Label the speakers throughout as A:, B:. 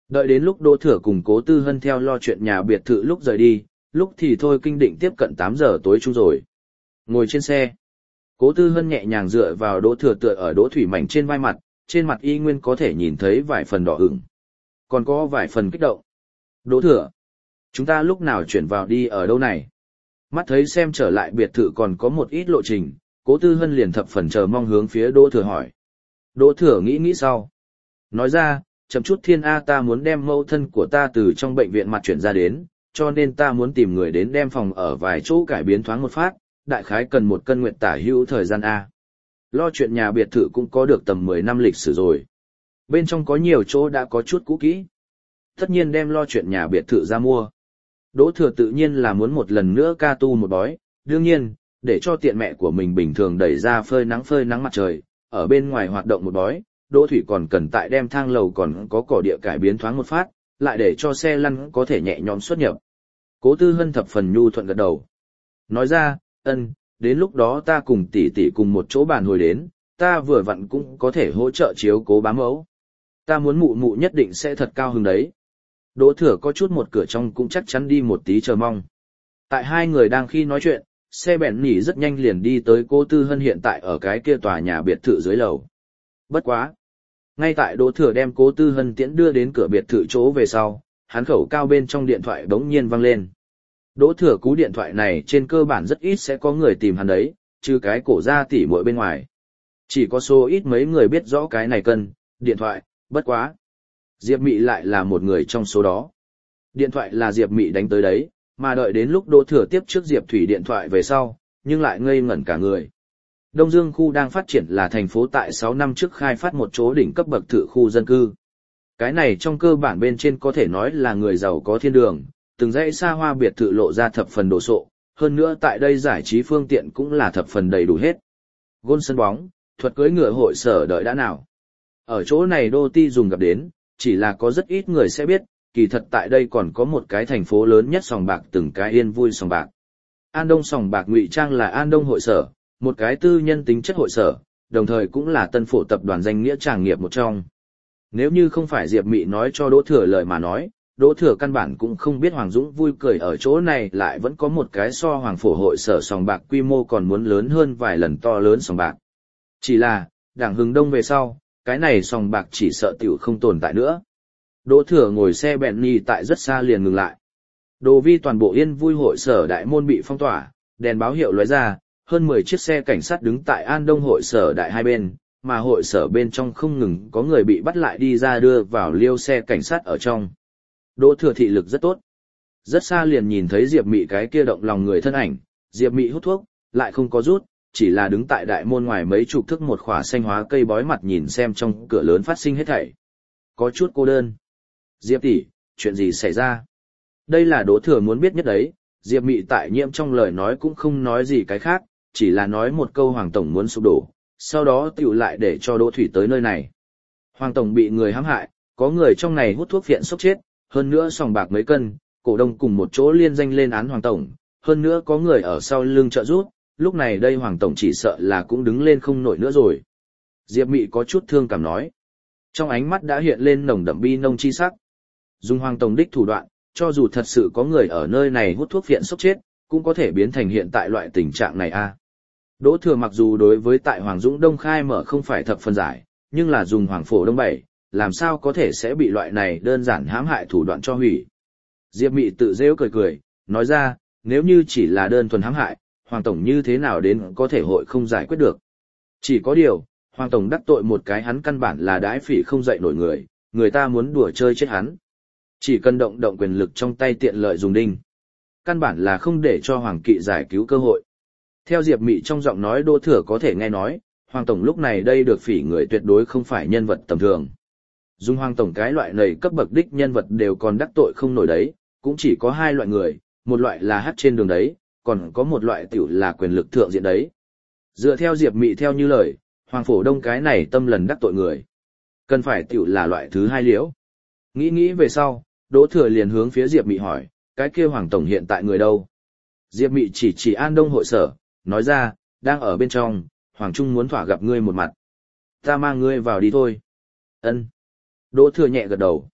A: Đợi đến lúc Đỗ Thừa cùng Cố Tư Hân theo lo chuyện nhà biệt thự lúc rời đi, lúc thì thôi kinh định tiếp cận 8 giờ tối chung rồi. Ngồi trên xe, Cố Tư Hân nhẹ nhàng dựa vào Đỗ Thừa tựa ở Đỗ Thủy Mảnh trên vai mặt, trên mặt y nguyên có thể nhìn thấy vài phần đỏ ửng, còn có vài phần kích động. Đỗ Thừa, chúng ta lúc nào chuyển vào đi ở đâu này? Mắt thấy xem trở lại biệt thự còn có một ít lộ trình, Cố Tư Hân liền thập phần chờ mong hướng phía Đỗ Thừa hỏi. Đỗ Thừa nghĩ sau. Nói ra, chậm chút thiên A, ta muốn đem mẫu thân của ta từ trong bệnh viện mặt chuyển ra đến, cho nên ta muốn tìm người đến đem phòng ở vài chỗ cải biến thoáng một phát, đại khái cần 1 cân nguyện tả hữu thời gian A. Lo chuyện nhà biệt thự cũng có được tầm 10 năm lịch sử rồi. Bên trong có nhiều chỗ đã có chút cũ kỹ. Tất nhiên đem lo chuyện nhà biệt thự ra mua. Đỗ Thừa tự nhiên là muốn một lần nữa ca tu một bói, đương nhiên, để cho tiện mẹ của mình bình thường đẩy ra phơi nắng mặt trời, ở bên ngoài hoạt động một bói, Đỗ Thủy còn cần tại đem thang lầu còn có cỏ địa cải biến thoáng một phát, lại để cho xe lăn có thể nhẹ nhõm xuất nhập. Cố Tư Hân thập phần nhu thuận gật đầu. Nói ra, đến lúc đó ta cùng tỷ tỷ cùng một chỗ bàn hồi đến, ta vừa vặn cũng có thể hỗ trợ chiếu cố bám mẫu. Ta muốn mụ mụ nhất định sẽ thật cao hứng đấy. Đỗ Thừa có chút một cửa trong cũng chắc chắn đi một tí chờ mong. Tại hai người đang khi nói chuyện, xe bẹn nỉ rất nhanh liền đi tới Cố Tư Hân hiện tại ở cái kia tòa nhà biệt thự dưới lầu. Bất quá. Ngay tại Đỗ Thừa đem Cố Tư Hân tiễn đưa đến cửa biệt thự chỗ về sau, hắn khẩu cao bên trong điện thoại bỗng nhiên vang lên. Đỗ Thừa cú điện thoại này trên cơ bản rất ít sẽ có người tìm hắn đấy, trừ cái cổ ra tỉ muội bên ngoài. Chỉ có số ít mấy người biết rõ cái này cần, điện thoại, bất quá. Diệp Mị lại là một người trong số đó. Điện thoại là Diệp Mị đánh tới đấy, mà đợi đến lúc Đỗ Thừa tiếp trước Diệp Thủy điện thoại về sau, nhưng lại ngây ngẩn cả người. Đông Dương khu đang phát triển là thành phố tại 6 năm trước khai phát một chỗ đỉnh cấp bậc thự khu dân cư. Cái này trong cơ bản bên trên có thể nói là người giàu có thiên đường, từng dãy xa hoa biệt thự lộ ra thập phần đồ sộ, hơn nữa tại đây giải trí phương tiện cũng là thập phần đầy đủ hết. Gôn sân bóng, thuật cưỡi ngựa hội sở đợi đã nào. Ở chỗ này đô ti dùng gặp đến, chỉ là có rất ít người sẽ biết, kỳ thật tại đây còn có một cái thành phố lớn nhất sòng bạc từng cái yên vui sòng bạc. An Đông sòng bạc ngụy trang là An Đông hội sở, một cái tư nhân tính chất hội sở, đồng thời cũng là Tân Phổ tập đoàn danh nghĩa tràng nghiệp một trong. Nếu như không phải Diệp Mị nói cho Đỗ Thừa lời mà nói, Đỗ Thừa căn bản cũng không biết Hoàng Dũng vui cười ở chỗ này lại vẫn có một cái so Hoàng Phổ hội sở sòng bạc quy mô còn muốn lớn hơn vài lần to lớn sòng bạc. Chỉ là, đảng Hưng Đông về sau, cái này sòng bạc chỉ sợ tiểu không tồn tại nữa. Đỗ Thừa ngồi xe Bentley tại rất xa liền ngừng lại. Đồ vi toàn bộ yên vui hội sở đại môn bị phong tỏa, đèn báo hiệu lóe ra, hơn 10 chiếc xe cảnh sát đứng tại An Đông hội sở đại hai bên, mà hội sở bên trong không ngừng có người bị bắt lại đi ra đưa vào liêu xe cảnh sát ở trong. Đỗ Thừa thị lực rất tốt. Rất xa liền nhìn thấy Diệp Mị cái kia động lòng người thân ảnh, Diệp Mị hút thuốc, lại không có rút, chỉ là đứng tại đại môn ngoài mấy chục thước một khỏa xanh hóa cây bói mặt nhìn xem trong cửa lớn phát sinh hết thảy. Có chút cô đơn. Diệp tỷ, chuyện gì xảy ra? Đây là Đỗ Thừa muốn biết nhất đấy, Diệp Mị tại Nhiễm trong lời nói cũng không nói gì cái khác, chỉ là nói một câu Hoàng Tổng muốn sụp đổ, sau đó tiểu lại để cho Đỗ Thủy tới nơi này. Hoàng Tổng bị người hãm hại, có người trong này hút thuốc phiện sốc chết, hơn nữa sòng bạc mấy cân, cổ đông cùng một chỗ liên danh lên án Hoàng Tổng, hơn nữa có người ở sau lưng trợ giúp, lúc này đây Hoàng Tổng chỉ sợ là cũng đứng lên không nổi nữa rồi. Diệp Mị có chút thương cảm nói. Trong ánh mắt đã hiện lên nồng đậm bi nông chi sắc. Dùng Hoàng Tổng đích thủ đoạn, cho dù thật sự có người ở nơi này hút thuốc phiện sốc chết, cũng có thể biến thành hiện tại loại tình trạng này a. Đỗ Thừa mặc dù đối với tại Hoàng Dũng Đông khai mở không phải thập phần giải, nhưng là dùng Hoàng Phổ Đông 7, làm sao có thể sẽ bị loại này đơn giản hãm hại thủ đoạn cho hủy. Diệp Mị tự giễu cười cười, nói ra, nếu như chỉ là đơn thuần hãm hại, Hoàng Tổng như thế nào đến có thể hội không giải quyết được. Chỉ có điều, Hoàng Tổng đắc tội một cái hắn căn bản là đãi phỉ không dậy nổi người, người ta muốn đùa chơi chết hắn. Chỉ cần động động quyền lực trong tay tiện lợi dùng đinh. Căn bản là không để cho Hoàng Kỵ giải cứu cơ hội. Theo Diệp Mị trong giọng nói Đỗ Thừa có thể nghe nói, Hoàng Tổng lúc này đây được phỉ người tuyệt đối không phải nhân vật tầm thường. Dùng Hoàng Tổng cái loại này cấp bậc đích nhân vật đều còn đắc tội không nổi đấy, cũng chỉ có hai loại người, một loại là hát trên đường đấy, còn có một loại tiểu là quyền lực thượng diện đấy. Dựa theo Diệp Mị theo như lời, Hoàng Phổ Đông cái này tâm lần đắc tội người. Cần phải tiểu là loại thứ hai liễu. Nghĩ về sau, Đỗ Thừa liền hướng phía Diệp Mị hỏi, cái kia Hoàng Tổng hiện tại người đâu? Diệp Mị chỉ An Đông hội sở, nói ra, đang ở bên trong, Hoàng Trung muốn thỏa gặp ngươi một mặt. Ta mang ngươi vào đi thôi. Ân. Đỗ Thừa nhẹ gật đầu.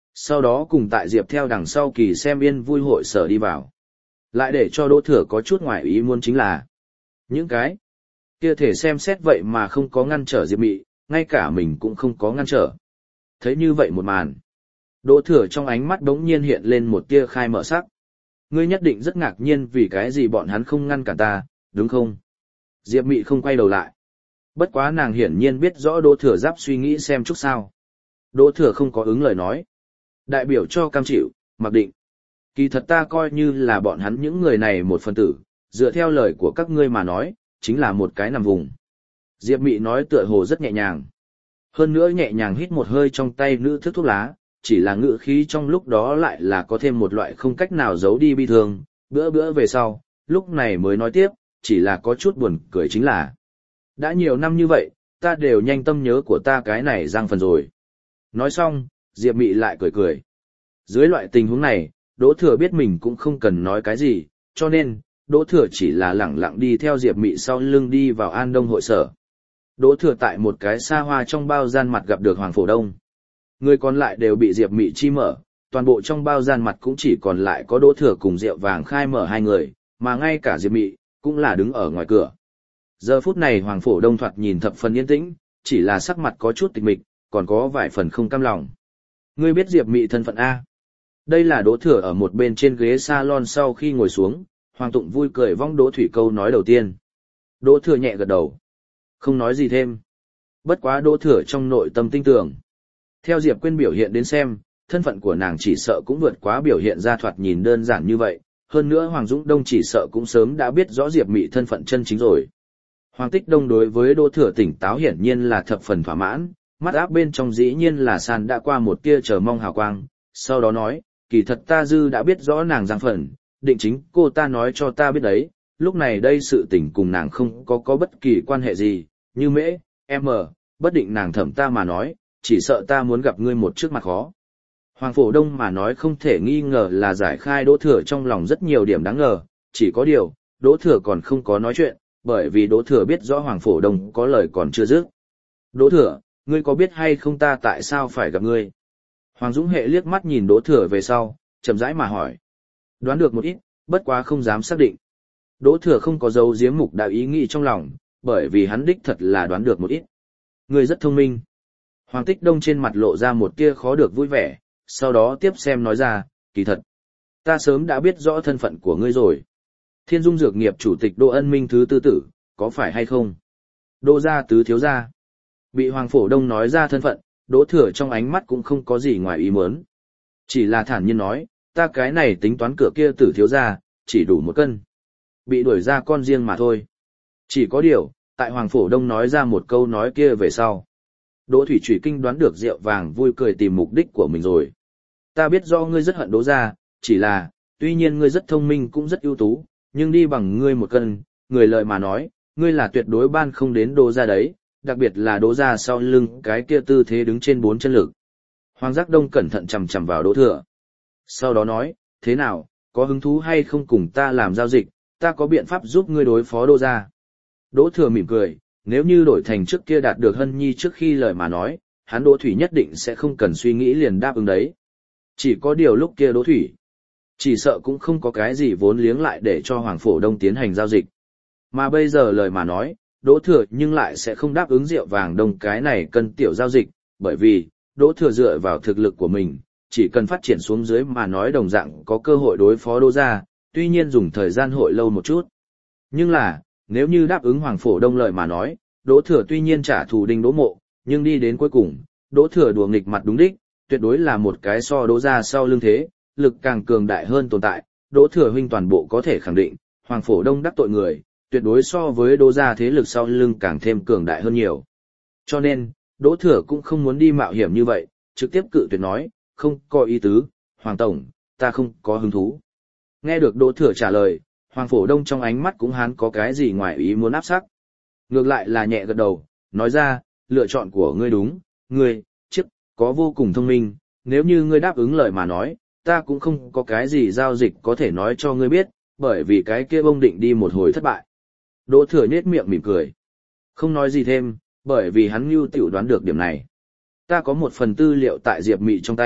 A: Sau đó cùng tại Diệp theo đằng sau kỳ xem yên vui hội sở đi vào. Lại để cho Đỗ Thừa có chút ngoài ý muốn chính là những cái kia thể xem xét vậy mà không có ngăn trở Diệp Mị, ngay cả mình cũng không có ngăn trở. Thấy như vậy một màn, Đỗ Thừa trong ánh mắt đống nhiên hiện lên một tia khai mở sắc. Ngươi nhất định rất ngạc nhiên vì cái gì bọn hắn không ngăn cản ta, đúng không? Diệp Mị không quay đầu lại. Bất quá nàng hiển nhiên biết rõ Đỗ Thừa giáp suy nghĩ xem chút sao. Đỗ Thừa không có ứng lời nói. Đại biểu cho cam chịu, mặc định. Kỳ thật ta coi như là bọn hắn những người này một phần tử, dựa theo lời của các ngươi mà nói, chính là một cái nằm vùng. Diệp Mị nói tựa hồ rất nhẹ nhàng. Hơn nữa nhẹ nhàng hít một hơi trong tay nữ thức thuốc lá, chỉ là ngữ khí trong lúc đó lại là có thêm một loại không cách nào giấu đi bi thương, bữa về sau, lúc này mới nói tiếp, chỉ là có chút buồn cười chính là. Đã nhiều năm như vậy, ta đều nhanh tâm nhớ của ta cái này răng phần rồi. Nói xong, Diệp Mị lại cười cười. Dưới loại tình huống này, Đỗ Thừa biết mình cũng không cần nói cái gì, cho nên, Đỗ Thừa chỉ là lẳng lặng đi theo Diệp Mị sau lưng đi vào An Đông hội sở. Đỗ Thừa tại một cái xa hoa trong bao gian mặt gặp được Hoàng Phổ Đông. Người còn lại đều bị Diệp Mị chi mở, toàn bộ trong bao gian mặt cũng chỉ còn lại có Đỗ Thừa cùng Rượu Vàng Khai mở hai người, mà ngay cả Diệp Mị cũng là đứng ở ngoài cửa. Giờ phút này Hoàng Phổ Đông thoạt nhìn thập phần yên tĩnh, chỉ là sắc mặt có chút tịch mịch, còn có vài phần không cam lòng. Ngươi biết Diệp Mị thân phận A? Đây là Đỗ Thừa ở một bên trên ghế salon sau khi ngồi xuống, Hoàng Tụng vui cười vong Đỗ Thủy câu nói đầu tiên. Đỗ Thừa nhẹ gật đầu, không nói gì thêm. Bất quá Đỗ Thừa trong nội tâm tin tưởng. Theo Diệp Quyên biểu hiện đến xem, thân phận của nàng chỉ sợ cũng vượt quá biểu hiện ra thoạt nhìn đơn giản như vậy, hơn nữa Hoàng Dũng Đông chỉ sợ cũng sớm đã biết rõ Diệp Mị thân phận chân chính rồi. Hoàng Tích Đông đối với Đỗ Thừa tỉnh táo hiển nhiên là thập phần thỏa mãn, mắt áp bên trong dĩ nhiên là sàn đã qua một tia chờ mong hào quang, sau đó nói, kỳ thật ta dư đã biết rõ nàng giang phần, định chính cô ta nói cho ta biết đấy, lúc này đây sự tình cùng nàng không có bất kỳ quan hệ gì, như mễ, em bất định nàng thẩm ta mà nói, chỉ sợ ta muốn gặp ngươi một trước mặt khó. Hoàng Phổ Đông mà nói không thể nghi ngờ là giải khai Đỗ Thừa trong lòng rất nhiều điểm đáng ngờ, chỉ có điều, Đỗ Thừa còn không có nói chuyện, bởi vì Đỗ Thừa biết rõ Hoàng Phổ Đông có lời còn chưa dứt. Đỗ Thừa, ngươi có biết hay không ta tại sao phải gặp ngươi? Hoàng Dũng Hệ liếc mắt nhìn Đỗ Thừa về sau, chậm rãi mà hỏi. Đoán được một ít, bất quá không dám xác định. Đỗ Thừa không có dấu giếm mục đạo ý nghĩ trong lòng, bởi vì hắn đích thật là đoán được một ít. Ngươi rất thông minh. Hoàng Tích Đông trên mặt lộ ra một tia khó được vui vẻ, sau đó tiếp xem nói ra, kỳ thật. Ta sớm đã biết rõ thân phận của ngươi rồi. Thiên Dung Dược Nghiệp chủ tịch Đỗ Ân Minh thứ tư tử, có phải hay không? Đỗ gia tứ thiếu gia. Bị Hoàng Phổ Đông nói ra thân phận, Đỗ Thừa trong ánh mắt cũng không có gì ngoài ý muốn. Chỉ là thản nhiên nói, ta cái này tính toán cửa kia tử thiếu gia, chỉ đủ 1 cân. Bị đuổi ra con riêng mà thôi. Chỉ có điều, tại Hoàng Phổ Đông nói ra một câu nói kia về sau. Đỗ Thủy Trùy kinh đoán được Rượu Vàng vui cười tìm mục đích của mình rồi. Ta biết do ngươi rất hận Đỗ gia, chỉ là, tuy nhiên ngươi rất thông minh cũng rất ưu tú, nhưng đi bằng ngươi 1 cân, người lợi mà nói, ngươi là tuyệt đối ban không đến Đỗ gia đấy, đặc biệt là Đỗ gia sau lưng cái kia tư thế đứng trên 4 chân lực. Hoàng Giác Đông cẩn thận chằm chằm vào Đỗ Thừa. Sau đó nói, thế nào, có hứng thú hay không cùng ta làm giao dịch, ta có biện pháp giúp ngươi đối phó Đỗ gia. Đỗ Thừa mỉm cười, nếu như đổi thành trước kia đạt được Hân Nhi trước khi lời mà nói, hắn Đỗ Thủy nhất định sẽ không cần suy nghĩ liền đáp ứng đấy. Chỉ có điều lúc kia Đỗ Thủy, chỉ sợ cũng không có cái gì vốn liếng lại để cho Hoàng Phổ Đông tiến hành giao dịch. Mà bây giờ lời mà nói, Đỗ Thừa nhưng lại sẽ không đáp ứng Rượu Vàng Đông cái này cân tiểu giao dịch, bởi vì, Đỗ Thừa dựa vào thực lực của mình, chỉ cần phát triển xuống dưới mà nói đồng dạng có cơ hội đối phó Đỗ gia, tuy nhiên dùng thời gian hội lâu một chút. Nhưng là, nếu như đáp ứng Hoàng Phổ Đông lời mà nói, Đỗ Thừa tuy nhiên trả thù Đinh Đỗ Mộ, nhưng đi đến cuối cùng, Đỗ Thừa đùa nghịch mặt đúng đích, tuyệt đối là một cái so Đỗ gia sau lưng thế, lực càng cường đại hơn tồn tại, Đỗ Thừa huynh toàn bộ có thể khẳng định, Hoàng Phổ Đông đắc tội người, tuyệt đối so với Đỗ gia thế lực sau lưng càng thêm cường đại hơn nhiều. Cho nên, Đỗ Thừa cũng không muốn đi mạo hiểm như vậy, trực tiếp cự tuyệt nói, không có ý tứ, Hoàng Tổng, ta không có hứng thú. Nghe được Đỗ Thừa trả lời, Hoàng Phổ Đông trong ánh mắt cũng hắn có cái gì ngoài ý muốn áp sắc. Ngược lại là nhẹ gật đầu, nói ra, lựa chọn của ngươi đúng, ngươi, có vô cùng thông minh, nếu như ngươi đáp ứng lời mà nói, ta cũng không có cái gì giao dịch có thể nói cho ngươi biết, bởi vì cái kia bông định đi một hồi thất bại. Đỗ Thừa nhếch miệng mỉm cười. Không nói gì thêm, bởi vì hắn mưu tiểu đoán được điểm này. Ta có một phần tư liệu tại Diệp Mị trong tay,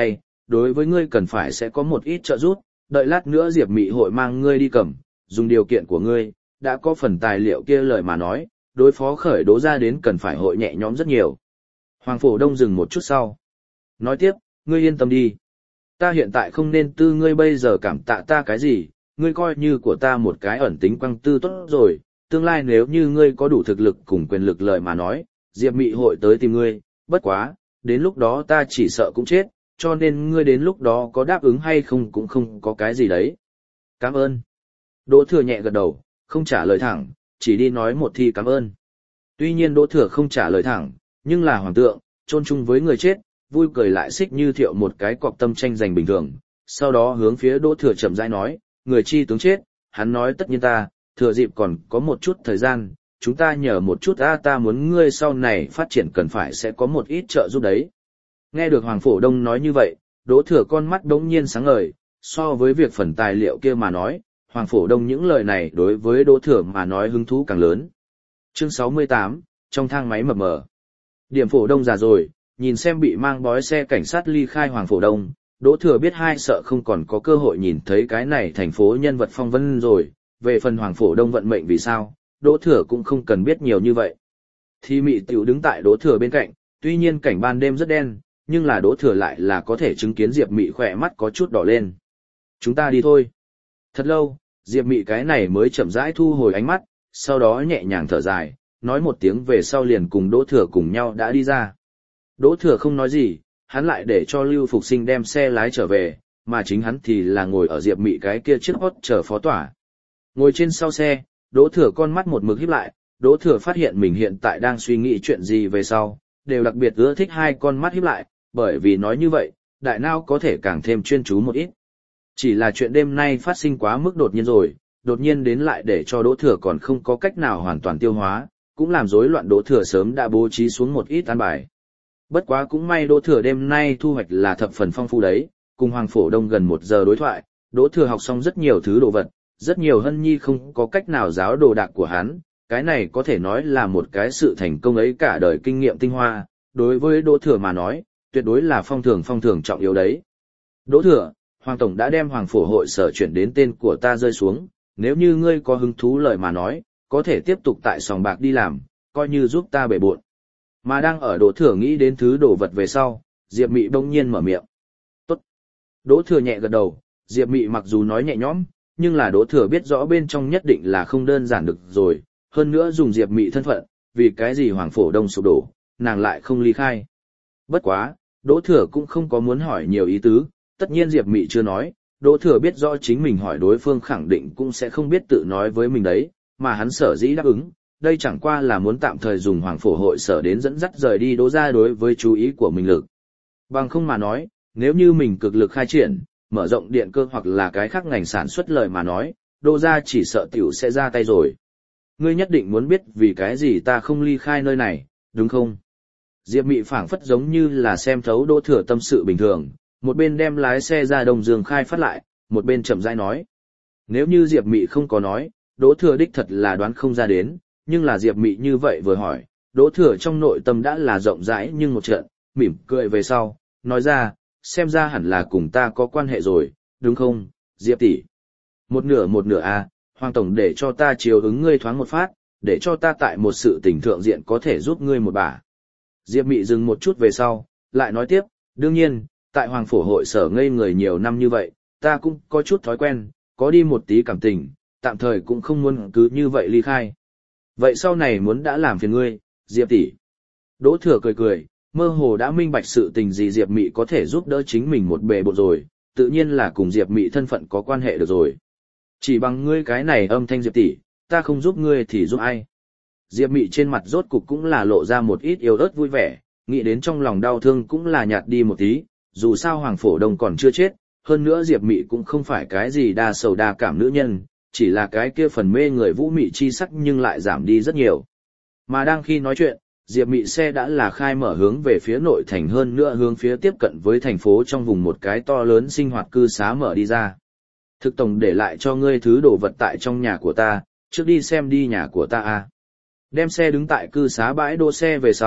A: đối với ngươi cần phải sẽ có một ít trợ giúp, đợi lát nữa Diệp Mị hội mang ngươi đi cầm, dùng điều kiện của ngươi, đã có phần tài liệu kia lời mà nói, đối phó khởi đố ra đến cần phải hội nhẹ nhõm rất nhiều. Hoàng Phổ Đông dừng một chút sau. Nói tiếp, ngươi yên tâm đi. Ta hiện tại không nên tư ngươi bây giờ cảm tạ ta cái gì, ngươi coi như của ta một cái ẩn tính quăng tư tốt rồi, tương lai nếu như ngươi có đủ thực lực cùng quyền lực lời mà nói, Diệp Mị hội tới tìm ngươi, bất quá, đến lúc đó ta chỉ sợ cũng chết, cho nên ngươi đến lúc đó có đáp ứng hay không cũng không có cái gì đấy. Cảm ơn. Đỗ Thừa nhẹ gật đầu, không trả lời thẳng, chỉ đi nói một thi cảm ơn. Tuy nhiên Đỗ Thừa không trả lời thẳng, nhưng là hoàng tượng, chôn chung với người chết, vui cười lại xích như thiệu một cái cọc tâm tranh giành bình thường. Sau đó hướng phía Đỗ Thừa chậm rãi nói, người chi tướng chết, hắn nói tất nhiên ta, thừa dịp còn có một chút thời gian, chúng ta nhờ một chút ta muốn ngươi sau này phát triển cần phải sẽ có một ít trợ giúp đấy. Nghe được Hoàng Phổ Đông nói như vậy, Đỗ Thừa con mắt đống nhiên sáng ngời, so với việc phần tài liệu kia mà nói, Hoàng Phổ Đông những lời này đối với Đỗ Thừa mà nói hứng thú càng lớn. Chương 68, trong thang máy mập mờ. Điểm Phổ Đông già rồi, nhìn xem bị mang bói xe cảnh sát ly khai Hoàng Phổ Đông, Đỗ Thừa biết hai sợ không còn có cơ hội nhìn thấy cái này thành phố nhân vật phong vân rồi, về phần Hoàng Phổ Đông vận mệnh vì sao, Đỗ Thừa cũng không cần biết nhiều như vậy. Thi Mị tiểu đứng tại Đỗ Thừa bên cạnh, tuy nhiên cảnh ban đêm rất đen, nhưng là Đỗ Thừa lại là có thể chứng kiến Diệp Mị khỏe mắt có chút đỏ lên. Chúng ta đi thôi. Thật lâu, Diệp Mị cái này mới chậm rãi thu hồi ánh mắt, sau đó nhẹ nhàng thở dài, nói một tiếng về sau liền cùng Đỗ Thừa cùng nhau đã đi ra. Đỗ Thừa không nói gì, hắn lại để cho Lưu Phục Sinh đem xe lái trở về, mà chính hắn thì là ngồi ở Diệp Mị cái kia chiếc hot chờ phó tỏa. Ngồi trên sau xe, Đỗ Thừa con mắt một mực híp lại, Đỗ Thừa phát hiện mình hiện tại đang suy nghĩ chuyện gì về sau, đều đặc biệt ưa thích hai con mắt híp lại, bởi vì nói như vậy, đại não có thể càng thêm chuyên chú một ít. Chỉ là chuyện đêm nay phát sinh quá mức đột nhiên rồi, đột nhiên đến lại để cho Đỗ Thừa còn không có cách nào hoàn toàn tiêu hóa, cũng làm rối loạn Đỗ Thừa sớm đã bố trí xuống một ít an bài. Bất quá cũng may Đỗ Thừa đêm nay thu hoạch là thập phần phong phú đấy, cùng Hoàng Phổ Đông gần 1 giờ đối thoại, Đỗ Thừa học xong rất nhiều thứ đồ vật, rất nhiều hân nhi không có cách nào giáo đồ đạc của hắn, cái này có thể nói là một cái sự thành công ấy cả đời kinh nghiệm tinh hoa, đối với Đỗ Thừa mà nói, tuyệt đối là phong thường trọng yếu đấy. Đỗ Thừa, Hoàng Tổng đã đem Hoàng Phổ hội sở chuyển đến tên của ta rơi xuống, nếu như ngươi có hứng thú lời mà nói, có thể tiếp tục tại sòng bạc đi làm, coi như giúp ta bể bộn. Mà đang ở Đỗ Thừa nghĩ đến thứ đồ vật về sau, Diệp Mị bỗng nhiên mở miệng. Tốt. Đỗ Thừa nhẹ gật đầu, Diệp Mị mặc dù nói nhẹ nhõm, nhưng là Đỗ Thừa biết rõ bên trong nhất định là không đơn giản được rồi, hơn nữa dùng Diệp Mị thân phận, vì cái gì Hoàng Phổ Đông sụp đổ, nàng lại không ly khai. Bất quá, Đỗ Thừa cũng không có muốn hỏi nhiều ý tứ, tất nhiên Diệp Mị chưa nói, Đỗ Thừa biết rõ chính mình hỏi đối phương khẳng định cũng sẽ không biết tự nói với mình đấy, mà hắn sở dĩ đáp ứng, đây chẳng qua là muốn tạm thời dùng Hoàng Phổ hội sở đến dẫn dắt rời đi Đỗ gia đối với chú ý của mình lực. Bằng không mà nói, nếu như mình cực lực khai triển, mở rộng điện cơ hoặc là cái khác ngành sản xuất lời mà nói, Đỗ gia chỉ sợ tiểu sẽ ra tay rồi. Ngươi nhất định muốn biết vì cái gì ta không ly khai nơi này, đúng không? Diệp Mị phảng phất giống như là xem thấu Đỗ Thừa tâm sự bình thường, một bên đem lái xe ra Đông Dương khai phát lại, một bên chậm rãi nói. Nếu như Diệp Mị không có nói, Đỗ Thừa đích thật là đoán không ra đến, nhưng là Diệp Mị như vậy vừa hỏi, Đỗ Thừa trong nội tâm đã là rộng rãi nhưng một trận, mỉm cười về sau, nói ra, xem ra hẳn là cùng ta có quan hệ rồi, đúng không, Diệp tỷ? Một nửa à, Hoàng Tổng để cho ta chiều ứng ngươi thoáng một phát, để cho ta tại một sự tình thượng diện có thể giúp ngươi một bả. Diệp Mị dừng một chút về sau, lại nói tiếp, đương nhiên, tại Hoàng Phổ hội sở ngây người nhiều năm như vậy, ta cũng có chút thói quen, có đi một tí cảm tình, tạm thời cũng không muốn cứ như vậy ly khai. Vậy sau này muốn đã làm phiền ngươi, Diệp tỷ. Đỗ Thừa cười cười, mơ hồ đã minh bạch sự tình gì Diệp Mị có thể giúp đỡ chính mình một bề bộn rồi, tự nhiên là cùng Diệp Mị thân phận có quan hệ được rồi. Chỉ bằng ngươi cái này âm thanh Diệp tỷ, ta không giúp ngươi thì giúp ai? Diệp Mị trên mặt rốt cục cũng là lộ ra một ít yếu ớt vui vẻ, nghĩ đến trong lòng đau thương cũng là nhạt đi một tí, dù sao Hoàng Phổ Đông còn chưa chết, hơn nữa Diệp Mị cũng không phải cái gì đa sầu đa cảm nữ nhân, chỉ là cái kia phần mê người vũ mị chi sắc nhưng lại giảm đi rất nhiều. Mà đang khi nói chuyện, Diệp Mị xe đã là khai mở hướng về phía nội thành hơn nữa hướng phía tiếp cận với thành phố trong vùng một cái to lớn sinh hoạt cư xá mở đi ra. Thực tổng để lại cho ngươi thứ đồ vật tại trong nhà của ta, trước đi xem đi nhà của ta à. Đem xe đứng tại cư xá bãi đỗ xe về sau,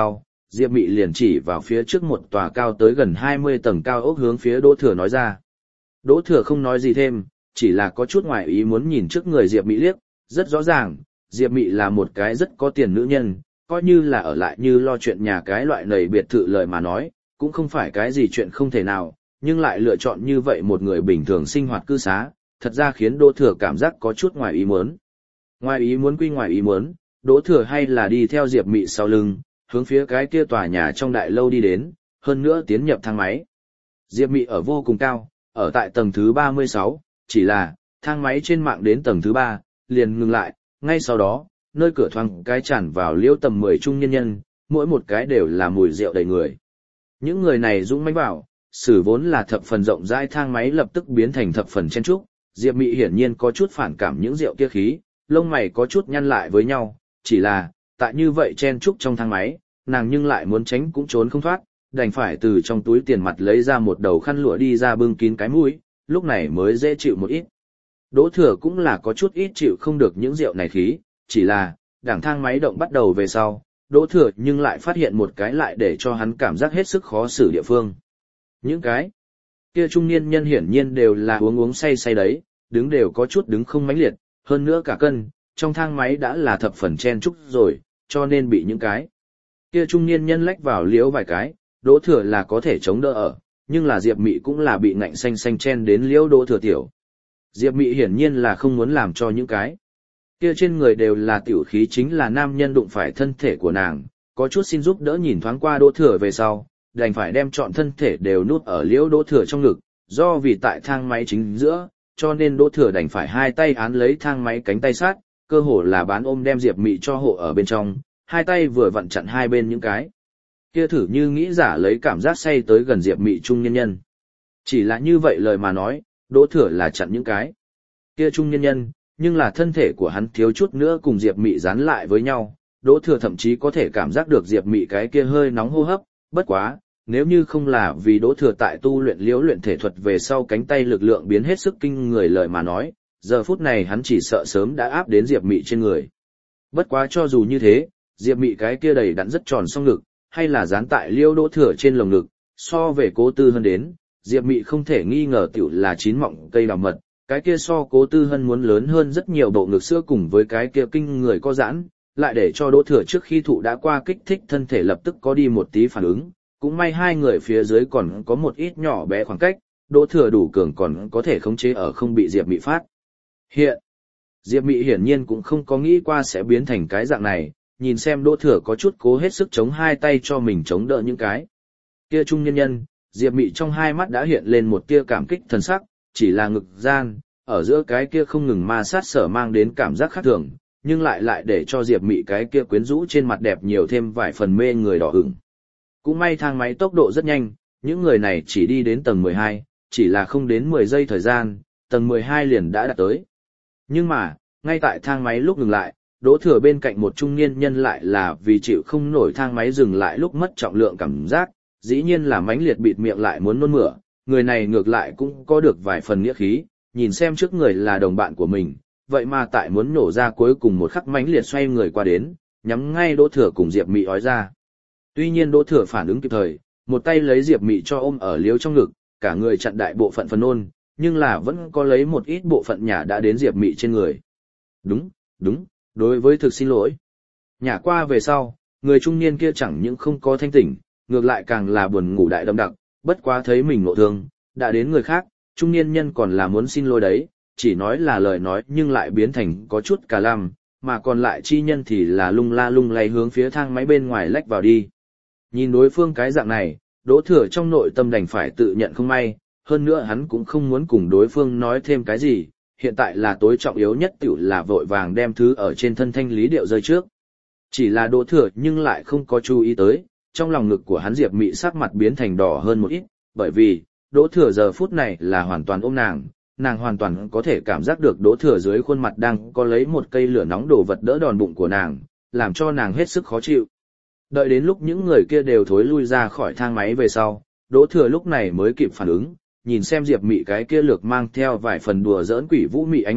A: Diệp Mị liền chỉ vào phía trước một tòa cao tới gần 20 tầng cao ốc hướng phía Đỗ Thừa nói ra. Đỗ Thừa không nói gì thêm, chỉ là có chút ngoài ý muốn nhìn trước người Diệp Mị liếc, rất rõ ràng, Diệp Mị là một cái rất có tiền nữ nhân, coi như là ở lại như lo chuyện nhà cái loại nầy biệt thự lời mà nói, cũng không phải cái gì chuyện không thể nào, nhưng lại lựa chọn như vậy một người bình thường sinh hoạt cư xá, thật ra khiến Đỗ Thừa cảm giác có chút ngoài ý muốn. Ngoài ý muốn quy ngoài ý muốn, Đỗ Thừa hay là đi theo Diệp Mị sau lưng, hướng phía cái kia tòa nhà trong đại lâu đi đến, hơn nữa tiến nhập thang máy. Diệp Mị ở vô cùng cao, ở tại tầng thứ 36, chỉ là, thang máy trên mạng đến tầng thứ 3, liền ngừng lại, ngay sau đó, nơi cửa thoáng cái tràn vào liêu tầm 10 trung nhân nhân, mỗi một cái đều là mùi rượu đầy người. Những người này dũng mãnh vào, sử vốn là thập phần rộng rãi thang máy lập tức biến thành thập phần chen trúc, Diệp Mị hiển nhiên có chút phản cảm những rượu kia khí, lông mày có chút nhăn lại với nhau, chỉ là, tại như vậy chen trúc trong thang máy, nàng nhưng lại muốn tránh cũng trốn không thoát, đành phải từ trong túi tiền mặt lấy ra một đầu khăn lụa đi ra bưng kín cái mũi, lúc này mới dễ chịu một ít. Đỗ Thừa cũng là có chút ít chịu không được những rượu này khí, chỉ là, đảng thang máy động bắt đầu về sau, Đỗ Thừa nhưng lại phát hiện một cái lại để cho hắn cảm giác hết sức khó xử địa phương. Những cái kia trung niên nhân hiển nhiên đều là uống say say đấy, đứng đều có chút đứng không mãnh liệt, hơn nữa cả cân, trong thang máy đã là thập phần chen chúc rồi, cho nên bị những cái kia trung niên nhân lách vào liễu vài cái, Đỗ Thừa là có thể chống đỡ ở, nhưng là Diệp Mị cũng là bị ngạnh xanh chen đến liễu Đỗ Thừa tiểu. Diệp Mị hiển nhiên là không muốn làm cho những cái kia trên người đều là tiểu khí chính là nam nhân đụng phải thân thể của nàng, có chút xin giúp đỡ nhìn thoáng qua Đỗ Thừa về sau, đành phải đem trọn thân thể đều nuốt ở liễu Đỗ Thừa trong ngực, do vì tại thang máy chính giữa, cho nên Đỗ Thừa đành phải hai tay án lấy thang máy cánh tay sát, cơ hồ là bán ôm đem Diệp Mị cho hộ ở bên trong, hai tay vừa vặn chặn hai bên những cái kia thử như nghĩ giả lấy cảm giác say tới gần Diệp Mị trung nhân nhân. Chỉ là như vậy lời mà nói, Đỗ Thừa là chặn những cái kia trung nhân nhân, nhưng là thân thể của hắn thiếu chút nữa cùng Diệp Mị dán lại với nhau, Đỗ Thừa thậm chí có thể cảm giác được Diệp Mị cái kia hơi nóng hô hấp, bất quá, nếu như không là vì Đỗ Thừa tại tu luyện liễu luyện thể thuật về sau cánh tay lực lượng biến hết sức kinh người lời mà nói, giờ phút này hắn chỉ sợ sớm đã áp đến Diệp Mị trên người. Bất quá cho dù như thế, Diệp Mị cái kia đầy đặn rất tròn song ngực, hay là dán tại liễu Đỗ Thừa trên lồng ngực, so về Cố Tư Hân đến, Diệp Mị không thể nghi ngờ tiểu là chín mọng cây đào mật, cái kia so Cố Tư Hân muốn lớn hơn rất nhiều bộ ngực sữa cùng với cái kia kinh người có giãn, lại để cho Đỗ Thừa trước khi thụ đã qua kích thích thân thể lập tức có đi một tí phản ứng, cũng may hai người phía dưới còn có một ít nhỏ bé khoảng cách, Đỗ Thừa đủ cường còn có thể khống chế ở không bị Diệp Mị phát hiện. Diệp Mị hiển nhiên cũng không có nghĩ qua sẽ biến thành cái dạng này, nhìn xem Đỗ Thừa có chút cố hết sức chống hai tay cho mình chống đỡ những cái kia trung nhân nhân, Diệp Mị trong hai mắt đã hiện lên một tia cảm kích thần sắc, chỉ là ngực gian, ở giữa cái kia không ngừng ma sát sở mang đến cảm giác khác thường, nhưng lại để cho Diệp Mị cái kia quyến rũ trên mặt đẹp nhiều thêm vài phần mê người đỏ ửng. Cũng may thang máy tốc độ rất nhanh, những người này chỉ đi đến tầng 12, chỉ là không đến 10 giây thời gian, tầng 12 liền đã đạt tới. Nhưng mà, ngay tại thang máy lúc ngừng lại, Đỗ Thừa bên cạnh một trung niên nhân lại là vì chịu không nổi thang máy dừng lại lúc mất trọng lượng cảm giác, dĩ nhiên là mãnh liệt bịt miệng lại muốn nôn mửa, người này ngược lại cũng có được vài phần nghĩa khí, nhìn xem trước người là đồng bạn của mình, vậy mà tại muốn nổ ra cuối cùng một khắc mãnh liệt xoay người qua đến, nhắm ngay Đỗ Thừa cùng Diệp Mị ói ra. Tuy nhiên Đỗ Thừa phản ứng kịp thời, một tay lấy Diệp Mị cho ôm ở liếu trong ngực, cả người chặn đại bộ phận phần nôn, nhưng là vẫn có lấy một ít bộ phận nhả đã đến Diệp Mị trên người. Đúng, đối với thực xin lỗi. Nhả qua về sau, người trung niên kia chẳng những không có thanh tỉnh, ngược lại càng là buồn ngủ đại đậm đặc, bất quá thấy mình ngộ thương, đã đến người khác, trung niên nhân còn là muốn xin lỗi đấy, chỉ nói là lời nói nhưng lại biến thành có chút cả lăm, mà còn lại chi nhân thì là lung la lung lay hướng phía thang máy bên ngoài lách vào đi. Nhìn đối phương cái dạng này, Đỗ Thừa trong nội tâm đành phải tự nhận không may, hơn nữa hắn cũng không muốn cùng đối phương nói thêm cái gì, hiện tại là tối trọng yếu nhất tiểu là vội vàng đem thứ ở trên thân thanh lý điệu rơi trước. Chỉ là Đỗ Thừa nhưng lại không có chú ý tới, trong lòng ngực của hắn Diệp Mị sắc mặt biến thành đỏ hơn một ít, bởi vì, Đỗ Thừa giờ phút này là hoàn toàn ôm nàng hoàn toàn có thể cảm giác được Đỗ Thừa dưới khuôn mặt đang có lấy một cây lửa nóng đồ vật đỡ đòn bụng của nàng, làm cho nàng hết sức khó chịu. Đợi đến lúc những người kia đều thối lui ra khỏi thang máy về sau, Đỗ Thừa lúc này mới kịp phản ứng, nhìn xem Diệp Mị cái kia lược mang theo vài phần đùa giỡn quỷ vũ mị ánh mắt,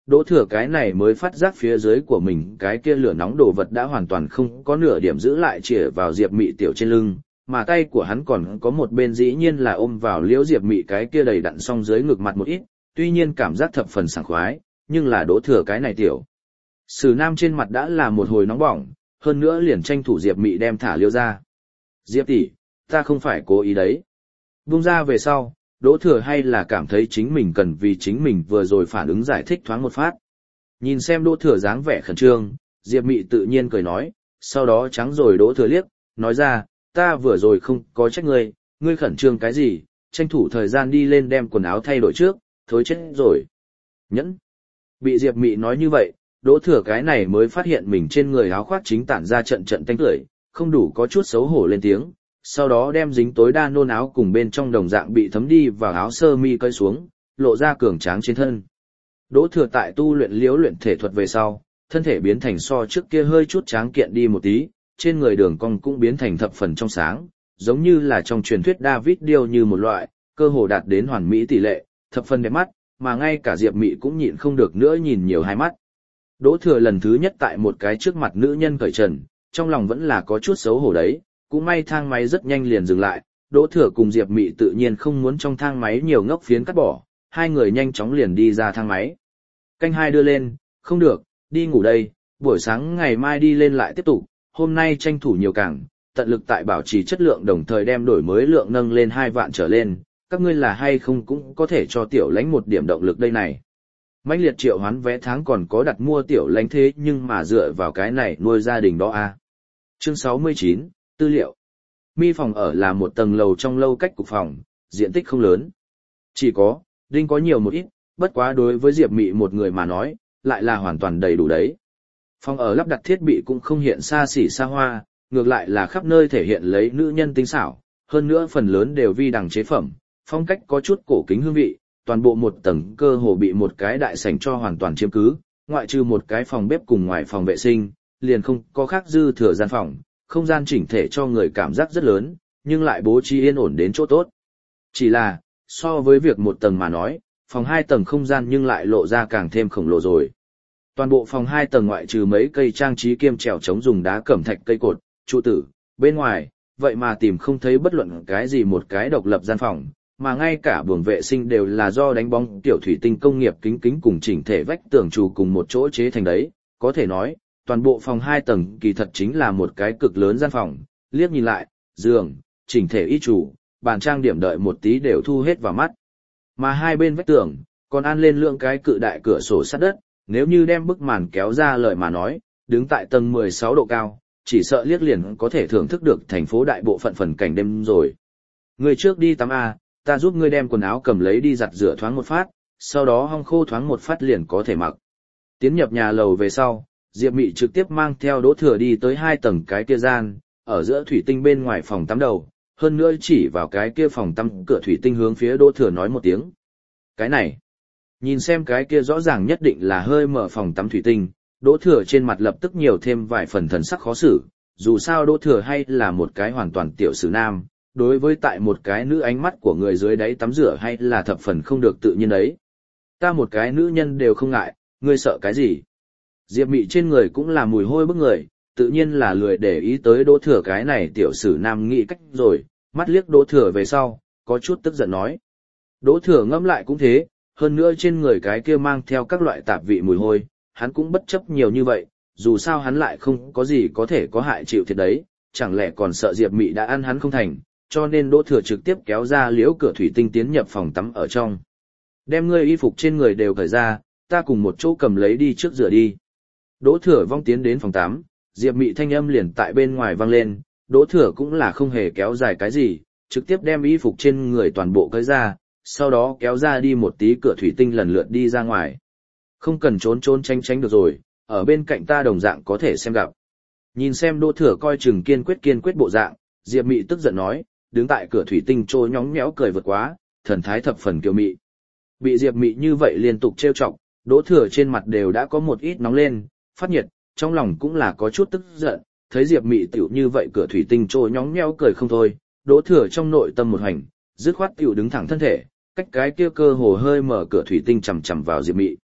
A: Đỗ Thừa cái này mới phát giác phía dưới của mình cái kia lửa nóng đồ vật đã hoàn toàn không có nửa điểm giữ lại chĩa vào Diệp Mị tiểu trên lưng, mà tay của hắn còn có một bên dĩ nhiên là ôm vào liễu Diệp Mị cái kia đầy đặn song dưới ngực mặt một ít, tuy nhiên cảm giác thập phần sảng khoái, nhưng là Đỗ Thừa cái này tiểu Sử Nam trên mặt đã là một hồi nóng bỏng, hơn nữa liền tranh thủ Diệp Mị đem thả liễu ra. Diệp tỷ, ta không phải cố ý đấy. Buông ra về sau, Đỗ Thừa hay là cảm thấy chính mình cần vì chính mình vừa rồi phản ứng giải thích thoáng một phát. Nhìn xem Đỗ Thừa dáng vẻ khẩn trương, Diệp Mị tự nhiên cười nói, sau đó trắng rồi Đỗ Thừa liếc, nói ra, ta vừa rồi không có trách ngươi, ngươi khẩn trương cái gì, tranh thủ thời gian đi lên đem quần áo thay đổi trước, thối chết rồi. Nhẫn. Bị Diệp Mị nói như vậy, Đỗ Thừa cái này mới phát hiện mình trên người áo khoác chính tản ra trận trận tanh tưởi, không đủ có chút xấu hổ lên tiếng, sau đó đem dính tối đa nôn áo cùng bên trong đồng dạng bị thấm đi vào áo sơ mi cởi xuống, lộ ra cường tráng trên thân. Đỗ Thừa tại tu luyện liễu luyện thể thuật về sau, thân thể biến thành so trước kia hơi chút tráng kiện đi một tí, trên người đường cong cũng biến thành thập phần trong sáng, giống như là trong truyền thuyết David điêu như một loại, cơ hồ đạt đến hoàn mỹ tỷ lệ, thập phần đẹp mắt, mà ngay cả Diệp Mị cũng nhịn không được nữa nhìn nhiều hai mắt. Đỗ Thừa lần thứ nhất tại một cái trước mặt nữ nhân cởi trần, trong lòng vẫn là có chút xấu hổ đấy, cũng may thang máy rất nhanh liền dừng lại, Đỗ Thừa cùng Diệp Mị tự nhiên không muốn trong thang máy nhiều ngốc phiến cắt bỏ, hai người nhanh chóng liền đi ra thang máy. Canh hai đưa lên, không được, đi ngủ đây, buổi sáng ngày mai đi lên lại tiếp tục, hôm nay tranh thủ nhiều càng, tận lực tại bảo trì chất lượng đồng thời đem đổi mới lượng nâng lên 2 vạn trở lên, các ngươi là hay không cũng có thể cho Tiểu Lãnh một điểm động lực đây này. Mãnh liệt triệu hoán vé tháng còn có đặt mua Tiểu Lãnh thế nhưng mà dựa vào cái này nuôi gia đình đó à. Chương 69, tư liệu. Mi phòng ở là một tầng lầu trong lâu cách cục phòng, diện tích không lớn. Chỉ có, đinh có nhiều một ít, bất quá đối với Diệp Mị một người mà nói, lại là hoàn toàn đầy đủ đấy. Phòng ở lắp đặt thiết bị cũng không hiện xa xỉ xa hoa, ngược lại là khắp nơi thể hiện lấy nữ nhân tinh xảo, hơn nữa phần lớn đều vi đẳng chế phẩm, phong cách có chút cổ kính hương vị, toàn bộ một tầng cơ hồ bị một cái đại sảnh cho hoàn toàn chiếm cứ, ngoại trừ một cái phòng bếp cùng ngoài phòng vệ sinh, liền không có khác dư thừa gian phòng, không gian chỉnh thể cho người cảm giác rất lớn, nhưng lại bố trí yên ổn đến chỗ tốt. Chỉ là, so với việc một tầng mà nói, phòng 2 tầng không gian nhưng lại lộ ra càng thêm khổng lồ rồi. Toàn bộ phòng 2 tầng ngoại trừ mấy cây trang trí kiêm trèo chống dùng đá cẩm thạch cây cột, trụ tử, bên ngoài, vậy mà tìm không thấy bất luận cái gì một cái độc lập gian phòng, mà ngay cả buồng vệ sinh đều là do đánh bóng tiểu thủy tinh công nghiệp kính kính cùng chỉnh thể vách tường trụ cùng một chỗ chế thành đấy, có thể nói, toàn bộ phòng 2 tầng kỳ thật chính là một cái cực lớn gian phòng, liếc nhìn lại, giường, chỉnh thể y chủ, bàn trang điểm đợi một tí đều thu hết vào mắt. Mà hai bên vách tường, còn an lên lượng cái cự đại cửa sổ sát đất, nếu như đem bức màn kéo ra lời mà nói, đứng tại tầng 16 độ cao, chỉ sợ liếc liền có thể thưởng thức được thành phố đại bộ phận phần cảnh đêm rồi. Người trước đi tắm A, ta giúp ngươi đem quần áo cầm lấy đi giặt rửa thoáng một phát, sau đó hong khô thoáng một phát liền có thể mặc. Tiến nhập nhà lầu về sau, Diệp Mị trực tiếp mang theo Đỗ Thừa đi tới 2 tầng cái kia gian, ở giữa thủy tinh bên ngoài phòng tắm đầu, hơn nữa chỉ vào cái kia phòng tắm cửa thủy tinh hướng phía Đỗ Thừa nói một tiếng. Cái này, nhìn xem cái kia rõ ràng nhất định là hơi mở phòng tắm thủy tinh, Đỗ Thừa trên mặt lập tức nhiều thêm vài phần thần sắc khó xử, dù sao Đỗ Thừa hay là một cái hoàn toàn tiểu sử nam, đối với tại một cái nữ ánh mắt của người dưới đáy tắm rửa hay là thập phần không được tự nhiên đấy. Ta một cái nữ nhân đều không ngại, ngươi sợ cái gì? Diệp Mị trên người cũng là mùi hôi bức người, tự nhiên là lười để ý tới Đỗ Thừa cái này tiểu sử nam nghĩ cách rồi, mắt liếc Đỗ Thừa về sau, có chút tức giận nói. Đỗ Thừa ngẫm lại cũng thế, hơn nữa trên người cái kia mang theo các loại tạp vị mùi hôi, hắn cũng bất chấp nhiều như vậy, dù sao hắn lại không có gì có thể có hại chịu thiệt đấy, chẳng lẽ còn sợ Diệp Mị đã ăn hắn không thành, cho nên Đỗ Thừa trực tiếp kéo ra liễu cửa thủy tinh tiến nhập phòng tắm ở trong. Đem ngươi y phục trên người đều cởi ra, ta cùng một chỗ cầm lấy đi trước rửa đi. Đỗ Thừa vong tiến đến phòng tắm, Diệp Mị thanh âm liền tại bên ngoài vang lên, Đỗ Thừa cũng là không hề kéo dài cái gì, trực tiếp đem y phục trên người toàn bộ cởi ra, sau đó kéo ra đi một tí cửa thủy tinh lần lượt đi ra ngoài. Không cần trốn trốn tránh tránh được rồi, ở bên cạnh ta đồng dạng có thể xem gặp. Nhìn xem Đỗ Thừa coi chừng kiên quyết bộ dạng, Diệp Mị tức giận nói, đứng tại cửa thủy tinh trôi nhõng nhẽo cười vượt quá, thần thái thập phần kiêu mị. Bị Diệp Mị như vậy liên tục trêu chọc, Đỗ Thừa trên mặt đều đã có một ít nóng lên, phát nhiệt, trong lòng cũng là có chút tức giận, thấy Diệp Mị tiểu như vậy cửa thủy tinh trôi nhõng nhẽo cười không thôi, Đỗ Thừa trong nội tâm một hành, dứt khoát tiểu đứng thẳng thân thể, cách cái kia cơ hồ hơi mở cửa thủy tinh chằm chằm vào Diệp Mị.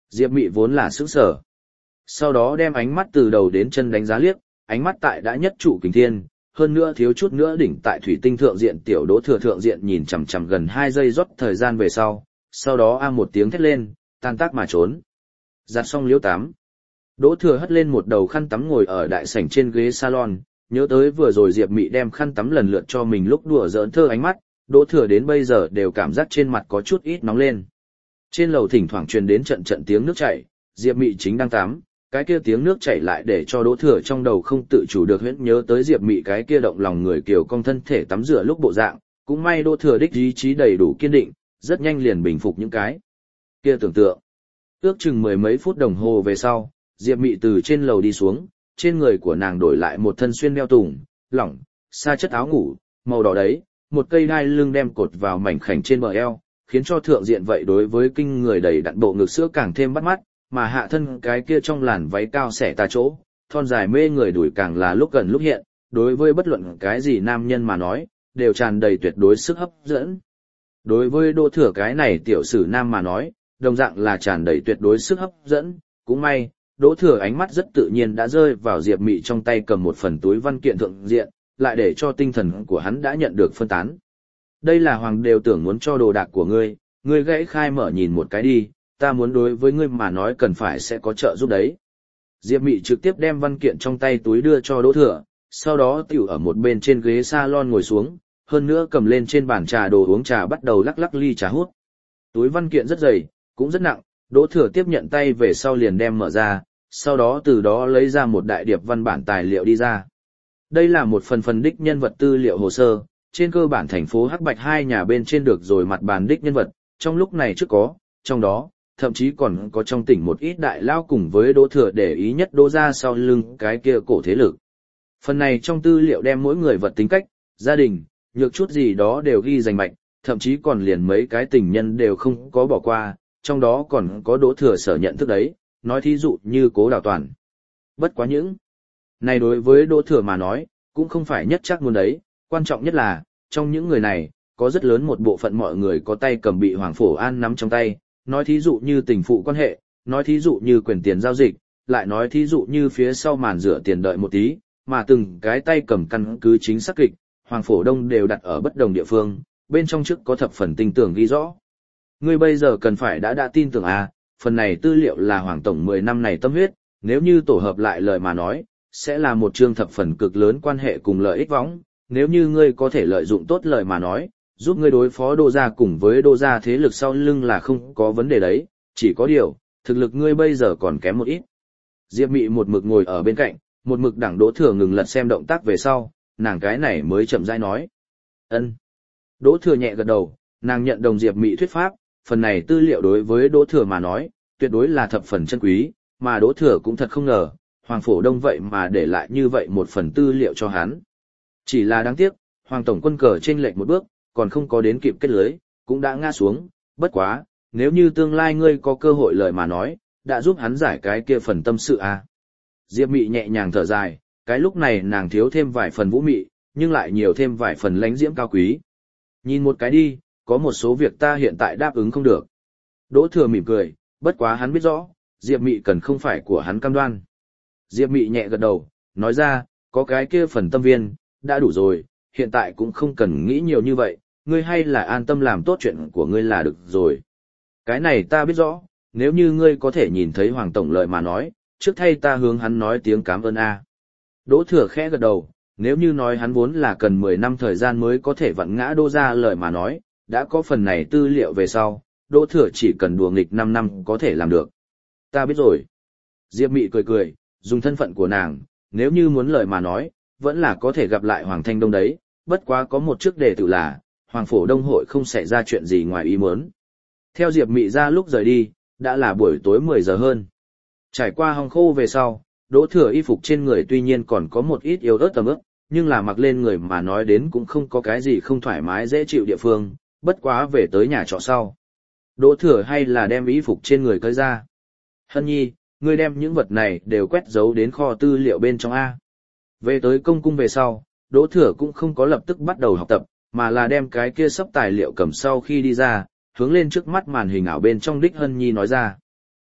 A: Diệp Mị vốn là sững sờ. Sau đó đem ánh mắt từ đầu đến chân đánh giá liếc, ánh mắt tại đã nhất trụ kình thiên, hơn nữa thiếu chút nữa đỉnh tại thủy tinh thượng diện tiểu Đỗ Thừa thượng diện nhìn chằm chằm gần 2 giây rót thời gian về sau đó a một tiếng thét lên, tan tác mà trốn. Giặt xong liễu tắm. Đỗ Thừa hất lên một đầu khăn tắm ngồi ở đại sảnh trên ghế salon, nhớ tới vừa rồi Diệp Mị đem khăn tắm lần lượt cho mình lúc đùa giỡn thơ ánh mắt, Đỗ Thừa đến bây giờ đều cảm giác trên mặt có chút ít nóng lên. Trên lầu thỉnh thoảng truyền đến trận trận tiếng nước chảy, Diệp Mị chính đang tắm, cái kia tiếng nước chảy lại để cho Đỗ Thừa trong đầu không tự chủ được huyễn nhớ tới Diệp Mị cái kia động lòng người kiều cong thân thể tắm rửa lúc bộ dạng, cũng may Đỗ Thừa đích ý chí đầy đủ kiên định, rất nhanh liền bình phục những cái kia tưởng tượng. Ước chừng mười mấy phút đồng hồ về sau, Diệp Mị từ trên lầu đi xuống, trên người của nàng đổi lại một thân xuyên đeo tùng, lỏng, sa chất áo ngủ, màu đỏ đấy, một cây đai lưng đem cột vào mảnh khảnh trên bờ eo, khiến cho thượng diện vậy đối với kinh người đầy đặn bộ ngực sữa càng thêm bắt mắt, mà hạ thân cái kia trong làn váy cao xẻ tà chỗ, thon dài mê người đùi càng là lúc gần lúc hiện, đối với bất luận cái gì nam nhân mà nói, đều tràn đầy tuyệt đối sức hấp dẫn. Đối với Đỗ Thừa cái này tiểu sử nam mà nói, đồng dạng là tràn đầy tuyệt đối sức hấp dẫn, cũng may, Đỗ Thừa ánh mắt rất tự nhiên đã rơi vào Diệp Mị trong tay cầm một phần túi văn kiện thượng diện, lại để cho tinh thần của hắn đã nhận được phân tán. Đây là hoàng đều tưởng muốn cho đồ đạc của ngươi gãy khai mở nhìn một cái đi, ta muốn đối với ngươi mà nói cần phải sẽ có trợ giúp đấy. Diệp Mị trực tiếp đem văn kiện trong tay túi đưa cho Đỗ Thừa, sau đó tiểu ở một bên trên ghế salon ngồi xuống, hơn nữa cầm lên trên bàn trà đồ uống trà bắt đầu lắc lắc ly trà hút. Túi văn kiện rất dày, cũng rất nặng, Đỗ Thừa tiếp nhận tay về sau liền đem mở ra, sau đó từ đó lấy ra một đại điệp văn bản tài liệu đi ra. Đây là một phần đích nhân vật tư liệu hồ sơ, trên cơ bản thành phố Hắc Bạch hai nhà bên trên được rồi mặt bàn đích nhân vật, trong lúc này trước có, trong đó, thậm chí còn có trong tỉnh một ít đại lao cùng với Đỗ Thừa để ý nhất Đỗ ra sau lưng cái kia cổ thế lực. Phần này trong tư liệu đem mỗi người vật tính cách, gia đình, nhược chút gì đó đều ghi rành mạch, thậm chí còn liền mấy cái tình nhân đều không có bỏ qua, trong đó còn có Đỗ Thừa sở nhận thức đấy, nói thí dụ như Cố Đào Toàn. Bất quá những này đối với Đỗ Thừa mà nói, cũng không phải nhất chắc luôn đấy, quan trọng nhất là, trong những người này, có rất lớn một bộ phận mọi người có tay cầm bị Hoàng Phổ An nắm trong tay, nói thí dụ như tình phụ quan hệ, nói thí dụ như quyền tiền giao dịch, lại nói thí dụ như phía sau màn rửa tiền đợi một tí, mà từng cái tay cầm căn cứ chính xác kịch, Hoàng Phổ Đông đều đặt ở bất đồng địa phương, bên trong trước có thập phần tinh tưởng ghi rõ. Ngươi bây giờ cần phải đã tin tưởng à, phần này tư liệu là Hoàng Tổng 10 năm này tâm huyết, nếu như tổ hợp lại lời mà nói, sẽ là một chương thập phần cực lớn quan hệ cùng lợi ích võng, nếu như ngươi có thể lợi dụng tốt lời mà nói, giúp ngươi đối phó Đỗ gia cùng với Đỗ gia thế lực sau lưng là không có vấn đề đấy, chỉ có điều, thực lực ngươi bây giờ còn kém một ít. Diệp Mị một mực ngồi ở bên cạnh, một mực đẳng Đỗ Thừa ngừng lật xem động tác về sau, nàng cái này mới chậm rãi nói. Ân. Đỗ Thừa nhẹ gật đầu, nàng nhận đồng Diệp Mị thuyết pháp, phần này tư liệu đối với Đỗ Thừa mà nói, tuyệt đối là thập phần chân quý, mà Đỗ Thừa cũng thật không ngờ, Hoàng Phổ Đông vậy mà để lại như vậy một phần tư liệu cho hắn. Chỉ là đáng tiếc, Hoàng Tổng quân cờ chênh lệch một bước, còn không có đến kịp kết lưới, cũng đã ngã xuống, bất quá, nếu như tương lai ngươi có cơ hội lời mà nói, đã giúp hắn giải cái kia phần tâm sự à. Diệp Mị nhẹ nhàng thở dài, cái lúc này nàng thiếu thêm vài phần vũ mị, nhưng lại nhiều thêm vài phần lãnh diễm cao quý. Nhìn một cái đi, có một số việc ta hiện tại đáp ứng không được. Đỗ Thừa mỉm cười, bất quá hắn biết rõ, Diệp Mị cần không phải của hắn cam đoan. Diệp Mị nhẹ gật đầu, nói ra, có cái kia phần tâm viên, đã đủ rồi, hiện tại cũng không cần nghĩ nhiều như vậy, ngươi hay là an tâm làm tốt chuyện của ngươi là được rồi. Cái này ta biết rõ, nếu như ngươi có thể nhìn thấy Hoàng Tổng lời mà nói, trước thay ta hướng hắn nói tiếng cảm ơn a. Đỗ Thừa khẽ gật đầu, nếu như nói hắn vốn là cần 10 năm thời gian mới có thể vặn ngã Đỗ gia lời mà nói, đã có phần này tư liệu về sau, Đỗ Thừa chỉ cần đùa nghịch 5 năm có thể làm được. Ta biết rồi. Diệp Mị cười cười, dùng thân phận của nàng, nếu như muốn lời mà nói, vẫn là có thể gặp lại Hoàng Thanh Đông đấy, bất quá có một trước đề tự là, Hoàng Phổ Đông hội không xảy ra chuyện gì ngoài ý muốn. Theo Diệp Mị ra lúc rời đi, đã là buổi tối 10 giờ hơn. Trải qua hong khô về sau, Đỗ Thừa y phục trên người tuy nhiên còn có một ít yếu ớt tầm ướp, nhưng là mặc lên người mà nói đến cũng không có cái gì không thoải mái dễ chịu địa phương, bất quá về tới nhà trọ sau. Đỗ Thừa hay là đem y phục trên người cởi ra. Hân Nhi, ngươi đem những vật này đều quét giấu đến kho tư liệu bên trong A. Về tới công cung về sau, Đỗ Thừa cũng không có lập tức bắt đầu học tập, mà là đem cái kia sấp tài liệu cầm sau khi đi ra, hướng lên trước mắt màn hình ảo bên trong đích Hân Nhi nói ra.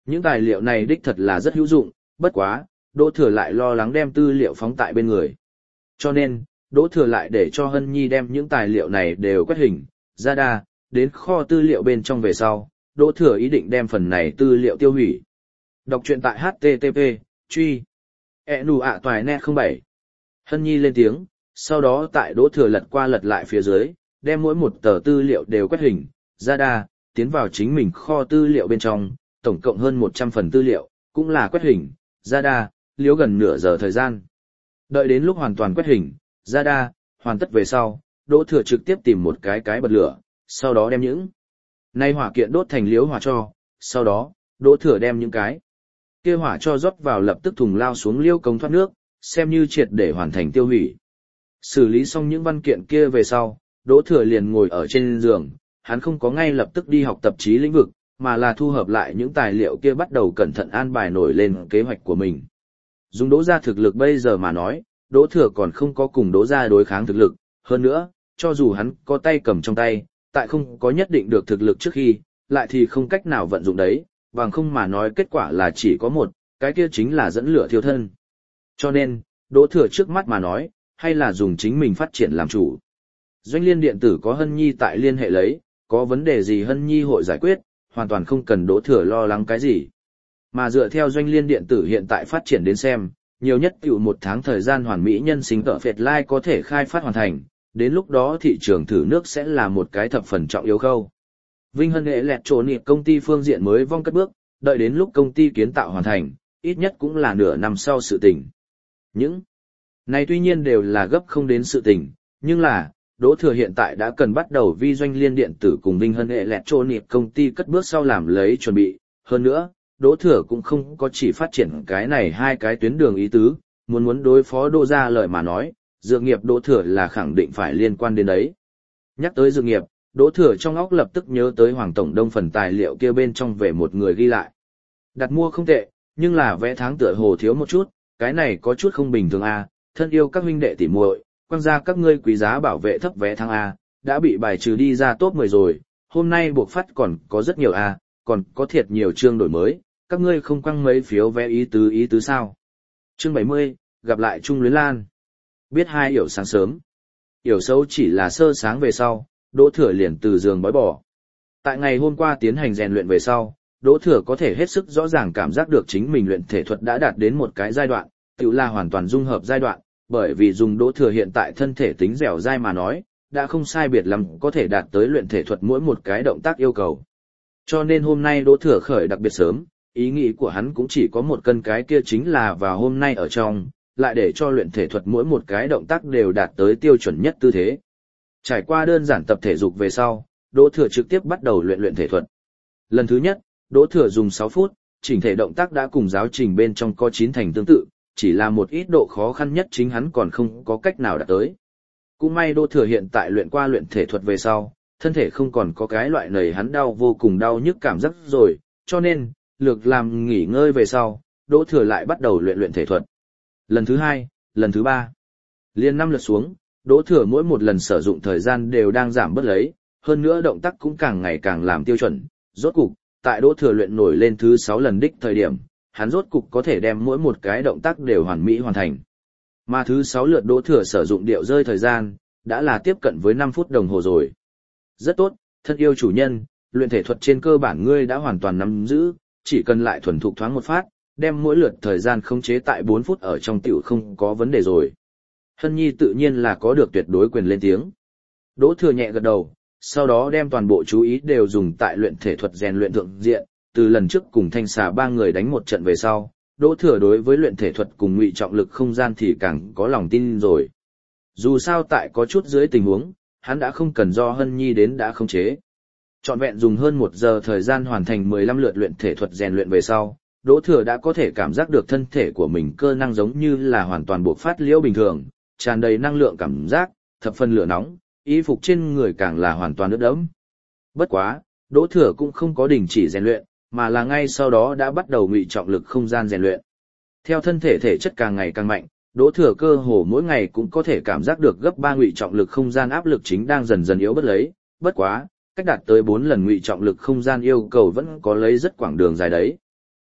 A: Những tài liệu này đích thật là rất hữu dụng, bất quá, Đỗ Thừa lại lo lắng đem tư liệu phóng tại bên người. Cho nên, Đỗ Thừa lại để cho Hân Nhi đem những tài liệu này đều quét hình, ra đa, đến kho tư liệu bên trong về sau, Đỗ Thừa ý định đem phần này tư liệu tiêu hủy. Đọc truyện tại http, truy. Nụ ạ toài net 07. Hân Nhi lên tiếng, sau đó tại Đỗ Thừa lật qua lật lại phía dưới, đem mỗi một tờ tư liệu đều quét hình, ra đa, tiến vào chính mình kho tư liệu bên trong, tổng cộng hơn 100 phần tư liệu, cũng là quét hình, ra đa, liếu gần nửa giờ thời gian. Đợi đến lúc hoàn toàn quét hình, ra đa, hoàn tất về sau, Đỗ Thừa trực tiếp tìm một cái bật lửa, sau đó đem những nay hỏa kiện đốt thành liếu hỏa cho, sau đó, Đỗ Thừa đem những cái kia hỏa cho rót vào lập tức thùng lao xuống liêu cống thoát nước, xem như triệt để hoàn thành tiêu hủy. Xử lý xong những văn kiện kia về sau, Đỗ Thừa liền ngồi ở trên giường, hắn không có ngay lập tức đi học tập chí lĩnh vực, mà là thu hợp lại những tài liệu kia bắt đầu cẩn thận an bài nổi lên kế hoạch của mình. Dùng Đỗ gia thực lực bây giờ mà nói, Đỗ Thừa còn không có cùng Đỗ gia đối kháng thực lực, hơn nữa, cho dù hắn có tay cầm trong tay, tại không có nhất định được thực lực trước khi, lại thì không cách nào vận dụng đấy, bằng không mà nói kết quả là chỉ có một, cái kia chính là dẫn lửa thiêu thân. Cho nên, Đỗ Thừa trước mắt mà nói, hay là dùng chính mình phát triển làm chủ. Doanh liên điện tử có Hân Nhi tại liên hệ lấy, có vấn đề gì Hân Nhi hội giải quyết, hoàn toàn không cần Đỗ Thừa lo lắng cái gì. Mà dựa theo doanh liên điện tử hiện tại phát triển đến xem, nhiều nhất tiểu 1 tháng thời gian hoàn mỹ nhân sinh tợ phệt lai có thể khai phát hoàn thành, đến lúc đó thị trường thử nước sẽ là một cái thập phần trọng yếu khâu. Vinh Hân Nghệ lẹt trộn nhịp công ty phương diện mới vong cất bước, đợi đến lúc công ty kiến tạo hoàn thành, ít nhất cũng là nửa năm sau sự tình. Những này tuy nhiên đều là gấp không đến sự tình, nhưng là, Đỗ Thừa hiện tại đã cần bắt đầu vi doanh liên điện tử cùng Vinh Hân Nghệ lẹt trộn nhịp công ty cất bước sau làm lấy chuẩn bị, hơn nữa, Đỗ Thừa cũng không có chỉ phát triển cái này hai cái tuyến đường ý tứ, muốn đối phó Đỗ gia lời mà nói, dược nghiệp Đỗ Thừa là khẳng định phải liên quan đến đấy. Nhắc tới dược nghiệp, Đỗ Thừa trong óc lập tức nhớ tới Hoàng Tổng Đông phần tài liệu kia bên trong về một người ghi lại. Đặt mua không tệ, nhưng là vé tháng tựa hồ thiếu một chút, cái này có chút không bình thường a. Thân yêu các huynh đệ tỉ muội, quang gia các ngươi quý giá bảo vệ thấp vé tháng a, đã bị bài trừ đi ra top 10 rồi, hôm nay buộc phát còn có rất nhiều a, còn có thiệt nhiều chương đổi mới, các ngươi không quăng mấy phiếu vé ý tứ sao? Chương 70, gặp lại Trung Luyến Lan. Biết hai yểu sáng sớm. Yểu xấu chỉ là sơ sáng về sau, Đỗ Thừa liền từ giường bói bỏ. Tại ngày hôm qua tiến hành rèn luyện về sau, Đỗ Thừa có thể hết sức rõ ràng cảm giác được chính mình luyện thể thuật đã đạt đến một cái giai đoạn, tự là hoàn toàn dung hợp giai đoạn, bởi vì dùng Đỗ Thừa hiện tại thân thể tính dẻo dai mà nói, đã không sai biệt lắm có thể đạt tới luyện thể thuật mỗi một cái động tác yêu cầu. Cho nên hôm nay Đỗ Thừa khởi đặc biệt sớm, ý nghĩ của hắn cũng chỉ có một cân cái kia chính là vào hôm nay ở trong, lại để cho luyện thể thuật mỗi một cái động tác đều đạt tới tiêu chuẩn nhất tư thế. Trải qua đơn giản tập thể dục về sau, Đỗ Thừa trực tiếp bắt đầu luyện thể thuật. Lần thứ nhất, Đỗ Thừa dùng 6 phút, chỉnh thể động tác đã cùng giáo trình bên trong có 9 thành tương tự, chỉ là một ít độ khó khăn nhất chính hắn còn không có cách nào đạt tới. Cũng may Đỗ Thừa hiện tại luyện qua luyện thể thuật về sau, thân thể không còn có cái loại nầy hắn đau vô cùng đau nhức cảm giác rồi, cho nên, lược làm nghỉ ngơi về sau, Đỗ Thừa lại bắt đầu luyện thể thuật. Lần thứ 2, lần thứ 3, liên 5 lượt xuống, Đỗ Thừa mỗi một lần sử dụng thời gian đều đang giảm bớt lấy, hơn nữa động tác cũng càng ngày càng làm tiêu chuẩn. Rốt cục, tại Đỗ Thừa luyện nổi lên thứ 6 lần đích thời điểm, hắn rốt cục có thể đem mỗi một cái động tác đều hoàn mỹ hoàn thành. Mà thứ 6 lượt Đỗ Thừa sử dụng điệu rơi thời gian, đã là tiếp cận với 5 phút đồng hồ rồi. Rất tốt, thân yêu chủ nhân, luyện thể thuật trên cơ bản ngươi đã hoàn toàn nắm giữ, chỉ cần lại thuần thục thoáng một phát, đem mỗi lượt thời gian khống chế tại 4 phút ở trong tiểu không có vấn đề rồi. Hân Nhi tự nhiên là có được tuyệt đối quyền lên tiếng. Đỗ Thừa nhẹ gật đầu, sau đó đem toàn bộ chú ý đều dùng tại luyện thể thuật rèn luyện thượng diện, từ lần trước cùng Thanh Xà 3 người đánh một trận về sau, Đỗ Thừa đối với luyện thể thuật cùng ngụy trọng lực không gian thì càng có lòng tin rồi. Dù sao tại có chút dưới tình huống, hắn đã không cần do Hân Nhi đến đã khống chế. Trọn vẹn dùng hơn 1 giờ thời gian hoàn thành 15 lượt luyện thể thuật rèn luyện về sau, Đỗ Thừa đã có thể cảm giác được thân thể của mình cơ năng giống như là hoàn toàn bộc phát liễu bình thường, tràn đầy năng lượng cảm giác, thập phần lửa nóng, y phục trên người càng là hoàn toàn ướt đẫm. Bất quá, Đỗ Thừa cũng không có đình chỉ rèn luyện, mà là ngay sau đó đã bắt đầu ngụy trọng lực không gian rèn luyện. Theo thân thể thể chất càng ngày càng mạnh, Đỗ Thừa cơ hồ mỗi ngày cũng có thể cảm giác được gấp 3 ngụy trọng lực không gian áp lực chính đang dần dần yếu bớt lấy, bất quá, cách đạt tới 4 lần ngụy trọng lực không gian yêu cầu vẫn có lấy rất quãng đường dài đấy.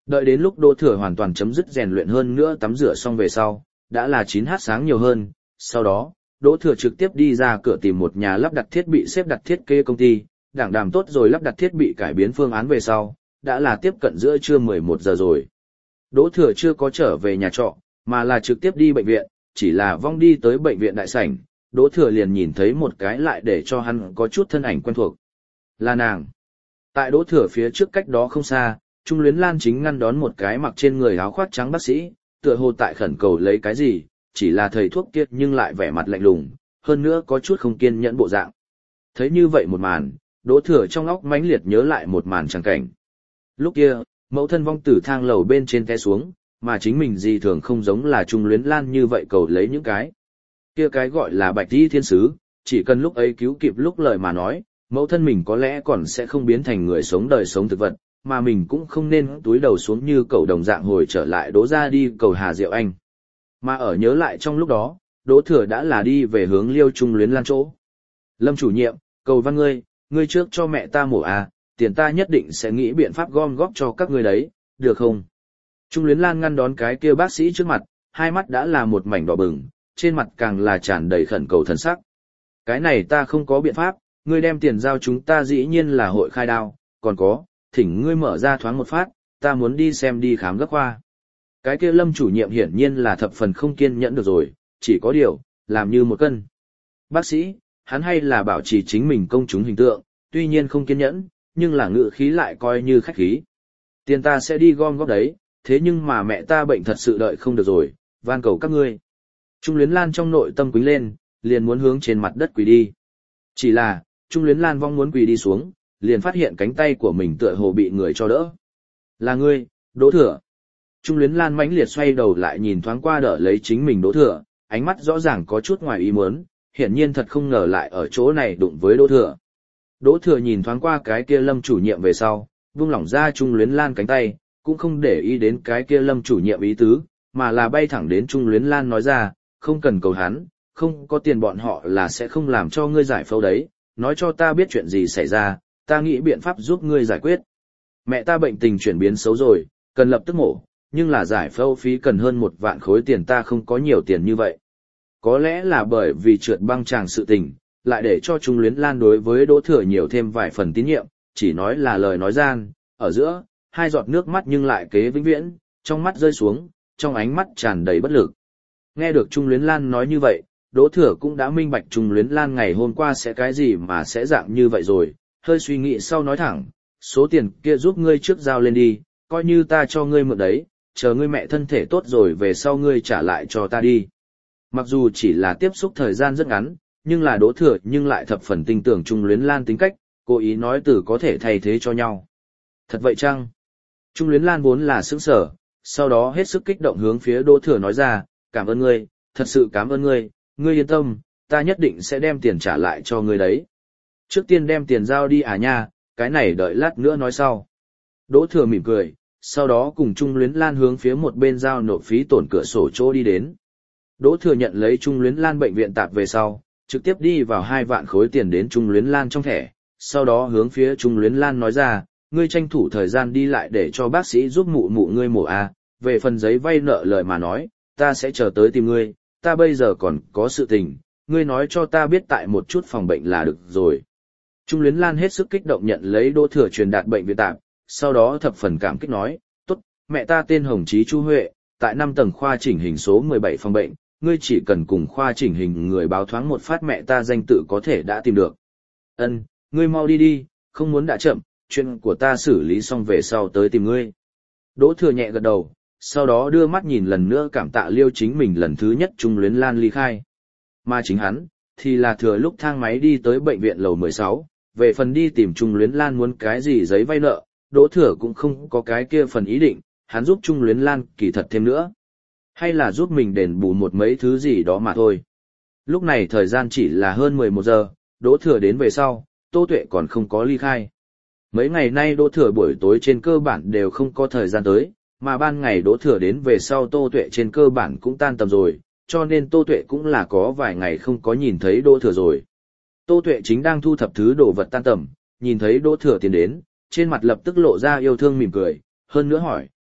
A: Đợi đến lúc Đỗ Thừa hoàn toàn chấm dứt rèn luyện hơn nữa tắm rửa xong về sau, đã là 9h sáng nhiều hơn, sau đó, Đỗ Thừa trực tiếp đi ra cửa tìm một nhà lắp đặt thiết bị xếp đặt thiết kế công ty, đảng đàm tốt rồi lắp đặt thiết bị cải biến phương án về sau, đã là tiếp cận giữa trưa 11 giờ rồi. Đỗ Thừa chưa có trở về nhà trọ, mà là trực tiếp đi bệnh viện, chỉ là vong đi tới bệnh viện đại sảnh, Đỗ Thừa liền nhìn thấy một cái lại để cho hắn có chút thân ảnh quen thuộc. Là nàng. Tại Đỗ Thừa phía trước cách đó không xa, Trung Luyến Lan chính ngăn đón một cái mặc trên người áo khoác trắng bác sĩ, tựa hồ tại khẩn cầu lấy cái gì, chỉ là thầy thuốc kia nhưng lại vẻ mặt lạnh lùng, hơn nữa có chút không kiên nhẫn bộ dạng. Thấy như vậy một màn, Đỗ Thừa trong óc mãnh liệt nhớ lại một màn tràng cảnh. Lúc kia, mẫu thân vong từ thang lầu bên trên té xuống, mà chính mình gì thường không giống là Trung Luyến Lan như vậy cầu lấy những cái. Kia cái gọi là bạch y thiên sứ, chỉ cần lúc ấy cứu kịp lúc lời mà nói, mẫu thân mình có lẽ còn sẽ không biến thành người sống đời sống thực vật, mà mình cũng không nên túi đầu xuống như cầu đồng dạng hồi trở lại Đỗ ra đi cầu Hà Diệu Anh. Mà ở nhớ lại trong lúc đó, Đỗ Thừa đã là đi về hướng Liêu Trung Luyến Lan chỗ. Lâm chủ nhiệm, cầu văn ngươi trước cho mẹ ta mổ à, tiền ta nhất định sẽ nghĩ biện pháp gom góp cho các ngươi đấy, được không? Trung Luyến Lan ngăn đón cái kia bác sĩ trước mặt, hai mắt đã là một mảnh đỏ bừng, trên mặt càng là tràn đầy khẩn cầu thần sắc. Cái này ta không có biện pháp, ngươi đem tiền giao chúng ta dĩ nhiên là hội khai đao, còn có, thỉnh ngươi mở ra thoáng một phát, ta muốn đi xem đi khám gấp khoa. Cái kia Lâm chủ nhiệm hiển nhiên là thập phần không kiên nhẫn được rồi, chỉ có điều, làm như một cân. Bác sĩ, hắn hay là bảo trì chính mình công chúng hình tượng, tuy nhiên không kiên nhẫn, nhưng là ngữ khí lại coi như khách khí. Tiền ta sẽ đi gom góp đấy, thế nhưng mà mẹ ta bệnh thật sự đợi không được rồi, van cầu các ngươi. Trung Luyến Lan trong nội tâm quýnh lên, liền muốn hướng trên mặt đất quỳ đi. Chỉ là, Trung Luyến Lan vong muốn quỳ đi xuống, liền phát hiện cánh tay của mình tựa hồ bị người cho đỡ. Là ngươi, Đỗ Thừa. Trung Luyến Lan mãnh liệt xoay đầu lại nhìn thoáng qua đỡ lấy chính mình Đỗ Thừa, ánh mắt rõ ràng có chút ngoài ý muốn, hiển nhiên thật không ngờ lại ở chỗ này đụng với Đỗ Thừa. Đỗ Thừa nhìn thoáng qua cái kia Lâm chủ nhiệm về sau, buông lỏng ra Trung Luyến Lan cánh tay, cũng không để ý đến cái kia Lâm chủ nhiệm ý tứ, mà là bay thẳng đến Trung Luyến Lan nói ra, không cần cầu hắn, không có tiền bọn họ là sẽ không làm cho ngươi giải phẫu đấy, nói cho ta biết chuyện gì xảy ra, ta nghĩ biện pháp giúp ngươi giải quyết. Mẹ ta bệnh tình chuyển biến xấu rồi, cần lập tức mổ, nhưng là giải phẫu phí cần hơn 1 vạn khối tiền, ta không có nhiều tiền như vậy. Có lẽ là bởi vì trượt băng tràng sự tình, lại để cho Trung Luyến Lan đối với Đỗ Thừa nhiều thêm vài phần tín nhiệm, chỉ nói là lời nói gian, ở giữa, hai giọt nước mắt nhưng lại kế vĩnh viễn, trong mắt rơi xuống, trong ánh mắt tràn đầy bất lực. Nghe được Trung Luyến Lan nói như vậy, Đỗ Thừa cũng đã minh bạch Trung Luyến Lan ngày hôm qua sẽ cái gì mà sẽ dạng như vậy rồi, hơi suy nghĩ sau nói thẳng, số tiền kia giúp ngươi trước giao lên đi, coi như ta cho ngươi mượn đấy, chờ ngươi mẹ thân thể tốt rồi về sau ngươi trả lại cho ta đi. Mặc dù chỉ là tiếp xúc thời gian rất ngắn, nhưng là Đỗ Thừa nhưng lại thập phần tin tưởng Trung Luyến Lan tính cách, cố ý nói từ có thể thay thế cho nhau. Thật vậy chăng? Trung Luyến Lan vốn là sững sở, sau đó hết sức kích động hướng phía Đỗ Thừa nói ra, cảm ơn ngươi, thật sự cảm ơn ngươi yên tâm, ta nhất định sẽ đem tiền trả lại cho ngươi đấy. Trước tiên đem tiền giao đi à nha, cái này đợi lát nữa nói sau. Đỗ Thừa mỉm cười, sau đó cùng Trung Luyến Lan hướng phía một bên giao nộp phí tổn cửa sổ chỗ đi đến. Đỗ Thừa nhận lấy Trung Luyến Lan bệnh viện tạp về sau, trực tiếp đi vào 2 vạn khối tiền đến Trung Luyến Lan trong thẻ, sau đó hướng phía Trung Luyến Lan nói ra, ngươi tranh thủ thời gian đi lại để cho bác sĩ giúp mụ mụ ngươi mổ a, về phần giấy vay nợ lời mà nói, ta sẽ chờ tới tìm ngươi, ta bây giờ còn có sự tình, ngươi nói cho ta biết tại một chút phòng bệnh là được rồi. Trung Luyến Lan hết sức kích động nhận lấy Đỗ Thừa truyền đạt bệnh viện tạp, sau đó thập phần cảm kích nói, tốt, mẹ ta tên Hồng Chí Chu Huệ, tại 5 tầng khoa chỉnh hình số 17 phòng bệnh, ngươi chỉ cần cùng khoa chỉnh hình người báo thoáng một phát mẹ ta danh tự có thể đã tìm được. Ân, ngươi mau đi đi, không muốn đã chậm, chuyện của ta xử lý xong về sau tới tìm ngươi. Đỗ Thừa nhẹ gật đầu, sau đó đưa mắt nhìn lần nữa cảm tạ Liêu chính mình lần thứ nhất Trung Luyến Lan ly khai. Mà chính hắn, thì là thừa lúc thang máy đi tới bệnh viện lầu 16, về phần đi tìm Trung Luyến Lan muốn cái gì giấy vay nợ, Đỗ Thừa cũng không có cái kia phần ý định, hắn giúp Trung Luyến Lan kỳ thật thêm nữa. Hay là giúp mình đền bù một mấy thứ gì đó mà thôi. Lúc này thời gian chỉ là hơn 11 giờ, Đỗ Thừa đến về sau, Tô Tuệ còn không có ly khai. Mấy ngày nay Đỗ Thừa buổi tối trên cơ bản đều không có thời gian tới, mà ban ngày Đỗ Thừa đến về sau Tô Tuệ trên cơ bản cũng tan tầm rồi, cho nên Tô Tuệ cũng là có vài ngày không có nhìn thấy Đỗ Thừa rồi. Tô Tuệ chính đang thu thập thứ đồ vật tan tầm, nhìn thấy Đỗ Thừa tiến đến, trên mặt lập tức lộ ra yêu thương mỉm cười, hơn nữa hỏi,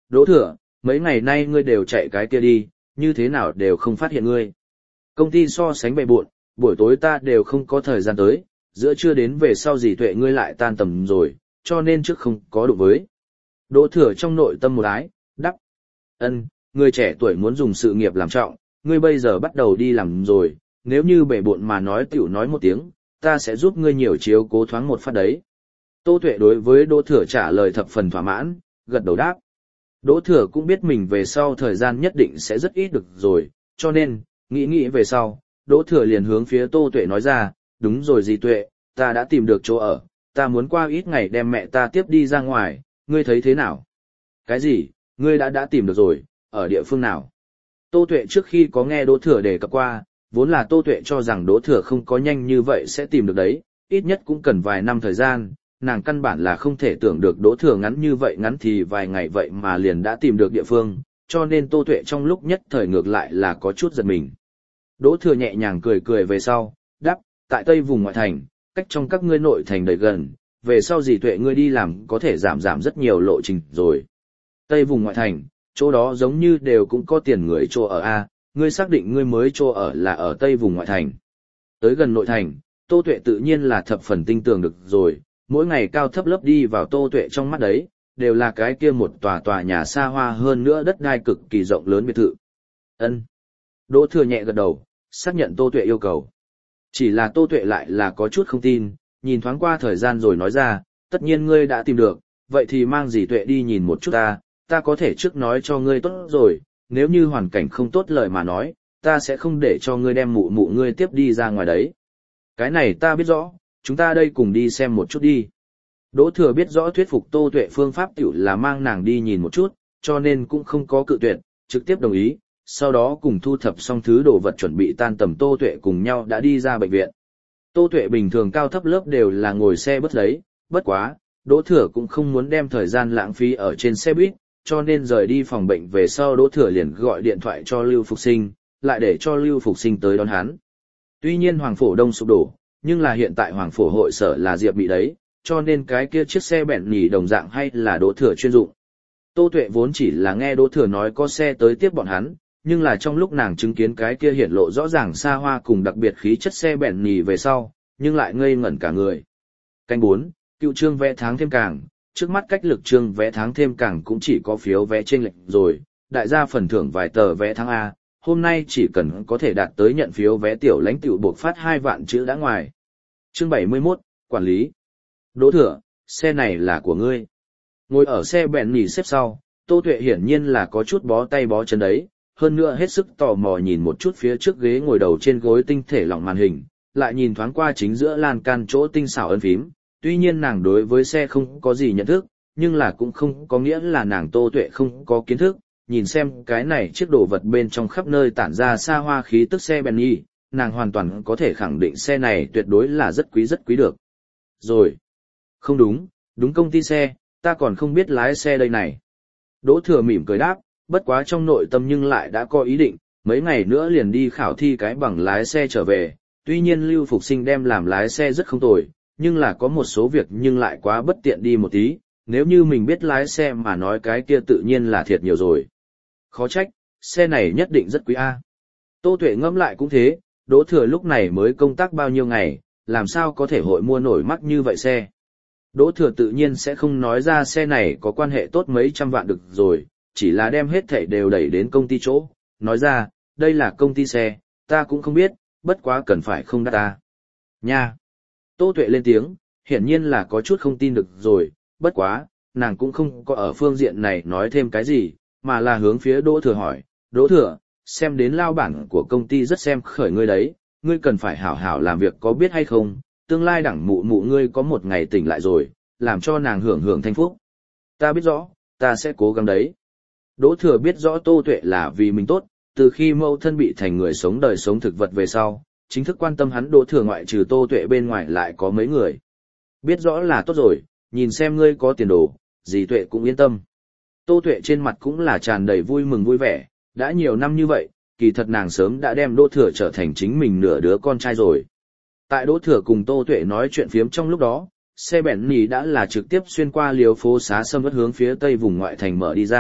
A: Đỗ Thừa, mấy ngày nay ngươi đều chạy cái kia đi, như thế nào đều không phát hiện ngươi. Công ty so sánh bề bộn, buổi tối ta đều không có thời gian tới, giữa trưa đến về sau dì Tuệ ngươi lại tan tầm rồi, cho nên trước không có đụng với. Đỗ Thừa trong nội tâm một ái, đắp. Ân, người trẻ tuổi muốn dùng sự nghiệp làm trọng, ngươi bây giờ bắt đầu đi làm rồi, nếu như bể bộn mà nói tiểu nói một tiếng, ta sẽ giúp ngươi nhiều chiếu cố thoáng một phát đấy. Tô Tuệ đối với Đỗ Thừa trả lời thập phần thỏa mãn, gật đầu đáp. Đỗ Thừa cũng biết mình về sau thời gian nhất định sẽ rất ít được rồi, cho nên, nghĩ về sau, Đỗ Thừa liền hướng phía Tô Tuệ nói ra, đúng rồi dì Tuệ, ta đã tìm được chỗ ở, ta muốn qua ít ngày đem mẹ ta tiếp đi ra ngoài, ngươi thấy thế nào? Cái gì, ngươi đã tìm được rồi, ở địa phương nào? Tô Tuệ trước khi có nghe Đỗ Thừa đề cập qua, vốn là Tô Tuệ cho rằng Đỗ Thừa không có nhanh như vậy sẽ tìm được đấy, ít nhất cũng cần vài năm thời gian, nàng căn bản là không thể tưởng được Đỗ Thừa ngắn như vậy ngắn thì vài ngày vậy mà liền đã tìm được địa phương, cho nên Tô Tuệ trong lúc nhất thời ngược lại là có chút giật mình. Đỗ Thừa nhẹ nhàng cười về sau, đáp, tại Tây vùng ngoại thành, cách trong các ngươi nội thành đầy gần, về sau dì Tuệ ngươi đi làm có thể giảm rất nhiều lộ trình rồi. Tây vùng ngoại thành, chỗ đó giống như đều cũng có tiền người chỗ ở a, ngươi xác định ngươi mới chỗ ở là ở Tây vùng ngoại thành. Tới gần nội thành, Tô Tuệ tự nhiên là thập phần tinh tường được rồi, mỗi ngày cao thấp lớp đi vào Tô Tuệ trong mắt đấy, đều là cái kia một tòa nhà xa hoa hơn nữa đất đai cực kỳ rộng lớn biệt thự. Ân. Đỗ Thừa nhẹ gật đầu, xác nhận Tô Tuệ yêu cầu. Chỉ là Tô Tuệ lại là có chút không tin, nhìn thoáng qua thời gian rồi nói ra, tất nhiên ngươi đã tìm được, vậy thì mang dì Tuệ đi nhìn một chút ta có thể trước nói cho ngươi tốt rồi, nếu như hoàn cảnh không tốt lời mà nói, ta sẽ không để cho ngươi đem mụ ngươi tiếp đi ra ngoài đấy. Cái này ta biết rõ, chúng ta đây cùng đi xem một chút đi. Đỗ Thừa biết rõ thuyết phục Tô Tuệ phương pháp tiểu là mang nàng đi nhìn một chút, cho nên cũng không có cự tuyệt, trực tiếp đồng ý, sau đó cùng thu thập xong thứ đồ vật chuẩn bị tan tầm Tô Tuệ cùng nhau đã đi ra bệnh viện. Tô Tuệ bình thường cao thấp lớp đều là ngồi xe bus đấy, bất quá, Đỗ Thừa cũng không muốn đem thời gian lãng phí ở trên xe buýt, cho nên rời đi phòng bệnh về sau Đỗ Thừa liền gọi điện thoại cho Lưu Phục Sinh, lại để cho Lưu Phục Sinh tới đón hắn. Tuy nhiên Hoàng Phổ Đông sụp đổ, nhưng là hiện tại Hoàng Phổ hội sở là Diệp bị đấy, cho nên cái kia chiếc xe bẹn nhì đồng dạng hay là Đỗ Thừa chuyên dụng. Tô Tuệ vốn chỉ là nghe Đỗ Thừa nói có xe tới tiếp bọn hắn, nhưng là trong lúc nàng chứng kiến cái kia hiển lộ rõ ràng xa hoa cùng đặc biệt khí chất xe bẹn nhì về sau, nhưng lại ngây ngẩn cả người. Canh 4, cựu trương vé tháng thêm càng, trước mắt cách lực trương vé tháng thêm càng cũng chỉ có phiếu vé chênh lệch rồi, đại gia phần thưởng vài tờ vé tháng A, hôm nay chỉ cần có thể đạt tới nhận phiếu vé tiểu lãnh tiểu buộc phát 2 vạn chữ đã ngoài. Chương 71, quản lý. Đỗ Thừa, xe này là của ngươi. Ngồi ở xe bẹn nhì xếp sau, Tô Tuệ hiển nhiên là có chút bó tay bó chân đấy, hơn nữa hết sức tò mò nhìn một chút phía trước ghế ngồi đầu trên gối tinh thể lỏng màn hình, lại nhìn thoáng qua chính giữa lan can chỗ tinh xảo ấn phím. Tuy nhiên nàng đối với xe không có gì nhận thức, nhưng là cũng không có nghĩa là nàng Tô Tuệ không có kiến thức, nhìn xem cái này chiếc đồ vật bên trong khắp nơi tản ra xa hoa khí tức xe Bentley, nàng hoàn toàn có thể khẳng định xe này tuyệt đối là rất quý được. Rồi. Không đúng, đúng công ty xe, ta còn không biết lái xe đây này. Đỗ Thừa mỉm cười đáp, bất quá trong nội tâm nhưng lại đã có ý định, mấy ngày nữa liền đi khảo thi cái bằng lái xe trở về, tuy nhiên Lưu Phục Sinh đem làm lái xe rất không tồi, nhưng là có một số việc nhưng lại quá bất tiện đi một tí, nếu như mình biết lái xe mà nói cái kia tự nhiên là thiệt nhiều rồi. Khó trách, xe này nhất định rất quý a. Tô Tuệ ngẫm lại cũng thế, Đỗ Thừa lúc này mới công tác bao nhiêu ngày, làm sao có thể hội mua nổi mắc như vậy xe. Đỗ Thừa tự nhiên sẽ không nói ra xe này có quan hệ tốt mấy trăm vạn được rồi, chỉ là đem hết thảy đều đẩy đến công ty chỗ, nói ra, đây là công ty xe, ta cũng không biết, bất quá cần phải không đắt ta. Nha! Tô Tuệ lên tiếng, hiển nhiên là có chút không tin được rồi, bất quá, nàng cũng không có ở phương diện này nói thêm cái gì, mà là hướng phía Đỗ Thừa hỏi, Đỗ Thừa, xem đến lao bản của công ty rất xem khởi ngươi đấy, ngươi cần phải hảo hảo làm việc có biết hay không, tương lai đẳng mụ ngươi có một ngày tỉnh lại rồi, làm cho nàng hưởng hưởng thanh phúc. Ta biết rõ, ta sẽ cố gắng đấy. Đỗ Thừa biết rõ Tô Tuệ là vì mình tốt, từ khi mẫu thân bị thành người sống đời sống thực vật về sau, chính thức quan tâm hắn Đỗ Thừa ngoại trừ Tô Tuệ bên ngoài lại có mấy người. Biết rõ là tốt rồi, nhìn xem ngươi có tiền đồ, dì Tuệ cũng yên tâm. Tô Tuệ trên mặt cũng là tràn đầy vui mừng vui vẻ, đã nhiều năm như vậy, kỳ thật nàng sớm đã đem Đỗ Thừa trở thành chính mình nửa đứa con trai rồi. Tại Đỗ Thừa cùng Tô Tuệ nói chuyện phiếm trong lúc đó, xe Bentley đã là trực tiếp xuyên qua liều phố xá sâm vất hướng phía tây vùng ngoại thành mở đi ra,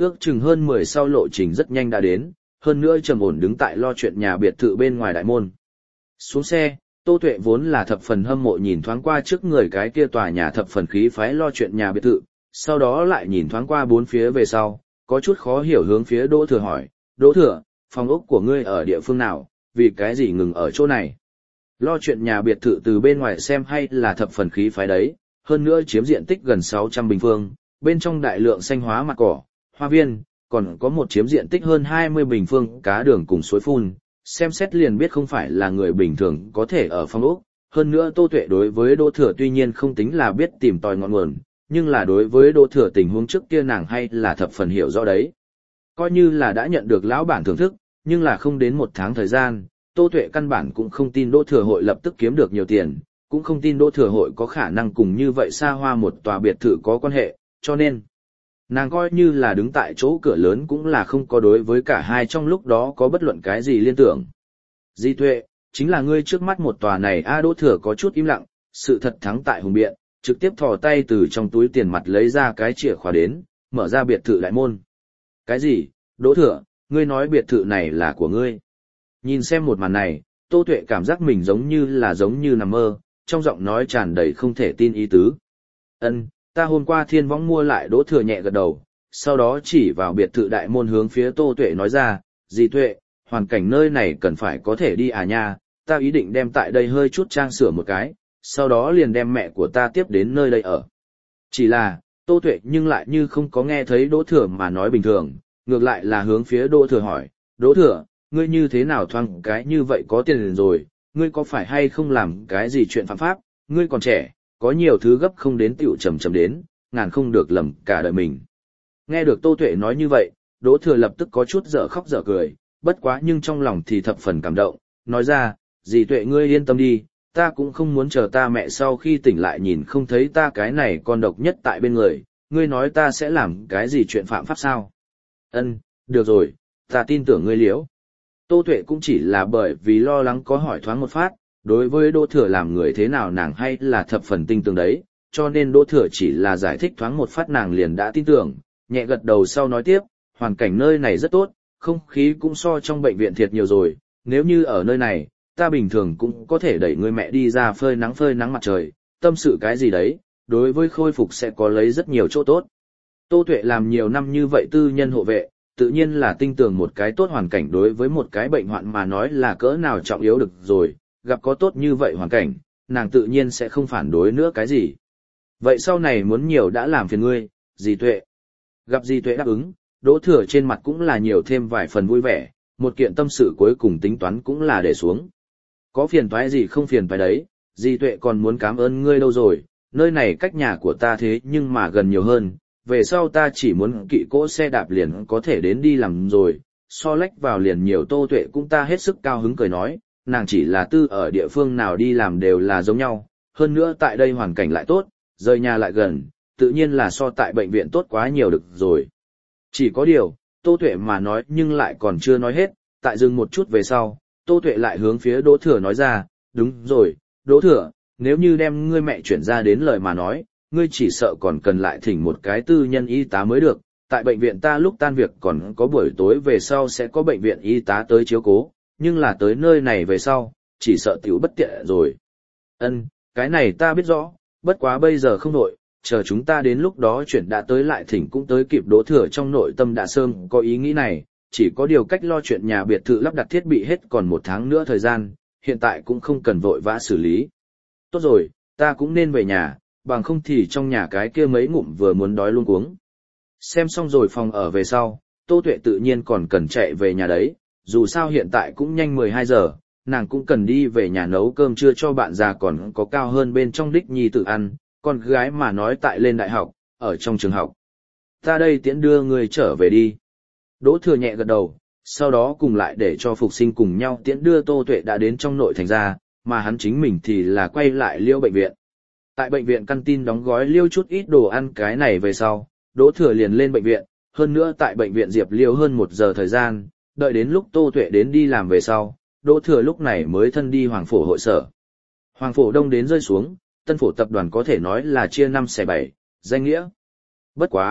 A: Ước chừng hơn 10 sau lộ trình rất nhanh đã đến, hơn nữa trầm ổn đứng tại lo chuyện nhà biệt thự bên ngoài đại môn. Xuống xe, Tô Tuệ vốn là thập phần hâm mộ nhìn thoáng qua trước người cái kia tòa nhà thập phần khí phái lo chuyện nhà biệt thự, sau đó lại nhìn thoáng qua bốn phía về sau, có chút khó hiểu hướng phía Đỗ Thừa hỏi, Đỗ Thừa, phòng ốc của ngươi ở địa phương nào, vì cái gì ngừng ở chỗ này? Lo chuyện nhà biệt thự từ bên ngoài xem hay là thập phần khí phái đấy, hơn nữa chiếm diện tích gần 600 bình phương, bên trong đại lượng xanh hóa mặt cỏ, hoa viên, còn có một chiếm diện tích hơn 20 bình phương cá đường cùng suối phun, xem xét liền biết không phải là người bình thường có thể ở phong ốc. Hơn nữa Tô Tuệ đối với Đỗ Thừa tuy nhiên không tính là biết tìm tòi ngọn nguồn, nhưng là đối với Đỗ Thừa tình huống trước kia nàng hay là thập phần hiểu rõ đấy. Coi như là đã nhận được lão bản thưởng thức, nhưng là không đến một tháng thời gian, Tô Tuệ căn bản cũng không tin Đỗ Thừa hội lập tức kiếm được nhiều tiền, cũng không tin Đỗ Thừa hội có khả năng cùng như vậy xa hoa một tòa biệt thự có quan hệ, cho nên nàng coi như là đứng tại chỗ cửa lớn cũng là không có đối với cả hai trong lúc đó có bất luận cái gì liên tưởng. Di Tuệ, chính là ngươi trước mắt một tòa này. Đỗ Thừa có chút im lặng, sự thật thắng tại hùng biện, trực tiếp thò tay từ trong túi tiền mặt lấy ra cái chìa khóa đến, mở ra biệt thự đại môn. Cái gì? Đỗ Thừa, ngươi nói biệt thự này là của ngươi? Nhìn xem một màn này, Tô Tuệ cảm giác mình giống như nằm mơ, trong giọng nói tràn đầy không thể tin ý tứ. Ân, ta hôm qua Thiên Võng mua lại. Đỗ Thừa nhẹ gật đầu, sau đó chỉ vào biệt thự đại môn hướng phía Tô Tuệ nói ra, Di Tuệ, hoàn cảnh nơi này cần phải có thể đi à nha, ta ý định đem tại đây hơi chút trang sửa một cái, sau đó liền đem mẹ của ta tiếp đến nơi đây ở. Chỉ là, Tô Tuệ nhưng lại như không có nghe thấy Đỗ Thừa mà nói bình thường, ngược lại là hướng phía Đỗ Thừa hỏi, Đỗ Thừa, ngươi như thế nào thoáng cái như vậy có tiền rồi, ngươi có phải hay không làm cái gì chuyện phạm pháp, ngươi còn trẻ, có nhiều thứ gấp không đến tiểu chầm đến, ngàn không được lầm cả đời mình. Nghe được Tô Tuệ nói như vậy, Đỗ Thừa lập tức có chút dở khóc dở cười, bất quá nhưng trong lòng thì thập phần cảm động, nói ra, Dì Tuệ ngươi yên tâm đi, ta cũng không muốn chờ ta mẹ sau khi tỉnh lại nhìn không thấy ta cái này con độc nhất tại bên người, ngươi nói ta sẽ làm cái gì chuyện phạm pháp sao? Ân, được rồi, ta tin tưởng ngươi liễu. Tô Tuệ cũng chỉ là bởi vì lo lắng có hỏi thoáng một phát, đối với Đỗ Thừa làm người thế nào nàng hay là thập phần tin tưởng đấy, cho nên Đỗ Thừa chỉ là giải thích thoáng một phát nàng liền đã tin tưởng, nhẹ gật đầu sau nói tiếp, hoàn cảnh nơi này rất tốt, không khí cũng so trong bệnh viện thiệt nhiều rồi, nếu như ở nơi này, ta bình thường cũng có thể đẩy người mẹ đi ra phơi nắng mặt trời, tâm sự cái gì đấy, đối với khôi phục sẽ có lấy rất nhiều chỗ tốt. Tô Tuệ làm nhiều năm như vậy tư nhân hộ vệ, tự nhiên là tin tưởng một cái tốt hoàn cảnh đối với một cái bệnh hoạn mà nói là cỡ nào trọng yếu được rồi, gặp có tốt như vậy hoàn cảnh, nàng tự nhiên sẽ không phản đối nữa cái gì. Vậy sau này muốn nhiều đã làm phiền ngươi, Dì Tuệ. Gặp Dì Tuệ đáp ứng, Đỗ Thừa trên mặt cũng là nhiều thêm vài phần vui vẻ, một kiện tâm sự cuối cùng tính toán cũng là để xuống. Có phiền toái gì không phiền toái đấy, Dì Tuệ còn muốn cảm ơn ngươi đâu rồi, nơi này cách nhà của ta thế nhưng mà gần nhiều hơn, về sau ta chỉ muốn kỵ cỗ xe đạp liền có thể đến đi làm rồi, so lách vào liền nhiều. Tô Tuệ cũng ta hết sức cao hứng cười nói, nàng chỉ là tư ở địa phương nào đi làm đều là giống nhau, hơn nữa tại đây hoàn cảnh lại tốt, rời nhà lại gần, tự nhiên là so tại bệnh viện tốt quá nhiều được rồi. Chỉ có điều, Tô Tuệ mà nói nhưng lại còn chưa nói hết, tại dừng một chút về sau, Tô Tuệ lại hướng phía Đỗ Thừa nói ra, đúng rồi, Đỗ Thừa, nếu như đem ngươi mẹ chuyển ra đến lời mà nói, ngươi chỉ sợ còn cần lại thỉnh một cái tư nhân y tá mới được, tại bệnh viện ta lúc tan việc còn có buổi tối về sau sẽ có bệnh viện y tá tới chiếu cố, nhưng là tới nơi này về sau, chỉ sợ tiểu bất tiện rồi. Ân, cái này ta biết rõ, bất quá bây giờ không nội, chờ chúng ta đến lúc đó chuyển đã tới lại thỉnh cũng tới kịp. Đỗ Thừa trong nội tâm đã sớm có ý nghĩ này, chỉ có điều cách lo chuyện nhà biệt thự lắp đặt thiết bị hết còn 1 tháng nữa thời gian, hiện tại cũng không cần vội vã xử lý. Tốt rồi, ta cũng nên về nhà, bằng không thì trong nhà cái kia mấy ngụm vừa muốn đói luôn cuống. Xem xong rồi phòng ở về sau, Tô Tuệ tự nhiên còn cần chạy về nhà đấy, dù sao hiện tại cũng nhanh 12 giờ, nàng cũng cần đi về nhà nấu cơm trưa cho bạn già còn có cao hơn bên trong đích nhi tự ăn, con gái mà nói tại lên đại học, ở trong trường học. Ta đây tiễn đưa người trở về đi. Đỗ Thừa nhẹ gật đầu, sau đó cùng lại để cho Phục Sinh cùng nhau tiễn đưa Tô Tuệ đã đến trong nội thành ra, mà hắn chính mình thì là quay lại Liêu bệnh viện. Tại bệnh viện căn tin đóng gói Liêu chút ít đồ ăn cái này về sau, Đỗ Thừa liền lên bệnh viện, hơn nữa tại bệnh viện Diệp Liêu hơn 1 giờ thời gian, đợi đến lúc Tô Tuệ đến đi làm về sau, Đỗ Thừa lúc này mới thân đi Hoàng Phổ hội sở. Hoàng Phổ đông đến rơi xuống, Tân Phổ tập đoàn có thể nói là chia 5 xẻ 7, danh nghĩa. Bất quá,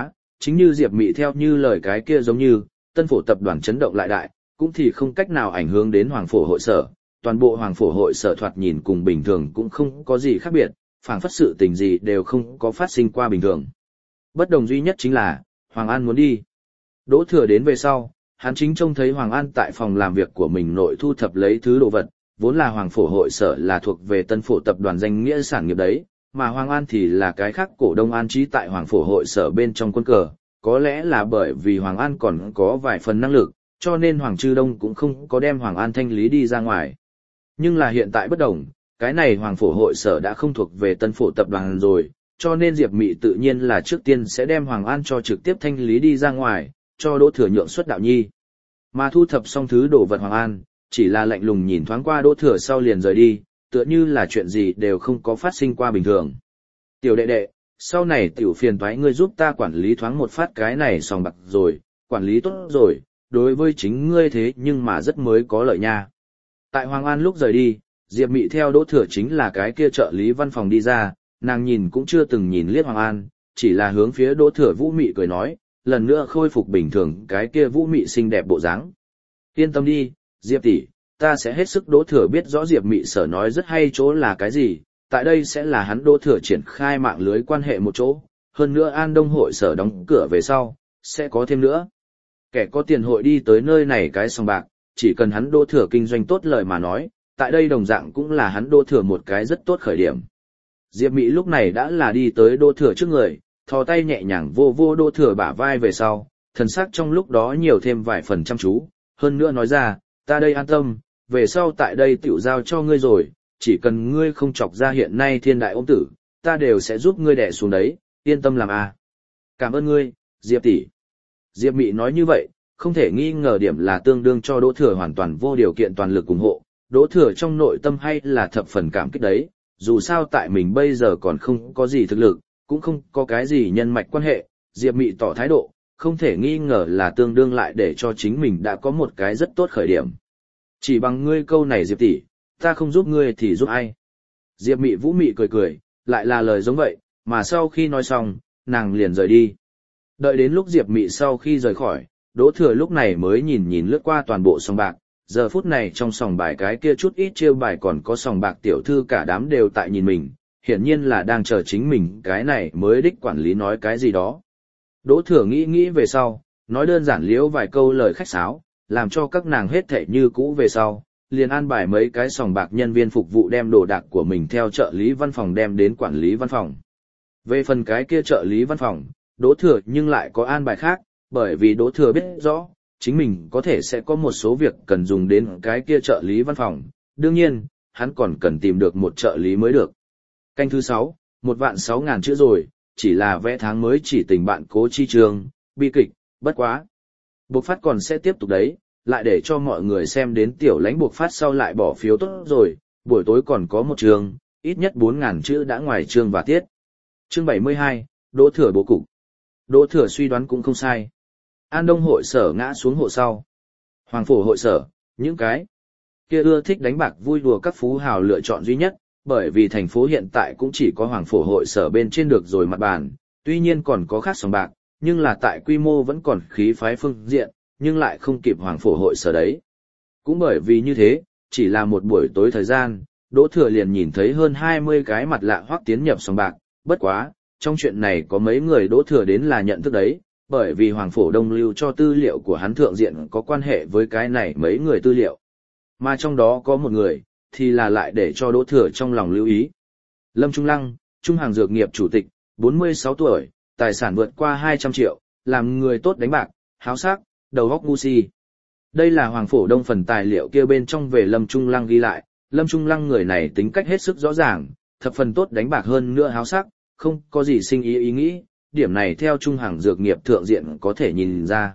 A: chính như Diệp Mị theo như lời cái kia giống như, Tân Phổ tập đoàn chấn động lại đại, cũng thì không cách nào ảnh hưởng đến Hoàng Phổ hội sở, toàn bộ Hoàng Phổ hội sở thoạt nhìn cùng bình thường cũng không có gì khác biệt, phảng phất sự tình gì đều không có phát sinh qua bình thường. Bất đồng duy nhất chính là, Hoàng An muốn đi. Đỗ Thừa đến về sau, hắn chính trông thấy Hoàng An tại phòng làm việc của mình nội thu thập lấy thứ đồ vật, vốn là Hoàng Phổ hội sở là thuộc về Tân Phổ tập đoàn danh nghĩa sản nghiệp đấy, mà Hoàng An thì là cái khác cổ đông an trí tại Hoàng Phổ hội sở bên trong quân cờ, có lẽ là bởi vì Hoàng An còn có vài phần năng lực, cho nên Hoàng Trư Đông cũng không có đem Hoàng An thanh lý đi ra ngoài. Nhưng là hiện tại bất đồng, cái này Hoàng Phổ hội sở đã không thuộc về Tân Phổ tập đoàn rồi, cho nên Diệp Mị tự nhiên là trước tiên sẽ đem Hoàng An cho trực tiếp thanh lý đi ra ngoài, cho Đỗ Thừa nhượng xuất đạo nhi. Mà thu thập xong thứ đồ vật Hoàng An, chỉ là lạnh lùng nhìn thoáng qua Đỗ Thừa sau liền rời đi, tựa như là chuyện gì đều không có phát sinh qua bình thường. Tiểu đệ đệ, sau này tiểu phiền toái ngươi giúp ta quản lý thoáng một phát cái này sòng bạc rồi, quản lý tốt rồi, đối với chính ngươi thế nhưng mà rất mới có lợi nha. Tại Hoàng An lúc rời đi, Diệp Mị theo Đỗ Thừa chính là cái kia trợ lý văn phòng đi ra, nàng nhìn cũng chưa từng nhìn liếc Hoàng An, chỉ là hướng phía Đỗ Thừa Vũ Mị cười nói, lần nữa khôi phục bình thường cái kia Vũ Mị xinh đẹp bộ dáng. Yên tâm đi, Diệp tỷ, ta sẽ hết sức. Đỗ Thừa biết rõ Diệp Mị sở nói rất hay chỗ là cái gì, tại đây sẽ là hắn Đỗ Thừa triển khai mạng lưới quan hệ một chỗ, hơn nữa An Đông hội sở đóng cửa về sau, sẽ có thêm nữa. Kẻ có tiền hội đi tới nơi này cái sòng bạc, chỉ cần hắn Đỗ Thừa kinh doanh tốt lời mà nói, tại đây đồng dạng cũng là hắn Đỗ Thừa một cái rất tốt khởi điểm. Diệp Mị lúc này đã là đi tới Đỗ Thừa trước người, thò tay nhẹ nhàng vô vô Đỗ Thừa bả vai về sau, thần sắc trong lúc đó nhiều thêm vài phần chăm chú, hơn nữa nói ra, ta đây an tâm, về sau tại đây tiểu giao cho ngươi rồi, chỉ cần ngươi không chọc ra hiện nay thiên đại ôm tử, ta đều sẽ giúp ngươi đè xuống đấy, yên tâm làm a. Cảm ơn ngươi, Diệp tỷ. Diệp Mị nói như vậy, không thể nghi ngờ điểm là tương đương cho Đỗ Thừa hoàn toàn vô điều kiện toàn lực ủng hộ, Đỗ Thừa trong nội tâm hay là thập phần cảm kích đấy, dù sao tại mình bây giờ còn không có gì thực lực, cũng không có cái gì nhân mạch quan hệ, Diệp Mị tỏ thái độ, không thể nghi ngờ là tương đương lại để cho chính mình đã có một cái rất tốt khởi điểm. Chỉ bằng ngươi câu này Diệp tỷ, ta không giúp ngươi thì giúp ai? Diệp Mị Vũ Mị cười cười, lại là lời giống vậy, mà sau khi nói xong, nàng liền rời đi. Đợi đến lúc Diệp Mị sau khi rời khỏi, Đỗ Thừa lúc này mới nhìn lướt qua toàn bộ sòng bạc, giờ phút này trong sòng bài cái kia chút ít chiêu bài còn có sòng bạc tiểu thư cả đám đều tại nhìn mình, hiển nhiên là đang chờ chính mình cái này mới đích quản lý nói cái gì đó. Đỗ Thừa nghĩ về sau, nói đơn giản liễu vài câu lời khách sáo, làm cho các nàng hết thảy như cũ về sau, liền an bài mấy cái sòng bạc nhân viên phục vụ đem đồ đạc của mình theo trợ lý văn phòng đem đến quản lý văn phòng. Về phần cái kia trợ lý văn phòng, Đỗ Thừa nhưng lại có an bài khác, bởi vì Đỗ Thừa biết rõ, chính mình có thể sẽ có một số việc cần dùng đến cái kia trợ lý văn phòng, đương nhiên, hắn còn cần tìm được một trợ lý mới được. Canh thứ 6, 1.600.000 chữ rồi, chỉ là vẽ tháng mới chỉ tình bạn Cố Chi Trường, bi kịch, bất quá. Buộc phát còn sẽ tiếp tục đấy, lại để cho mọi người xem đến tiểu lãnh buộc phát sau lại bỏ phiếu tốt rồi, buổi tối còn có một trường, ít nhất 4.000 chữ đã ngoài chương và tiết. Chương 72, Đỗ Thừa bố cục. Đỗ Thừa suy đoán cũng không sai. An Đông hội sở ngã xuống hộ sau. Hoàng Phổ hội sở, những cái kia ưa thích đánh bạc vui đùa các phú hào lựa chọn duy nhất, bởi vì thành phố hiện tại cũng chỉ có Hoàng Phổ hội sở bên trên được rồi mặt bàn, tuy nhiên còn có khác sòng bạc, nhưng là tại quy mô vẫn còn khí phái phương diện, nhưng lại không kịp Hoàng Phổ hội sở đấy. Cũng bởi vì như thế, chỉ là một buổi tối thời gian, Đỗ Thừa liền nhìn thấy hơn 20 cái mặt lạ hoắc tiến nhập sòng bạc, bất quá, trong chuyện này có mấy người Đỗ Thừa đến là nhận thức đấy, bởi vì Hoàng Phổ Đông lưu cho tư liệu của hắn thượng diện có quan hệ với cái này mấy người tư liệu. Mà trong đó có một người, thì là lại để cho Đỗ Thừa trong lòng lưu ý. Lâm Trung Lăng, Trung Hàng Dược nghiệp chủ tịch, 46 tuổi, tài sản vượt qua 200 triệu, làm người tốt đánh bạc, háo sắc, đầu óc ngu si. Đây là Hoàng Phổ Đông phần tài liệu kia bên trong về Lâm Trung Lăng ghi lại, Lâm Trung Lăng người này tính cách hết sức rõ ràng, thập phần tốt đánh bạc hơn nữa háo sắc, không có gì sinh ý nghĩ, điểm này theo Trung Hàng Dược nghiệp thượng diện có thể nhìn ra.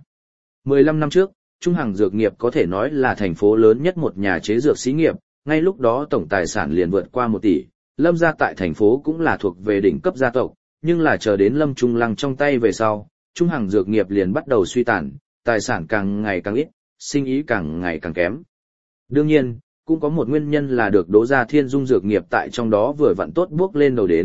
A: 15 năm trước, Trung Hàng Dược nghiệp có thể nói là thành phố lớn nhất một nhà chế dược xí nghiệp, ngay lúc đó tổng tài sản liền vượt qua 1 tỷ, Lâm gia tại thành phố cũng là thuộc về đỉnh cấp gia tộc, nhưng là chờ đến Lâm Trung Lăng trong tay về sau, Trung Hàng Dược nghiệp liền bắt đầu suy tàn, tài sản càng ngày càng ít, sinh ý càng ngày càng kém. Đương nhiên, cũng có một nguyên nhân là được Đỗ Gia Thiên Dung Dược nghiệp tại trong đó vừa vặn tốt bước lên đầu đến,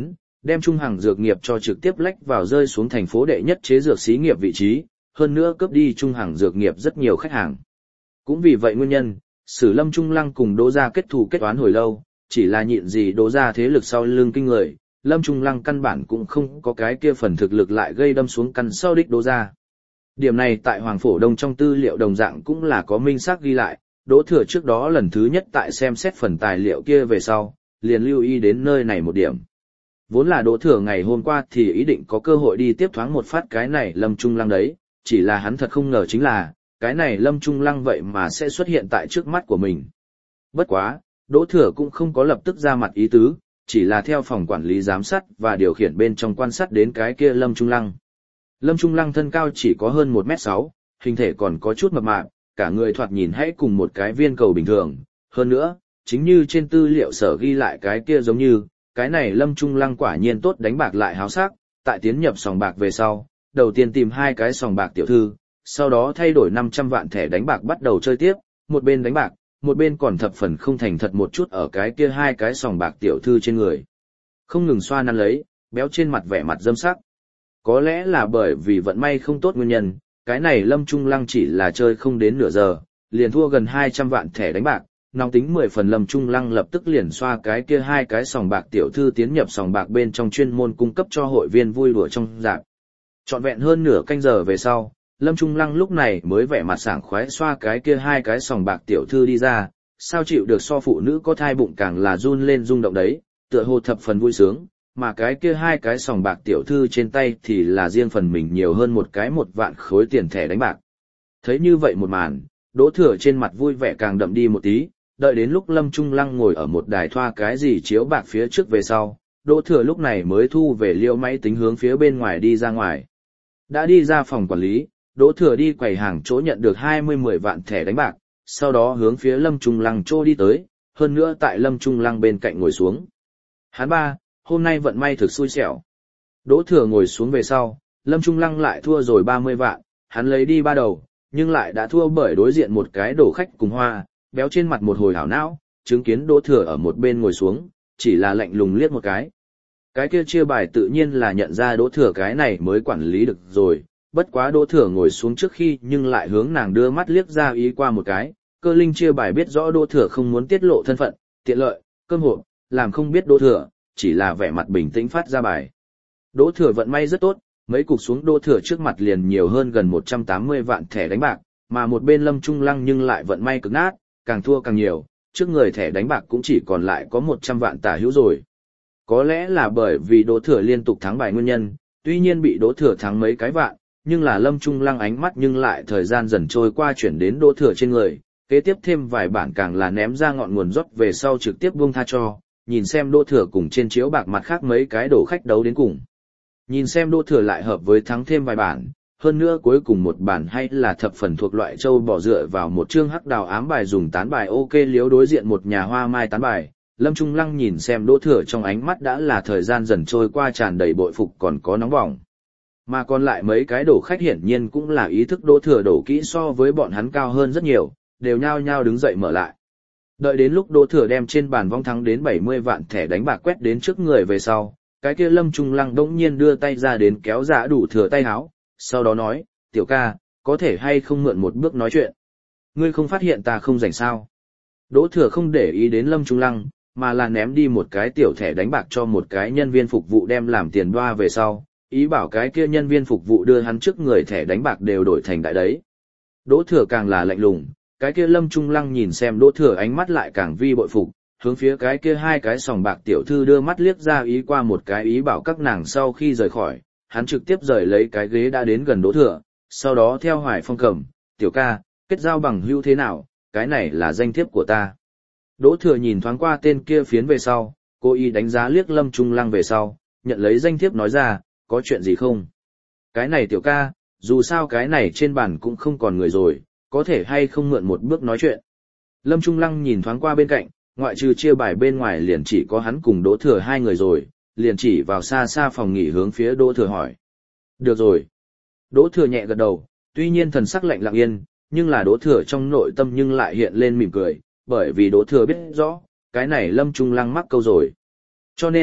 A: đem Trung Hằng Dược nghiệp cho trực tiếp lách vào rơi xuống thành phố đệ nhất chế dược xí nghiệp vị trí, hơn nữa cướp đi Trung Hằng Dược nghiệp rất nhiều khách hàng. Cũng vì vậy nguyên nhân, Sử Lâm Trung Lăng cùng Đỗ gia kết thù kết oán hồi lâu, chỉ là nhịn gì Đỗ gia thế lực sau lưng kinh người, Lâm Trung Lăng căn bản cũng không có cái kia phần thực lực lại gây đâm xuống căn sau đích Đỗ gia. Điểm này tại Hoàng Phổ Đông trong tư liệu đồng dạng cũng là có minh xác ghi lại, Đỗ Thừa trước đó lần thứ nhất tại xem xét phần tài liệu kia về sau, liền lưu ý đến nơi này một điểm. Vốn là Đỗ Thừa ngày hôm qua thì ý định có cơ hội đi tiếp thoáng một phát cái này Lâm Trung Lăng đấy, chỉ là hắn thật không ngờ chính là, cái này Lâm Trung Lăng vậy mà sẽ xuất hiện tại trước mắt của mình. Bất quá, Đỗ Thừa cũng không có lập tức ra mặt ý tứ, chỉ là theo phòng quản lý giám sát và điều khiển bên trong quan sát đến cái kia Lâm Trung Lăng. Lâm Trung Lăng thân cao chỉ có hơn 1m6, hình thể còn có chút mập mạp, cả người thoạt nhìn hãy cùng một cái viên cầu bình thường. Hơn nữa, chính như trên tư liệu sở ghi lại cái kia giống như, cái này Lâm Trung Lăng quả nhiên tốt đánh bạc lại háo sắc, tại tiến nhập sòng bạc về sau, đầu tiên tìm 2 cái sòng bạc tiểu thư, sau đó thay đổi 500 vạn thẻ đánh bạc bắt đầu chơi tiếp, một bên đánh bạc, một bên còn thập phần không thành thật một chút ở cái kia 2 cái sòng bạc tiểu thư trên người. Không ngừng xoa nắn lấy, béo trên mặt vẻ mặt dâm sắc. Có lẽ là bởi vì vận may không tốt nguyên nhân, cái này Lâm Trung Lăng chỉ là chơi không đến nửa giờ, liền thua gần 200 vạn thẻ đánh bạc, nóng tính 10 phần Lâm Trung Lăng lập tức liền xoa cái kia 2 cái sòng bạc tiểu thư tiến nhập sòng bạc bên trong chuyên môn cung cấp cho hội viên vui đùa trong rạp. Trọn vẹn hơn nửa canh giờ về sau, Lâm Trung Lăng lúc này mới vẻ mặt sảng khoái xoa cái kia 2 cái sòng bạc tiểu thư đi ra, sao chịu được so phụ nữ có thai bụng càng là run lên rung động đấy, tựa hồ thập phần vui sướng, mà cái kia 2 cái sòng bạc tiểu thư trên tay thì là riêng phần mình nhiều hơn một cái 1 vạn khối tiền thẻ đánh bạc. Thấy như vậy một màn, Đỗ Thừa trên mặt vui vẻ càng đậm đi một tí, đợi đến lúc Lâm Trung Lăng ngồi ở một đài thoa cái gì chiếu bạc phía trước về sau, Đỗ Thừa lúc này mới thu về liêu máy tính hướng phía bên ngoài đi ra ngoài. Đã đi ra phòng quản lý, Đỗ Thừa đi quầy hàng chỗ nhận được 10 vạn thẻ đánh bạc, sau đó hướng phía Lâm Trung Lăng chỗ đi tới, hơn nữa tại Lâm Trung Lăng bên cạnh ngồi xuống. Hắn ba, hôm nay vận may thực xui xẻo. Đỗ Thừa ngồi xuống về sau, Lâm Trung Lăng lại thua rồi 30 vạn, hắn lấy đi 3 đầu, nhưng lại đã thua bởi đối diện một cái đổ khách cùng hoa, béo trên mặt một hồi hảo não, chứng kiến Đỗ Thừa ở một bên ngồi xuống, chỉ là lạnh lùng liếc một cái. Cái kia chia bài tự nhiên là nhận ra Đỗ Thừa cái này mới quản lý được rồi, bất quá Đỗ Thừa ngồi xuống trước khi nhưng lại hướng nàng đưa mắt liếc ra ý qua một cái, Cơ Linh chia bài biết rõ Đỗ Thừa không muốn tiết lộ thân phận, tiện lợi, cơm hộp, làm không biết Đỗ Thừa, chỉ là vẻ mặt bình tĩnh phát ra bài. Đỗ Thừa vận may rất tốt, mấy cục xuống Đỗ Thừa trước mặt liền nhiều hơn gần 180 vạn thẻ đánh bạc, mà một bên Lâm Trung Lăng nhưng lại vận may cực nát, càng thua càng nhiều, trước người thẻ đánh bạc cũng chỉ còn lại có 100 vạn tả hữu rồi. Có lẽ là bởi vì Đỗ Thừa liên tục thắng bài nguyên nhân, tuy nhiên bị Đỗ Thừa thắng mấy cái vạn, nhưng là Lâm Trung Lăng ánh mắt nhưng lại thời gian dần trôi qua chuyển đến Đỗ Thừa trên người, kế tiếp thêm vài bản càng là ném ra ngọn nguồn rót về sau trực tiếp buông tha cho, nhìn xem Đỗ Thừa cùng trên chiếu bạc mặt khác mấy cái đổ khách đấu đến cùng. Nhìn xem Đỗ Thừa lại hợp với thắng thêm vài bản, hơn nữa cuối cùng một bản hay là thập phần thuộc loại châu bỏ dựa vào một chương hắc đào ám bài dùng tán bài ok liếu đối diện một nhà hoa mai tán bài. Lâm Trung Lăng nhìn xem Đỗ Thừa trong ánh mắt đã là thời gian dần trôi qua tràn đầy bội phục còn có nóng bỏng. Mà còn lại mấy cái đổ khách hiển nhiên cũng là ý thức Đỗ Thừa đổ kỹ so với bọn hắn cao hơn rất nhiều, đều nhao nhao đứng dậy mở lại. Đợi đến lúc Đỗ Thừa đem trên bàn vong thắng đến 70 vạn thẻ đánh bạc quét đến trước người về sau, cái kia Lâm Trung Lăng đống nhiên đưa tay ra đến kéo ra đủ Thừa tay háo, sau đó nói, tiểu ca, có thể hay không mượn một bước nói chuyện. Ngươi không phát hiện ta không rảnh sao. Đỗ Thừa không để ý đến Lâm Trung Lăng, mà là ném đi một cái tiểu thẻ đánh bạc cho một cái nhân viên phục vụ đem làm tiền đoa về sau, ý bảo cái kia nhân viên phục vụ đưa hắn trước người thẻ đánh bạc đều đổi thành đại đấy. Đỗ Thừa càng là lạnh lùng, cái kia Lâm Trung Lăng nhìn xem Đỗ Thừa ánh mắt lại càng vi bội phục, hướng phía cái kia 2 cái sòng bạc tiểu thư đưa mắt liếc ra ý qua một cái ý bảo các nàng sau khi rời khỏi, hắn trực tiếp rời lấy cái ghế đã đến gần Đỗ Thừa, sau đó theo Hoài Phong cầm, tiểu ca, kết giao bằng hữu thế nào, cái này là danh thiếp của ta. Đỗ Thừa nhìn thoáng qua tên kia phiến về sau, cố ý đánh giá liếc Lâm Trung Lăng về sau, nhận lấy danh thiếp nói ra, có chuyện gì không? Cái này tiểu ca, dù sao cái này trên bàn cũng không còn người rồi, có thể hay không mượn một bước nói chuyện. Lâm Trung Lăng nhìn thoáng qua bên cạnh, ngoại trừ chia bài bên ngoài liền chỉ có hắn cùng Đỗ Thừa 2 người rồi, liền chỉ vào xa xa phòng nghỉ hướng phía Đỗ Thừa hỏi. Được rồi. Đỗ Thừa nhẹ gật đầu, tuy nhiên thần sắc lạnh lặng yên, nhưng là Đỗ Thừa trong nội tâm nhưng lại hiện lên mỉm cười, bởi vì Đỗ Thừa biết rõ, cái này Lâm Trung Lăng mắc câu rồi. Cho nên,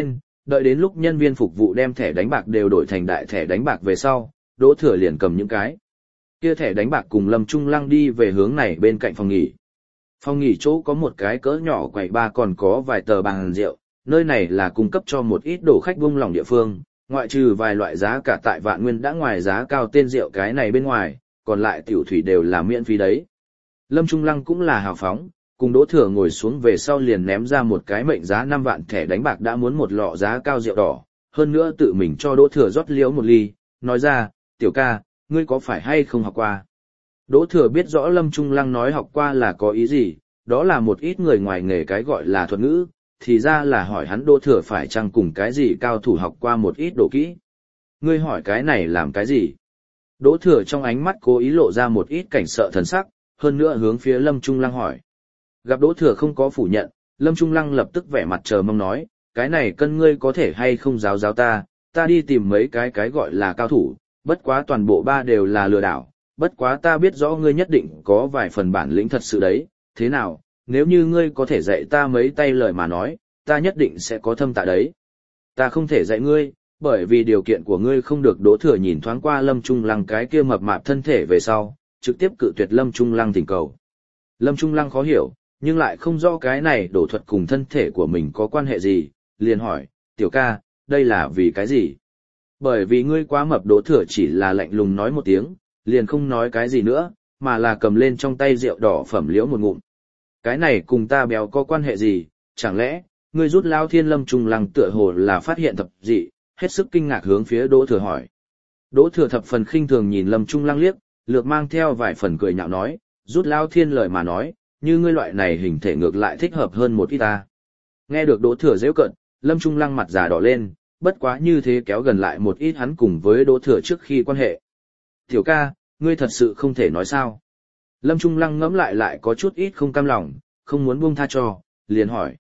A: Đợi đến lúc nhân viên phục vụ đem thẻ đánh bạc đều đổi thành đại thẻ đánh bạc về sau, Đỗ Thừa liền cầm những cái kia thẻ đánh bạc cùng Lâm Trung Lăng đi về hướng này bên cạnh phòng nghỉ. Phòng nghỉ chỗ có một cái cỡ nhỏ quầy bar còn có vài tờ bàn rượu, nơi này là cung cấp cho một ít đồ khách buông lỏng địa phương, ngoại trừ vài loại giá cả tại Vạn Nguyên đã ngoài giá cao tên rượu cái này bên ngoài, còn lại tiểu thủy đều là miễn phí đấy. Lâm Trung Lăng cũng là hào phóng, cùng Đỗ Thừa ngồi xuống về sau liền ném ra một cái mệnh giá 5 vạn thẻ đánh bạc đã muốn một lọ giá cao rượu đỏ, hơn nữa tự mình cho Đỗ Thừa rót liễu một ly, nói ra, tiểu ca, ngươi có phải hay không học qua? Đỗ Thừa biết rõ Lâm Trung Lăng nói học qua là có ý gì, đó là một ít người ngoài nghề cái gọi là thuật ngữ, thì ra là hỏi hắn Đỗ Thừa phải chăng cùng cái gì cao thủ học qua một ít đồ kỹ. Ngươi hỏi cái này làm cái gì? Đỗ Thừa trong ánh mắt cố ý lộ ra một ít cảnh sợ thần sắc, hơn nữa hướng phía Lâm Trung Lăng hỏi. Gặp Đỗ Thừa không có phủ nhận, Lâm Trung Lăng lập tức vẻ mặt chờ mong nói, cái này cân ngươi có thể hay không giáo giáo ta đi tìm mấy cái gọi là cao thủ, bất quá toàn bộ ba đều là lừa đảo, bất quá ta biết rõ ngươi nhất định có vài phần bản lĩnh thật sự đấy, thế nào, nếu như ngươi có thể dạy ta mấy tay lời mà nói, ta nhất định sẽ có thâm tạ đấy. Ta không thể dạy ngươi, bởi vì điều kiện của ngươi không được. Đỗ Thừa nhìn thoáng qua Lâm Trung Lăng cái kia mập mạp thân thể về sau, trực tiếp cự tuyệt Lâm Trung Lăng thỉnh cầu. Lâm Trung Lăng khó hiểu, nhưng lại không rõ cái này đổ thuật cùng thân thể của mình có quan hệ gì, liền hỏi, tiểu ca, đây là vì cái gì? Bởi vì ngươi quá mập. Đỗ Thừa chỉ là lạnh lùng nói một tiếng, liền không nói cái gì nữa, mà là cầm lên trong tay rượu đỏ phẩm liễu một ngụm. Cái này cùng ta béo có quan hệ gì, chẳng lẽ, ngươi rút Lao Thiên? Lâm Trung Lăng tựa hồ là phát hiện thập dị, hết sức kinh ngạc hướng phía Đỗ Thừa hỏi. Đỗ Thừa thập phần khinh thường nhìn Lâm Trung Lăng liếc, lược mang theo vài phần cười nhạo nói, rút Lao Thiên lời mà nói, như ngươi loại này hình thể ngược lại thích hợp hơn một ít ta. Nghe được Đỗ Thừa giễu cợt, Lâm Trung Lăng mặt già đỏ lên, bất quá như thế kéo gần lại một ít hắn cùng với Đỗ Thừa trước khi quan hệ. Tiểu ca, ngươi thật sự không thể nói sao? Lâm Trung Lăng ngẫm lại có chút ít không cam lòng, không muốn buông tha cho, liền hỏi.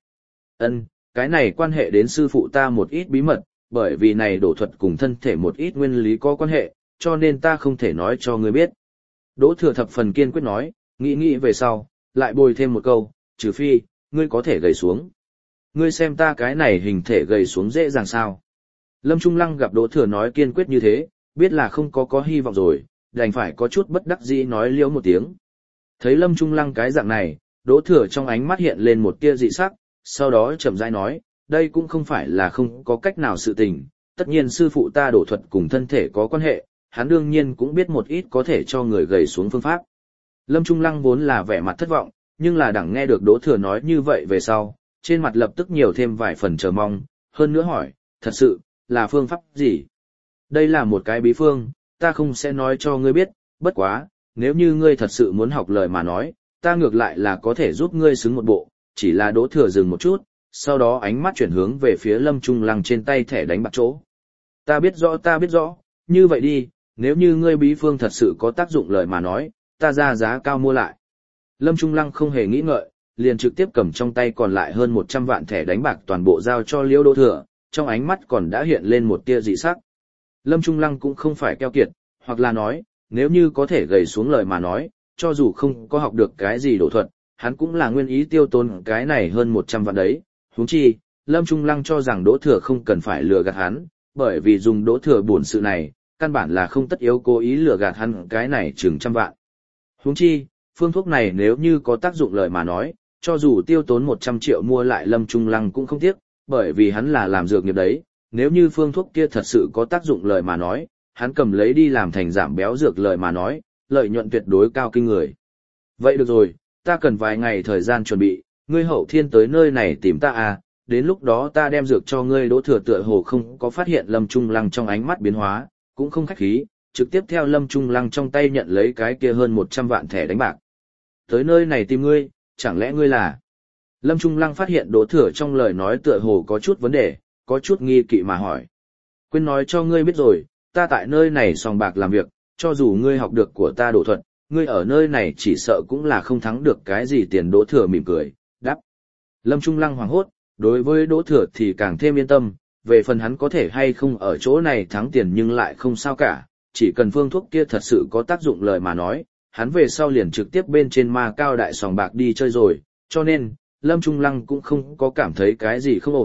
A: Cái này quan hệ đến sư phụ ta một ít bí mật, bởi vì này đổ thuật cùng thân thể một ít nguyên lý có quan hệ, cho nên ta không thể nói cho ngươi biết. Đỗ Thừa thập phần kiên quyết nói, nghĩ về sau, lại bồi thêm một câu, trừ phi, ngươi có thể gầy xuống. Ngươi xem ta cái này hình thể gầy xuống dễ dàng sao? Lâm Trung Lăng gặp Đỗ Thừa nói kiên quyết như thế, biết là không có hy vọng rồi, đành phải có chút bất đắc dĩ nói liễu một tiếng. Thấy Lâm Trung Lăng cái dạng này, Đỗ Thừa trong ánh mắt hiện lên một tia dị sắc, sau đó chậm rãi nói, đây cũng không phải là không có cách nào sự tình, tất nhiên sư phụ ta đổ thuật cùng thân thể có quan hệ, hắn đương nhiên cũng biết một ít có thể cho người gầy xuống phương pháp. Lâm Trung Lăng vốn là vẻ mặt thất vọng, nhưng là đẳng nghe được Đỗ Thừa nói như vậy về sau, trên mặt lập tức nhiều thêm vài phần chờ mong, hơn nữa hỏi, thật sự, là phương pháp gì? Đây là một cái bí phương, ta không sẽ nói cho ngươi biết, bất quá, nếu như ngươi thật sự muốn học lời mà nói, ta ngược lại là có thể giúp ngươi xứng một bộ, chỉ là Đỗ Thừa dừng một chút, sau đó ánh mắt chuyển hướng về phía Lâm Trung Lăng trên tay thẻ đánh bạc chỗ. Ta biết rõ, như vậy đi, nếu như ngươi bí phương thật sự có tác dụng lời mà nói, ta ra giá cao mua lại. Lâm Trung Lăng không hề nghĩ ngợi, liền trực tiếp cầm trong tay còn lại hơn 100 vạn thẻ đánh bạc toàn bộ giao cho Liễu Đỗ Thừa, trong ánh mắt còn đã hiện lên một tia dị sắc. Lâm Trung Lăng cũng không phải keo kiệt, hoặc là nói, nếu như có thể gầy xuống lời mà nói, cho dù không có học được cái gì đổ thuật, hắn cũng là nguyên ý tiêu tốn cái này hơn 100 vạn đấy. Huống chi, Lâm Trung Lăng cho rằng Đỗ Thừa không cần phải lừa gạt hắn, bởi vì dùng Đỗ Thừa buồn sự này, căn bản là không tất yếu cố ý lừa gạt hắn cái này chừng trăm vạn. Huống chi, phương thuốc này nếu như có tác dụng lời mà nói, cho dù tiêu tốn 100 triệu mua lại Lâm Trung Lăng cũng không tiếc, bởi vì hắn là làm dược nghiệp đấy, nếu như phương thuốc kia thật sự có tác dụng lời mà nói, hắn cầm lấy đi làm thành giảm béo dược lời mà nói, lợi nhuận tuyệt đối cao kinh người. Vậy được rồi, ta cần vài ngày thời gian chuẩn bị, ngươi hậu thiên tới nơi này tìm ta à, đến lúc đó ta đem dược cho ngươi. Đỗ Thừa tựa hồ không có phát hiện Lâm Trung Lăng trong ánh mắt biến hóa, cũng không khách khí, trực tiếp theo Lâm Trung Lăng trong tay nhận lấy cái kia hơn 100 vạn thẻ đánh bạc. Tới nơi này tìm ngươi, chẳng lẽ ngươi là... Lâm Trung Lăng phát hiện Đỗ Thừa trong lời nói tựa hồ có chút vấn đề, có chút nghi kỵ mà hỏi. Quên nói cho ngươi biết rồi, ta tại nơi này sòng bạc làm việc, cho dù ngươi học được của ta đổ thuật, ngươi ở nơi này chỉ sợ cũng là không thắng được cái gì tiền. Đỗ Thừa mỉm cười, đáp. Lâm Trung Lăng hoảng hốt, đối với Đỗ Thừa thì càng thêm yên tâm, về phần hắn có thể hay không ở chỗ này thắng tiền nhưng lại không sao cả, chỉ cần phương thuốc kia thật sự có tác dụng lời mà nói, hắn về sau liền trực tiếp bên trên ma cao đại sòng bạc đi chơi rồi, cho nên, Lâm Trung Lăng cũng không có cảm thấy cái gì không ổn,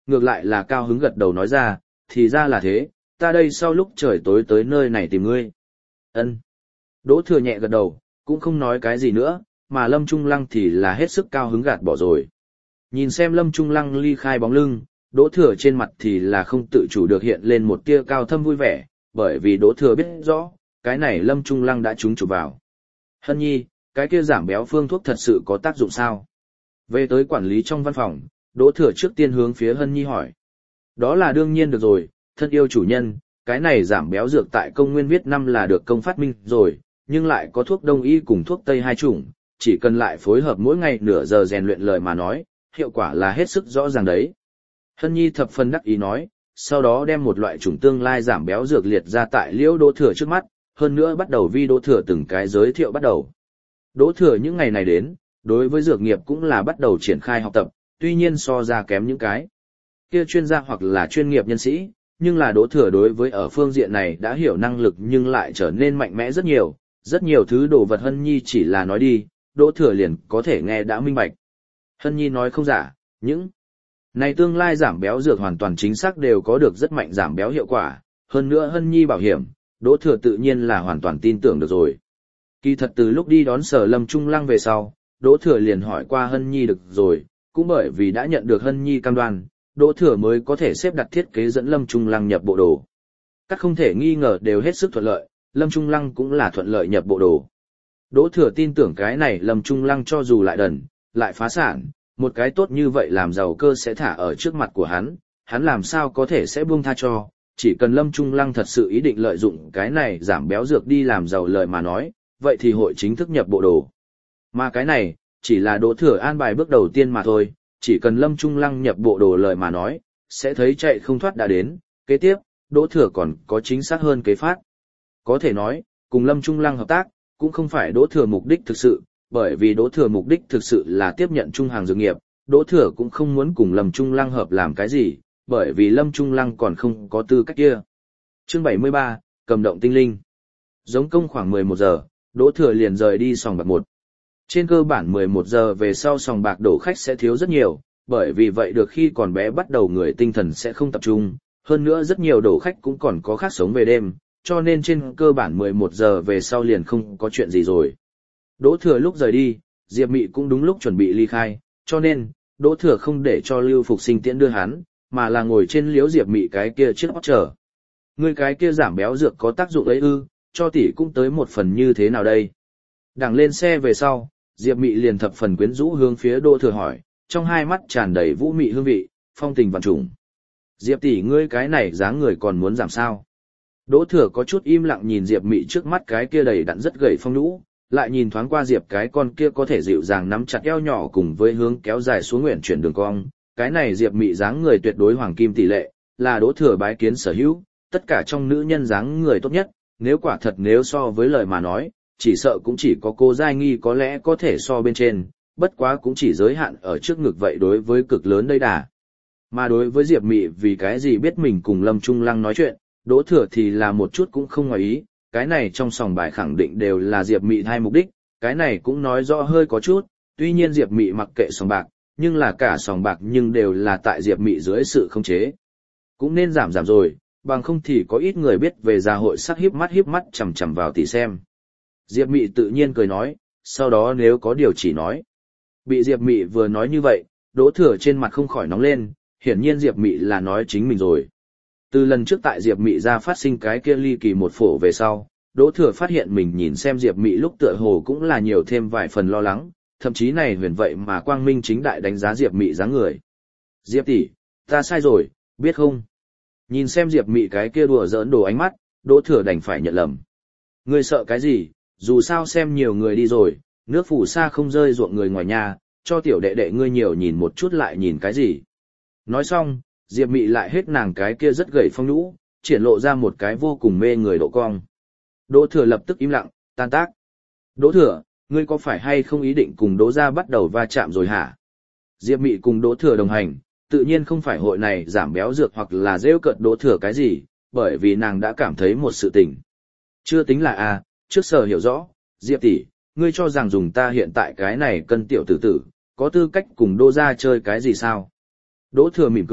A: ngược lại là cao hứng gật đầu nói ra, thì ra là thế, ta đây sau lúc trời tối tới nơi này tìm ngươi. Ân. Đỗ Thừa nhẹ gật đầu, cũng không nói cái gì nữa, mà Lâm Trung Lăng thì là hết sức cao hứng gạt bỏ rồi. Nhìn xem Lâm Trung Lăng ly khai bóng lưng, Đỗ Thừa trên mặt thì là không tự chủ được hiện lên một tia cao thâm vui vẻ, bởi vì Đỗ Thừa biết rõ, cái này Lâm Trung Lăng đã trúng chụp vào. Hân nhi, cái kia giảm béo phương thuốc thật sự có tác dụng sao? Về tới quản lý trong văn phòng, Đỗ Thừa trước tiên hướng phía Hân nhi hỏi. Đó là đương nhiên được rồi, thân yêu chủ nhân, cái này giảm béo dược tại công nguyên viết năm là được công phát minh rồi, nhưng lại có thuốc đông y cùng thuốc tây hai chủng, chỉ cần lại phối hợp mỗi ngày nửa giờ rèn luyện lời mà nói, hiệu quả là hết sức rõ ràng đấy. Hân nhi thập phần đắc ý nói, sau đó đem một loại chủng tương lai giảm béo dược liệt ra tại Liễu Đỗ Thừa trước mắt, hơn nữa bắt đầu vi Đỗ Thừa từng cái giới thiệu bắt đầu. Đỗ Thừa những ngày này đến, đối với dược nghiệp cũng là bắt đầu triển khai học tập, tuy nhiên so ra kém những cái kia chuyên gia hoặc là chuyên nghiệp nhân sĩ, nhưng là Đỗ Thừa đối với ở phương diện này đã hiểu năng lực nhưng lại trở nên mạnh mẽ rất nhiều thứ đồ vật Hân nhi chỉ là nói đi, Đỗ Thừa liền có thể nghe đã minh bạch. Hân nhi nói không giả, những này tương lai giảm béo dược hoàn toàn chính xác đều có được rất mạnh giảm béo hiệu quả, hơn nữa Hân nhi bảo hiểm, Đỗ Thừa tự nhiên là hoàn toàn tin tưởng được rồi. Kỳ thật từ lúc đi đón Sở Lâm Trung Lăng về sau, Đỗ Thừa liền hỏi qua Hân nhi được rồi, cũng bởi vì đã nhận được Hân nhi cam đoan, Đỗ Thừa mới có thể xếp đặt thiết kế dẫn Lâm Trung Lăng nhập bộ đồ. Các không thể nghi ngờ đều hết sức thuận lợi, Lâm Trung Lăng cũng là thuận lợi nhập bộ đồ. Đỗ Thừa tin tưởng cái này Lâm Trung Lăng cho dù lại đần, lại phá sản, một cái tốt như vậy làm giàu cơ sẽ thả ở trước mặt của hắn làm sao có thể sẽ buông tha cho, chỉ cần Lâm Trung Lăng thật sự ý định lợi dụng cái này giảm béo dược đi làm giàu lời mà nói, vậy thì hội chính thức nhập bộ đồ. Mà cái này, chỉ là Đỗ Thừa an bài bước đầu tiên mà thôi, chỉ cần Lâm Trung Lăng nhập bộ đồ lời mà nói, sẽ thấy chạy không thoát đã đến, kế tiếp, Đỗ Thừa còn có chính xác hơn kế phát. Có thể nói, cùng Lâm Trung Lăng hợp tác, cũng không phải Đỗ Thừa mục đích thực sự, bởi vì Đỗ Thừa mục đích thực sự là tiếp nhận trung hàng dược nghiệp, Đỗ Thừa cũng không muốn cùng Lâm Trung Lăng hợp làm cái gì, bởi vì Lâm Trung Lăng còn không có tư cách kia. Chương 73, cầm động tinh linh. Giống công khoảng 11 giờ, Đỗ Thừa liền rời đi sòng bạc 1. Trên cơ bản 11 giờ về sau sòng bạc đổ khách sẽ thiếu rất nhiều, bởi vì vậy được khi còn bé bắt đầu người tinh thần sẽ không tập trung, hơn nữa rất nhiều đổ khách cũng còn có khác sống về đêm, cho nên trên cơ bản 11 giờ về sau liền không có chuyện gì rồi. Đỗ Thừa lúc rời đi, Diệp Mị cũng đúng lúc chuẩn bị ly khai, cho nên, Đỗ Thừa không để cho Lưu Phục Sinh tiễn đưa hắn, mà là ngồi trên liếu Diệp Mị cái kia chiếc hót chờ. Ngươi cái kia giảm béo dược có tác dụng ấy ư, cho tỷ cũng tới một phần như thế nào đây? Đằng lên xe về sau, Diệp Mị liền thập phần quyến rũ hướng phía Đỗ Thừa hỏi, trong hai mắt tràn đầy vũ mị hương vị, phong tình vạn trùng. Diệp tỷ ngươi cái này dáng người còn muốn giảm sao? Đỗ Thừa có chút im lặng nhìn Diệp Mị trước mắt cái kia đầy đặn rất gầy phong nhũ, lại nhìn thoáng qua Diệp cái con kia có thể dịu dàng nắm chặt eo nhỏ cùng với hướng kéo dài xuống nguyện chuyển đường cong, cái này Diệp Mị dáng người tuyệt đối hoàng kim tỷ lệ, là Đỗ Thừa bái kiến sở hữu, tất cả trong nữ nhân dáng người tốt nhất, nếu quả thật nếu so với lời mà nói, chỉ sợ cũng chỉ có cô Giai Nghi có lẽ có thể so bên trên, bất quá cũng chỉ giới hạn ở trước ngực vậy đối với cực lớn đây đà. Mà đối với Diệp Mị vì cái gì biết mình cùng Lâm Trung Lăng nói chuyện, Đỗ Thừa thì là một chút cũng không ngoài ý, cái này trong sòng bài khẳng định đều là Diệp Mị hai mục đích, cái này cũng nói rõ hơi có chút, tuy nhiên Diệp Mị mặc kệ sòng bạc, nhưng là cả sòng bạc nhưng đều là tại Diệp Mị dưới sự khống chế. Cũng nên giảm rồi, bằng không thì có ít người biết về gia hội sắc híp mắt chằm chằm vào tỷ xem. Diệp Mị tự nhiên cười nói, sau đó nếu có điều chỉ nói. Bị Diệp Mị vừa nói như vậy, Đỗ Thừa trên mặt không khỏi nóng lên, hiển nhiên Diệp Mị là nói chính mình rồi. Từ lần trước tại Diệp Mị ra phát sinh cái kia ly kỳ một phổ về sau, Đỗ Thừa phát hiện mình nhìn xem Diệp Mị lúc tựa hồ cũng là nhiều thêm vài phần lo lắng, thậm chí này huyền vậy mà quang minh chính đại đánh giá Diệp Mị dáng người. Diệp tỷ, ta sai rồi, biết không? Nhìn xem Diệp Mị cái kia đùa giỡn đồ ánh mắt, Đỗ Thừa đành phải nhận lầm. Ngươi sợ cái gì, dù sao xem nhiều người đi rồi, nước phù sa không rơi ruộng người ngoài nhà, cho tiểu đệ đệ ngươi nhiều nhìn một chút lại nhìn cái gì. Nói xong, Diệp Mị lại hết nàng cái kia rất gầy phong nhũ, triển lộ ra một cái vô cùng mê người độ cong. Đỗ Thừa lập tức im lặng, tan tác. Đỗ Thừa, ngươi có phải hay không ý định cùng Đỗ gia bắt đầu va chạm rồi hả? Diệp Mị cùng Đỗ Thừa đồng hành, tự nhiên không phải hội này giảm béo dược hoặc là rêu cợt Đỗ Thừa cái gì, bởi vì nàng đã cảm thấy một sự tình. Chưa tính là trước sở hiểu rõ, Diệp tỷ, ngươi cho rằng dùng ta hiện tại cái này cân tiểu tử tử, có tư cách cùng Đỗ gia chơi cái gì sao? Đỗ Thừa mỉm cười,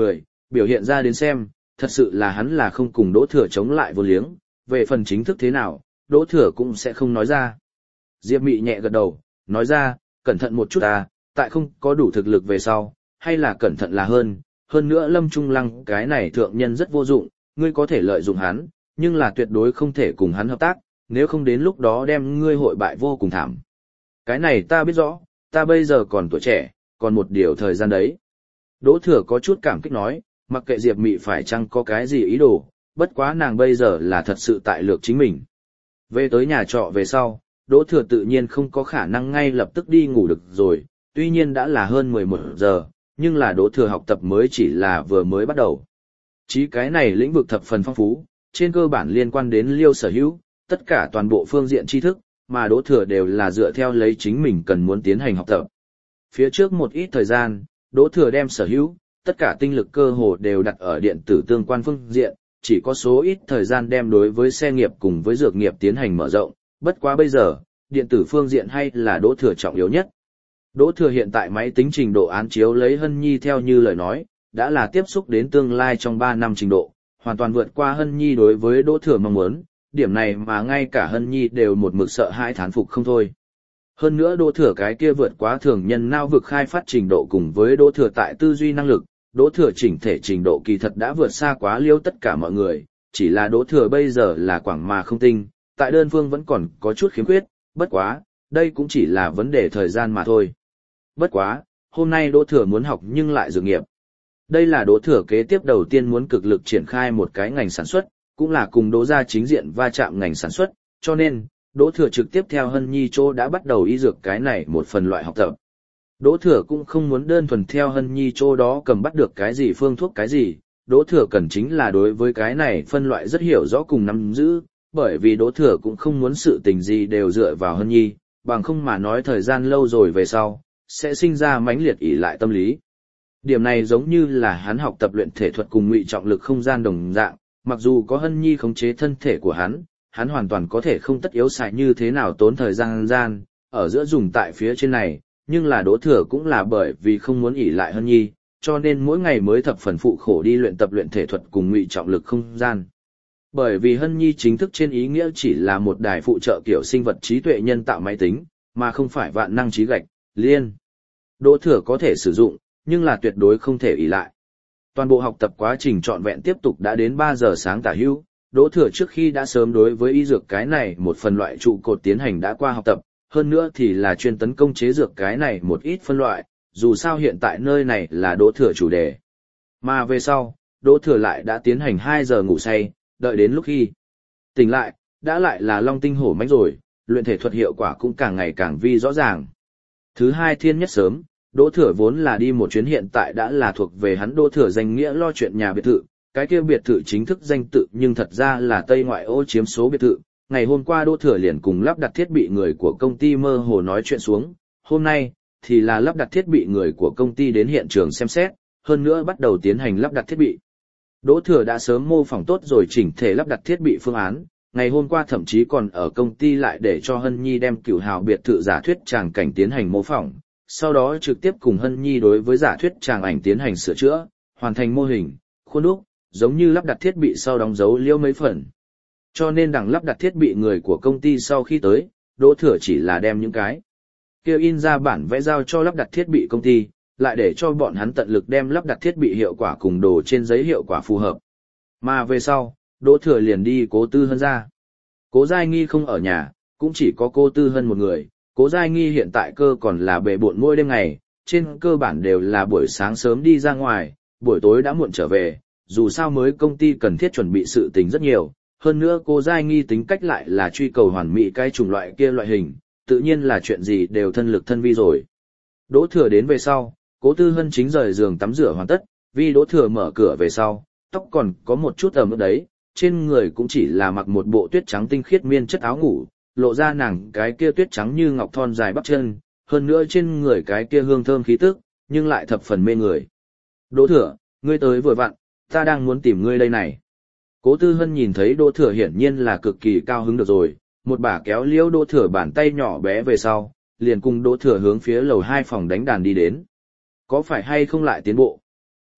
A: biểu hiện ra đến xem, thật sự là hắn là không cùng Đỗ Thừa chống lại vô liếng, về phần chính thức thế nào, Đỗ Thừa cũng sẽ không nói ra. Diệp Mị nhẹ gật đầu, nói ra, cẩn thận một chút tại không có đủ thực lực về sau, hay là cẩn thận là hơn nữa Lâm Trung Lăng cái này thượng nhân rất vô dụng, ngươi có thể lợi dụng hắn, nhưng là tuyệt đối không thể cùng hắn hợp tác, nếu không đến lúc đó đem ngươi hội bại vô cùng thảm. Cái này ta biết rõ, ta bây giờ còn tuổi trẻ, còn một điều thời gian đấy. Đỗ Thừa có chút cảm kích nói, mặc kệ Diệp Mị phải chăng có cái gì ý đồ, bất quá nàng bây giờ là thật sự tại lược chính mình. Về tới nhà trọ về sau, Đỗ Thừa tự nhiên không có khả năng ngay lập tức đi ngủ được rồi, tuy nhiên đã là hơn 11 giờ, nhưng là Đỗ Thừa học tập mới chỉ là vừa mới bắt đầu. Chí cái này lĩnh vực thập phần phong phú, trên cơ bản liên quan đến Liêu sở hữu, tất cả toàn bộ phương diện tri thức, mà Đỗ Thừa đều là dựa theo lấy chính mình cần muốn tiến hành học tập. Phía trước một ít thời gian, Đỗ Thừa đem sở hữu, tất cả tinh lực cơ hồ đều đặt ở điện tử tương quan phương diện, chỉ có số ít thời gian đem đối với xe nghiệp cùng với dược nghiệp tiến hành mở rộng, bất quá bây giờ, điện tử phương diện hay là Đỗ Thừa trọng yếu nhất. Đỗ Thừa hiện tại máy tính trình độ án chiếu lấy Hân Nhi theo như lời nói, đã là tiếp xúc đến tương lai trong 3 năm trình độ, hoàn toàn vượt qua Hân Nhi đối với Đỗ Thừa mong muốn, điểm này mà ngay cả Hân Nhi đều một mực sợ hãi thán phục không thôi. Hơn nữa Đỗ Thừa cái kia vượt quá thường nhân nao vực khai phát trình độ cùng với Đỗ Thừa tại tư duy năng lực, Đỗ Thừa chỉnh thể trình độ kỳ thật đã vượt xa quá Liêu tất cả mọi người, chỉ là Đỗ Thừa bây giờ là quảng mà không tinh, tại đơn phương vẫn còn có chút khiếm khuyết, bất quá, đây cũng chỉ là vấn đề thời gian mà thôi. Bất quá, hôm nay Đỗ Thừa muốn học nhưng lại dược nghiệp. Đây là Đỗ Thừa kế tiếp đầu tiên muốn cực lực triển khai một cái ngành sản xuất, cũng là cùng Đỗ gia chính diện va chạm ngành sản xuất, cho nên, Đỗ Thừa trực tiếp theo Hân Nhi chỗ đã bắt đầu y dược cái này một phần loại học tập. Đỗ Thừa cũng không muốn đơn thuần theo Hân Nhi chỗ đó cầm bắt được cái gì phương thuốc cái gì, Đỗ Thừa cần chính là đối với cái này phân loại rất hiểu rõ cùng nắm giữ, bởi vì Đỗ Thừa cũng không muốn sự tình gì đều dựa vào Hân Nhi, bằng không mà nói thời gian lâu rồi về sau, sẽ sinh ra mãnh liệt ỷ lại tâm lý. Điểm này giống như là hắn học tập luyện thể thuật cùng ngụy trọng lực không gian đồng dạng, mặc dù có Hân Nhi khống chế thân thể của hắn hoàn toàn có thể không tất yếu xài như thế nào tốn thời gian, ở giữa dùng tại phía trên này, nhưng là Đỗ Thừa cũng là bởi vì không muốn ỷ lại Hân Nhi, cho nên mỗi ngày mới thập phần phụ khổ đi luyện tập luyện thể thuật cùng ngụy trọng lực không gian. Bởi vì Hân Nhi chính thức trên ý nghĩa chỉ là một đài phụ trợ kiểu sinh vật trí tuệ nhân tạo máy tính, mà không phải vạn năng trí gạch, liên. Đỗ Thừa có thể sử dụng, nhưng là tuyệt đối không thể ỷ lại. Toàn bộ học tập quá trình trọn vẹn tiếp tục đã đến 3 giờ sáng tả hữu, Đỗ Thừa trước khi đã sớm đối với y dược cái này một phần loại trụ cột tiến hành đã qua học tập, hơn nữa thì là chuyên tấn công chế dược cái này một ít phân loại, dù sao hiện tại nơi này là Đỗ Thừa chủ đề. Mà về sau, Đỗ Thừa lại đã tiến hành 2 giờ ngủ say, đợi đến lúc khi tỉnh lại, đã lại là long tinh hổ mãnh rồi, luyện thể thuật hiệu quả cũng càng ngày càng vi rõ ràng. Thứ hai thiên nhất sớm, Đỗ Thừa vốn là đi một chuyến hiện tại đã là thuộc về hắn Đỗ Thừa danh nghĩa lo chuyện nhà biệt thự, cái kia biệt thự chính thức danh tự nhưng thật ra là Tây Ngoại ô chiếm số biệt thự. Ngày hôm qua Đỗ Thừa liền cùng lắp đặt thiết bị người của công ty mơ hồ nói chuyện xuống, hôm nay thì là lắp đặt thiết bị người của công ty đến hiện trường xem xét, hơn nữa bắt đầu tiến hành lắp đặt thiết bị. Đỗ Thừa đã sớm mô phỏng tốt rồi chỉnh thể lắp đặt thiết bị phương án, ngày hôm qua thậm chí còn ở công ty lại để cho Hân Nhi đem Cửu Hào biệt thự giả thuyết tràng cảnh tiến hành mô phỏng, sau đó trực tiếp cùng Hân Nhi đối với giả thuyết tràng ảnh tiến hành sửa chữa, hoàn thành mô hình, khuôn đúc, giống như lắp đặt thiết bị sau đóng dấu liêu mấy phần. Cho nên đằng lắp đặt thiết bị người của công ty sau khi tới, Đỗ Thừa chỉ là đem những cái kêu in ra bản vẽ giao cho lắp đặt thiết bị công ty, lại để cho bọn hắn tận lực đem lắp đặt thiết bị hiệu quả cùng đồ trên giấy hiệu quả phù hợp. Mà về sau, Đỗ Thừa liền đi Cố Tư Hân ra. Cố Giai Nghi không ở nhà, cũng chỉ có cô Tư Hân một người. Cố Giai Nghi hiện tại cơ còn là bề bộn mỗi đêm ngày, trên cơ bản đều là buổi sáng sớm đi ra ngoài, buổi tối đã muộn trở về, dù sao mới công ty cần thiết chuẩn bị sự tình rất nhiều. Hơn nữa cô Giai Nghi tính cách lại là truy cầu hoàn mỹ cái chủng loại kia loại hình, tự nhiên là chuyện gì đều thân lực thân vi rồi. Đỗ Thừa đến về sau, Cố Tư Hân chính rời giường tắm rửa hoàn tất, vì Đỗ Thừa mở cửa về sau, tóc còn có một chút ẩm ướt đấy, trên người cũng chỉ là mặc một bộ tuyết trắng tinh khiết miên chất áo ngủ, lộ ra nàng cái kia tuyết trắng như ngọc thon dài bắp chân, hơn nữa trên người cái kia hương thơm khí tức, nhưng lại thập phần mê người. Đỗ Thừa, ngươi tới vừa vặn, ta đang muốn tìm ngươi đây này. Cố Tư Hân nhìn thấy Đỗ Thừa hiển nhiên là cực kỳ cao hứng được rồi, một bà kéo liễu Đỗ Thừa bàn tay nhỏ bé về sau, liền cùng Đỗ Thừa hướng phía lầu 2 phòng đánh đàn đi đến. Có phải hay không lại tiến bộ?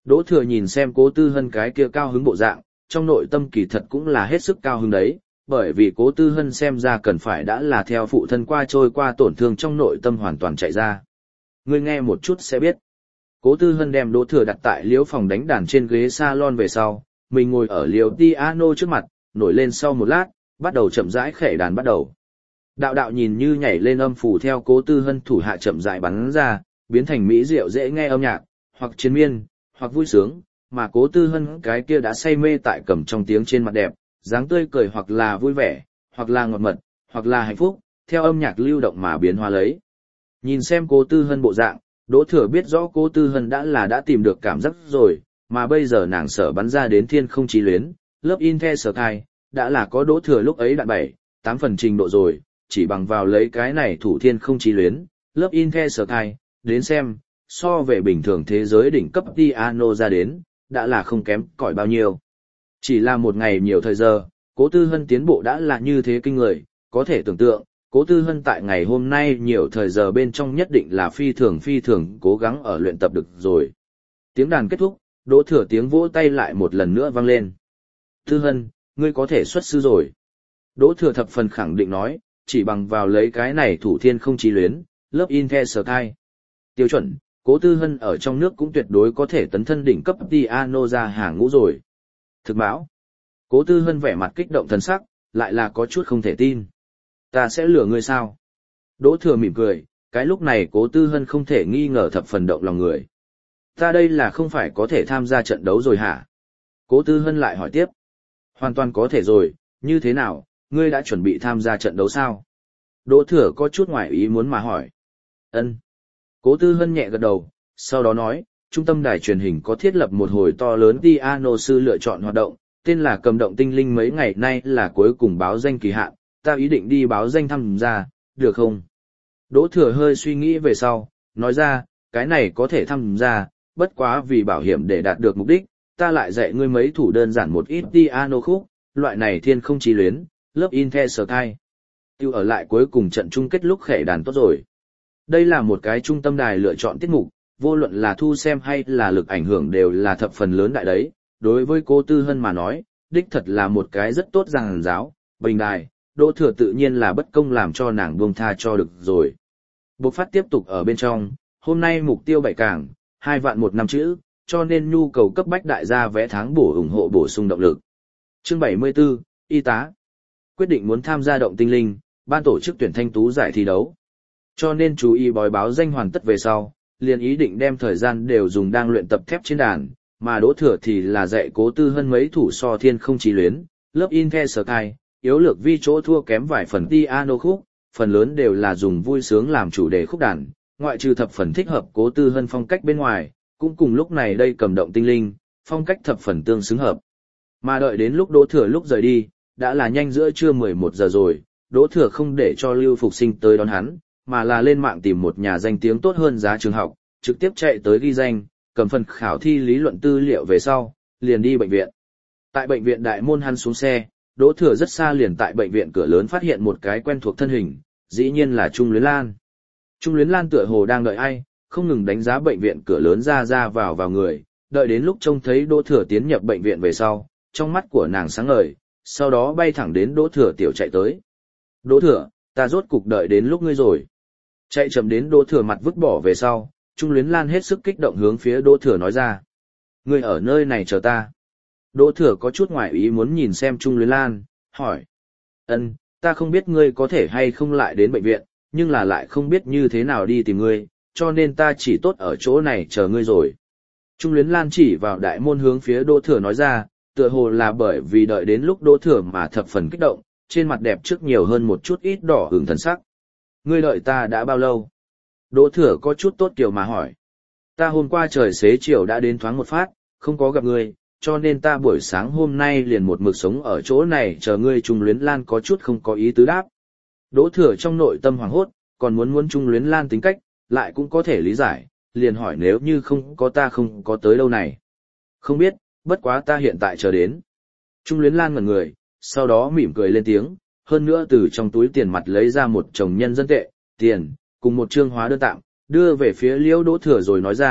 A: Đỗ Thừa nhìn xem Cố Tư Hân cái kia cao hứng bộ dạng, trong nội tâm kỳ thật cũng là hết sức cao hứng đấy, bởi vì Cố Tư Hân xem ra cần phải đã là theo phụ thân qua trôi qua tổn thương trong nội tâm hoàn toàn chạy ra. Ngươi nghe một chút sẽ biết. Cố Tư Hân đem Đỗ Thừa đặt tại liễu phòng đánh đàn trên ghế salon về sau, mình ngồi ở liễu piano trước mặt, nổi lên sau một lát, bắt đầu chậm rãi khẽ đàn bắt đầu. Đạo đạo nhìn như nhảy lên âm phủ theo Cố Tư Hân thủ hạ chậm rãi bắn ra, biến thành mỹ diệu dễ nghe âm nhạc, hoặc chiến miên, hoặc vui sướng, mà Cố Tư Hân cái kia đã say mê tại cầm trong tiếng trên mặt đẹp, dáng tươi cười hoặc là vui vẻ, hoặc là ngọt mật, hoặc là hạnh phúc, theo âm nhạc lưu động mà biến hóa lấy. Nhìn xem Cố Tư Hân bộ dạng, Đỗ Thừa biết rõ Cố Tư Hân đã tìm được cảm giác rồi, mà bây giờ nàng sở bắn ra đến thiên không chí luyến, lớp in the sky, đã là có Đỗ Thừa lúc ấy đạn 7, 8 phần trình độ rồi, chỉ bằng vào lấy cái này thủ thiên không chí luyến, lớp in the sky, đến xem, so về bình thường thế giới đỉnh cấp piano ra đến, đã là không kém cỏi bao nhiêu. Chỉ là một ngày nhiều thời giờ, Cố Tư Hân tiến bộ đã là như thế kinh người, có thể tưởng tượng, Cố Tư Hân tại ngày hôm nay nhiều thời giờ bên trong nhất định là phi thường cố gắng ở luyện tập được rồi. Tiếng đàn kết thúc, Đỗ Thừa tiếng vỗ tay lại một lần nữa vang lên. Tư Hân, ngươi có thể xuất sư rồi. Đỗ Thừa thập phần khẳng định nói, chỉ bằng vào lấy cái này thủ thiên không chí luyến, lớp in the sky. Tiêu chuẩn, Cố Tư Hân ở trong nước cũng tuyệt đối có thể tấn thân đỉnh cấp piano ra hàng ngũ rồi. Thực báo. Cố Tư Hân vẻ mặt kích động thần sắc, lại là có chút không thể tin. Ta sẽ lừa ngươi sao? Đỗ Thừa mỉm cười, cái lúc này Cố Tư Hân không thể nghi ngờ thập phần động lòng người. Ta đây là không phải có thể tham gia trận đấu rồi hả? Cố Tư Hân lại hỏi tiếp. Hoàn toàn có thể rồi, như thế nào, ngươi đã chuẩn bị tham gia trận đấu sao? Đỗ Thừa có chút ngoài ý muốn mà hỏi. Ân. Cố Tư Hân nhẹ gật đầu, sau đó nói, trung tâm đài truyền hình có thiết lập một hồi to lớn piano sư lựa chọn hoạt động, tên là Cầm Động Tinh Linh, mấy ngày nay là cuối cùng báo danh kỳ hạn, ta ý định đi báo danh tham gia, được không? Đỗ Thừa hơi suy nghĩ về sau, nói ra, cái này có thể tham gia, bất quá vì bảo hiểm để đạt được mục đích, ta lại dạy ngươi mấy thủ đơn giản một ít piano khúc, loại này thiên không chí luyến, lớp in the sky. Tiêu ở lại cuối cùng trận chung kết lúc khẽ đàn tốt rồi. Đây là một cái trung tâm đài lựa chọn tiết mục, vô luận là thu xem hay là lực ảnh hưởng đều là thập phần lớn đại đấy. Đối với Cố Tư Hân mà nói, đích thật là một cái rất tốt giảng giáo, bình đài, Đỗ Thừa tự nhiên là bất công làm cho nàng buông tha cho được rồi. Bộc phát tiếp tục ở bên trong, hôm nay mục tiêu 7 cảng, 2 vạn 1 năm chữ, cho nên nhu cầu cấp bách đại gia vé tháng bổ ủng hộ bổ sung động lực. Chương 74, Y tá. Quyết định muốn tham gia Động Tinh Linh, ban tổ chức tuyển thanh tú giải thi đấu. Cho nên chú ý bói báo danh hoàn tất về sau, liền ý định đem thời gian đều dùng đang luyện tập thép trên đàn, mà Đỗ Thừa thì là dạy Cố Tư Hân mấy thủ so thiên không chí luyến, lớp in the sky, yếu lược vi chỗ thua kém vài phần piano khúc, phần lớn đều là dùng vui sướng làm chủ đề khúc đàn, ngoại trừ thập phần thích hợp Cố Tư Hân phong cách bên ngoài, cũng cùng lúc này đây Cầm Động Tinh Linh, phong cách thập phần tương xứng hợp. Mà đợi đến lúc Đỗ Thừa lúc rời đi, đã là nhanh giữa trưa 11 giờ rồi, Đỗ Thừa không để cho Lưu Phục Sinh tới đón hắn, mà là lên mạng tìm một nhà danh tiếng tốt hơn giá trường học, trực tiếp chạy tới ghi danh, cầm phần khảo thi lý luận tư liệu về sau, liền đi bệnh viện. Tại bệnh viện đại môn hắn xuống xe, Đỗ Thừa rất xa liền tại bệnh viện cửa lớn phát hiện một cái quen thuộc thân hình, dĩ nhiên là Trung Luyến Lan. Trung Luyến Lan tựa hồ đang đợi ai, không ngừng đánh giá bệnh viện cửa lớn ra vào người, đợi đến lúc trông thấy Đỗ Thừa tiến nhập bệnh viện về sau, trong mắt của nàng sáng ngời, sau đó bay thẳng đến Đỗ Thừa tiểu chạy tới. Đỗ Thừa, ta rốt cục đợi đến lúc ngươi rồi. Chạy chậm đến Đỗ Thừa mặt vứt bỏ về sau, Trung Luyến Lan hết sức kích động hướng phía Đỗ Thừa nói ra. Ngươi ở nơi này chờ ta. Đỗ Thừa có chút ngoài ý muốn nhìn xem Trung Luyến Lan, hỏi. Ân, ta không biết ngươi có thể hay không lại đến bệnh viện, nhưng là lại không biết như thế nào đi tìm ngươi, cho nên ta chỉ tốt ở chỗ này chờ ngươi rồi. Trung Luyến Lan chỉ vào đại môn hướng phía Đỗ Thừa nói ra, tựa hồ là bởi vì đợi đến lúc Đỗ Thừa mà thập phần kích động, trên mặt đẹp trước nhiều hơn một chút ít đỏ ửng thần sắc. Ngươi đợi ta đã bao lâu? Đỗ Thừa có chút tốt kiểu mà hỏi. Ta hôm qua trời xế chiều đã đến thoáng một phát, không có gặp ngươi, cho nên ta buổi sáng hôm nay liền một mực sống ở chỗ này chờ ngươi. Trung Luyến Lan có chút không có ý tứ đáp. Đỗ Thừa trong nội tâm hoảng hốt, còn muốn Trung Luyến Lan tính cách, lại cũng có thể lý giải, liền hỏi nếu như không có ta không có tới đâu này. Không biết, bất quá ta hiện tại chờ đến. Trung Luyến Lan ngẩn người, sau đó mỉm cười lên tiếng, hơn nữa từ trong túi tiền mặt lấy ra một chồng nhân dân tệ, tiền, cùng một trương hóa đơn tạm, đưa về phía Liễu Đỗ Thừa rồi nói ra,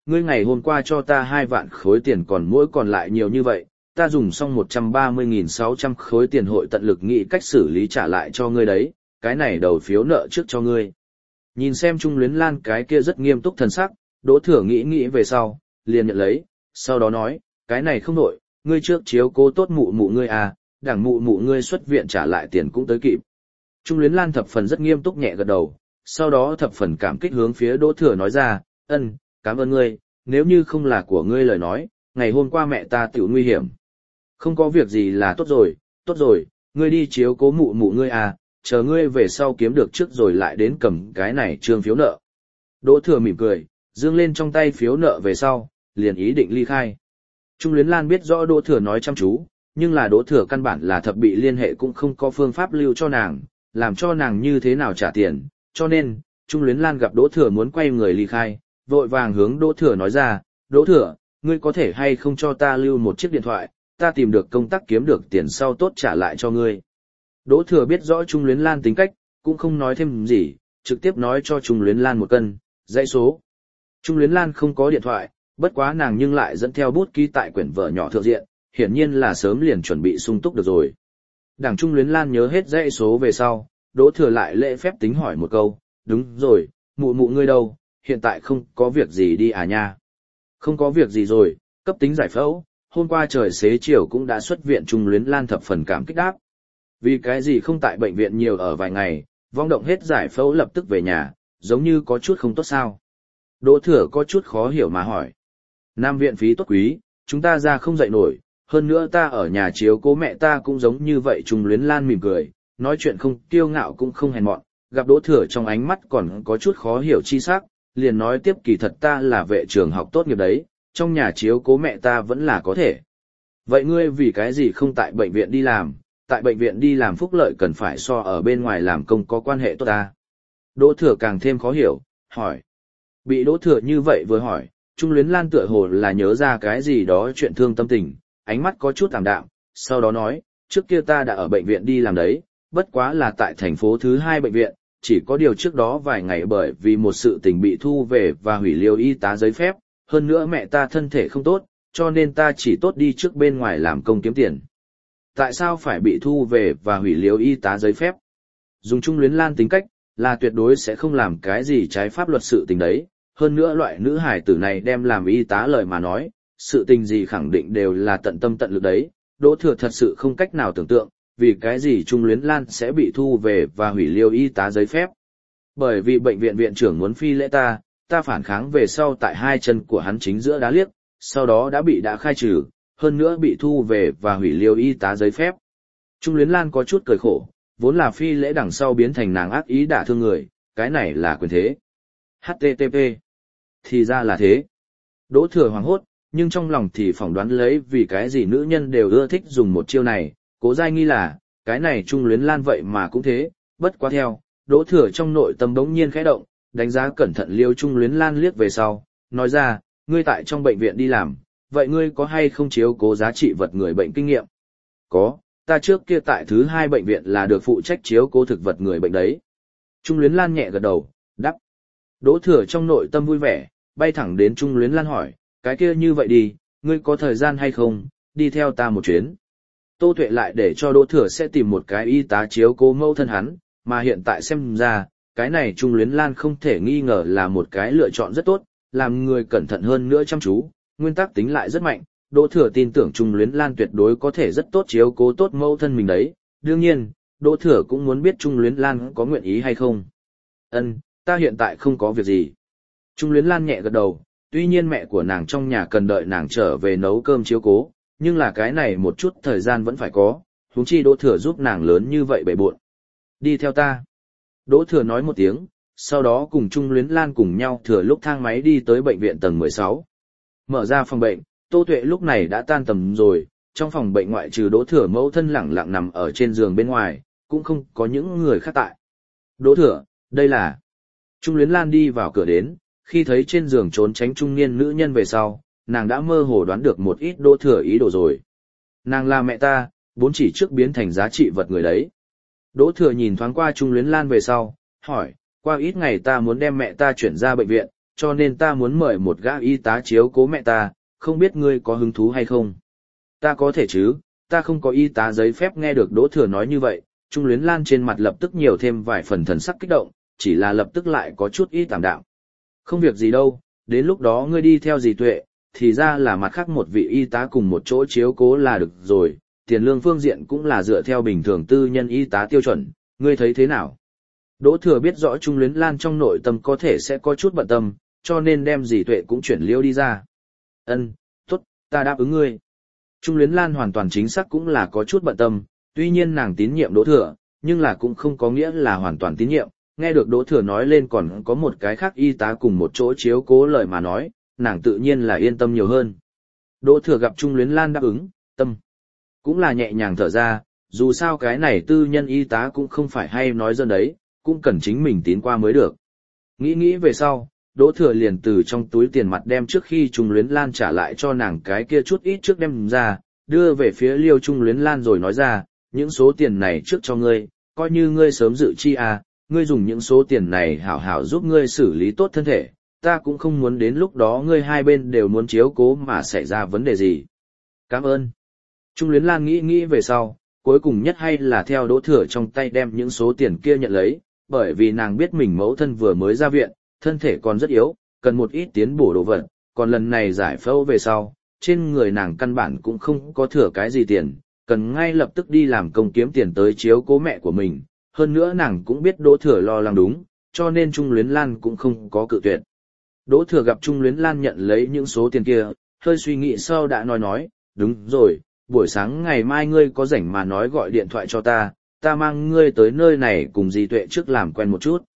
A: ngươi ngày hôm qua cho ta 2 vạn khối tiền còn mỗi còn lại nhiều như vậy, ta dùng xong 130.600 khối tiền hội tận lực nghĩ cách xử lý trả lại cho ngươi đấy, cái này đầu phiếu nợ trước cho ngươi. Nhìn xem Trung Luyến Lan cái kia rất nghiêm túc thần sắc, Đỗ Thừa nghĩ về sau, liền nhận lấy, sau đó nói, cái này không nổi, ngươi trước chiếu cố tốt mụ mụ ngươi à, đảng mụ mụ ngươi xuất viện trả lại tiền cũng tới kịp. Trung Luyến Lan thập phần rất nghiêm túc nhẹ gật đầu, sau đó thập phần cảm kích hướng phía Đỗ Thừa nói ra, cảm ơn ngươi, nếu như không là của ngươi lời nói, ngày hôm qua mẹ ta tiểu nguy hiểm. Không có việc gì là tốt rồi, ngươi đi chiếu cố mụ mụ ngươi à, chờ ngươi về sau kiếm được trước rồi lại đến cầm cái này trương phiếu nợ. Đỗ Thừa mỉm cười, dương lên trong tay phiếu nợ về sau, liền ý định ly khai. Trung Luyến Lan biết rõ Đỗ Thừa nói chăm chú, nhưng là Đỗ Thừa căn bản là thập bị liên hệ cũng không có phương pháp lưu cho nàng, làm cho nàng như thế nào trả tiền, cho nên, Trung Luyến Lan gặp Đỗ Thừa muốn quay người ly khai, vội vàng hướng Đỗ Thừa nói ra, Đỗ Thừa, ngươi có thể hay không cho ta lưu một chiếc điện thoại, ta tìm được công tác kiếm được tiền sau tốt trả lại cho ngươi. Đỗ Thừa biết rõ Trung Luyến Lan tính cách, cũng không nói thêm gì, trực tiếp nói cho Trung Luyến Lan một cân, dãy số. Trung Luyến Lan không có điện thoại, bất quá nàng nhưng lại dẫn theo bút ký tại quyển vở nhỏ thượng diện, hiển nhiên là sớm liền chuẩn bị sung túc được rồi. Đảng Trung Luyến Lan nhớ hết dãy số về sau, Đỗ Thừa lại lễ phép tính hỏi một câu, đúng rồi, mụ mụ ngươi đâu, hiện tại không có việc gì đi à nha. Không có việc gì rồi, cấp tính giải phẫu, hôm qua trời xế chiều cũng đã xuất viện. Trung Luyến Lan thập phần cảm kích đáp. Vì cái gì không tại bệnh viện nhiều ở vài ngày, vong động hết giải phẫu lập tức về nhà, giống như có chút không tốt sao. Đỗ Thừa có chút khó hiểu mà hỏi. Nam viện phí tốt quý, chúng ta ra không dậy nổi, hơn nữa ta ở nhà chiếu cố mẹ ta cũng giống như vậy. Trung Luyến Lan mỉm cười, nói chuyện không kiêu ngạo cũng không hèn mọn, gặp Đỗ Thừa trong ánh mắt còn có chút khó hiểu chi sắc, liền nói tiếp kỳ thật ta là vệ trường học tốt nghiệp đấy, trong nhà chiếu cố mẹ ta vẫn là có thể. Vậy ngươi vì cái gì không tại bệnh viện đi làm, tại bệnh viện đi làm phúc lợi cần phải so ở bên ngoài làm công có quan hệ tốt ta? Đỗ Thừa càng thêm khó hiểu, hỏi. Bị Đỗ Thừa như vậy vừa hỏi, Trung Luyến Lan tựa hồ là nhớ ra cái gì đó chuyện thương tâm tình, ánh mắt có chút tạm đạm, sau đó nói, trước kia ta đã ở bệnh viện đi làm đấy, bất quá là tại thành phố thứ 2 bệnh viện, chỉ có điều trước đó vài ngày bởi vì một sự tình bị thu về và hủy liều y tá giấy phép, hơn nữa mẹ ta thân thể không tốt, cho nên ta chỉ tốt đi trước bên ngoài làm công kiếm tiền. Tại sao phải bị thu về và hủy liều y tá giấy phép? Dùng Trung Luyến Lan tính cách, là tuyệt đối sẽ không làm cái gì trái pháp luật sự tình đấy, hơn nữa loại nữ hải tử này đem làm y tá lời mà nói, sự tình gì khẳng định đều là tận tâm tận lực đấy. Đỗ Thừa thật sự không cách nào tưởng tượng, vì cái gì Trung Luyến Lan sẽ bị thu về và hủy liều y tá giấy phép. Bởi vì bệnh viện viện trưởng muốn phi lễ ta phản kháng về sau tại 2 chân của hắn chính giữa đá liếc, sau đó đã khai trừ, hơn nữa bị thu về và hủy liều y tá giấy phép. Trung Luyến Lan có chút cười khổ, vốn là phi lễ đằng sau biến thành nàng ác ý đả thương người, cái này là quyền thế. HTTP. Thì ra là thế. Đỗ Thừa hoảng hốt, nhưng trong lòng thì phỏng đoán lấy vì cái gì nữ nhân đều ưa thích dùng một chiêu này, cố giai nghi là, cái này Trung Luyến Lan vậy mà cũng thế, bất quá theo, Đỗ Thừa trong nội tâm bỗng nhiên khẽ động, đánh giá cẩn thận liêu Trung Luyến Lan liếc về sau, nói ra, ngươi tại trong bệnh viện đi làm, vậy ngươi có hay không chiếu cố giá trị vật người bệnh kinh nghiệm? Có, ta trước kia tại thứ 2 bệnh viện là được phụ trách chiếu cố thực vật người bệnh đấy. Trung Luyến Lan nhẹ gật đầu, đáp. Đỗ Thừa trong nội tâm vui vẻ, bay thẳng đến Trung Luyến Lan hỏi, cái kia như vậy đi, ngươi có thời gian hay không, đi theo ta một chuyến. Tô Tuệ lại để cho Đỗ Thừa sẽ tìm một cái y tá chiếu cố mẫu thân hắn, mà hiện tại xem ra, cái này Trung Luyến Lan không thể nghi ngờ là một cái lựa chọn rất tốt, làm người cẩn thận hơn nữa chăm chú, nguyên tắc tính lại rất mạnh. Đỗ Thừa tin tưởng Trung Luyến Lan tuyệt đối có thể rất tốt chiếu cố tốt mẫu thân mình đấy. Đương nhiên, Đỗ Thừa cũng muốn biết Trung Luyến Lan có nguyện ý hay không. Ta hiện tại không có việc gì. Trung Luyến Lan nhẹ gật đầu, tuy nhiên mẹ của nàng trong nhà cần đợi nàng trở về nấu cơm chiếu cố, nhưng là cái này một chút thời gian vẫn phải có, huống chi Đỗ Thừa giúp nàng lớn như vậy bề bộn. Đi theo ta. Đỗ Thừa nói một tiếng, sau đó cùng Trung Luyến Lan cùng nhau thừa lúc thang máy đi tới bệnh viện tầng 16. Mở ra phòng bệnh, Tô Tuệ lúc này đã tan tầm rồi, trong phòng bệnh ngoại trừ Đỗ Thừa mẫu thân lẳng lặng nằm ở trên giường bên ngoài, cũng không có những người khác tại. Đỗ Thừa, đây là... Trung Luyến Lan đi vào cửa đến, khi thấy trên giường trốn tránh trung niên nữ nhân về sau, nàng đã mơ hồ đoán được một ít Đỗ Thừa ý đồ rồi. Nàng là mẹ ta, vốn chỉ trước biến thành giá trị vật người đấy. Đỗ Thừa nhìn thoáng qua Trung Luyến Lan về sau, hỏi, qua ít ngày ta muốn đem mẹ ta chuyển ra bệnh viện, cho nên ta muốn mời một gã y tá chiếu cố mẹ ta, không biết ngươi có hứng thú hay không. Ta có thể chứ, ta không có y tá giấy phép. Nghe được Đỗ Thừa nói như vậy, Trung Luyến Lan trên mặt lập tức nhiều thêm vài phần thần sắc kích động, chỉ là lập tức lại có chút ít tạm đạm. Không việc gì đâu, đến lúc đó ngươi đi theo dì Tuệ, thì ra là mặt khác một vị y tá cùng một chỗ chiếu cố là được rồi, tiền lương phương diện cũng là dựa theo bình thường tư nhân y tá tiêu chuẩn, ngươi thấy thế nào? Đỗ Thừa biết rõ Trung Luyến Lan trong nội tâm có thể sẽ có chút bận tâm, cho nên đem dì Tuệ cũng chuyển liêu đi ra. Tốt, ta đáp ứng ngươi. Trung Luyến Lan hoàn toàn chính xác cũng là có chút bận tâm, tuy nhiên nàng tín nhiệm Đỗ Thừa, nhưng là cũng không có nghĩa là hoàn toàn tín nhiệm. Nghe được Đỗ Thừa nói lên còn có một cái khác y tá cùng một chỗ chiếu cố lời mà nói, nàng tự nhiên là yên tâm nhiều hơn. Đỗ Thừa gặp Trung Luyến Lan đáp ứng, tâm cũng là nhẹ nhàng thở ra, dù sao cái này tư nhân y tá cũng không phải hay nói dân đấy, cũng cần chính mình tín qua mới được. Nghĩ về sau, Đỗ Thừa liền từ trong túi tiền mặt đem trước khi Trung Luyến Lan trả lại cho nàng cái kia chút ít trước đem ra, đưa về phía Liêu Trung Luyến Lan rồi nói ra, những số tiền này trước cho ngươi, coi như ngươi sớm dự chi à, ngươi dùng những số tiền này hảo hảo giúp ngươi xử lý tốt thân thể, ta cũng không muốn đến lúc đó ngươi hai bên đều muốn chiếu cố mà xảy ra vấn đề gì. Cảm ơn. Trung Luyến Lan nghĩ về sau, cuối cùng nhất hay là theo Đỗ Thừa trong tay đem những số tiền kia nhận lấy, bởi vì nàng biết mình mẫu thân vừa mới ra viện, thân thể còn rất yếu, cần một ít tiến bổ đồ vật, còn lần này giải phẫu về sau, trên người nàng căn bản cũng không có thừa cái gì tiền, cần ngay lập tức đi làm công kiếm tiền tới chiếu cố mẹ của mình, hơn nữa nàng cũng biết Đỗ Thừa lo lắng đúng, cho nên Trung Luyến Lan cũng không có cự tuyệt. Đỗ Thừa gặp Trung Luyến Lan nhận lấy những số tiền kia, hơi suy nghĩ sau đã nói, đúng rồi, buổi sáng ngày mai ngươi có rảnh mà nói gọi điện thoại cho ta, ta mang ngươi tới nơi này cùng dì Tuệ trước làm quen một chút.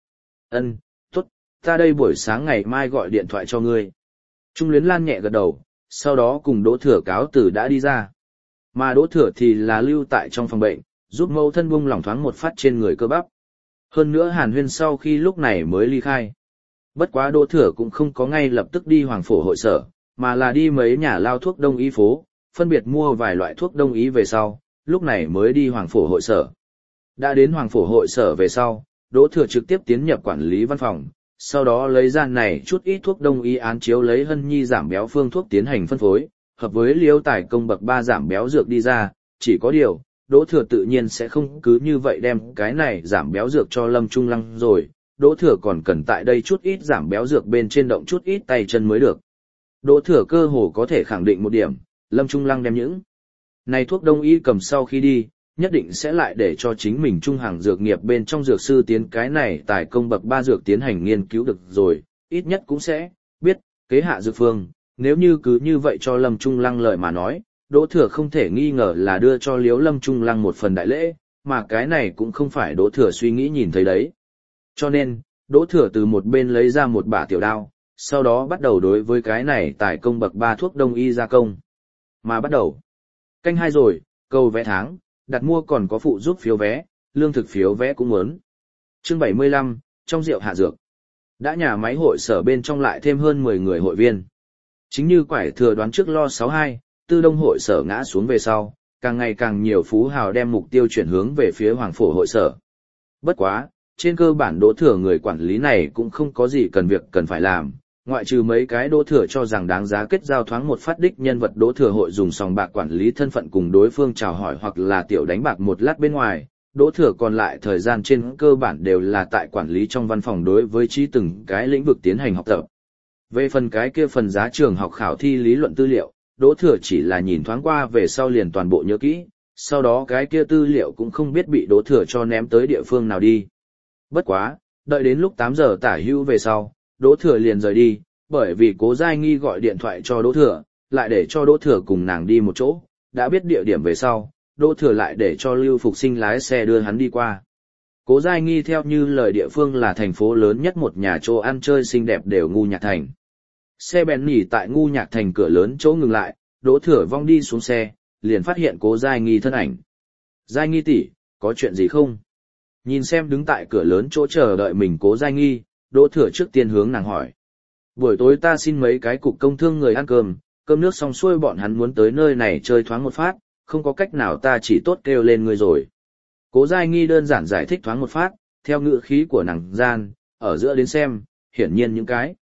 A: Tốt, ta đây buổi sáng ngày mai gọi điện thoại cho ngươi. Trung Luyến Lan nhẹ gật đầu, sau đó cùng Đỗ Thừa cáo từ đã đi ra. Mà Đỗ Thừa thì là lưu tại trong phòng bệnh, giúp mẫu thân buông lỏng thoáng một phát trên người cơ bắp. Hơn nữa Hàn Huyên sau khi lúc này mới ly khai. Bất quá Đỗ Thừa cũng không có ngay lập tức đi Hoàng Phổ hội sở, mà là đi mấy nhà lao thuốc đông y phố, phân biệt mua vài loại thuốc đông y về sau, lúc này mới đi Hoàng Phổ hội sở. Đã đến Hoàng Phổ hội sở về sau, Đỗ Thừa trực tiếp tiến nhập quản lý văn phòng, sau đó lấy ra này chút ít thuốc đông y án chiếu lấy Hân Nhi giảm béo phương thuốc tiến hành phân phối, hợp với Liêu Tài công bậc 3 giảm béo dược đi ra, chỉ có điều, Đỗ Thừa tự nhiên sẽ không cứ như vậy đem cái này giảm béo dược cho Lâm Trung Lăng rồi, Đỗ Thừa còn cần tại đây chút ít giảm béo dược bên trên động chút ít tay chân mới được. Đỗ Thừa cơ hồ có thể khẳng định một điểm, Lâm Trung Lăng đem những này thuốc đông y cầm sau khi đi, nhất định sẽ lại để cho chính mình trung hàng dược nghiệp bên trong dược sư tiến cái này tài công bậc 3 dược tiến hành nghiên cứu được rồi, ít nhất cũng sẽ biết kế hạ dược phương, nếu như cứ như vậy cho Lâm Trung Lăng lời mà nói, Đỗ Thừa không thể nghi ngờ là đưa cho Liếu Lâm Trung Lăng một phần đại lễ, mà cái này cũng không phải Đỗ Thừa suy nghĩ nhìn thấy đấy. Cho nên, Đỗ Thừa từ một bên lấy ra một bả tiểu đao, sau đó bắt đầu đối với cái này tài công bậc 3 thuốc đông y gia công. Mà bắt đầu. Canh 2 rồi, câu vé tháng, đặt mua còn có phụ giúp phiếu vé, lương thực phiếu vé cũng muốn. Chương 75, trong rượu hạ dược. Đã nhà máy hội sở bên trong lại thêm hơn 10 người hội viên. Chính như Quải Thừa đoán trước lo 62, Tư Đông hội sở ngã xuống về sau, càng ngày càng nhiều phú hào đem mục tiêu chuyển hướng về phía Hoàng Phổ hội sở. Bất quá, trên cơ bản Đỗ Thừa người quản lý này cũng không có gì cần việc cần phải làm, ngoại trừ mấy cái Đỗ Thừa cho rằng đáng giá kết giao thoáng một phát đích nhân vật Đỗ Thừa hội dùng sòng bạc quản lý thân phận cùng đối phương chào hỏi hoặc là tiểu đánh bạc một lát bên ngoài, Đỗ Thừa còn lại thời gian trên cơ bản đều là tại quản lý trong văn phòng đối với trí từng cái lĩnh vực tiến hành học tập. Về phần cái kia phần giá trường học khảo thi lý luận tư liệu, Đỗ Thừa chỉ là nhìn thoáng qua về sau liền toàn bộ nhớ kỹ, sau đó cái kia tư liệu cũng không biết bị Đỗ Thừa cho ném tới địa phương nào đi. Bất quá, đợi đến lúc 8 giờ tả hữu về sau, Đỗ Thừa liền rời đi, bởi vì Cố Giai Nghi gọi điện thoại cho Đỗ Thừa, lại để cho Đỗ Thừa cùng nàng đi một chỗ, đã biết địa điểm về sau, Đỗ Thừa lại để cho Lưu Phục Sinh lái xe đưa hắn đi qua. Cố Giai Nghi theo như lời địa phương là thành phố lớn nhất một nhà chỗ ăn chơi xinh đẹp đều Ngu Nhạc Thành. Xe bèn nhỉ tại Ngu Nhạc Thành cửa lớn chỗ ngừng lại, Đỗ Thừa vong đi xuống xe, liền phát hiện Cố Giai Nghi thân ảnh. Giai Nghi tỷ, có chuyện gì không? Nhìn xem đứng tại cửa lớn chỗ chờ đợi mình Cố Giai Nghi, Đỗ Thừa trước tiên hướng nàng hỏi. Buổi tối ta xin mấy cái cục công thương người ăn cơm, cơm nước xong xuôi bọn hắn muốn tới nơi này chơi thoáng một phát, không có cách nào ta chỉ tốt kêu lên người rồi. Cố Giai Nghi đơn giản giải thích thoáng một phát, theo ngữ khí của nàng gian, ở giữa đến xem, hiển nhiên những cái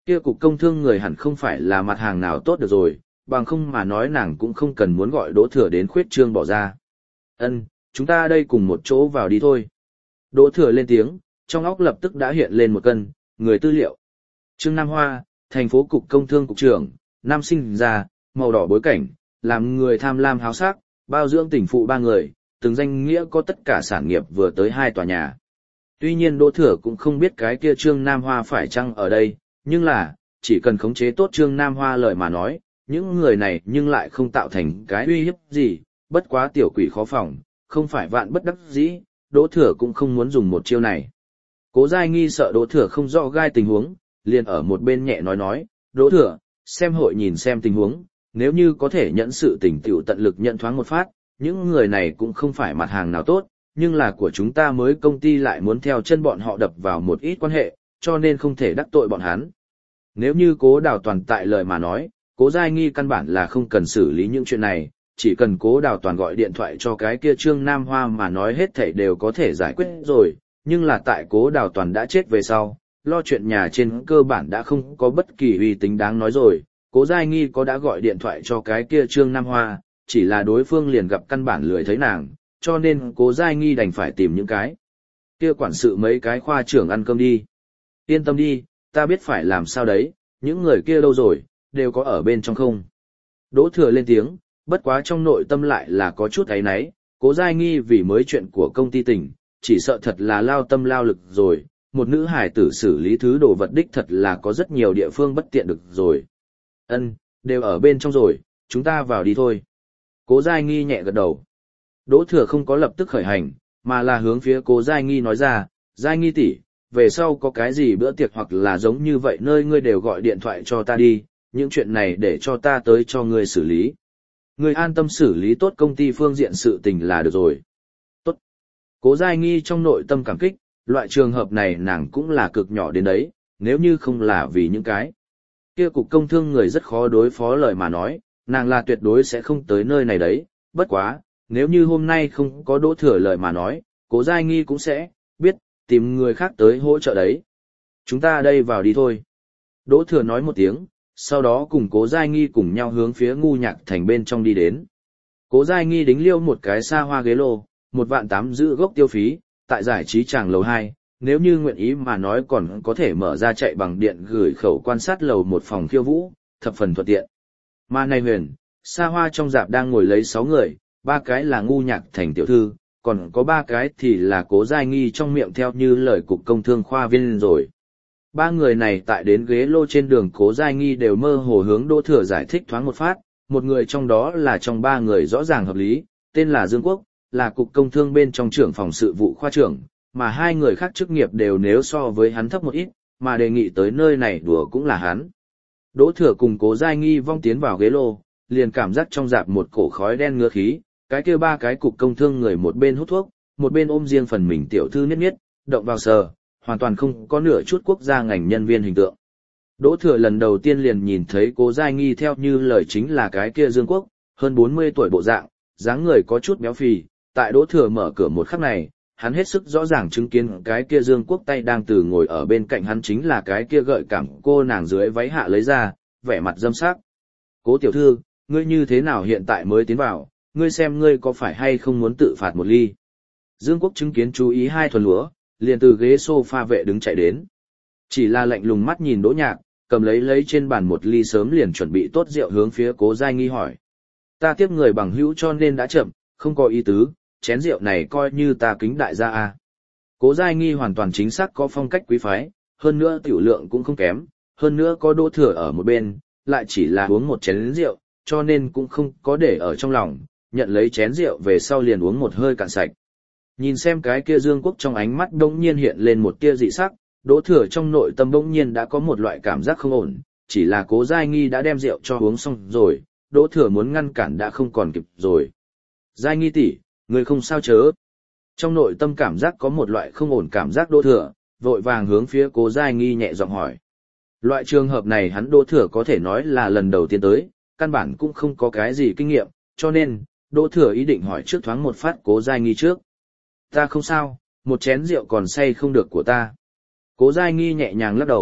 A: Kia cục công thương người hẳn không phải là mặt hàng nào tốt được rồi, bằng không mà nói nàng cũng không cần muốn gọi Đỗ Thừa đến khuyết trương bỏ ra. Ân, chúng ta đây cùng một chỗ vào đi thôi. Đỗ Thừa lên tiếng, trong óc lập tức đã hiện lên một cân, người tư liệu. Trương Nam Hoa, thành phố cục công thương cục trưởng, nam sinh ra, màu đỏ bối cảnh, làm người tham lam háo sắc, bao dưỡng tình phụ ba người, từng danh nghĩa có tất cả sản nghiệp vừa tới 2 tòa nhà. Tuy nhiên Đỗ Thừa cũng không biết cái kia Trương Nam Hoa phải chăng ở đây, nhưng là, chỉ cần khống chế tốt Trương Nam Hoa lời mà nói, những người này nhưng lại không tạo thành cái uy hiếp gì, bất quá tiểu quỷ khó phòng, không phải vạn bất đắc dĩ, Đỗ Thừa cũng không muốn dùng một chiêu này. Cố Giai Nghi sợ Đỗ Thừa không rõ gai tình huống, liền ở một bên nhẹ nói, Đỗ Thừa, xem hội nhìn xem tình huống, nếu như có thể nhận sự tình tiểu tận lực nhận thoáng một phát, những người này cũng không phải mặt hàng nào tốt, nhưng là của chúng ta mới công ty lại muốn theo chân bọn họ đập vào một ít quan hệ, cho nên không thể đắc tội bọn hắn. Nếu như Cố Đào Toàn tại lời mà nói, Cố Giai Nghi căn bản là không cần xử lý những chuyện này, chỉ cần Cố Đào Toàn gọi điện thoại cho cái kia Trương Nam Hoa mà nói hết thảy đều có thể giải quyết rồi, nhưng là tại Cố Đào Toàn đã chết về sau, lo chuyện nhà trên cơ bản đã không có bất kỳ uy tín đáng nói rồi, Cố Giai Nghi có đã gọi điện thoại cho cái kia Trương Nam Hoa, chỉ là đối phương liền gặp căn bản lười thấy nàng, cho nên Cố Giai Nghi đành phải tìm những cái kia quản sự mấy cái khoa trưởng ăn cơm đi. Yên tâm đi, ta biết phải làm sao đấy, những người kia đâu rồi, đều có ở bên trong không. Đỗ Thừa lên tiếng, bất quá trong nội tâm lại là có chút áy náy, Cố Giai Nghi vì mới chuyện của công ty tỉnh, chỉ sợ thật là lao tâm lao lực rồi, một nữ hải tử xử lý thứ đồ vật đích thật là có rất nhiều địa phương bất tiện được rồi. Ân, đều ở bên trong rồi, chúng ta vào đi thôi. Cố Giai Nghi nhẹ gật đầu. Đỗ Thừa không có lập tức khởi hành, mà là hướng phía Cố Giai Nghi nói ra, Giai Nghi tỷ, về sau có cái gì bữa tiệc hoặc là giống như vậy nơi ngươi đều gọi điện thoại cho ta đi, những chuyện này để cho ta tới cho ngươi xử lý. Ngươi an tâm xử lý tốt công ty phương diện sự tình là được rồi. Tốt. Cố Giai Nghi trong nội tâm cảm kích, loại trường hợp này nàng cũng là cực nhỏ đến đấy, nếu như không là vì những cái kia cục công thương người rất khó đối phó lời mà nói, nàng là tuyệt đối sẽ không tới nơi này đấy, bất quá, nếu như hôm nay không có Đỗ Thừa lời mà nói, Cố Giai Nghi cũng sẽ biết tìm người khác tới hỗ trợ đấy. Chúng ta đây vào đi thôi. Đỗ Thừa nói một tiếng, sau đó cùng Cố Giai Nghi cùng nhau hướng phía Ngu Nhạc Thành bên trong đi đến. Cố Giai Nghi đính liêu một cái xa hoa ghế lô, 1.800.000 giữ gốc tiêu phí, tại giải trí tràng lầu 2, nếu như nguyện ý mà nói còn có thể mở ra chạy bằng điện gửi khẩu quan sát lầu 1 phòng khiêu vũ, thập phần thuận tiện. Mà này huyền, xa hoa trong dạp đang ngồi lấy 6 người, 3 cái là Ngu Nhạc Thành tiểu thư, còn có 3 cái thì là Cố Giai Nghi trong miệng theo như lời cục công thương khoa viên rồi. 3 người này tại đến ghế lô trên đường Cố Giai Nghi đều mơ hồ hướng Đỗ Thừa giải thích thoáng một phát, một người trong đó là trong 3 người rõ ràng hợp lý, tên là Dương Quốc, là cục công thương bên trong trưởng phòng sự vụ khoa trưởng, mà 2 người khác chức nghiệp đều nếu so với hắn thấp một ít, mà đề nghị tới nơi này đùa cũng là hắn. Đỗ Thừa cùng Cố Giai Nghi vong tiến vào ghế lô, liền cảm giác trong dạp một cổ khói đen ngứa khí, cái kia 3 cái cục công thương người một bên hút thuốc, một bên ôm riêng phần mình tiểu thư niết niết, động vào sờ, hoàn toàn không có nửa chút quốc gia ngành nhân viên hình tượng. Đỗ Thừa lần đầu tiên liền nhìn thấy Cố Giai Nghi theo như lời chính là cái kia Dương Quốc, hơn 40 tuổi bộ dạng, dáng người có chút béo phì, tại Đỗ Thừa mở cửa một khắc này, hắn hết sức rõ ràng chứng kiến cái kia Dương Quốc tay đang từ ngồi ở bên cạnh hắn chính là cái kia gợi cảm cô nàng dưới váy hạ lấy ra, vẻ mặt dâm sắc. Cố tiểu thư, ngươi như thế nào hiện tại mới tiến vào, ngươi xem ngươi có phải hay không muốn tự phạt một ly. Dương Quốc chứng kiến chú ý 2 thuần lúa, liền từ ghế sofa vệ đứng chạy đến. Chỉ là lạnh lùng mắt nhìn Đỗ Nhạc, cầm lấy trên bàn một ly sớm liền chuẩn bị tốt rượu hướng phía Cố Giai Nghi hỏi. Ta tiếp người bằng hữu cho nên đã chậm, không có ý tứ, chén rượu này coi như ta kính đại gia a. Cố Giai Nghi hoàn toàn chính xác có phong cách quý phái, hơn nữa tiểu lượng cũng không kém, hơn nữa có Đỗ Thừa ở một bên, lại chỉ là uống một chén rượu, cho nên cũng không có để ở trong lòng, nhận lấy chén rượu về sau liền uống một hơi cạn sạch. Nhìn xem cái kia Dương Quốc trong ánh mắt bỗng nhiên hiện lên một tia dị sắc, Đỗ Thừa trong nội tâm bỗng nhiên đã có một loại cảm giác không ổn, chỉ là Cố Giai Nghi đã đem rượu cho uống xong rồi, Đỗ Thừa muốn ngăn cản đã không còn kịp rồi. Giai Nghi tỷ, người không sao chớ. Trong nội tâm cảm giác có một loại không ổn cảm giác Đỗ Thừa, vội vàng hướng phía Cố Giai Nghi nhẹ giọng hỏi. Loại trường hợp này hắn Đỗ Thừa có thể nói là lần đầu tiên tới, căn bản cũng không có cái gì kinh nghiệm, cho nên, Đỗ Thừa ý định hỏi trước thoáng một phát Cố Giai Nghi trước. Ta không sao, một chén rượu còn say không được của ta. Cố Giai Nghi nhẹ nhàng lắc đầu,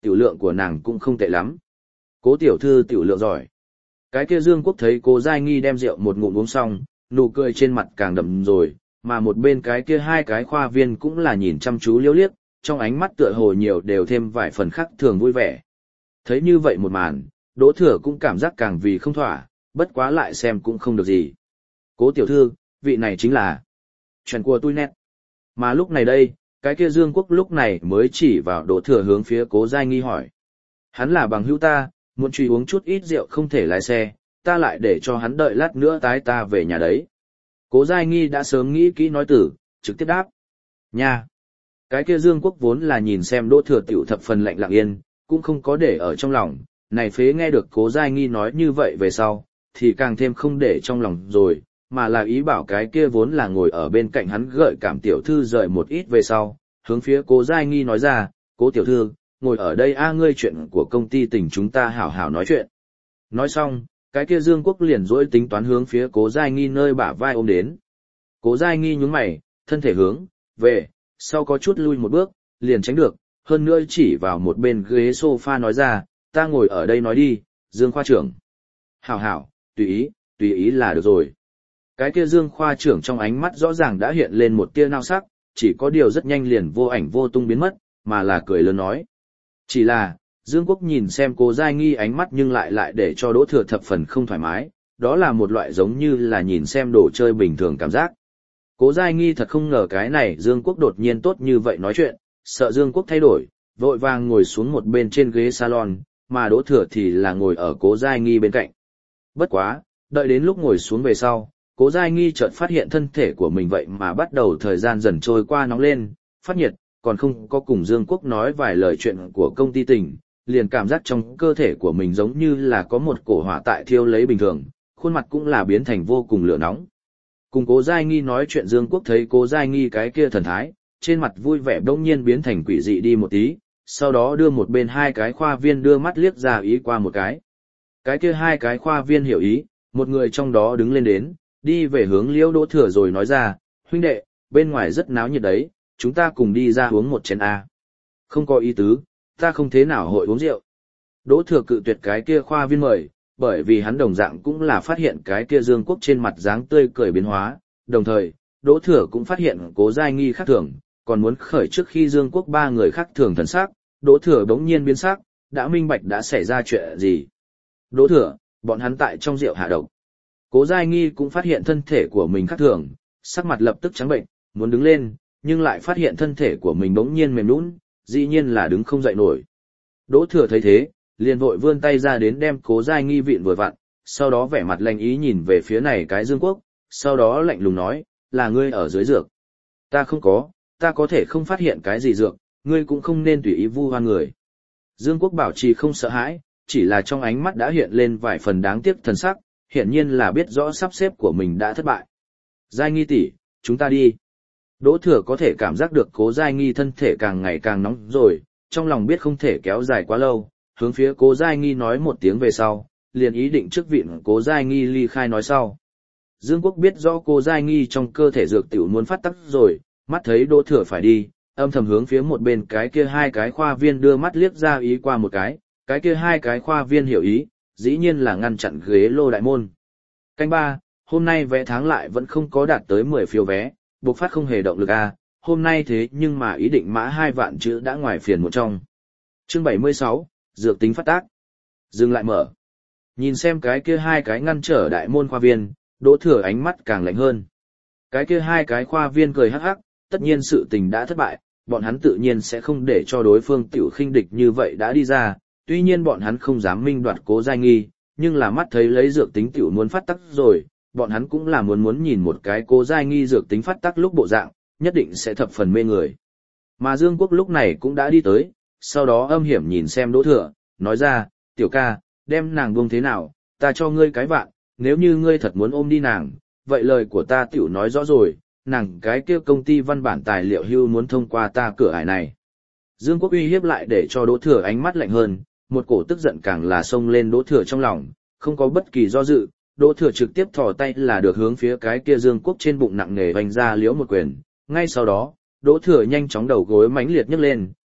A: tiểu lượng của nàng cũng không tệ lắm. Cố tiểu thư tiểu lượng giỏi. Cái kia Dương Quốc thấy Cố Giai Nghi đem rượu một ngụm uống xong, nụ cười trên mặt càng đậm rồi, mà một bên cái kia hai cái khoa viên cũng là nhìn chăm chú liếc liếc, trong ánh mắt tựa hồ nhiều đều thêm vài phần khác thường vui vẻ. Thấy như vậy một màn, Đỗ Thừa cũng cảm giác càng vì không thỏa, bất quá lại xem cũng không được gì. Cố tiểu thư, vị này chính là chuyện của tôi nét. Mà lúc này đây, cái kia Dương Quốc lúc này mới chỉ vào Đỗ Thừa hướng phía Cố Giai Nghi hỏi. Hắn là bằng hữu ta, muốn truy uống chút ít rượu không thể lái xe, ta lại để cho hắn đợi lát nữa tái ta về nhà đấy. Cố Giai Nghi đã sớm nghĩ kỹ nói từ, trực tiếp đáp. Nha! Cái kia Dương Quốc vốn là nhìn xem Đỗ Thừa tiểu thập phần lạnh lặng yên, cũng không có để ở trong lòng, này phế nghe được Cố Giai Nghi nói như vậy về sau, thì càng thêm không để trong lòng rồi, mà là ý bảo cái kia vốn là ngồi ở bên cạnh hắn gợi cảm tiểu thư rời một ít về sau, hướng phía Cố Giai Nghi nói ra, Cố tiểu thư, ngồi ở đây ngươi chuyện của công ty tỉnh chúng ta hảo hảo nói chuyện. Nói xong, cái kia Dương Quốc liền dỗi tính toán hướng phía Cố Giai Nghi nơi bả vai ôm đến. Cố Giai Nghi nhướng mày, thân thể hướng về sau có chút lui một bước, liền tránh được, hơn nữa chỉ vào một bên ghế sofa nói ra, ta ngồi ở đây nói đi, Dương khoa trưởng. Hảo hảo, tùy ý là được rồi. Cái kia Dương khoa trưởng trong ánh mắt rõ ràng đã hiện lên một tia nao sắc, chỉ có điều rất nhanh liền vô ảnh vô tung biến mất, mà là cười lớn nói. Chỉ là, Dương Quốc nhìn xem Cố Giai Nghi ánh mắt nhưng lại để cho Đỗ Thừa thập phần không thoải mái, đó là một loại giống như là nhìn xem đồ chơi bình thường cảm giác. Cố Giai Nghi thật không ngờ cái này Dương Quốc đột nhiên tốt như vậy nói chuyện, sợ Dương Quốc thay đổi, vội vàng ngồi xuống một bên trên ghế salon, mà Đỗ Thừa thì là ngồi ở Cố Giai Nghi bên cạnh. Bất quá, đợi đến lúc ngồi xuống về sau, Cố Giai Nghi chợt phát hiện thân thể của mình vậy mà bắt đầu thời gian dần trôi qua nóng lên, phát nhiệt, còn không có cùng Dương Quốc nói vài lời chuyện của công ty tỉnh, liền cảm giác trong cơ thể của mình giống như là có một cổ hỏa tại thiêu lấy bình thường, khuôn mặt cũng là biến thành vô cùng lửa nóng. Cùng Cố Giai Nghi nói chuyện Dương Quốc thấy Cố Giai Nghi cái kia thần thái, trên mặt vui vẻ bỗng nhiên biến thành quỷ dị đi một tí, sau đó đưa một bên hai cái khoa viên đưa mắt liếc ra ý qua một cái. Cái kia hai cái khoa viên hiểu ý, một người trong đó đứng lên đến, đi về hướng Liễu Đỗ Thừa rồi nói ra, huynh đệ, bên ngoài rất náo nhiệt đấy, chúng ta cùng đi ra uống một chén A. Không có ý tứ, ta không thế nào hội uống rượu. Đỗ Thừa cự tuyệt cái kia khoa viên mời, bởi vì hắn đồng dạng cũng là phát hiện cái kia Dương Quốc trên mặt dáng tươi cười biến hóa, đồng thời, Đỗ Thừa cũng phát hiện Cố Giai Nghi khác thường, còn muốn khởi trước khi Dương Quốc ba người khác thường thần sắc, Đỗ Thừa bỗng nhiên biến sắc, đã minh bạch đã xảy ra chuyện gì. Đỗ Thừa, bọn hắn tại trong rượu hạ độc. Cố Giai Nghi cũng phát hiện thân thể của mình khác thường, sắc mặt lập tức trắng bệnh, muốn đứng lên, nhưng lại phát hiện thân thể của mình bỗng nhiên mềm nhũn, dĩ nhiên là đứng không dậy nổi. Đỗ Thừa thấy thế, liền vội vươn tay ra đến đem Cố Giai Nghi vịn vừa vặn, sau đó vẻ mặt lạnh ý nhìn về phía này cái Dương Quốc, sau đó lạnh lùng nói, là ngươi ở dưới dược. Ta không có, ta có thể không phát hiện cái gì dược, ngươi cũng không nên tùy ý vu oan người. Dương Quốc bảo trì không sợ hãi, chỉ là trong ánh mắt đã hiện lên vài phần đáng tiếc thần sắc, hiển nhiên là biết rõ sắp xếp của mình đã thất bại. Giai Nghi tỷ, chúng ta đi. Đỗ Thừa có thể cảm giác được Cố Giai Nghi thân thể càng ngày càng nóng rồi, trong lòng biết không thể kéo dài quá lâu, hướng phía Cố Giai Nghi nói một tiếng về sau, liền ý định trước vịn Cố Giai Nghi ly khai nói sau. Dương Quốc biết rõ Cố Giai Nghi trong cơ thể dược tiểu muốn phát tắc rồi, mắt thấy Đỗ Thừa phải đi, âm thầm hướng phía một bên cái kia hai cái khoa viên đưa mắt liếc ra ý qua một cái kia hai cái khoa viên hiểu ý, dĩ nhiên là ngăn chặn ghế lô đại môn. Canh ba, hôm nay vé tháng lại vẫn không có đạt tới 10 phiếu vé, buộc phát không hề động lực hôm nay thế nhưng mà ý định mã 2 vạn chữ đã ngoài phiền một trong. Chương 76, dược tính phát tác. Dừng lại mở. Nhìn xem cái kia hai cái ngăn trở đại môn khoa viên, Đỗ Thừa ánh mắt càng lạnh hơn. Cái kia hai cái khoa viên cười hắc hắc, tất nhiên sự tình đã thất bại, bọn hắn tự nhiên sẽ không để cho đối phương tiểu khinh địch như vậy đã đi ra, tuy nhiên bọn hắn không dám minh đoạt Cố Giai Nghi, nhưng là mắt thấy lấy dược tính tiểu muốn phát tắc rồi, bọn hắn cũng là muốn nhìn một cái Cố Giai Nghi dược tính phát tắc lúc bộ dạng, nhất định sẽ thập phần mê người. Mà Dương Quốc lúc này cũng đã đi tới, sau đó âm hiểm nhìn xem Đỗ Thừa, nói ra, tiểu ca, đem nàng buông thế nào, ta cho ngươi cái vạn, nếu như ngươi thật muốn ôm đi nàng, vậy lời của ta tiểu nói rõ rồi, nàng cái kia công ty văn bản tài liệu hưu muốn thông qua ta cửa ải này. Dương Quốc uy hiếp lại để cho Đỗ Thừa ánh mắt lạnh hơn, một cổ tức giận càng là xông lên Đỗ Thừa trong lòng, không có bất kỳ do dự, Đỗ Thừa trực tiếp thò tay là được hướng phía cái kia Dương Quốc trên bụng nặng nề vành ra liễu một quyền, ngay sau đó, Đỗ Thừa nhanh chóng đầu gối mãnh liệt nhấc lên,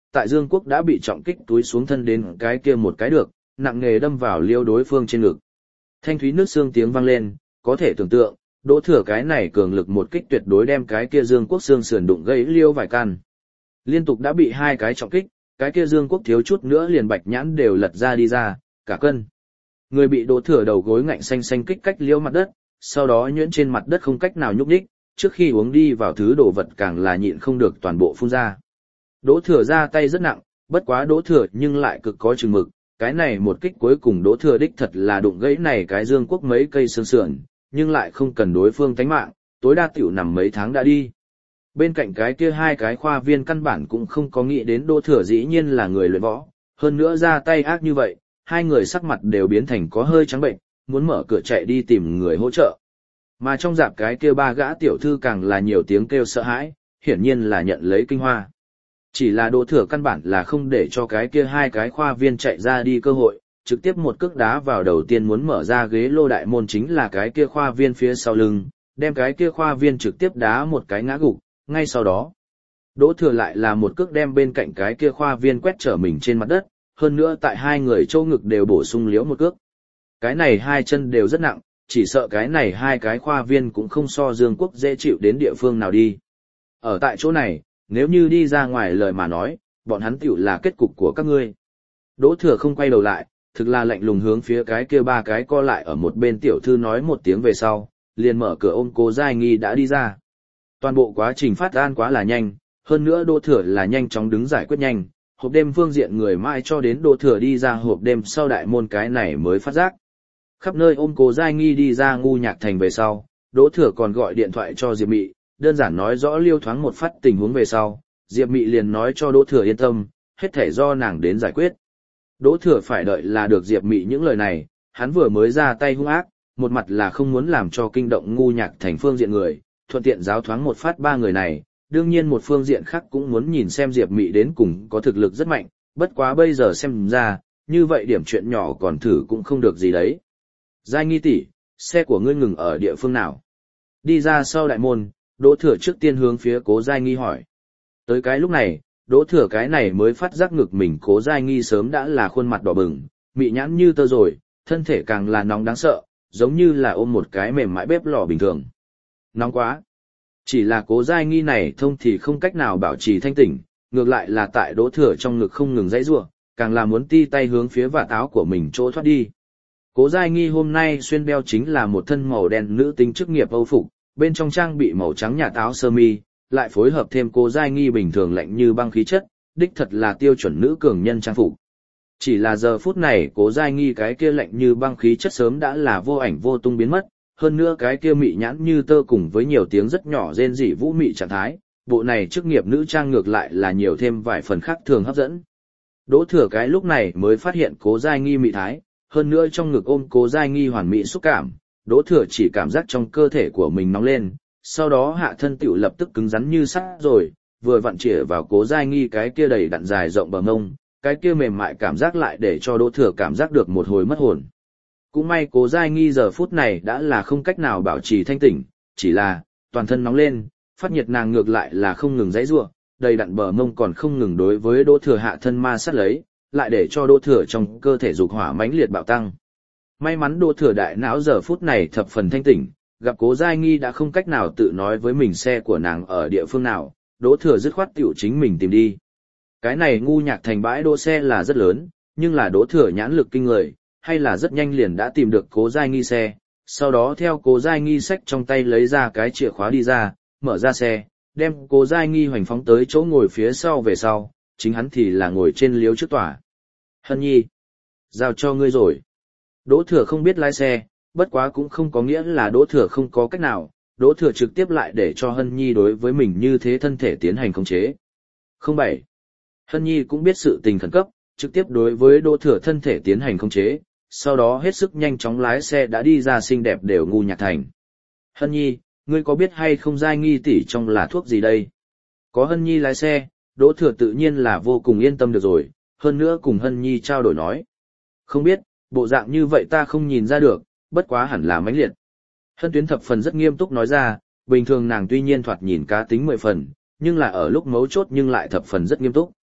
A: tại Dương Quốc đã bị trọng kích túi xuống thân đến cái kia một cái được, nặng nề đâm vào liêu đối phương trên ngực. Thanh thúy nước xương tiếng vang lên, có thể tưởng tượng, Đỗ Thừa cái này cường lực một kích tuyệt đối đem cái kia Dương Quốc xương sườn đụng gãy liêu vài căn. Liên tục đã bị hai cái trọng kích, cái kia Dương Quốc thiếu chút nữa liền bạch nhãn đều lật ra đi ra, cả cân. Người bị Đỗ Thừa đầu gối ngạnh xanh xanh kích cách liêu mặt đất, sau đó nhuyễn trên mặt đất không cách nào nhúc nhích, trước khi uống đi vào thứ đồ vật càng là nhịn không được toàn bộ phun ra. Đỗ Thừa ra tay rất nặng, bất quá Đỗ Thừa nhưng lại cực có chừng mực, cái này một kích cuối cùng Đỗ Thừa đích thật là đụng gãy này cái Dương Quốc mấy cây xương sườn, nhưng lại không cần đối phương tánh mạng, tối đa tiểu nằm mấy tháng đã đi. Bên cạnh cái kia hai cái khoa viên căn bản cũng không có nghĩ đến Đỗ Thừa dĩ nhiên là người luyện võ, hơn nữa ra tay ác như vậy, hai người sắc mặt đều biến thành có hơi trắng bệnh, muốn mở cửa chạy đi tìm người hỗ trợ. Mà trong dạp cái kia ba gã tiểu thư càng là nhiều tiếng kêu sợ hãi, hiển nhiên là nhận lấy kinh hoa. Chỉ là Đỗ Thừa căn bản là không để cho cái kia hai cái khoa viên chạy ra đi cơ hội, trực tiếp một cước đá vào đầu tiên muốn mở ra ghế lô đại môn chính là cái kia khoa viên phía sau lưng, đem cái kia khoa viên trực tiếp đá một cái ngã gục, ngay sau đó. Đỗ Thừa lại là một cước đem bên cạnh cái kia khoa viên quét trở mình trên mặt đất, hơn nữa tại hai người châu ngực đều bổ sung liễu một cước. Cái này hai chân đều rất nặng, chỉ sợ cái này hai cái khoa viên cũng không so Dương Quốc dễ chịu đến địa phương nào đi. Ở tại chỗ này, nếu như đi ra ngoài lời mà nói, bọn hắn tiểu là kết cục của các ngươi. Đỗ Thừa không quay đầu lại, thực là lạnh lùng hướng phía cái kia ba cái co lại ở một bên tiểu thư nói một tiếng về sau, liền mở cửa ôm Cố Giai Nghi đã đi ra. Toàn bộ quá trình phát an quá là nhanh, hơn nữa Đỗ Thừa là nhanh chóng đứng giải quyết nhanh, hộp đêm phương diện người mãi cho đến Đỗ Thừa đi ra hộp đêm sau đại môn cái này mới phát giác. Khắp nơi ôm Cố Giai Nghi đi ra Ngu Nhạc Thành về sau, Đỗ Thừa còn gọi điện thoại cho Diệp Mị, đơn giản nói rõ liêu thoáng một phát tình huống về sau, Diệp Mị liền nói cho Đỗ Thừa yên tâm, hết thể do nàng đến giải quyết. Đỗ Thừa phải đợi là được Diệp Mị những lời này, hắn vừa mới ra tay hung ác, một mặt là không muốn làm cho kinh động Ngu Nhạc Thành phương diện người, thuận tiện giáo thoáng một phát ba người này, đương nhiên một phương diện khác cũng muốn nhìn xem Diệp Mị đến cùng có thực lực rất mạnh, bất quá bây giờ xem ra, như vậy điểm chuyện nhỏ còn thử cũng không được gì đấy. Giai Nghi tỷ, xe của ngươi ngừng ở địa phương nào? Đi ra sau đại môn, Đỗ Thừa trước tiên hướng phía Cố Giai Nghi hỏi. Tới cái lúc này, Đỗ Thừa cái này mới phát giác ngực mình Cố Giai Nghi sớm đã là khuôn mặt đỏ bừng, mị nhãn như tơ rồi, thân thể càng là nóng đáng sợ, giống như là ôm một cái mềm mại bếp lò bình thường. Nóng quá. Chỉ là Cố Giai Nghi này thông thì không cách nào bảo trì thanh tỉnh, ngược lại là tại Đỗ Thừa trong ngực không ngừng dãy giụa, càng là muốn ti tay hướng phía vạt áo của mình chỗ thoát đi. Cố Giai Nghi hôm nay xuyên đeo chính là một thân màu đen nữ tính chức nghiệp Âu phục, bên trong trang bị màu trắng nhạt áo sơ mi, lại phối hợp thêm Cố Giai Nghi bình thường lạnh như băng khí chất, đích thật là tiêu chuẩn nữ cường nhân trang phục. Chỉ là giờ phút này Cố Giai Nghi cái kia lạnh như băng khí chất sớm đã là vô ảnh vô tung biến mất, hơn nữa cái kia mị nhãn như tơ cùng với nhiều tiếng rất nhỏ rên rỉ vũ mị trạng thái, bộ này chức nghiệp nữ trang ngược lại là nhiều thêm vài phần khác thường hấp dẫn. Đỗ Thừa cái lúc này mới phát hiện Cố Giai Nghi mị thái, hơn nữa trong ngực ôm Cố Giai Nghi hoàn mỹ xúc cảm, Đỗ Thừa chỉ cảm giác trong cơ thể của mình nóng lên, sau đó hạ thân tiểu lập tức cứng rắn như sắt rồi, vừa vặn chĩa vào Cố Giai Nghi cái kia đầy đặn dài rộng bờ ngông, cái kia mềm mại cảm giác lại để cho Đỗ Thừa cảm giác được một hồi mất hồn. Cũng may Cố Giai Nghi giờ phút này đã là không cách nào bảo trì thanh tỉnh, chỉ là toàn thân nóng lên, phát nhiệt nàng ngược lại là không ngừng giãy giụa, đầy đặn bờ mông còn không ngừng đối với Đỗ Thừa hạ thân ma sát lấy, lại để cho Đỗ Thừa trong cơ thể dục hỏa mãnh liệt bạo tăng. May mắn Đỗ Thừa đại não giờ phút này thập phần thanh tỉnh, gặp Cố Giai Nghi đã không cách nào tự nói với mình xe của nàng ở địa phương nào, Đỗ Thừa dứt khoát tiểu chính mình tìm đi. Cái này Ngu Nhạc Thành bãi đỗ xe là rất lớn, nhưng là Đỗ Thừa nhãn lực kinh người, hay là rất nhanh liền đã tìm được Cố Giai Nghi xe, sau đó theo Cố Giai Nghi xách trong tay lấy ra cái chìa khóa đi ra, mở ra xe, đem Cố Giai Nghi hoành phóng tới chỗ ngồi phía sau về sau, chính hắn thì là ngồi trên liếu trước tòa. Hân Nhi, giao cho ngươi rồi. Đỗ Thừa không biết lái xe, bất quá cũng không có nghĩa là Đỗ Thừa không có cách nào, Đỗ Thừa trực tiếp lại để cho Hân Nhi đối với mình như thế thân thể tiến hành khống chế. 07. Hân Nhi cũng biết sự tình khẩn cấp, trực tiếp đối với Đỗ Thừa thân thể tiến hành khống chế, sau đó hết sức nhanh chóng lái xe đã đi ra xinh đẹp đều Ngu Nhạc Thành. Hân Nhi, ngươi có biết hay không Giai Nghi tỷ trong là thuốc gì đây? Có Hân Nhi lái xe, Đỗ Thừa tự nhiên là vô cùng yên tâm được rồi, hơn nữa cùng Hân Nhi trao đổi nói. Không biết, bộ dạng như vậy ta không nhìn ra được, bất quá hẳn là mãnh liệt. Hân Tuyến thập phần rất nghiêm túc nói ra, bình thường nàng tuy nhiên thoạt nhìn cá tính 10 phần, nhưng là ở lúc mấu chốt nhưng lại thập phần rất nghiêm túc.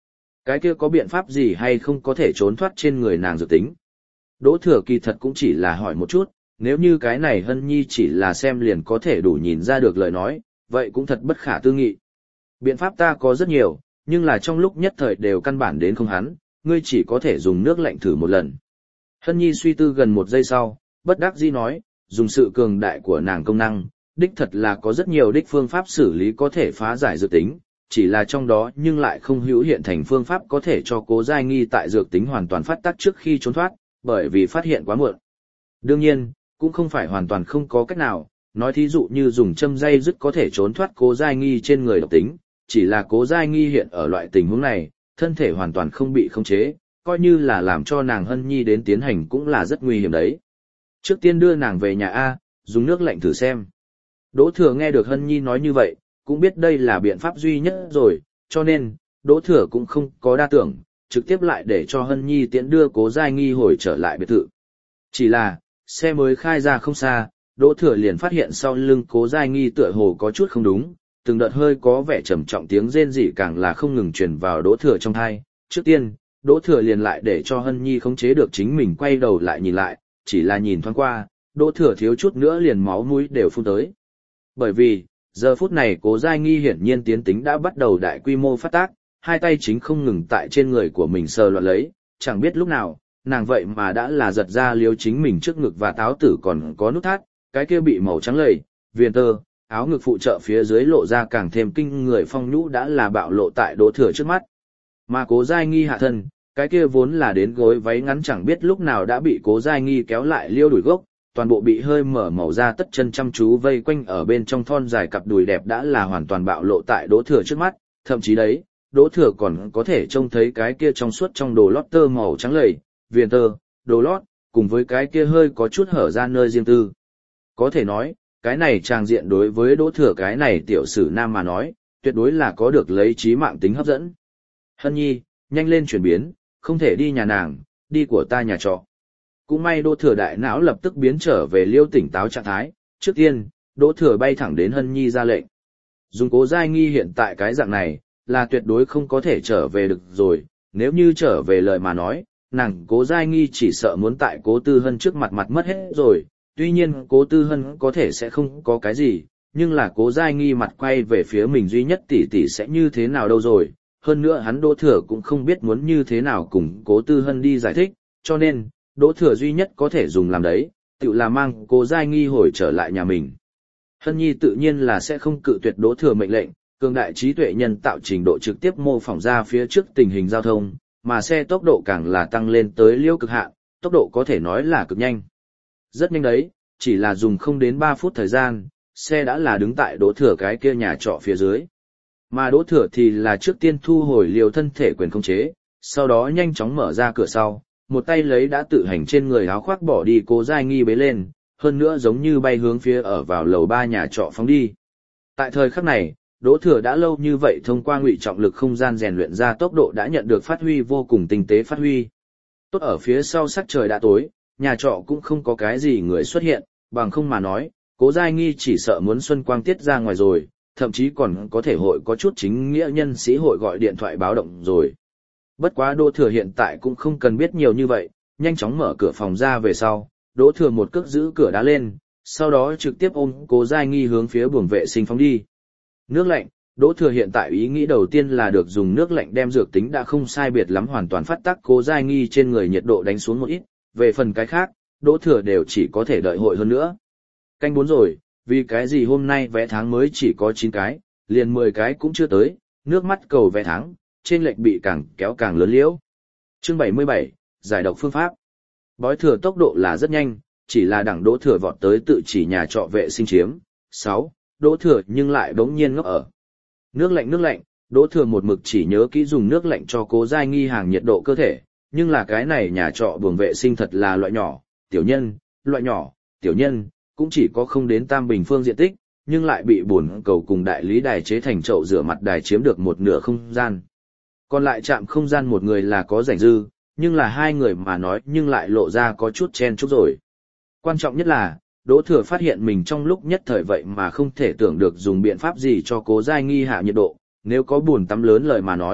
A: Cái kia có biện pháp gì hay không có thể trốn thoát trên người nàng dược tính? Đỗ Thừa kỳ thật cũng chỉ là hỏi một chút, nếu như cái này Hân Nhi chỉ là xem liền có thể đủ nhìn ra được lời nói, vậy cũng thật bất khả tư nghị. Biện pháp ta có rất nhiều, nhưng là trong lúc nhất thời đều căn bản đến không hắn, ngươi chỉ có thể dùng nước lạnh thử một lần. Hân Nhi suy tư gần một giây sau, bất đắc dĩ nói, dùng sự cường đại của nàng công năng, đích thật là có rất nhiều đích phương pháp xử lý có thể phá giải dược tính, chỉ là trong đó nhưng lại không hữu hiện thành phương pháp có thể cho Cố Giai Nghi tại dược tính hoàn toàn phát tác trước khi trốn thoát, bởi vì phát hiện quá muộn. Đương nhiên, cũng không phải hoàn toàn không có cách nào, nói thí dụ như dùng châm dây dứt có thể trốn thoát Cố Giai Nghi trên người độc tính, chỉ là Cố Giai Nghi hiện ở loại tình huống này, thân thể hoàn toàn không bị khống chế, coi như là làm cho nàng Hân Nhi đến tiến hành cũng là rất nguy hiểm đấy. Trước tiên đưa nàng về nhà A, dùng nước lạnh thử xem. Đỗ Thừa nghe được Hân Nhi nói như vậy, cũng biết đây là biện pháp duy nhất rồi, cho nên, Đỗ Thừa cũng không có đa tưởng, trực tiếp lại để cho Hân Nhi tiễn đưa Cố Giai Nghi hồi trở lại biệt thự. Chỉ là, xe mới khai ra không xa, Đỗ Thừa liền phát hiện sau lưng Cố Giai Nghi tựa hồ có chút không đúng, từng đợt hơi có vẻ trầm trọng tiếng rên rỉ càng là không ngừng truyền vào Đỗ Thừa trong tai. Trước tiên, Đỗ Thừa liền lại để cho Hân Nhi khống chế được chính mình quay đầu lại nhìn lại, chỉ là nhìn thoáng qua, Đỗ Thừa thiếu chút nữa liền máu mũi đều phun tới. Bởi vì, giờ phút này Cố Giai Nghi hiển nhiên tiến tính đã bắt đầu đại quy mô phát tác, hai tay chính không ngừng tại trên người của mình sờ loạn lấy, chẳng biết lúc nào, nàng vậy mà đã là giật ra liếu chính mình trước ngực và táo tử còn có nút thắt, cái kia bị màu trắng lầy, viền tơ, áo ngực phụ trợ phía dưới lộ ra càng thêm kinh người phong nhũ đã là bạo lộ tại Đỗ Thừa trước mắt. Mà Cố Giai Nghi hạ thân, cái kia vốn là đến gối váy ngắn chẳng biết lúc nào đã bị Cố Giai Nghi kéo lại liêu đuổi gốc, toàn bộ bị hơi mở màu ra tất chân chăm chú vây quanh ở bên trong thon dài cặp đùi đẹp đã là hoàn toàn bạo lộ tại Đỗ Thừa trước mắt, thậm chí đấy, Đỗ Thừa còn có thể trông thấy cái kia trong suốt trong đồ lót tơ màu trắng lầy, viền tơ, đồ lót, cùng với cái kia hơi có chút hở ra nơi riêng tư. Có thể nói, cái này tràng diện đối với Đỗ Thừa cái này tiểu sử nam mà nói, tuyệt đối là có được lấy trí mạng tính hấp dẫn. Hân Nhi, nhanh lên chuyển biến, không thể đi nhà nàng, đi của ta nhà trọ. Cũng may Đỗ Thừa đại não lập tức biến trở về liêu tỉnh táo trạng thái, trước tiên, Đỗ Thừa bay thẳng đến Hân Nhi ra lệnh. Dùng Cố Giai Nghi hiện tại cái dạng này, là tuyệt đối không có thể trở về được rồi, nếu như trở về lời mà nói, nàng Cố Giai Nghi chỉ sợ muốn tại Cố Tư Hân trước mặt mất hết rồi, tuy nhiên Cố Tư Hân có thể sẽ không có cái gì, nhưng là Cố Giai Nghi mặt quay về phía mình duy nhất tỷ tỷ sẽ như thế nào đâu rồi, hơn nữa hắn Đỗ Thừa cũng không biết muốn như thế nào cùng Cố Tư Hân đi giải thích, cho nên, Đỗ Thừa duy nhất có thể dùng làm đấy, tự là mang Cố Giai Nghi hồi trở lại nhà mình. Hân Nhi tự nhiên là sẽ không cự tuyệt Đỗ Thừa mệnh lệnh, cường đại trí tuệ nhân tạo trình độ trực tiếp mô phỏng ra phía trước tình hình giao thông, mà xe tốc độ càng là tăng lên tới liêu cực hạn, tốc độ có thể nói là cực nhanh. Rất nhanh đấy, chỉ là dùng không đến 3 phút thời gian, xe đã là đứng tại Đỗ Thừa cái kia nhà trọ phía dưới. Mà Đỗ Thừa thì là trước tiên thu hồi liều thân thể quyền khống chế, sau đó nhanh chóng mở ra cửa sau, một tay lấy đã tự hành trên người áo khoác bỏ đi Cố Giai Nghi bế lên, hơn nữa giống như bay hướng phía ở vào lầu 3 nhà trọ phóng đi. Tại thời khắc này, Đỗ Thừa đã lâu như vậy thông qua ngụy trọng lực không gian rèn luyện ra tốc độ đã nhận được phát huy vô cùng tinh tế phát huy. Tốt ở phía sau sắc trời đã tối, nhà trọ cũng không có cái gì người xuất hiện, bằng không mà nói, Cố Giai Nghi chỉ sợ muốn xuân quang tiết ra ngoài rồi, thậm chí còn có thể hội có chút chính nghĩa nhân sĩ hội gọi điện thoại báo động rồi. Bất quá Đỗ Thừa hiện tại cũng không cần biết nhiều như vậy, nhanh chóng mở cửa phòng ra về sau, Đỗ Thừa một cước giữ cửa đá lên, sau đó trực tiếp ôm Cố Giai Nghi hướng phía buồng vệ sinh phóng đi. Nước lạnh, Đỗ Thừa hiện tại ý nghĩ đầu tiên là được dùng nước lạnh đem dược tính đã không sai biệt lắm hoàn toàn phát tác Cố Giai Nghi trên người nhiệt độ đánh xuống một ít, về phần cái khác, Đỗ Thừa đều chỉ có thể đợi hội hơn nữa. Canh 4 rồi, vì cái gì hôm nay vé tháng mới chỉ có 9 cái, liền 10 cái cũng chưa tới, nước mắt cầu vé tháng, trên lệch bị càng kéo càng lớn liễu. Chương 77, giải độc phương pháp. Bói Thừa tốc độ là rất nhanh, chỉ là đẳng Đỗ Thừa vọt tới tự chỉ nhà trọ vệ sinh chiếm. 6. Đỗ Thừa nhưng lại bỗng nhiên ngốc ở. Nước lạnh, Đỗ Thừa một mực chỉ nhớ kỹ dùng nước lạnh cho Cố Giai Nghi hàng nhiệt độ cơ thể, nhưng là cái này nhà trọ buồng vệ sinh thật là loại nhỏ, tiểu nhân, cũng chỉ có không đến tam bình phương diện tích, nhưng lại bị bồn cầu cùng đại lý đài chế thành chậu rửa mặt đài chiếm được một nửa không gian. Còn lại chạm không gian một người là có rảnh dư, nhưng là hai người mà nói nhưng lại lộ ra có chút chen chúc rồi. Quan trọng nhất là, Đỗ Thừa phát hiện mình trong lúc nhất thời vậy mà không thể tưởng được dùng biện pháp gì cho Cố Giai Nghi hạ nhiệt độ, nếu có buồn tắm lớn lời mà nói,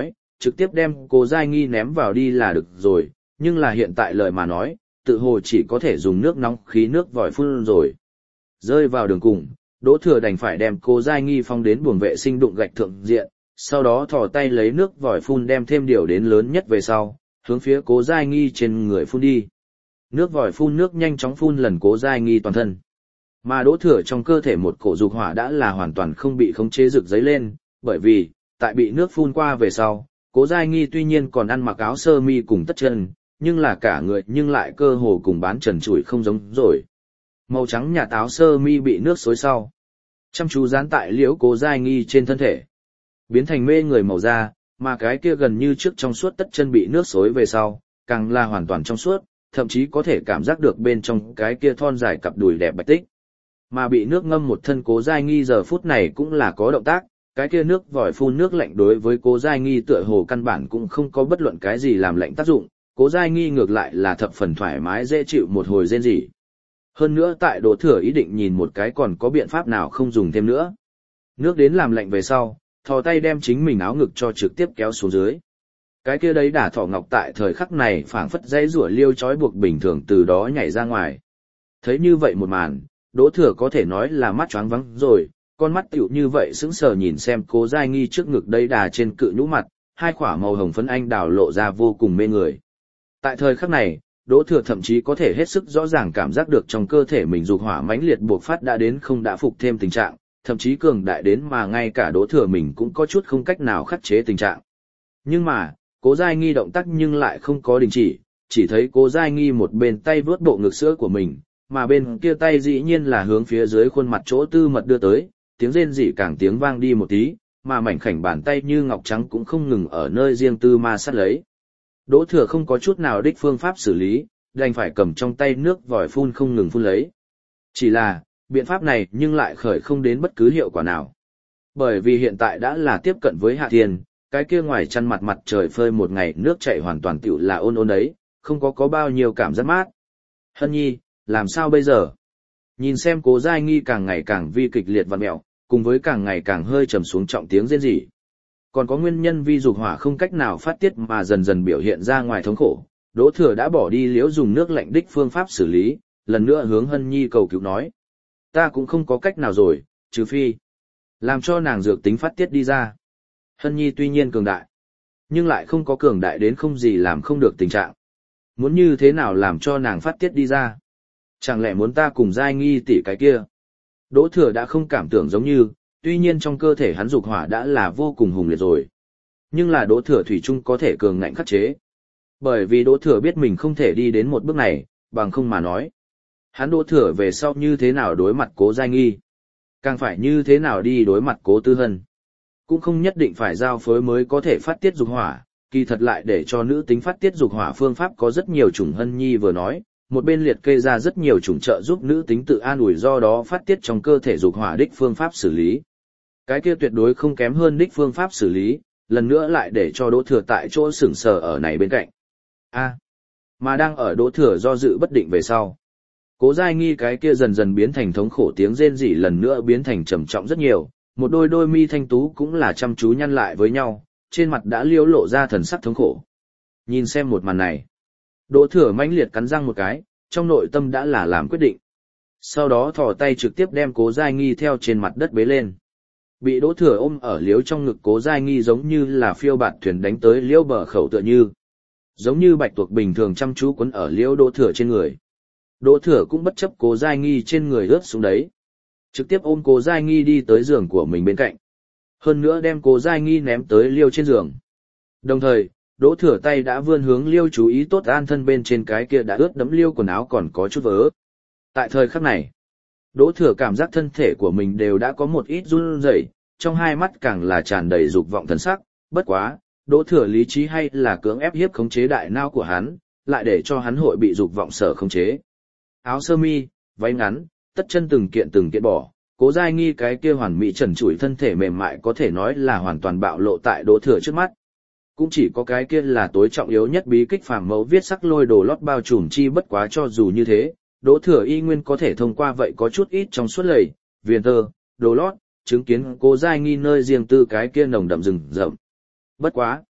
A: trực tiếp đem Cố Giai Nghi ném vào đi là được rồi, nhưng là hiện tại lời mà nói, tự hồ chỉ có thể dùng nước nóng khí nước vòi phun rồi. Rơi vào đường cùng, Đỗ Thừa đành phải đem Cố Giai Nghi phong đến buồng vệ sinh đụng gạch thượng diện, sau đó thò tay lấy nước vòi phun đem thêm điều đến lớn nhất về sau, hướng phía Cố Giai Nghi trên người phun đi. Nước vòi phun nước nhanh chóng phun lần Cố Giai Nghi toàn thân. Mà Đỗ Thừa trong cơ thể một cổ dục hỏa đã là hoàn toàn không bị khống chế rực giấy lên, bởi vì, tại bị nước phun qua về sau, Cố Giai Nghi tuy nhiên còn ăn mặc áo sơ mi cùng tất chân, nhưng là cả người nhưng lại cơ hồ cùng bán trần trụi không giống rồi. Màu trắng nhạt áo sơ mi bị nước xối sau. Chăm chú dán tại liễu Cố Giai Nghi trên thân thể. Biến thành mê người màu da, mà cái kia gần như trước trong suốt tất chân bị nước xối về sau, càng là hoàn toàn trong suốt, thậm chí có thể cảm giác được bên trong cái kia thon dài cặp đùi đẹp bạch tích. Mà bị nước ngâm một thân Cố Giai Nghi giờ phút này cũng là có động tác, cái kia nước vòi phun nước lạnh đối với Cố Giai Nghi tựa hồ căn bản cũng không có bất luận cái gì làm lạnh tác dụng, Cố Giai Nghi ngược lại là thập phần thoải mái dễ chịu một hồi rên rỉ. Hơn nữa tại Đỗ Thừa ý định nhìn một cái còn có biện pháp nào không dùng thêm nữa. Nước đến làm lạnh về sau, thò tay đem chính mình áo ngực cho trực tiếp kéo xuống dưới. Cái kia đấy đả thỏ ngọc tại thời khắc này phảng phất dây rủa liêu trói buộc bình thường từ đó nhảy ra ngoài. Thấy như vậy một màn, Đỗ Thừa có thể nói là mắt choáng váng rồi, con mắt tựu như vậy sững sờ nhìn xem Cố Giai Nghi trước ngực đấy đà trên cự nhũ mặt, hai khỏa màu hồng phấn anh đào lộ ra vô cùng mê người. Tại thời khắc này, Đỗ Thừa thậm chí có thể hết sức rõ ràng cảm giác được trong cơ thể mình dục hỏa mãnh liệt buộc phát đã đến không đã phục thêm tình trạng, thậm chí cường đại đến mà ngay cả Đỗ Thừa mình cũng có chút không cách nào khắc chế tình trạng. Nhưng mà, Cố Giai Nghi động tác nhưng lại không có đình chỉ thấy Cố Giai Nghi một bên tay vướt bộ ngực sữa của mình, mà bên kia tay dĩ nhiên là hướng phía dưới khuôn mặt chỗ tư mật đưa tới, tiếng rên rỉ càng tiếng vang đi một tí, mà mảnh khảnh bàn tay như ngọc trắng cũng không ngừng ở nơi riêng tư ma sát lấy. Đỗ Thừa không có chút nào đích phương pháp xử lý, đành phải cầm trong tay nước vòi phun không ngừng phun lấy. Chỉ là, biện pháp này nhưng lại khởi không đến bất cứ hiệu quả nào. Bởi vì hiện tại đã là tiếp cận với hạ thiên, cái kia ngoài chăn mặt mặt trời phơi một ngày nước chảy hoàn toàn tiểu là ôn ôn đấy, không có bao nhiêu cảm giác mát. Hân Nhi, làm sao bây giờ? Nhìn xem Cố Giai Nghi càng ngày càng vi kịch liệt vặn mẹo, cùng với càng ngày càng hơi trầm xuống trọng tiếng rên rỉ. Còn có nguyên nhân vi dục hỏa không cách nào phát tiết mà dần dần biểu hiện ra ngoài thống khổ, Đỗ Thừa đã bỏ đi liễu dùng nước lạnh đích phương pháp xử lý, lần nữa hướng Hân Nhi cầu cứu nói. Ta cũng không có cách nào rồi, trừ phi làm cho nàng dược tính phát tiết đi ra. Hân Nhi tuy nhiên cường đại, nhưng lại không có cường đại đến không gì làm không được tình trạng. Muốn như thế nào làm cho nàng phát tiết đi ra? Chẳng lẽ muốn ta cùng Giai Nghi tỷ cái kia? Đỗ Thừa đã không cảm tưởng giống như, tuy nhiên trong cơ thể hắn dục hỏa đã là vô cùng hùng liệt rồi. Nhưng là Đỗ Thừa thủy chung có thể cường ngạnh khắc chế. Bởi vì Đỗ Thừa biết mình không thể đi đến một bước này, bằng không mà nói. Hắn Đỗ Thừa về sau như thế nào đối mặt Cố Giai Nghi, càng phải như thế nào đi đối mặt Cố Tư Hân. Cũng không nhất định phải giao phối mới có thể phát tiết dục hỏa, kỳ thật lại để cho nữ tính phát tiết dục hỏa phương pháp có rất nhiều chủng. Hân Nhi vừa nói, một bên liệt kê ra rất nhiều chủng trợ giúp nữ tính tự an ủi do đó phát tiết trong cơ thể dục hỏa đích phương pháp xử lý. Cái kia tuyệt đối không kém hơn đích phương pháp xử lý, lần nữa lại để cho Đỗ Thừa tại chỗ sững sờ ở này bên cạnh. Mà đang ở Đỗ Thừa do dự bất định về sau. Cố Giai Nghi cái kia dần dần biến thành thống khổ tiếng rên rỉ lần nữa biến thành trầm trọng rất nhiều, một đôi mi thanh tú cũng là chăm chú nhăn lại với nhau, trên mặt đã liễu lộ ra thần sắc thống khổ. Nhìn xem một màn này, Đỗ Thừa mãnh liệt cắn răng một cái, trong nội tâm đã là làm quyết định. Sau đó thò tay trực tiếp đem Cố Giai Nghi theo trên mặt đất bế lên. Bị Đỗ Thừa ôm ở liếu trong ngực Cố Giai Nghi giống như là phiêu bạt thuyền đánh tới liễu bờ khẩu tựa như. Giống như bạch tuộc bình thường chăm chú quấn ở liễu Đỗ Thừa trên người. Đỗ Thừa cũng bất chấp Cố Giai Nghi trên người rớt xuống đấy. Trực tiếp ôm Cố Giai Nghi đi tới giường của mình bên cạnh. Hơn nữa đem Cố Giai Nghi ném tới liêu trên giường. Đồng thời, Đỗ Thừa tay đã vươn hướng liêu chú ý tốt an thân bên trên cái kia đã ướt đẫm liêu quần áo còn có chút vớ. Tại thời khắc này, Đỗ Thừa cảm giác thân thể của mình đều đã có một ít run rẩy, trong hai mắt càng là tràn đầy dục vọng thần sắc, bất quá, Đỗ Thừa lý trí hay là cưỡng ép hiếp khống chế đại não của hắn, lại để cho hắn hội bị dục vọng sở khống chế. Áo sơ mi, váy ngắn, tất chân từng kiện bỏ, Cố Giai Nghi cái kia hoàn mỹ trần trụi thân thể mềm mại có thể nói là hoàn toàn bạo lộ tại Đỗ Thừa trước mắt. Cũng chỉ có cái kia là tối trọng yếu nhất bí kíc phàm mẫu viết sắc lôi đồ lót bao trùm chi bất quá cho dù như thế, Đỗ Thừa y nguyên có thể thông qua vậy có chút ít trong suốt lầy, viền tơ, đồ lót, chứng kiến Cố Giai Nghi nơi riêng tư cái kia nồng đậm rừng rậm. Bất quá,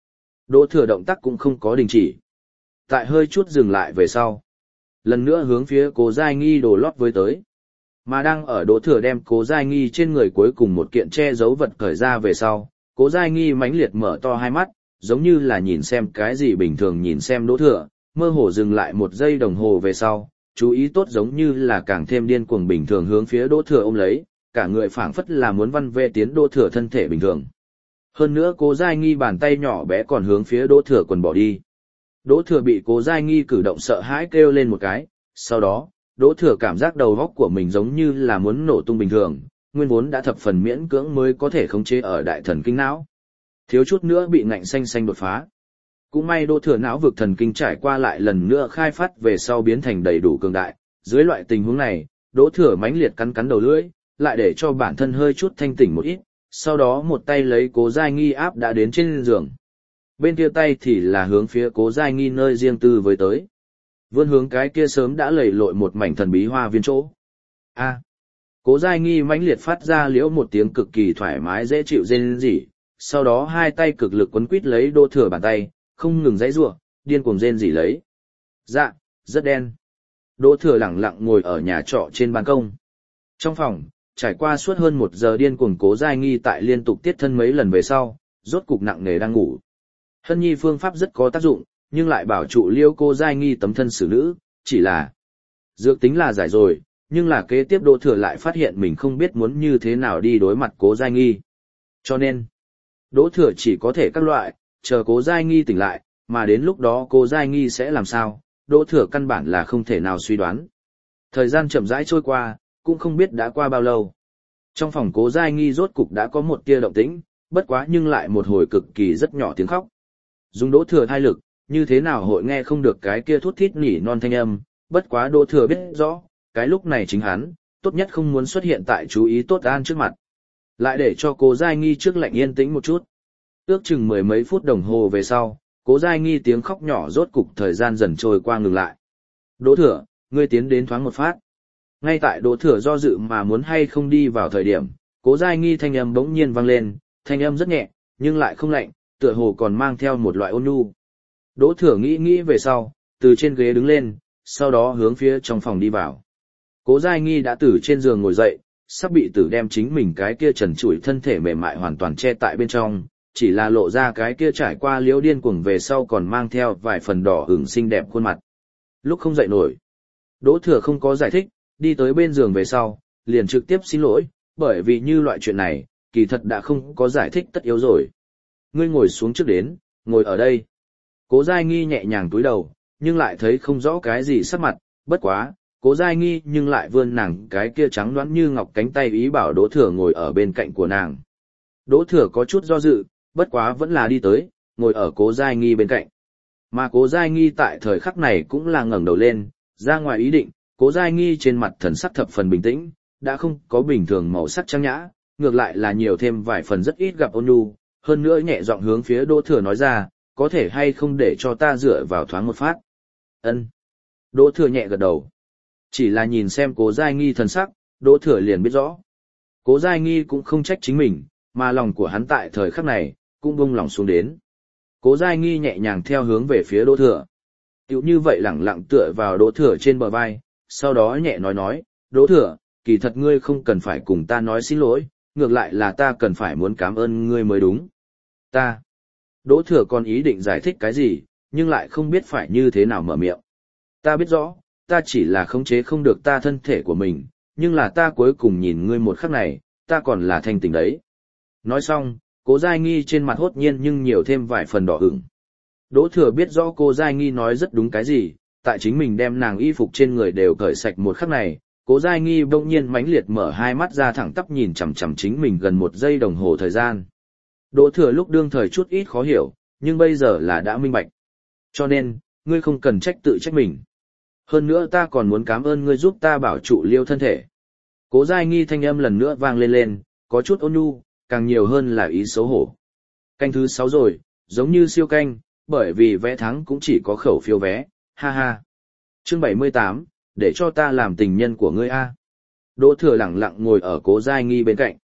A: Đỗ Thừa động tác cũng không có đình chỉ. Tại hơi chút dừng lại về sau. Lần nữa hướng phía Cố Giai Nghi đồ lót với tới. Mà đang ở Đỗ Thừa đem Cố Giai Nghi trên người cuối cùng một kiện che giấu vật cởi ra về sau, Cố Giai Nghi mãnh liệt mở to hai mắt, giống như là nhìn xem cái gì bình thường nhìn xem Đỗ Thừa, mơ hồ dừng lại một giây đồng hồ về sau, chú ý tốt giống như là càng thêm điên cuồng bình thường hướng phía Đỗ Thừa ôm lấy, cả người phảng phất là muốn văn vệ tiến Đỗ Thừa thân thể bình thường. Hơn nữa Cố Giai Nghi bàn tay nhỏ bé còn hướng phía Đỗ Thừa quần bỏ đi. Đỗ Thừa bị Cố Giai Nghi cử động sợ hãi kêu lên một cái, sau đó, Đỗ Thừa cảm giác đầu óc của mình giống như là muốn nổ tung bình thường, nguyên vốn đã thập phần miễn cưỡng mới có thể khống chế ở đại thần kinh não. Thiếu chút nữa bị ngạnh xanh xanh đột phá. Cũng may Đỗ Thừa não vực thần kinh trải qua lại lần nữa khai phát về sau biến thành đầy đủ cường đại, dưới loại tình huống này, Đỗ Thừa mãnh liệt cắn cắn đầu lưỡi, lại để cho bản thân hơi chút thanh tỉnh một ít, sau đó một tay lấy Cố Giai Nghi áp đã đến trên giường. Bên kia tay thì là hướng phía Cố Giai Nghi nơi riêng tư với tới. Vươn hướng cái kia sớm đã lầy lội một mảnh thần bí hoa viên chỗ. A. Cố Giai Nghi mãnh liệt phát ra liễu một tiếng cực kỳ thoải mái dễ chịu rên rỉ, sau đó hai tay cực lực quấn quít lấy Đỗ Thừa bàn tay, không ngừng giãy giụa, điên cuồng rên rỉ lấy. Dạ, rất đen. Đỗ Thừa lẳng lặng ngồi ở nhà trọ trên ban công. Trong phòng, trải qua suốt hơn 1 giờ điên cuồng Cố Giai Nghi tại liên tục tiết thân mấy lần về sau, rốt cục nặng nề đang ngủ. Hân Nhi phương pháp rất có tác dụng, nhưng lại bảo trụ liêu Cố Giai Nghi tấm thân xử nữ, chỉ là dược tính là giải rồi, nhưng là kế tiếp Đỗ Thừa lại phát hiện mình không biết muốn như thế nào đi đối mặt Cố Giai Nghi. Cho nên, Đỗ Thừa chỉ có thể các loại, chờ Cố Giai Nghi tỉnh lại, mà đến lúc đó Cố Giai Nghi sẽ làm sao, Đỗ Thừa căn bản là không thể nào suy đoán. Thời gian chậm rãi trôi qua, cũng không biết đã qua bao lâu. Trong phòng Cố Giai Nghi rốt cục đã có một tia động tĩnh, bất quá nhưng lại một hồi cực kỳ rất nhỏ tiếng khóc. Dùng Đỗ Thừa thai lực, như thế nào hội nghe không được cái kia thút thít nỉ non thanh âm, bất quá Đỗ Thừa biết rõ, cái lúc này chính hắn, tốt nhất không muốn xuất hiện tại chú ý tốt an trước mặt. Lại để cho Cố Giai Nghi trước lạnh yên tĩnh một chút. Ước chừng 10 mấy phút đồng hồ về sau, Cố Giai Nghi tiếng khóc nhỏ rốt cục thời gian dần trôi qua ngừng lại. Đỗ Thừa, ngươi tiến đến thoáng một phát. Ngay tại Đỗ Thừa do dự mà muốn hay không đi vào thời điểm, Cố Giai Nghi thanh âm bỗng nhiên vang lên, thanh âm rất nhẹ, nhưng lại không lạnh, tựa hồ còn mang theo một loại ôn nhu. Đỗ Thừa nghĩ về sau, từ trên ghế đứng lên, sau đó hướng phía trong phòng đi vào. Cố Giai Nghi đã từ trên giường ngồi dậy, sắp bị tử đem chính mình cái kia trần trụi thân thể mềm mại hoàn toàn che tại bên trong, chỉ là lộ ra cái kia trải qua liễu điên cuồng về sau còn mang theo vài phần đỏ ửng xinh đẹp khuôn mặt. Lúc không dậy nổi, Đỗ Thừa không có giải thích, đi tới bên giường về sau, liền trực tiếp xin lỗi, bởi vì như loại chuyện này, kỳ thật đã không có giải thích tất yếu rồi. Ngươi ngồi xuống trước đến, ngồi ở đây. Cố Giai Nghi nhẹ nhàng cúi đầu, nhưng lại thấy không rõ cái gì sắc mặt, bất quá, Cố Giai Nghi nhưng lại vươn nàng cái kia trắng nõn như ngọc cánh tay ý bảo Đỗ Thừa ngồi ở bên cạnh của nàng. Đỗ Thừa có chút do dự, bất quá vẫn là đi tới, ngồi ở Cố Giai Nghi bên cạnh. Mà Cố Giai Nghi tại thời khắc này cũng là ngẩng đầu lên, ra ngoài ý định, Cố Giai Nghi trên mặt thần sắc thập phần bình tĩnh, đã không có bình thường màu sắc trang nhã, ngược lại là nhiều thêm vài phần rất ít gặp ôn nhu, hơn nữa nhẹ giọng hướng phía Đỗ Thừa nói ra, có thể hay không để cho ta dựa vào thoáng một phát. Ân. Đỗ Thừa nhẹ gật đầu. Chỉ là nhìn xem Cố Giai Nghi thần sắc, Đỗ Thừa liền biết rõ. Cố Giai Nghi cũng không trách chính mình, mà lòng của hắn tại thời khắc này, cũng buông lòng xuống đến. Cố Giai Nghi nhẹ nhàng theo hướng về phía Đỗ Thừa. Tiểu như vậy lẳng lặng tựa vào Đỗ Thừa trên bờ vai, sau đó nhẹ nói, Đỗ Thừa, kỳ thật ngươi không cần phải cùng ta nói xin lỗi, ngược lại là ta cần phải muốn cảm ơn ngươi mới đúng. Ta. Đỗ Thừa còn ý định giải thích cái gì, nhưng lại không biết phải như thế nào mở miệng. Ta biết rõ, ta chỉ là khống chế không được ta thân thể của mình, nhưng là ta cuối cùng nhìn ngươi một khắc này, ta còn là thanh tỉnh đấy. Nói xong, Cố Giai Nghi trên mặt hốt nhiên nhưng nhiều thêm vài phần đỏ ửng. Đỗ Thừa biết rõ cô Giai Nghi nói rất đúng cái gì, tại chính mình đem nàng y phục trên người đều cởi sạch một khắc này, Cố Giai Nghi bỗng nhiên mãnh liệt mở hai mắt ra thẳng tắp nhìn chằm chằm chính mình gần 1 giây đồng hồ thời gian. Đỗ Thừa lúc đương thời chút ít khó hiểu, nhưng bây giờ là đã minh bạch. Cho nên, ngươi không cần trách tự trách mình. Hơn nữa ta còn muốn cảm ơn ngươi giúp ta bảo trụ liêu thân thể. Cố Giai Nghi thanh âm lần nữa vang lên, có chút ôn nhu, càng nhiều hơn là ý xấu hổ. Canh thứ 6 rồi, giống như siêu canh, bởi vì vé thắng cũng chỉ có khẩu phiếu vé, ha ha. Chương 78, để cho ta làm tình nhân của ngươi a. Đỗ Thừa lẳng lặng ngồi ở Cố Giai Nghi bên cạnh.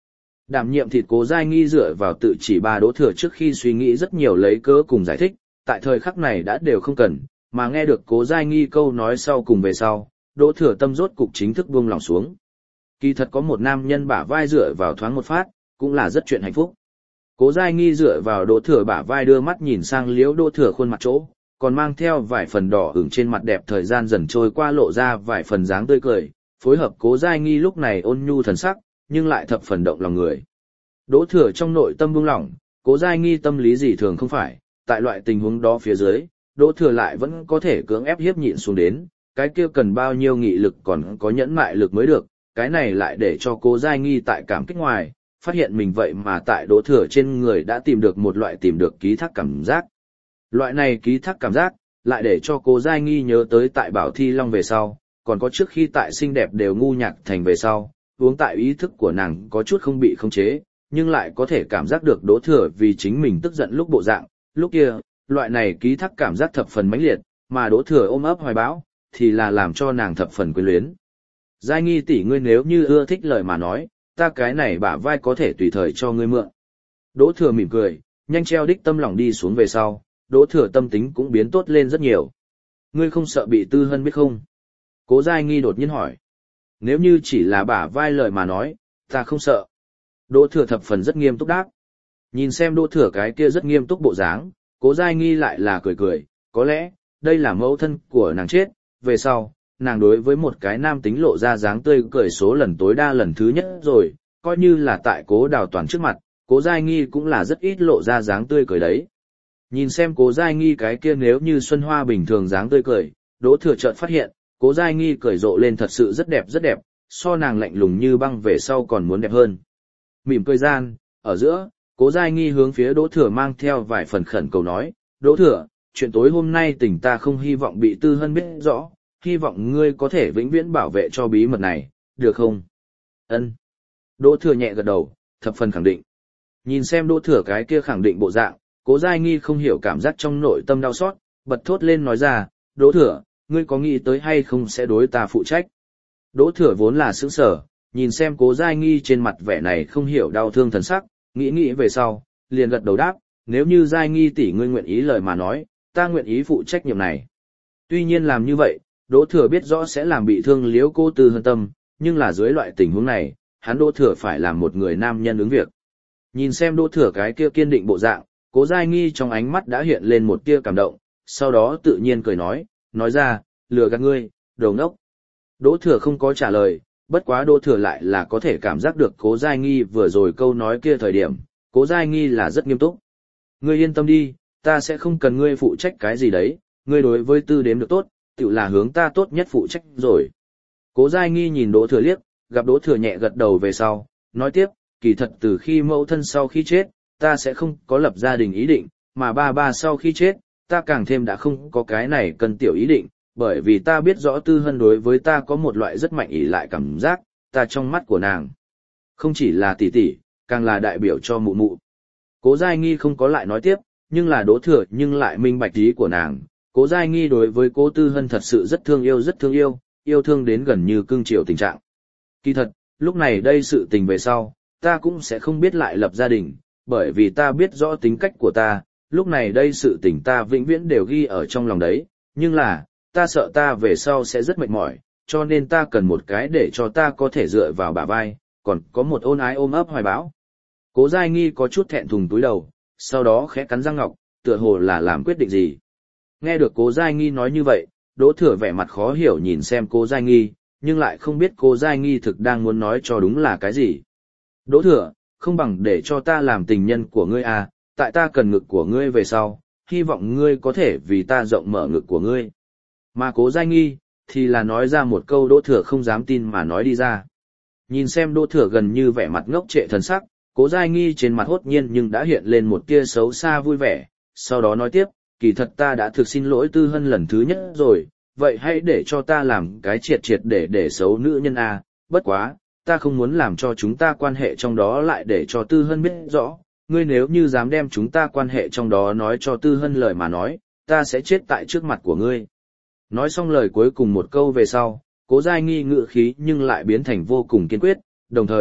A: Đảm nhiệm thịt Cố Giai Nghi dựa vào tự chỉ ba Đỗ Thừa trước khi suy nghĩ rất nhiều lấy cớ cùng giải thích, tại thời khắc này đã đều không cần, mà nghe được Cố Giai Nghi câu nói sau cùng về sau, Đỗ Thừa tâm rốt cục chính thức buông lòng xuống. Kỳ thật có một nam nhân bả vai dựa vào thoáng một phát, cũng là rất chuyện hạnh phúc. Cố Giai Nghi dựa vào Đỗ Thừa bả vai đưa mắt nhìn sang Liễu Đỗ Thừa khuôn mặt chỗ, còn mang theo vài phần đỏ ửng trên mặt đẹp thời gian dần trôi qua lộ ra vài phần dáng tươi cười, phối hợp Cố Giai Nghi lúc này ôn nhu thần sắc, nhưng lại thập phần động lòng người. Đỗ Thừa trong nội tâm buông lỏng, Cố Giai Nghi tâm lý gì thường không phải, tại loại tình huống đó phía dưới, Đỗ Thừa lại vẫn có thể cưỡng ép hiếp nhịn xuống đến, cái kia cần bao nhiêu nghị lực còn có nhẫn mại lực mới được, cái này lại để cho Cố Giai Nghi tại cảm kích ngoài, phát hiện mình vậy mà tại Đỗ Thừa trên người đã tìm được một loại tìm được ký thác cảm giác. Loại này ký thác cảm giác, lại để cho Cố Giai Nghi nhớ tới tại Bảo Thi Long về sau, còn có trước khi tại xinh đẹp đều ngu nhạc thành về sau, uống tại ý thức của nàng có chút không bị khống chế, nhưng lại có thể cảm giác được Đỗ Thừa vì chính mình tức giận lúc bộ dạng, lúc kia, loại này ký thác cảm giác thập phần mãnh liệt, mà Đỗ Thừa ôm ấp hoài bão, thì là làm cho nàng thập phần quyến luyến. Giai Nghi tỷ ngươi nếu như ưa thích lời mà nói, ta cái này bả vai có thể tùy thời cho ngươi mượn. Đỗ Thừa mỉm cười, nhanh treo đích tâm lòng đi xuống về sau, Đỗ Thừa tâm tính cũng biến tốt lên rất nhiều. Ngươi không sợ bị Tư Hân biết không? Cố Giai Nghi đột nhiên hỏi. Nếu như chỉ là bả vai lời mà nói, ta không sợ. Đỗ Thừa thập phần rất nghiêm túc đáp. Nhìn xem Đỗ Thừa cái kia rất nghiêm túc bộ dáng, Cố Giai Nghi lại là cười cười, có lẽ, đây là mẫu thân của nàng chết, về sau, nàng đối với một cái nam tính lộ ra dáng tươi cười số lần tối đa lần thứ nhất rồi, coi như là tại Cố Đào Toàn trước mặt, Cố Giai Nghi cũng là rất ít lộ ra dáng tươi cười đấy. Nhìn xem Cố Giai Nghi cái kia nếu như xuân hoa bình thường dáng tươi cười, Đỗ Thừa chợt phát hiện, Cố Giai Nghi cười rộ lên thật sự rất đẹp, so nàng lạnh lùng như băng về sau còn muốn đẹp hơn. Mỉm cười gian, ở giữa, Cố Giai Nghi hướng phía Đỗ Thừa mang theo vài phần khẩn cầu nói, Đỗ Thừa, chuyện tối hôm nay tình ta không hy vọng bị Tư Hân biết rõ, hy vọng ngươi có thể vĩnh viễn bảo vệ cho bí mật này, được không? Ân. Đỗ Thừa nhẹ gật đầu, thập phần khẳng định. Nhìn xem Đỗ Thừa cái kia khẳng định bộ dạng, Cố Giai Nghi không hiểu cảm giác trong nội tâm đau xót, bật thốt lên nói ra, Đỗ Thừa, ngươi có nghĩ tới hay không sẽ đối ta phụ trách? Đỗ Thừa vốn là sững sờ, nhìn xem Cố Giai Nghi trên mặt vẻ này không hiểu đau thương thần sắc, nghĩ về sau, liền gật đầu đáp, nếu như Giai Nghi tỷ ngươi nguyện ý lời mà nói, ta nguyện ý phụ trách nhiệm này. Tuy nhiên làm như vậy, Đỗ Thừa biết rõ sẽ làm bị thương Liễu Cô Tư Hân tâm, nhưng là dưới loại tình huống này, hắn Đỗ Thừa phải làm một người nam nhân ứng việc. Nhìn xem Đỗ Thừa cái kia kiên định bộ dạng, Cố Giai Nghi trong ánh mắt đã hiện lên một tia cảm động, sau đó tự nhiên cười nói ra, lừa gạt ngươi, đồ ngốc. Đỗ Thừa không có trả lời, bất quá Đỗ Thừa lại là có thể cảm giác được Cố Giai Nghi vừa rồi câu nói kia thời điểm, Cố Giai Nghi là rất nghiêm túc. Ngươi yên tâm đi, ta sẽ không cần ngươi phụ trách cái gì đấy, ngươi đối với Tư đếm được tốt, tự là hướng ta tốt nhất phụ trách rồi. Cố Giai Nghi nhìn Đỗ Thừa liếc, gặp Đỗ Thừa nhẹ gật đầu về sau, nói tiếp, kỳ thật từ khi mẫu thân sau khi chết, ta sẽ không có lập gia đình ý định, mà ba sau khi chết, ta càng thêm đã không có cái này cần tiểu ý định, bởi vì ta biết rõ Tư Hân đối với ta có một loại rất mạnh ỷ lại cảm giác, ta trong mắt của nàng. Không chỉ là tỷ tỷ, càng là đại biểu cho mụ mụ. Cố Giai Nghi không có lại nói tiếp, nhưng là Đỗ Thừa nhưng lại minh bạch ý của nàng. Cố Giai Nghi đối với Cố Tư Hân thật sự rất thương yêu, yêu thương đến gần như cưng chiều tình trạng. Kỳ thật, lúc này đây sự tình về sau, ta cũng sẽ không biết lại lập gia đình, bởi vì ta biết rõ tính cách của ta, lúc này đây sự tình ta vĩnh viễn đều ghi ở trong lòng đấy, nhưng là, ta sợ ta về sau sẽ rất mệt mỏi, cho nên ta cần một cái để cho ta có thể dựa vào bả vai, còn có một ôn ái ôm ấp hoài bão. Cố Giai Nghi có chút thẹn thùng túi đầu, sau đó khẽ cắn răng ngọc, tựa hồ là làm quyết định gì. Nghe được Cố Giai Nghi nói như vậy, Đỗ Thừa vẻ mặt khó hiểu nhìn xem Cố Giai Nghi, nhưng lại không biết Cố Giai Nghi thực đang muốn nói cho đúng là cái gì. Đỗ Thừa, không bằng để cho ta làm tình nhân của ngươi à, tại ta cần ngực của ngươi về sau, hy vọng ngươi có thể vì ta rộng mở ngực của ngươi. Mà Cố Giai Nghi, thì là nói ra một câu Đỗ Thừa không dám tin mà nói đi ra. Nhìn xem Đỗ Thừa gần như vẻ mặt ngốc trệ thần sắc, Cố Giai Nghi trên mặt hốt nhiên nhưng đã hiện lên một tia xấu xa vui vẻ, sau đó nói tiếp, kỳ thật ta đã thực xin lỗi Tư Hân lần thứ nhất rồi, vậy hãy để cho ta làm cái triệt để xấu nữ nhân à, bất quá, ta không muốn làm cho chúng ta quan hệ trong đó lại để cho Tư Hân biết rõ, ngươi nếu như dám đem chúng ta quan hệ trong đó nói cho Tư Hân lời mà nói, ta sẽ chết tại trước mặt của ngươi. Nói xong lời cuối cùng một câu về sau, Cố Giai Nghi ngữ khí nhưng lại biến thành vô cùng kiên quyết, đồng thời,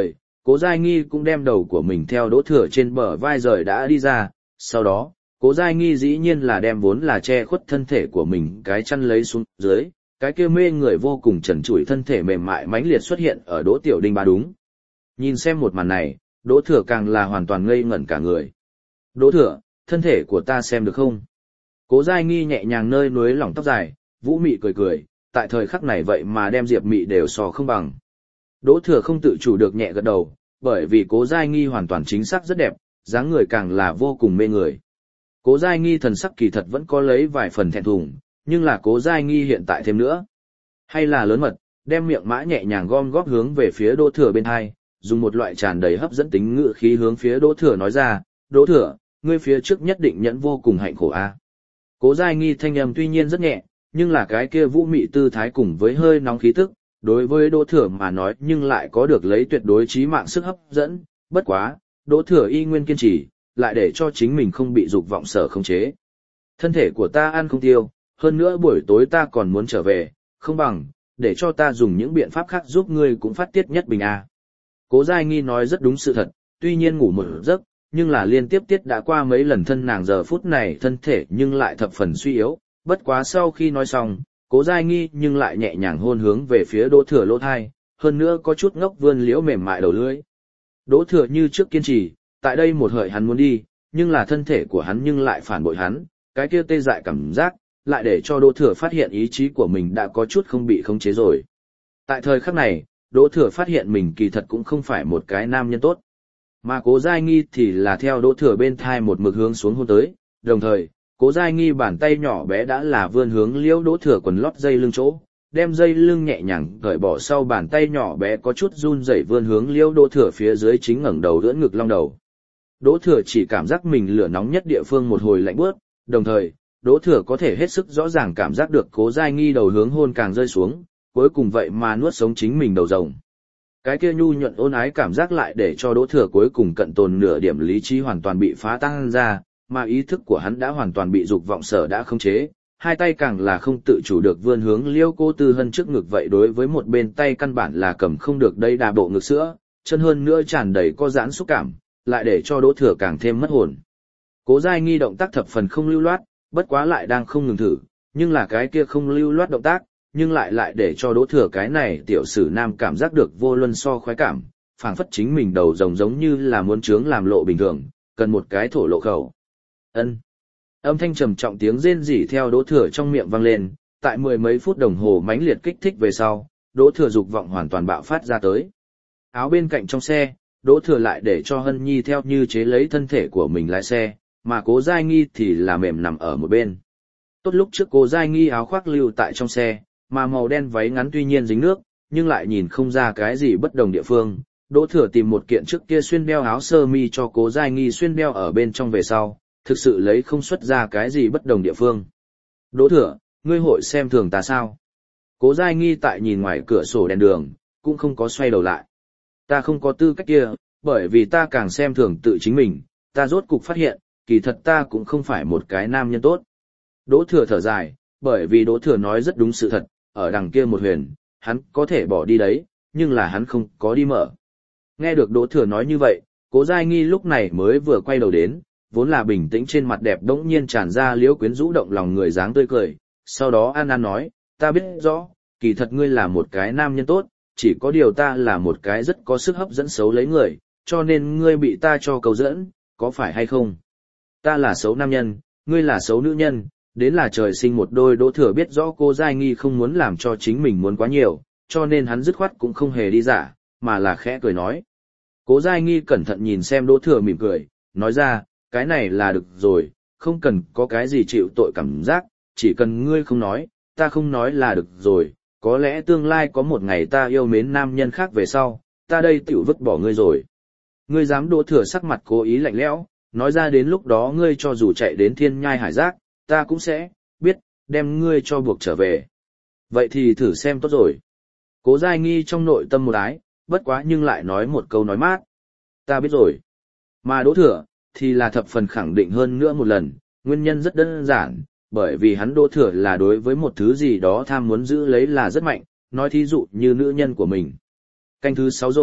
A: Cố Giai Nghi cũng đem đầu của mình theo Đỗ Thừa trên bờ vai rời đã đi ra, sau đó, Cố Giai Nghi dĩ nhiên là đem vốn là che khuất thân thể của mình cái chăn lấy xuống dưới, cái kia mê người vô cùng trần trụi thân thể mềm mại mãnh liệt xuất hiện ở Đỗ Tiểu Đinh ba đúng. Nhìn xem một màn này, Đỗ Thừa càng là hoàn toàn ngây ngẩn cả người. Đỗ Thừa, thân thể của ta xem được không? Cố Giai Nghi nhẹ nhàng nơi núi lỏng tóc dài, Vũ Mị cười cười, tại thời khắc này vậy mà đem Diệp Mị đều so không bằng. Đỗ Thừa không tự chủ được nhẹ gật đầu, bởi vì Cố Giai Nghi hoàn toàn chính xác rất đẹp, dáng người càng là vô cùng mê người. Cố Giai Nghi thần sắc kỳ thật vẫn có lấy vài phần thẹn thùng, nhưng là Cố Giai Nghi hiện tại thêm nữa. Hay là lớn mật, đem miệng mã nhẹ nhàng gom góp hướng về phía Đỗ Thừa bên hai, dùng một loại tràn đầy hấp dẫn tính ngữ khí hướng phía Đỗ Thừa nói ra, Đỗ Thừa, ngươi phía trước nhất định nhẫn vô cùng hạnh khổ a. Cố Giai Nghi thanh âm tuy nhiên rất nhẹ, nhưng là cái kia vũ mị tư thái cùng với hơi nóng khí tức, đối với Đỗ Thừa mà nói nhưng lại có được lấy tuyệt đối chí mạng sức hấp dẫn, bất quá, Đỗ Thừa y nguyên kiên trì, lại để cho chính mình không bị dục vọng sở khống chế. Thân thể của ta ăn không tiêu, hơn nữa buổi tối ta còn muốn trở về, không bằng, để cho ta dùng những biện pháp khác giúp ngươi cũng phát tiết nhất bình a. Cố Giai Nghi nói rất đúng sự thật, tuy nhiên ngủ một giấc, nhưng là liên tiếp tiết đã qua mấy lần thân nàng giờ phút này thân thể nhưng lại thập phần suy yếu, bất quá sau khi nói xong, Cố Giai Nghi nhưng lại nhẹ nhàng hôn hướng về phía Đỗ Thừa lỗ thai, hơn nữa có chút ngốc vươn liễu mềm mại đầu lưỡi. Đỗ Thừa như trước kiên trì, tại đây một hợi hắn muốn đi, nhưng là thân thể của hắn nhưng lại phản bội hắn, cái kia tê dại cảm giác, lại để cho Đỗ Thừa phát hiện ý chí của mình đã có chút không bị khống chế rồi. Tại thời khắc này, Đỗ Thừa phát hiện mình kỳ thật cũng không phải một cái nam nhân tốt. Mà Cố Giai Nghi thì là theo Đỗ Thừa bên thai một mực hướng xuống hôn tới, đồng thời, Cố Giai Nghi bàn tay nhỏ bé đã là vươn hướng liễu Đỗ Thừa quần lót dây lưng chỗ, đem dây lưng nhẹ nhàng cởi bỏ sau bàn tay nhỏ bé có chút run rẩy vươn hướng liễu Đỗ Thừa phía dưới chính ngẩng đầu ưỡn ngực long đầu. Đỗ Thừa chỉ cảm giác mình lửa nóng nhất địa phương một hồi lạnh buốt, đồng thời, Đỗ Thừa có thể hết sức rõ ràng cảm giác được Cố Giai Nghi đầu hướng hôn càng rơi xuống, cuối cùng vậy mà nuốt sống chính mình đầu rồng. Cái kia nhu nhuận ôn ái cảm giác lại để cho Đỗ Thừa cuối cùng cận tồn nửa điểm lý trí hoàn toàn bị phá tan ra, mà ý thức của hắn đã hoàn toàn bị dục vọng sở đã khống chế, hai tay càng là không tự chủ được vươn hướng liêu Cố Tư Hân trước ngực vậy đối với một bên tay căn bản là cầm không được đây đà bộ ngực sữa, chân hơn nữa tràn đầy có giãn xúc cảm, lại để cho Đỗ Thừa càng thêm mất hồn. Cố Giai Nghi động tác thập phần không lưu loát, bất quá lại đang không ngừng thử, nhưng là cái kia không lưu loát động tác, nhưng lại để cho Đỗ Thừa cái này tiểu sử nam cảm giác được vô luân so khoái cảm, phảng phất chính mình đầu rồng giống như là muốn trướng làm lộ bình thường, cần một cái thổ lộ khẩu. Ân. Âm thanh trầm trọng tiếng rên rỉ theo Đỗ Thừa trong miệng vang lên, tại mười mấy phút đồng hồ mãnh liệt kích thích về sau, Đỗ Thừa dục vọng hoàn toàn bạo phát ra tới. Áo bên cạnh trong xe, Đỗ Thừa lại để cho Hân Nhi theo như chế lấy thân thể của mình lái xe, mà Cố Giai Nghi thì là mềm nằm ở một bên. Tốt lúc trước Cố Giai Nghi áo khoác lưu tại trong xe, mà màu đen váy ngắn tuy nhiên dính nước, nhưng lại nhìn không ra cái gì bất đồng địa phương. Đỗ Thừa tìm một kiện trước kia xuyên đeo áo sơ mi cho Cố Giai Nghi xuyên đeo ở bên trong về sau, thực sự lấy không xuất ra cái gì bất đồng địa phương. Đỗ Thừa, ngươi hội xem thường ta sao? Cố Giai Nghi tại nhìn ngoài cửa sổ đèn đường, cũng không có xoay đầu lại. Ta không có tư cách kia, bởi vì ta càng xem thường tự chính mình, ta rốt cục phát hiện, kỳ thật ta cũng không phải một cái nam nhân tốt. Đỗ Thừa thở dài, bởi vì Đỗ Thừa nói rất đúng sự thật, ở đằng kia một huyền, hắn có thể bỏ đi đấy, nhưng là hắn không có đi mở. Nghe được Đỗ Thừa nói như vậy, Cố Giai Nghi lúc này mới vừa quay đầu đến, vốn là bình tĩnh trên mặt đẹp đống nhiên tràn ra liễu quyến rũ động lòng người dáng tươi cười, sau đó An An nói, ta biết rõ, kỳ thật ngươi là một cái nam nhân tốt, chỉ có điều ta là một cái rất có sức hấp dẫn xấu lấy người, cho nên ngươi bị ta cho cầu dẫn, có phải hay không? Ta là xấu nam nhân, ngươi là xấu nữ nhân, đến là trời sinh một đôi. Đỗ Thừa biết rõ Cố Giai Nghi không muốn làm cho chính mình muốn quá nhiều, cho nên hắn dứt khoát cũng không hề đi giả, mà là khẽ cười nói. Cố Giai Nghi cẩn thận nhìn xem Đỗ Thừa mỉm cười, nói ra, cái này là được rồi, không cần có cái gì chịu tội cảm giác, chỉ cần ngươi không nói, ta không nói là được rồi, có lẽ tương lai có một ngày ta yêu mến nam nhân khác về sau, ta đây tiểu vứt bỏ ngươi rồi. Ngươi dám? Đỗ Thừa sắc mặt cố ý lạnh lẽo, nói ra đến lúc đó ngươi cho dù chạy đến thiên nhai hải giác, ta cũng sẽ biết đem ngươi cho buộc trở về. Vậy thì thử xem tốt rồi. Cố Giai Nghi trong nội tâm một ái, bất quá nhưng lại nói một câu nói mát. Ta biết rồi. Mà Đỗ Thừa thì là thập phần khẳng định hơn nữa một lần, nguyên nhân rất đơn giản, bởi vì hắn Đỗ Thừa là đối với một thứ gì đó tham muốn giữ lấy là rất mạnh, nói thí dụ như nữ nhân của mình. Canh thứ 6 rồi,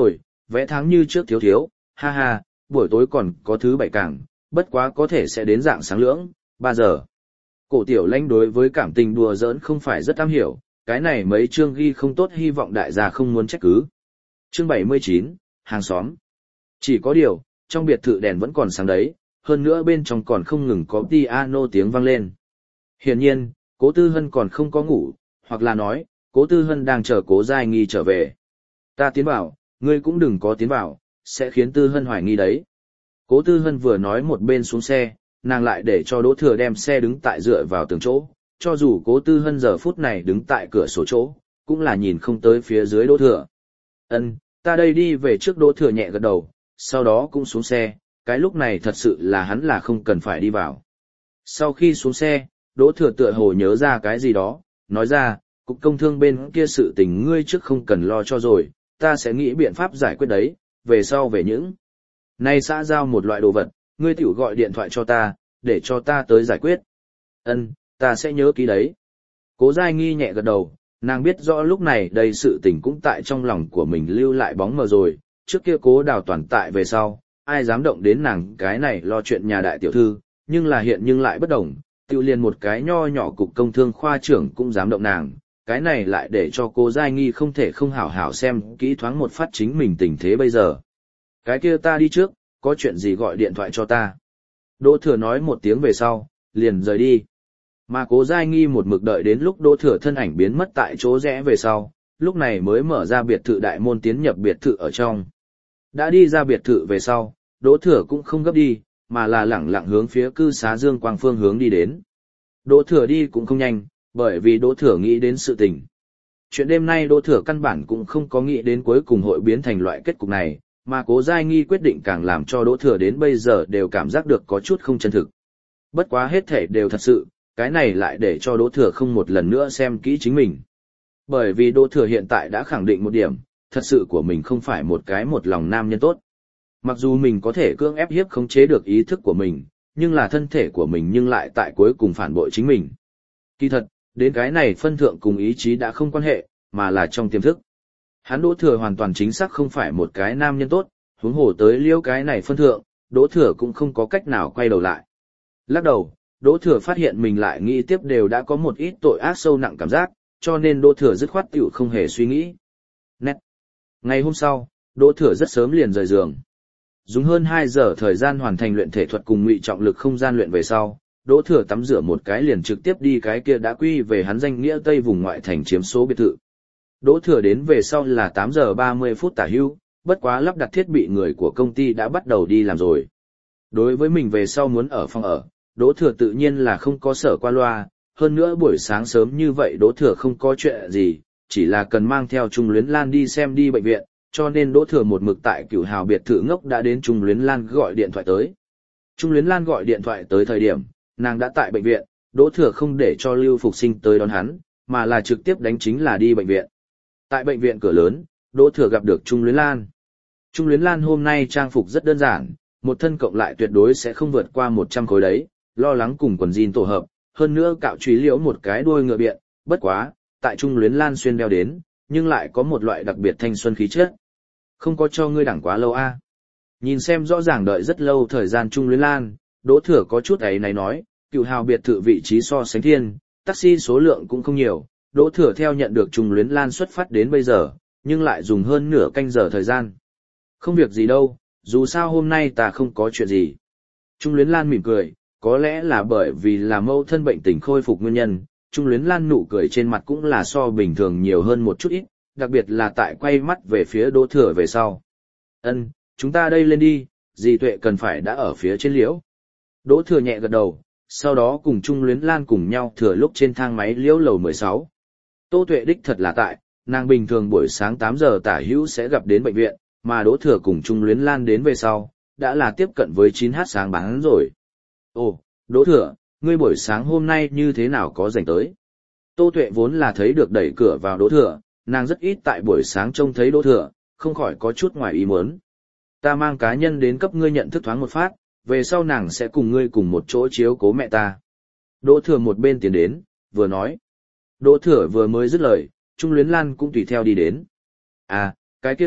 A: vẽ tháng như trước thiếu thiếu, ha ha, buổi tối còn có thứ 7 càng, bất quá có thể sẽ đến dạng sáng lưỡng, 3 giờ. Cổ Tiểu Lãnh đối với cảm tình đùa giỡn không phải rất am hiểu, cái này mấy chương ghi không tốt hy vọng đại gia không muốn trách cứ. Chương 79, hàng xóm. Chỉ có điều, trong biệt thự đèn vẫn còn sáng đấy, hơn nữa bên trong còn không ngừng có piano tiếng vang lên. Hiển nhiên, Cố Tư Hân còn không có ngủ, hoặc là nói, Cố Tư Hân đang chờ Cố Giai Nghi trở về. Ta tiến vào, ngươi cũng đừng có tiến vào, sẽ khiến Tư Hân hoài nghi đấy. Cố Tư Hân vừa nói một bên xuống xe, nàng lại để cho Đỗ Thừa đem xe đứng tại dựa vào tường chỗ, cho dù Cố Tư Hân giờ phút này đứng tại cửa sổ chỗ, cũng là nhìn không tới phía dưới Đỗ Thừa. Ân, ta đây đi về trước. Đỗ Thừa nhẹ gật đầu, sau đó cũng xuống xe, cái lúc này thật sự là hắn là không cần phải đi vào. Sau khi xuống xe, Đỗ Thừa tựa hồ nhớ ra cái gì đó, nói ra, cục công thương bên kia sự tình ngươi trước không cần lo cho rồi, ta sẽ nghĩ biện pháp giải quyết đấy, về sau về những. Nay xã giao một loại đồ vật, ngươi tiểu gọi điện thoại cho ta, để cho ta tới giải quyết. Ân, ta sẽ nhớ kỹ đấy. Cố Giai Nghi nhẹ gật đầu, nàng biết rõ lúc này đây sự tình cũng tại trong lòng của mình lưu lại bóng mờ rồi, trước kia Cố Đào Toàn tại về sau, ai dám động đến nàng cái này lo chuyện nhà đại tiểu thư, nhưng là hiện nhưng lại bất đồng, tiêu liền một cái nho nhỏ cục công thương khoa trưởng cũng dám động nàng, cái này lại để cho Cố Giai Nghi không thể không hảo hảo xem kỹ thoáng một phát chính mình tình thế bây giờ. Cái kia ta đi trước, có chuyện gì gọi điện thoại cho ta. Đỗ Thừa nói một tiếng về sau, liền rời đi. Mà Cố Giai Nghi một mực đợi đến lúc Đỗ Thừa thân ảnh biến mất tại chỗ rẽ về sau, lúc này mới mở ra biệt thự đại môn tiến nhập biệt thự ở trong. Đã đi ra biệt thự về sau, Đỗ Thừa cũng không gấp đi, mà là lẳng lặng hướng phía cư xá Dương Quang phương hướng đi đến. Đỗ Thừa đi cũng không nhanh, bởi vì Đỗ Thừa nghĩ đến sự tình. Chuyện đêm nay Đỗ Thừa căn bản cũng không có nghĩ đến cuối cùng hội biến thành loại kết cục này, mà Cố Giai Nghi quyết định càng làm cho Đỗ Thừa đến bây giờ đều cảm giác được có chút không chân thực. Bất quá hết thể đều thật sự, cái này lại để cho Đỗ Thừa không một lần nữa xem kỹ chính mình. Bởi vì Đỗ Thừa hiện tại đã khẳng định một điểm, thật sự của mình không phải một cái một lòng nam nhân tốt. Mặc dù mình có thể cưỡng ép hiếp khống chế được ý thức của mình, nhưng là thân thể của mình nhưng lại tại cuối cùng phản bội chính mình. Kỳ thật, đến cái này phân thượng cùng ý chí đã không quan hệ, mà là trong tiềm thức. Hắn Đỗ Thừa hoàn toàn chính xác không phải một cái nam nhân tốt, huống hồ tới liêu cái này phân thượng, Đỗ Thừa cũng không có cách nào quay đầu lại. Lắc đầu, Đỗ Thừa phát hiện mình lại nghĩ tiếp đều đã có một ít tội ác sâu nặng cảm giác, cho nên Đỗ Thừa dứt khoát tiểu không hề suy nghĩ. Nét. Ngày hôm sau, Đỗ Thừa rất sớm liền rời giường. Dùng hơn 2 giờ thời gian hoàn thành luyện thể thuật cùng ngụy trọng lực không gian luyện về sau, Đỗ Thừa tắm rửa một cái liền trực tiếp đi cái kia đã quy về hắn danh nghĩa Tây vùng ngoại thành chiếm số biệt thự. Đỗ Thừa đến về sau là 8 giờ 30 phút tả hữu, bất quá lắp đặt thiết bị người của công ty đã bắt đầu đi làm rồi. Đối với mình về sau muốn ở phòng ở, Đỗ Thừa tự nhiên là không có sở qua loa, hơn nữa buổi sáng sớm như vậy Đỗ Thừa không có chuyện gì, chỉ là cần mang theo Trung Luyến Lan đi xem đi bệnh viện, cho nên Đỗ Thừa một mực tại Cửu Hào biệt thự ngốc đã đến Trung Luyến Lan gọi điện thoại tới. Trung Luyến Lan gọi điện thoại tới thời điểm, nàng đã tại bệnh viện, Đỗ Thừa không để cho Lưu Phục Sinh tới đón hắn, mà là trực tiếp đánh chính là đi bệnh viện. Tại bệnh viện cửa lớn, Đỗ Thừa gặp được Trung Luyến Lan. Trung Luyến Lan hôm nay trang phục rất đơn giản, một thân cộng lại tuyệt đối sẽ không vượt qua 100 khối đấy, lo lắng cùng quần jean tổ hợp, hơn nữa cạo chùy liễu một cái đuôi ngựa biện, bất quá, tại Trung Luyến Lan xuyên đeo đến, nhưng lại có một loại đặc biệt thanh xuân khí chất. Không có cho ngươi đẳng quá lâu a. Nhìn xem rõ ràng đợi rất lâu thời gian Trung Luyến Lan, Đỗ Thừa có chút ấy này nói, Cửu Hào biệt thự vị trí so sánh thiên, taxi số lượng cũng không nhiều, Đỗ Thừa theo nhận được Trung Luyến Lan xuất phát đến bây giờ, nhưng lại dùng hơn nửa canh giờ thời gian. Không việc gì đâu, dù sao hôm nay ta không có chuyện gì. Trung Luyến Lan mỉm cười, có lẽ là bởi vì là mâu thân bệnh tình khôi phục nguyên nhân, Trung Luyến Lan nụ cười trên mặt cũng là so bình thường nhiều hơn một chút ít, đặc biệt là tại quay mắt về phía Đỗ Thừa về sau. Ân, chúng ta đây lên đi, dì Tuệ cần phải đã ở phía trên liễu. Đỗ Thừa nhẹ gật đầu, sau đó cùng Trung Luyến Lan cùng nhau thừa lúc trên thang máy liễu lầu 16. Tô Tuệ đích thật là tại, nàng bình thường buổi sáng 8 giờ tả hữu sẽ gặp đến bệnh viện, mà Đỗ Thừa cùng Trung Luyến Lan đến về sau, đã là tiếp cận với 9h sáng bán rồi. Ồ, Đỗ Thừa, ngươi buổi sáng hôm nay như thế nào có rảnh tới? Tô Tuệ vốn là thấy được đẩy cửa vào Đỗ Thừa, nàng rất ít tại buổi sáng trông thấy Đỗ Thừa, không khỏi có chút ngoài ý muốn. Ta mang cá nhân đến cấp ngươi nhận thức thoáng một phát, về sau nàng sẽ cùng ngươi cùng một chỗ chiếu cố mẹ ta. Đỗ Thừa một bên tiến đến, vừa nói. Đỗ Thừa vừa mới dứt lời, Trung Luyến Lan cũng tùy theo đi đến. À, cái kia tốt,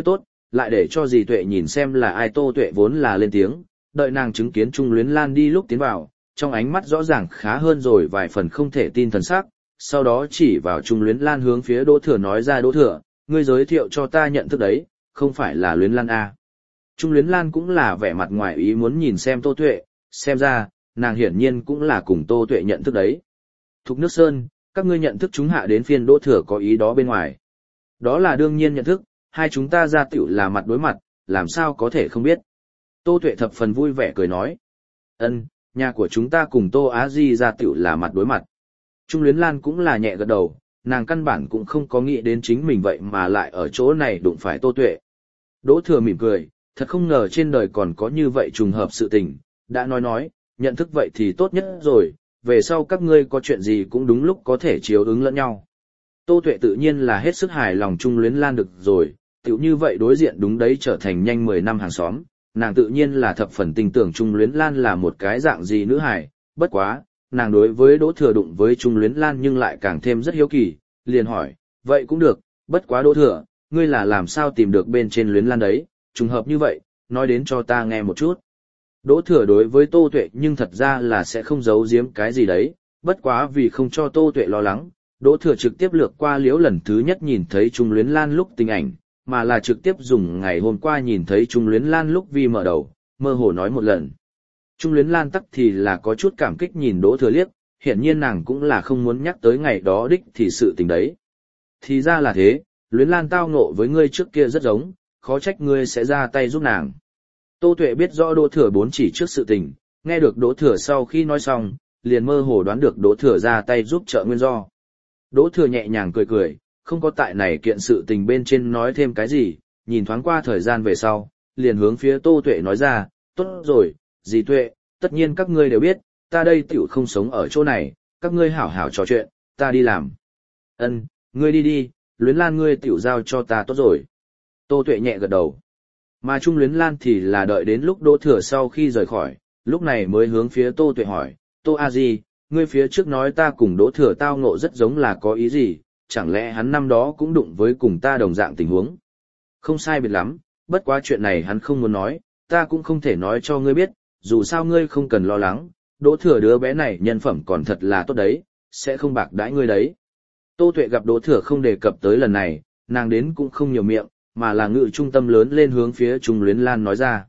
A: lại để cho dì Tuệ nhìn xem là ai. Tô Tuệ vốn là lên tiếng, đợi nàng chứng kiến Trung Luyến Lan đi lúc tiến vào, trong ánh mắt rõ ràng khá hơn rồi vài phần không thể tin thần sắc, sau đó chỉ vào Trung Luyến Lan hướng phía Đỗ Thừa nói ra: Đỗ Thừa, ngươi giới thiệu cho ta nhận thức đấy, không phải là Luyến Lan à. Trung Luyến Lan cũng là vẻ mặt ngoài ý muốn nhìn xem Tô Tuệ, xem ra, nàng hiển nhiên cũng là cùng Tô Tuệ nhận thức đấy. Thục Nước Sơn, các ngươi nhận thức chúng hạ đến phiên Đỗ Thừa có ý đó bên ngoài. Đó là đương nhiên nhận thức, hai chúng ta ra tiểu là mặt đối mặt, làm sao có thể không biết. Tô Tuệ thập phần vui vẻ cười nói. Nhà của chúng ta cùng Tô Á Di ra tiểu là mặt đối mặt. Trung Luyến Lan cũng là nhẹ gật đầu, nàng căn bản cũng không có nghĩ đến chính mình vậy mà lại ở chỗ này đụng phải Tô Tuệ. Đỗ Thừa mỉm cười, thật không ngờ trên đời còn có như vậy trùng hợp sự tình, đã nói, nhận thức vậy thì tốt nhất rồi, về sau các ngươi có chuyện gì cũng đúng lúc có thể chiếu ứng lẫn nhau. Tô Tuệ tự nhiên là hết sức hài lòng Trung Luyến Lan được rồi, tiểu như vậy đối diện đúng đấy trở thành nhanh 10 năm hàng xóm, nàng tự nhiên là thập phần tin tưởng Trung Luyến Lan là một cái dạng gì nữ hài, bất quá, nàng đối với Đỗ Thừa đụng với Trung Luyến Lan nhưng lại càng thêm rất hiếu kỳ, liền hỏi, vậy cũng được, bất quá Đỗ Thừa, ngươi là làm sao tìm được bên trên Luyến Lan đấy, trùng hợp như vậy, nói đến cho ta nghe một chút. Đỗ Thừa đối với Tô Tuệ nhưng thật ra là sẽ không giấu giếm cái gì đấy, bất quá vì không cho Tô Tuệ lo lắng, Đỗ Thừa trực tiếp lược qua liễu lần thứ nhất nhìn thấy Trung Luyến Lan lúc tình ảnh, mà là trực tiếp dùng ngày hôm qua nhìn thấy Trung Luyến Lan lúc vi mở đầu, mơ hồ nói một lần. Trung Luyến Lan tắc thì là có chút cảm kích nhìn Đỗ Thừa liếc, hiển nhiên nàng cũng là không muốn nhắc tới ngày đó đích thì sự tình đấy. Thì ra là thế, Luyến Lan tao ngộ với ngươi trước kia rất giống, khó trách ngươi sẽ ra tay giúp nàng. Tô Tuệ biết rõ Đỗ Thừa bốn chỉ trước sự tình, nghe được Đỗ Thừa sau khi nói xong, liền mơ hồ đoán được Đỗ Thừa ra tay giúp trợ nguyên do. Đỗ Thừa nhẹ nhàng cười cười, không có tại này kiện sự tình bên trên nói thêm cái gì, nhìn thoáng qua thời gian về sau, liền hướng phía Tô Tuệ nói ra, tốt rồi, dì Tuệ, tất nhiên các ngươi đều biết, ta đây tiểu không sống ở chỗ này, các ngươi hảo hảo trò chuyện, ta đi làm. Ngươi đi đi, Luyến Lan ngươi tiểu giao cho ta tốt rồi. Tô Tuệ nhẹ gật đầu. Mà Trung Luyến Lan thì là đợi đến lúc Đỗ Thừa sau khi rời khỏi, lúc này mới hướng phía Tô Tuệ hỏi, Tô A Di, ngươi phía trước nói ta cùng Đỗ Thừa tao ngộ rất giống là có ý gì, chẳng lẽ hắn năm đó cũng đụng với cùng ta đồng dạng tình huống? Không sai biệt lắm, bất quá chuyện này hắn không muốn nói, ta cũng không thể nói cho ngươi biết, dù sao ngươi không cần lo lắng, Đỗ Thừa đứa bé này nhân phẩm còn thật là tốt đấy, sẽ không bạc đãi ngươi đấy. Tô Tuệ gặp Đỗ Thừa không đề cập tới lần này, nàng đến cũng không nhiều miệng, mà là ngự trung tâm lớn lên hướng phía Trung Luyến Lan nói ra.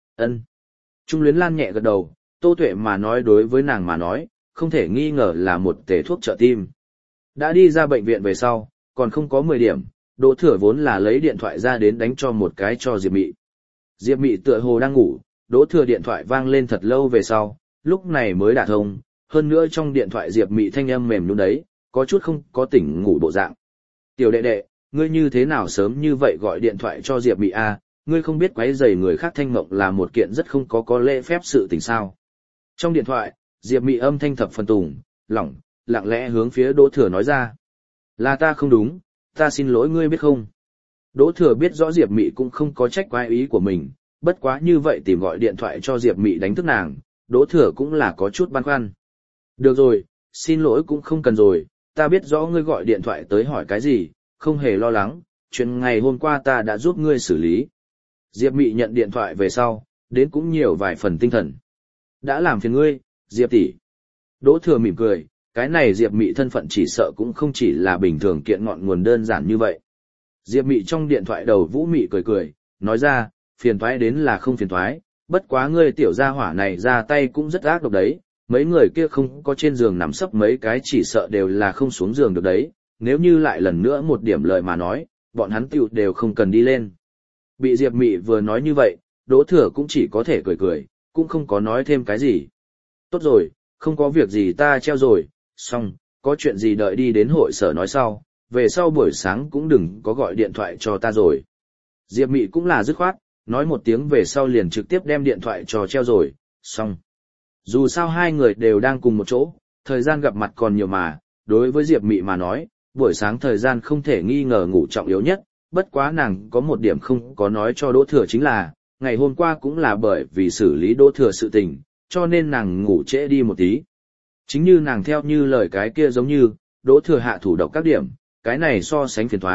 A: Trung Luyến Lan nhẹ gật đầu, Tô Tuệ mà nói đối với nàng mà nói, không thể nghi ngờ là một tể thuốc trợ tim. Đã đi ra bệnh viện về sau, còn không có 10 điểm, Đỗ Thừa vốn là lấy điện thoại ra đến đánh cho một cái cho Diệp Mị. Diệp Mị tựa hồ đang ngủ, Đỗ Thừa điện thoại vang lên thật lâu về sau, lúc này mới đả thông, hơn nữa trong điện thoại Diệp Mị thanh âm mềm nhũn đấy, có chút không có tỉnh ngủ bộ dạng. Tiểu đệ đệ, ngươi như thế nào sớm như vậy gọi điện thoại cho Diệp Mị a, ngươi không biết quấy rầy người khác thanh mộng là một kiện rất không có lễ phép sự tình sao? Trong điện thoại, Diệp Mị âm thanh thập phần tùng, lỏng, lặng lẽ hướng phía Đỗ Thừa nói ra. Là ta không đúng, ta xin lỗi ngươi biết không? Đỗ Thừa biết rõ Diệp Mị cũng không có trách quái ý của mình, bất quá như vậy tìm gọi điện thoại cho Diệp Mị đánh thức nàng, Đỗ Thừa cũng là có chút băn khoăn. Được rồi, xin lỗi cũng không cần rồi, ta biết rõ ngươi gọi điện thoại tới hỏi cái gì, không hề lo lắng, chuyện ngày hôm qua ta đã giúp ngươi xử lý. Diệp Mị nhận điện thoại về sau, đến cũng nhiều vài phần tinh thần. Đã làm phiền ngươi, Diệp tỷ. Đỗ Thừa mỉm cười, cái này Diệp Mị thân phận chỉ sợ cũng không chỉ là bình thường kiện ngọn nguồn đơn giản như vậy. Diệp Mị trong điện thoại đầu Vũ Mị cười cười, nói ra, phiền toái đến là không phiền toái, bất quá ngươi tiểu gia hỏa này ra tay cũng rất ác độc đấy, mấy người kia không có trên giường nằm sấp mấy cái chỉ sợ đều là không xuống giường được đấy, nếu như lại lần nữa một điểm lời mà nói, bọn hắn tiểu đều không cần đi lên. Bị Diệp Mị vừa nói như vậy, Đỗ Thừa cũng chỉ có thể cười cười, cũng không có nói thêm cái gì. Tốt rồi, không có việc gì ta treo rồi, xong, có chuyện gì đợi đi đến hội sở nói sau, về sau buổi sáng cũng đừng có gọi điện thoại cho ta rồi. Diệp Mị cũng là dứt khoát, nói một tiếng về sau liền trực tiếp đem điện thoại cho treo rồi, xong. Dù sao hai người đều đang cùng một chỗ, thời gian gặp mặt còn nhiều mà, đối với Diệp Mị mà nói, buổi sáng thời gian không thể nghi ngờ ngủ trọng yếu nhất, bất quá nàng có một điểm không có nói cho Đỗ Thừa chính là, ngày hôm qua cũng là bởi vì xử lý Đỗ Thừa sự tình, cho nên nàng ngủ trễ đi một tí. Chính như nàng theo như lời cái kia giống như, Đỗ Thừa hạ thủ độc các điểm, cái này so sánh phiền toái,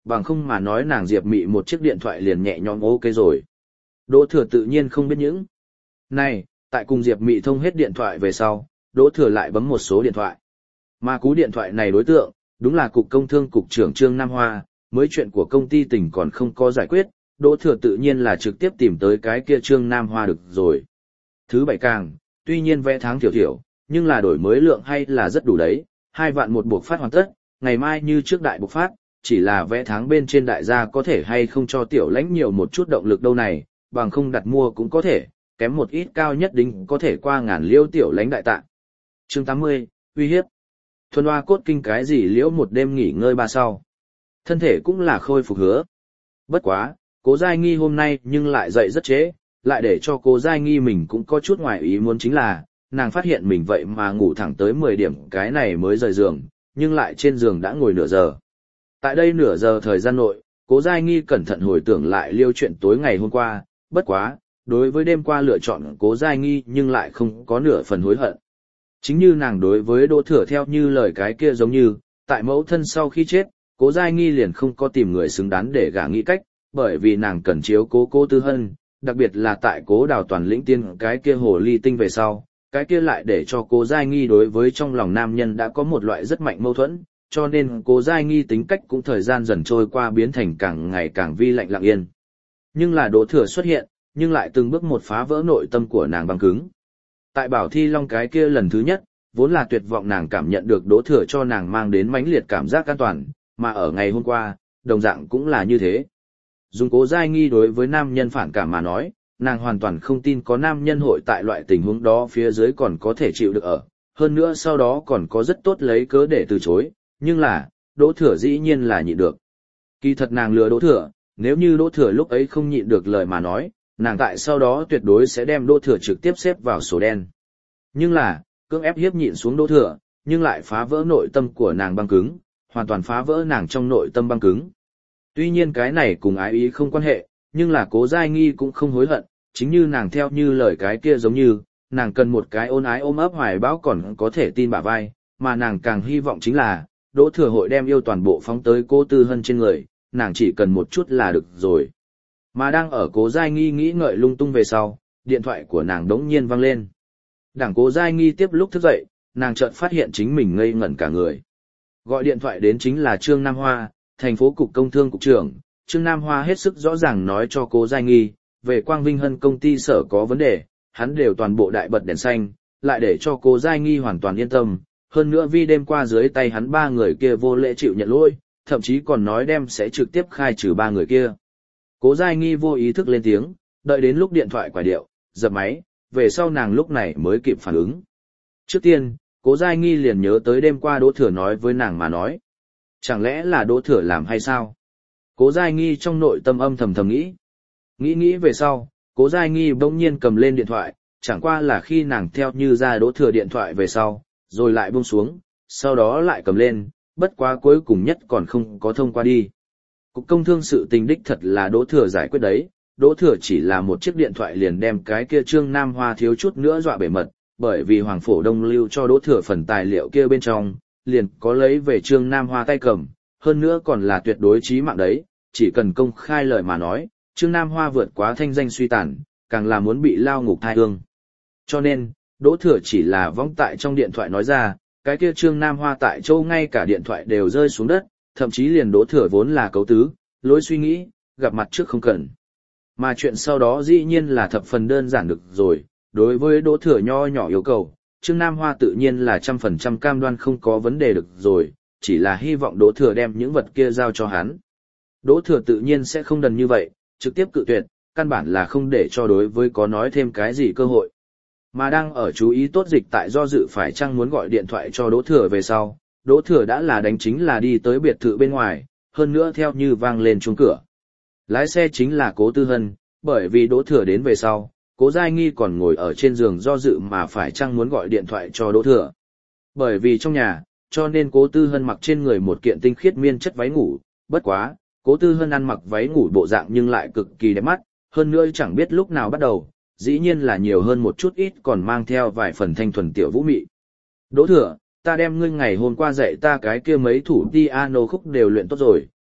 A: bằng không mà nói nàng Diệp Mị một chiếc điện thoại liền nhẹ nhõm ok rồi. Đỗ Thừa tự nhiên không biết những này, tại cùng Diệp Mị thông hết điện thoại về sau, Đỗ Thừa lại bấm một số điện thoại. Mà cú điện thoại này đối tượng, đúng là Cục Công Thương Cục trưởng Trương Nam Hoa, mới chuyện của công ty tỉnh còn không có giải quyết, Đỗ Thừa tự nhiên là trực tiếp tìm tới cái kia Trương Nam Hoa được rồi. Thứ bảy càng, tuy nhiên vẽ tháng thiểu thiểu, nhưng là đổi mới lượng hay là rất đủ đấy, 2 vạn một buộc phát hoàn tất, ngày mai như trước đại buộc phát, chỉ là vẽ tháng bên trên đại gia có thể hay không cho tiểu lãnh nhiều một chút động lực đâu này, bằng không đặt mua cũng có thể, kém một ít cao nhất định có thể qua ngàn liêu tiểu lãnh đại tạ. Chương 80, uy hiếp. Thuần hoa cốt kinh cái gì liễu một đêm nghỉ ngơi ba sau. Thân thể cũng là khôi phục hứa. Bất quá, Cố Giai Nghi hôm nay nhưng lại dậy rất trễ, lại để cho Cố Giai Nghi mình cũng có chút ngoài ý muốn chính là, nàng phát hiện mình vậy mà ngủ thẳng tới 10 điểm cái này mới rời giường, nhưng lại trên giường đã ngồi nửa giờ. Tại đây nửa giờ thời gian nội, Cố Giai Nghi cẩn thận hồi tưởng lại liêu chuyện tối ngày hôm qua, bất quá, đối với đêm qua lựa chọn Cố Giai Nghi nhưng lại không có nửa phần hối hận. Chính như nàng đối với Đỗ Thừa theo như lời cái kia giống như, tại mẫu thân sau khi chết, Cố Giai Nghi liền không có tìm người xứng đáng để gả nghĩ cách, bởi vì nàng cần chiếu cố Cố Tư Hân, đặc biệt là tại Cố Đào Toàn lĩnh tiên cái kia hồ ly tinh về sau, cái kia lại để cho Cố Giai Nghi đối với trong lòng nam nhân đã có một loại rất mạnh mâu thuẫn, cho nên Cố Giai Nghi tính cách cũng thời gian dần trôi qua biến thành càng ngày càng vi lạnh lặng yên. Nhưng là Đỗ Thừa xuất hiện, nhưng lại từng bước một phá vỡ nội tâm của nàng băng cứng. Tại Bảo Thi Long cái kia lần thứ nhất, vốn là tuyệt vọng nàng cảm nhận được Đỗ Thừa cho nàng mang đến mãnh liệt cảm giác an toàn, mà ở ngày hôm qua, đồng dạng cũng là như thế. Dùng Cố Giai Nghi đối với nam nhân phản cảm mà nói, nàng hoàn toàn không tin có nam nhân hội tại loại tình huống đó phía dưới còn có thể chịu được ở, hơn nữa sau đó còn có rất tốt lấy cớ để từ chối, nhưng là, Đỗ Thừa dĩ nhiên là nhịn được. Kỳ thật nàng lừa Đỗ Thừa, nếu như Đỗ Thừa lúc ấy không nhịn được lời mà nói, nàng tại sau đó tuyệt đối sẽ đem Đỗ Thừa trực tiếp xếp vào sổ đen. Nhưng là, cưỡng ép hiếp nhịn xuống Đỗ Thừa, nhưng lại phá vỡ nội tâm của nàng băng cứng, hoàn toàn phá vỡ nàng trong nội tâm băng cứng. Tuy nhiên cái này cùng ái ý không quan hệ, nhưng là Cố Giai Nghi cũng không hối hận, chính như nàng theo như lời cái kia giống như, nàng cần một cái ôn ái ôm ấp hoài bão còn có thể tin bả vai, mà nàng càng hy vọng chính là, Đỗ Thừa hội đem yêu toàn bộ phóng tới Cố Tư Hân trên người, nàng chỉ cần một chút là được rồi. Mà đang ở Cố Giai Nghi nghĩ ngợi lung tung về sau, điện thoại của nàng đống nhiên vang lên. Đảng Cố Giai Nghi tiếp lúc thức dậy, nàng chợt phát hiện chính mình ngây ngẩn cả người. Gọi điện thoại đến chính là Trương Nam Hoa, thành phố Cục Công Thương Cục trưởng. Trương Nam Hoa hết sức rõ ràng nói cho Cố Giai Nghi, về Quang Vinh Hân công ty sở có vấn đề, hắn đều toàn bộ đại bật đèn xanh, lại để cho Cố Giai Nghi hoàn toàn yên tâm. Hơn nữa vì đêm qua dưới tay hắn 3 người kia vô lễ chịu nhận lỗi, thậm chí còn nói đem sẽ trực tiếp khai trừ 3 người kia. Cố Giai Nghi vô ý thức lên tiếng, đợi đến lúc điện thoại quả điệu, dập máy, về sau nàng lúc này mới kịp phản ứng. Trước tiên, Cố Giai Nghi liền nhớ tới đêm qua Đỗ Thừa nói với nàng mà nói. Chẳng lẽ là Đỗ Thừa làm hay sao? Cố Giai Nghi trong nội tâm âm thầm thầm nghĩ. Nghĩ về sau, Cố Giai Nghi bỗng nhiên cầm lên điện thoại, chẳng qua là khi nàng theo như ra Đỗ Thừa điện thoại về sau, rồi lại buông xuống, sau đó lại cầm lên, bất quá cuối cùng nhất còn không có thông qua đi. Cục Công Thương sự tình đích thật là Đỗ Thừa giải quyết đấy, Đỗ Thừa chỉ là một chiếc điện thoại liền đem cái kia Trương Nam Hoa thiếu chút nữa dọa bể mật, bởi vì Hoàng Phổ Đông lưu cho Đỗ Thừa phần tài liệu kia bên trong, liền có lấy về Trương Nam Hoa tay cầm, hơn nữa còn là tuyệt đối chí mạng đấy, chỉ cần công khai lời mà nói, Trương Nam Hoa vượt quá thanh danh suy tàn, càng là muốn bị lao ngục thai hương. Cho nên, Đỗ Thừa chỉ là vong tại trong điện thoại nói ra, cái kia Trương Nam Hoa tại châu ngay cả điện thoại đều rơi xuống đất, thậm chí liền Đỗ Thừa vốn là cấu tứ, lối suy nghĩ, gặp mặt trước không cần. Mà chuyện sau đó dĩ nhiên là thập phần đơn giản được rồi, đối với Đỗ Thừa nho nhỏ yêu cầu, Trương Nam Hoa tự nhiên là 100% cam đoan không có vấn đề được rồi, chỉ là hy vọng Đỗ Thừa đem những vật kia giao cho hắn. Đỗ Thừa tự nhiên sẽ không đần như vậy, trực tiếp cự tuyệt, căn bản là không để cho đối với có nói thêm cái gì cơ hội. Mà đang ở chú ý tốt dịch tại do dự phải chăng muốn gọi điện thoại cho Đỗ Thừa về sau, Đỗ Thừa đã là đánh chính là đi tới biệt thự bên ngoài, hơn nữa theo như vang lên chuông cửa. Lái xe chính là Cố Tư Hân, bởi vì Đỗ Thừa đến về sau, Cố Giai Nghi còn ngồi ở trên giường do dự mà phải chăng muốn gọi điện thoại cho Đỗ Thừa. Bởi vì trong nhà, cho nên Cố Tư Hân mặc trên người một kiện tinh khiết miên chất váy ngủ, bất quá, Cố Tư Hân ăn mặc váy ngủ bộ dạng nhưng lại cực kỳ đẹp mắt, hơn nữa chẳng biết lúc nào bắt đầu, dĩ nhiên là nhiều hơn một chút ít còn mang theo vài phần thanh thuần tiểu vũ mị. Đỗ Thừa, ta đem ngươi ngày hôm qua dạy ta cái kia mấy thủ piano khúc đều luyện tốt rồi,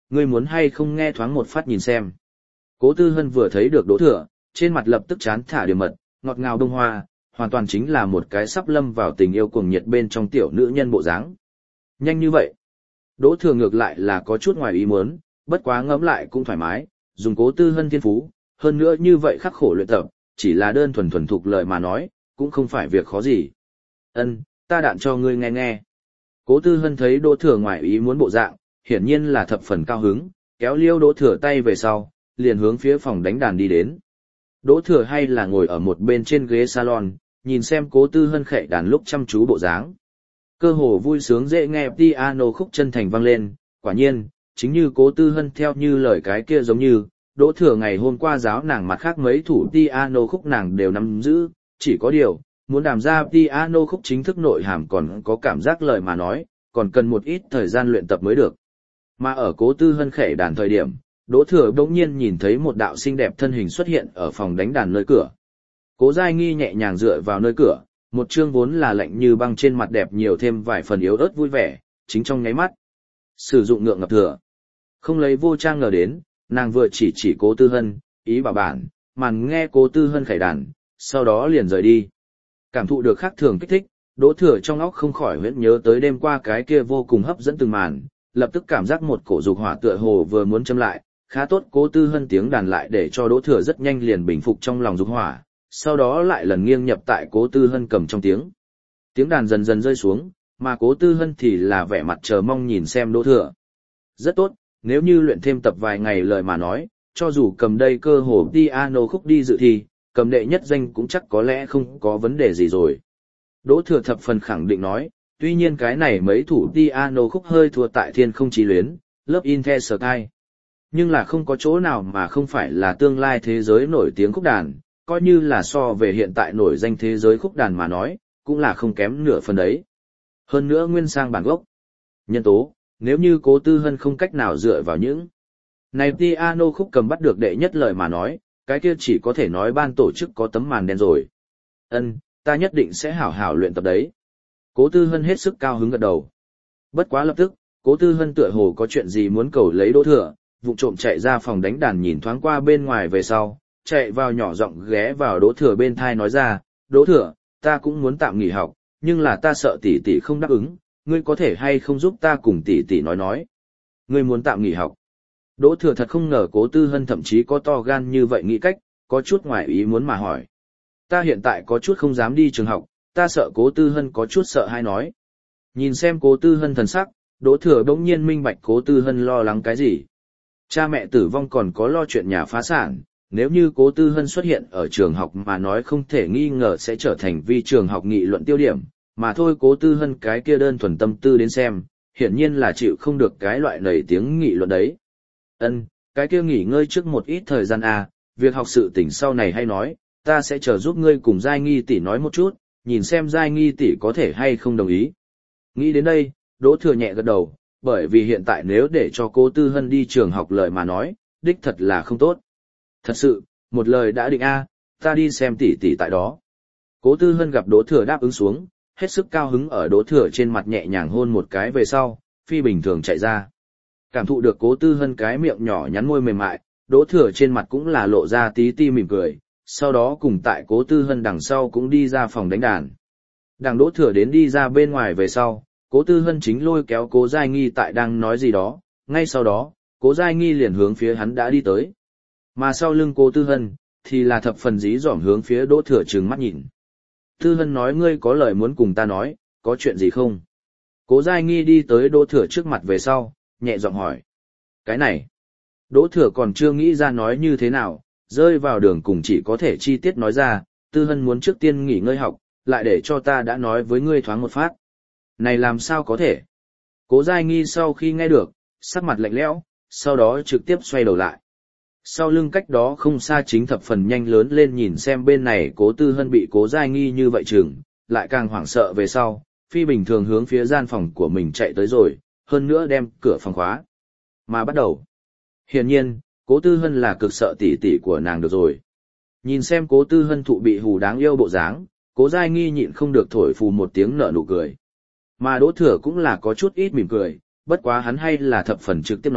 A: ngươi muốn hay không nghe thoáng một phát nhìn xem. Cố Tư Hân vừa thấy được Đỗ Thừa, trên mặt lập tức chán thả điểm mật, ngọt ngào bông hoa, hoàn toàn chính là một cái sắp lâm vào tình yêu cuồng nhiệt bên trong tiểu nữ nhân bộ dáng. Nhanh như vậy. Đỗ Thừa ngược lại là có chút ngoài ý muốn, bất quá ngẫm lại cũng thoải mái, dùng Cố Tư Hân thiên phú, hơn nữa như vậy khắc khổ luyện tập, chỉ là đơn thuần thuần thục lời mà nói, cũng không phải việc khó gì. Ân, ta đạn cho ngươi nghe nghe. Cố Tư Hân thấy Đỗ Thừa ngoài ý muốn bộ dạng, hiển nhiên là thập phần cao hứng, kéo liêu Đỗ Thừa tay về sau, liền hướng phía phòng đánh đàn đi đến. Đỗ Thừa hay là ngồi ở một bên trên ghế salon, nhìn xem Cố Tư Hân khệ đàn lúc chăm chú bộ dáng. Cơ hồ vui sướng dễ nghe piano khúc chân thành vang lên, quả nhiên, chính như Cố Tư Hân theo như lời cái kia giống như, Đỗ Thừa ngày hôm qua giáo nàng mặt khác mấy thủ piano khúc nàng đều nắm giữ, chỉ có điều, muốn đàm ra piano khúc chính thức nội hàm còn có cảm giác lời mà nói, còn cần một ít thời gian luyện tập mới được. Mà ở Cố Tư Hân khệ đàn thời điểm, Đỗ Thừa bỗng nhiên nhìn thấy một đạo xinh đẹp thân hình xuất hiện ở phòng đánh đàn nơi cửa. Cố Giai Nghi nhẹ nhàng dựa vào nơi cửa, một trương vốn là lạnh như băng trên mặt đẹp nhiều thêm vài phần yếu ớt vui vẻ, chính trong nháy mắt. Sử dụng ngượng ngập thừa. Không lấy vô trang ngờ đến, nàng vừa chỉ Cố Tư Hân, ý bảo bản, màn nghe Cố Tư Hân khải đàn, sau đó liền rời đi. Cảm thụ được khác thường kích thích, Đỗ Thừa trong óc không khỏi huyễn nhớ tới đêm qua cái kia vô cùng hấp dẫn từng màn, lập tức cảm giác một cổ dục hỏa tựa hồ vừa muốn châm lại, khá tốt Cố Tư Hân tiếng đàn lại để cho Đỗ Thừa rất nhanh liền bình phục trong lòng dục hỏa, sau đó lại lần nghiêng nhập tại Cố Tư Hân cầm trong tiếng. Tiếng đàn dần dần rơi xuống, mà Cố Tư Hân thì là vẻ mặt chờ mong nhìn xem Đỗ Thừa. Rất tốt, nếu như luyện thêm tập vài ngày lời mà nói, cho dù cầm đây cơ hồ piano khúc đi dự thi, cầm đệ nhất danh cũng chắc có lẽ không có vấn đề gì rồi. Đỗ Thừa thập phần khẳng định nói, tuy nhiên cái này mấy thủ piano khúc hơi thua tại Thiên Không Chí Luyến, Love in the Sky. Nhưng là không có chỗ nào mà không phải là tương lai thế giới nổi tiếng khúc đàn, coi như là so về hiện tại nổi danh thế giới khúc đàn mà nói, cũng là không kém nửa phần đấy. Hơn nữa nguyên sang bản gốc. Nhân tố, nếu như Cố Tư Hân không cách nào dựa vào những này piano khúc cầm bắt được đệ nhất lời mà nói, cái kia chỉ có thể nói ban tổ chức có tấm màn đen rồi. Ân, ta nhất định sẽ hảo hảo luyện tập đấy. Cố Tư Hân hết sức cao hứng gật đầu. Bất quá lập tức, Cố Tư Hân tựa hồ có chuyện gì muốn cầu lấy Đỗ Thừa, vụng trộm chạy ra phòng đánh đàn nhìn thoáng qua bên ngoài về sau, chạy vào nhỏ giọng ghé vào Đỗ Thừa bên thai nói ra, Đỗ Thừa, ta cũng muốn tạm nghỉ học, nhưng là ta sợ tỷ tỷ không đáp ứng, ngươi có thể hay không giúp ta cùng tỷ tỷ nói. Ngươi muốn tạm nghỉ học. Đỗ Thừa thật không ngờ Cố Tư Hân thậm chí có to gan như vậy nghĩ cách, có chút ngoài ý muốn mà hỏi. Ta hiện tại có chút không dám đi trường học, ta sợ Cố Tư Hân có chút sợ hay nói. Nhìn xem Cố Tư Hân thần sắc, Đỗ Thừa bỗng nhiên minh bạch Cố Tư Hân lo lắng cái gì. Cha mẹ tử vong còn có lo chuyện nhà phá sản, nếu như Cố Tư Hân xuất hiện ở trường học mà nói không thể nghi ngờ sẽ trở thành vi trường học nghị luận tiêu điểm, mà thôi Cố Tư Hân cái kia đơn thuần tâm tư đến xem, hiển nhiên là chịu không được cái loại nảy tiếng nghị luận đấy. Ân, cái kia nghỉ ngơi trước một ít thời gian à, việc học sự tỉnh sau này hay nói, ta sẽ chờ giúp ngươi cùng Giai Nghi tỷ nói một chút, nhìn xem Giai Nghi tỷ có thể hay không đồng ý. Nghĩ đến đây, Đỗ Thừa nhẹ gật đầu, bởi vì hiện tại nếu để cho Cố Tư Hân đi trường học lời mà nói, đích thật là không tốt. Thật sự, một lời đã định a, ta đi xem tỷ tỷ tại đó. Cố Tư Hân gặp Đỗ Thừa đáp ứng xuống, hết sức cao hứng ở Đỗ Thừa trên mặt nhẹ nhàng hôn một cái về sau, phi bình thường chạy ra. Cảm thụ được Cố Tư Hân cái miệng nhỏ nhắn môi mềm mại, Đỗ Thừa trên mặt cũng là lộ ra tí ti mỉm cười, sau đó cùng tại Cố Tư Hân đằng sau cũng đi ra phòng đánh đàn. Đằng Đỗ Thừa đến đi ra bên ngoài về sau, Cố Tư Hân chính lôi kéo Cố Giai Nghi tại đang nói gì đó, ngay sau đó, Cố Giai Nghi liền hướng phía hắn đã đi tới. Mà sau lưng Cố Tư Hân, thì là thập phần dí dỏm hướng phía Đỗ Thừa trừng mắt nhìn. Tư Hân nói ngươi có lời muốn cùng ta nói, có chuyện gì không? Cố Giai Nghi đi tới Đỗ Thừa trước mặt về sau, nhẹ giọng hỏi. Cái này, Đỗ Thừa còn chưa nghĩ ra nói như thế nào, rơi vào đường cùng chỉ có thể chi tiết nói ra, Tư Hân muốn trước tiên nghỉ ngơi học, lại để cho ta đã nói với ngươi thoáng một phát. Này làm sao có thể? Cố Giai Nghi sau khi nghe được, sắc mặt lạnh lẽo, sau đó trực tiếp xoay đầu lại. Sau lưng cách đó không xa chính thập phần nhanh lớn lên nhìn xem bên này Cố Tư Hân bị Cố Giai Nghi như vậy chừng, lại càng hoảng sợ về sau, phi bình thường hướng phía gian phòng của mình chạy tới rồi, hơn nữa đem cửa phòng khóa. Mà bắt đầu. Hiển nhiên, Cố Tư Hân là cực sợ tỷ tỷ của nàng được rồi. Nhìn xem Cố Tư Hân thụ bị hù đáng yêu bộ dáng, Cố Giai Nghi nhịn không được thổi phù một tiếng nở nụ cười. Mà Đỗ Thừa cũng là có chút ít mỉm cười, bất quá hắn hay là thập phần trực tiếp nói,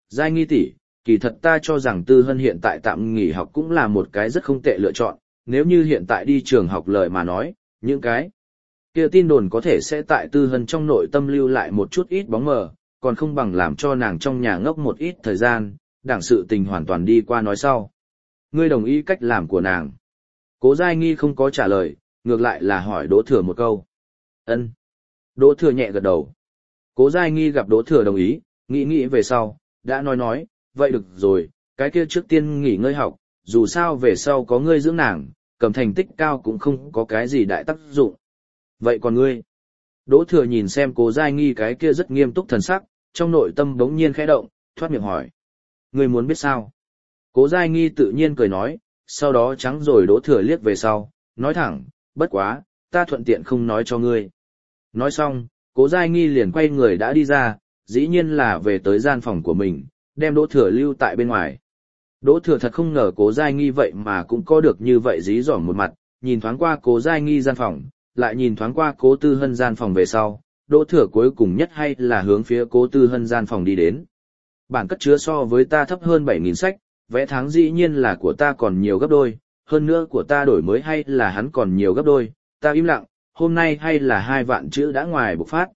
A: Giai Nghi tỷ, kỳ thật ta cho rằng Tư Hân hiện tại tạm nghỉ học cũng là một cái rất không tệ lựa chọn, nếu như hiện tại đi trường học lời mà nói, những cái kia tin đồn có thể sẽ tại Tư Hân trong nội tâm lưu lại một chút ít bóng mờ, còn không bằng làm cho nàng trong nhà ngốc một ít thời gian, đảng sự tình hoàn toàn đi qua nói sau. Ngươi đồng ý cách làm của nàng? Cố Giai Nghi không có trả lời, ngược lại là hỏi Đỗ Thừa một câu. Ân. Đỗ Thừa nhẹ gật đầu. Cố Giai Nghi gặp Đỗ Thừa đồng ý, nghĩ về sau, đã nói, vậy được rồi, cái kia trước tiên nghỉ ngơi học, dù sao về sau có ngươi dưỡng nàng, cầm thành tích cao cũng không có cái gì đại tác dụng. Vậy còn ngươi? Đỗ Thừa nhìn xem Cố Giai Nghi cái kia rất nghiêm túc thần sắc, trong nội tâm bỗng nhiên khẽ động, thoát miệng hỏi. Ngươi muốn biết sao? Cố Giai Nghi tự nhiên cười nói, sau đó trắng rồi Đỗ Thừa liếc về sau, nói thẳng, bất quá, ta thuận tiện không nói cho ngươi. Nói xong, Cố Giai Nghi liền quay người đã đi ra, dĩ nhiên là về tới gian phòng của mình, đem Đỗ Thừa lưu tại bên ngoài. Đỗ Thừa thật không ngờ Cố Giai Nghi vậy mà cũng có được như vậy dí dỏm một mặt, nhìn thoáng qua Cố Giai Nghi gian phòng, lại nhìn thoáng qua Cố Tư Hân gian phòng về sau, Đỗ Thừa cuối cùng nhất hay là hướng phía Cố Tư Hân gian phòng đi đến. Bản cất chứa so với ta thấp hơn 7.000 sách, vẽ tháng dĩ nhiên là của ta còn nhiều gấp đôi, hơn nữa của ta đổi mới hay là hắn còn nhiều gấp đôi, ta im lặng, hôm nay hay là 2 vạn chữ đã ngoài bộc phát,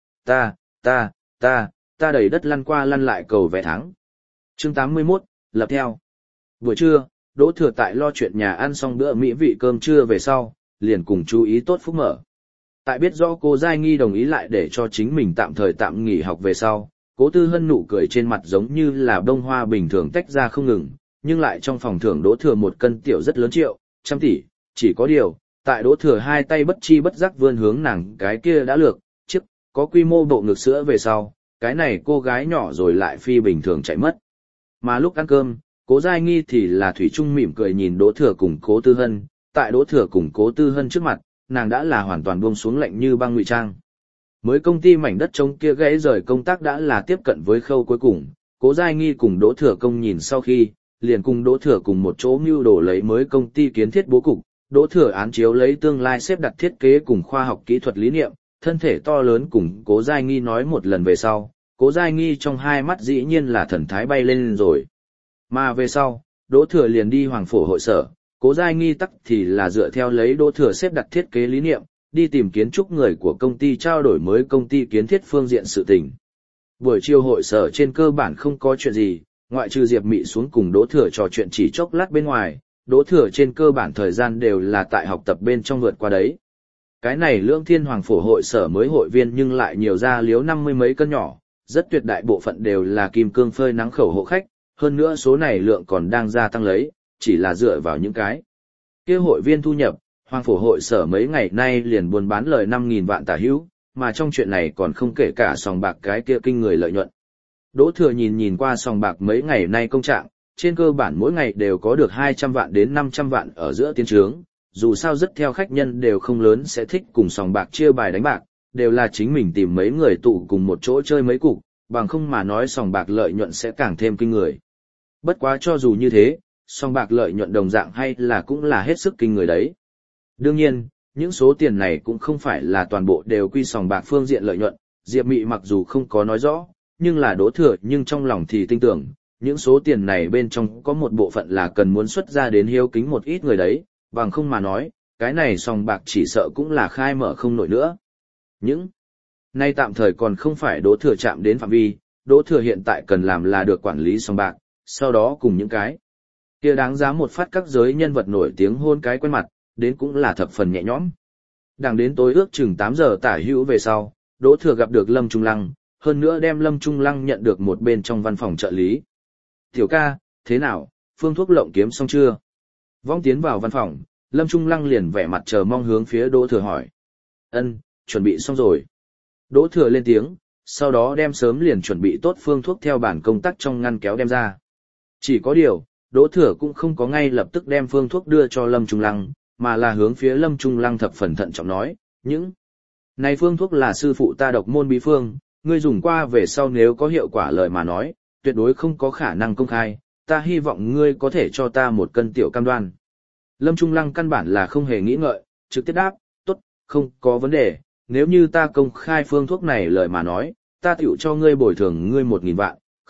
A: ta đầy đất lăn qua lăn lại cầu vẽ tháng. Chương 81, lập theo. Buổi trưa, Đỗ Thừa tại lo chuyện nhà ăn xong bữa mỹ vị cơm trưa về sau, liền cùng chú ý tốt phúc mở. Tại biết rõ cô Giai Nghi đồng ý lại để cho chính mình tạm thời tạm nghỉ học về sau, Cố Tư Hân nụ cười trên mặt giống như là bông hoa bình thường tách ra không ngừng, nhưng lại trong phòng thưởng Đỗ Thừa 1 cân tiểu rất lớn triệu, trăm tỷ, chỉ có điều, tại Đỗ Thừa 2 tay bất chi bất giác vươn hướng nàng cái kia đã lược, chiếc, có quy mô bộ ngực sữa về sau, cái này cô gái nhỏ rồi lại phi bình thường chạy mất. Mà lúc ăn cơm, Cố Giai Nghi thì là thủy chung mỉm cười nhìn Đỗ Thừa cùng Cố Tư Hân, tại Đỗ Thừa cùng Cố Tư Hân trước mặt, nàng đã là hoàn toàn buông xuống lạnh như băng ngụy trang. Mới công ty mảnh đất trống kia gãy rời công tác đã là tiếp cận với khâu cuối cùng, Cố Giai Nghi cùng Đỗ Thừa công nhìn sau khi, liền cùng Đỗ Thừa cùng một chỗ mưu đồ lấy mới công ty kiến thiết bố cục, Đỗ Thừa án chiếu lấy tương lai xếp đặt thiết kế cùng khoa học kỹ thuật lý niệm, thân thể to lớn cùng Cố Giai Nghi nói một lần về sau, Cố Giai Nghi trong hai mắt dĩ nhiên là thần thái bay lên rồi. Mà về sau, Đỗ Thừa liền đi Hoàng Phổ hội sở, Cố Giai Nghi tắc thì là dựa theo lấy Đỗ Thừa xếp đặt thiết kế lý niệm, đi tìm kiến trúc người của công ty trao đổi mới công ty kiến thiết phương diện sự tình. Buổi chiều hội sở trên cơ bản không có chuyện gì, ngoại trừ Diệp Mị xuống cùng Đỗ Thừa trò chuyện chỉ chốc lát bên ngoài, Đỗ Thừa trên cơ bản thời gian đều là tại học tập bên trong vượt qua đấy. Cái này Lưỡng Thiên Hoàng Phổ hội sở mới hội viên nhưng lại nhiều ra liếu 50 mấy cân nhỏ, rất tuyệt đại bộ phận đều là kim cương phơi nắng khẩu hộ khách, hơn nữa số này lượng còn đang gia tăng lấy, chỉ là dựa vào những cái kia hội viên thu nhập, Hoàng Phổ hội sở mấy ngày nay liền buôn bán lời 5.000 vạn tả hữu, mà trong chuyện này còn không kể cả sòng bạc cái kia kinh người lợi nhuận. Đỗ Thừa nhìn qua sòng bạc mấy ngày nay công trạng, trên cơ bản mỗi ngày đều có được 200 vạn đến 500 vạn ở giữa tiến trướng, dù sao rất theo khách nhân đều không lớn sẽ thích cùng sòng bạc chia bài đánh bạc, đều là chính mình tìm mấy người tụ cùng một chỗ chơi mấy cục, bằng không mà nói sòng bạc lợi nhuận sẽ càng thêm kinh người. Bất quá cho dù như thế, sòng bạc lợi nhuận đồng dạng hay là cũng là hết sức kinh người đấy. Đương nhiên, những số tiền này cũng không phải là toàn bộ đều quy sòng bạc phương diện lợi nhuận, Diệp Mị mặc dù không có nói rõ, nhưng là Đỗ Thừa nhưng trong lòng thì tin tưởng, những số tiền này bên trong có một bộ phận là cần muốn xuất ra đến hiếu kính một ít người đấy, bằng không mà nói, cái này sòng bạc chỉ sợ cũng là khai mở không nổi nữa. Những nay tạm thời còn không phải Đỗ Thừa chạm đến phạm vi, Đỗ Thừa hiện tại cần làm là được quản lý sòng bạc, sau đó cùng những cái kia đáng giá một phát các giới nhân vật nổi tiếng hôn cái quen mặt, đến cũng là thập phần nhẹ nhõm. Đằng đến tối ước chừng 8 giờ tả hữu về sau, Đỗ Thừa gặp được Lâm Trung Lăng, hơn nữa đem Lâm Trung Lăng nhận được một bên trong văn phòng trợ lý. Tiểu ca, thế nào, phương thuốc lộng kiếm xong chưa? Vong tiến vào văn phòng, Lâm Trung Lăng liền vẻ mặt chờ mong hướng phía Đỗ Thừa hỏi. Ân, chuẩn bị xong rồi. Đỗ Thừa lên tiếng, sau đó đem sớm liền chuẩn bị tốt phương thuốc theo bản công tác trong ngăn kéo đem ra. Chỉ có điều, Đỗ Thừa cũng không có ngay lập tức đem phương thuốc đưa cho Lâm Trung Lăng, mà là hướng phía Lâm Trung Lăng thập phần thận trọng nói, những này phương thuốc là sư phụ ta độc môn bí phương, ngươi dùng qua về sau nếu có hiệu quả lời mà nói, tuyệt đối không có khả năng công khai, ta hy vọng ngươi có thể cho ta 1 cân tiểu cam đoan. Lâm Trung Lăng căn bản là không hề nghĩ ngợi, trực tiếp đáp, tốt, không có vấn đề, nếu như ta công khai phương thuốc này lời mà nói, ta tiểu cho ngươi bồi thường ngươi 1.000 vạn, không,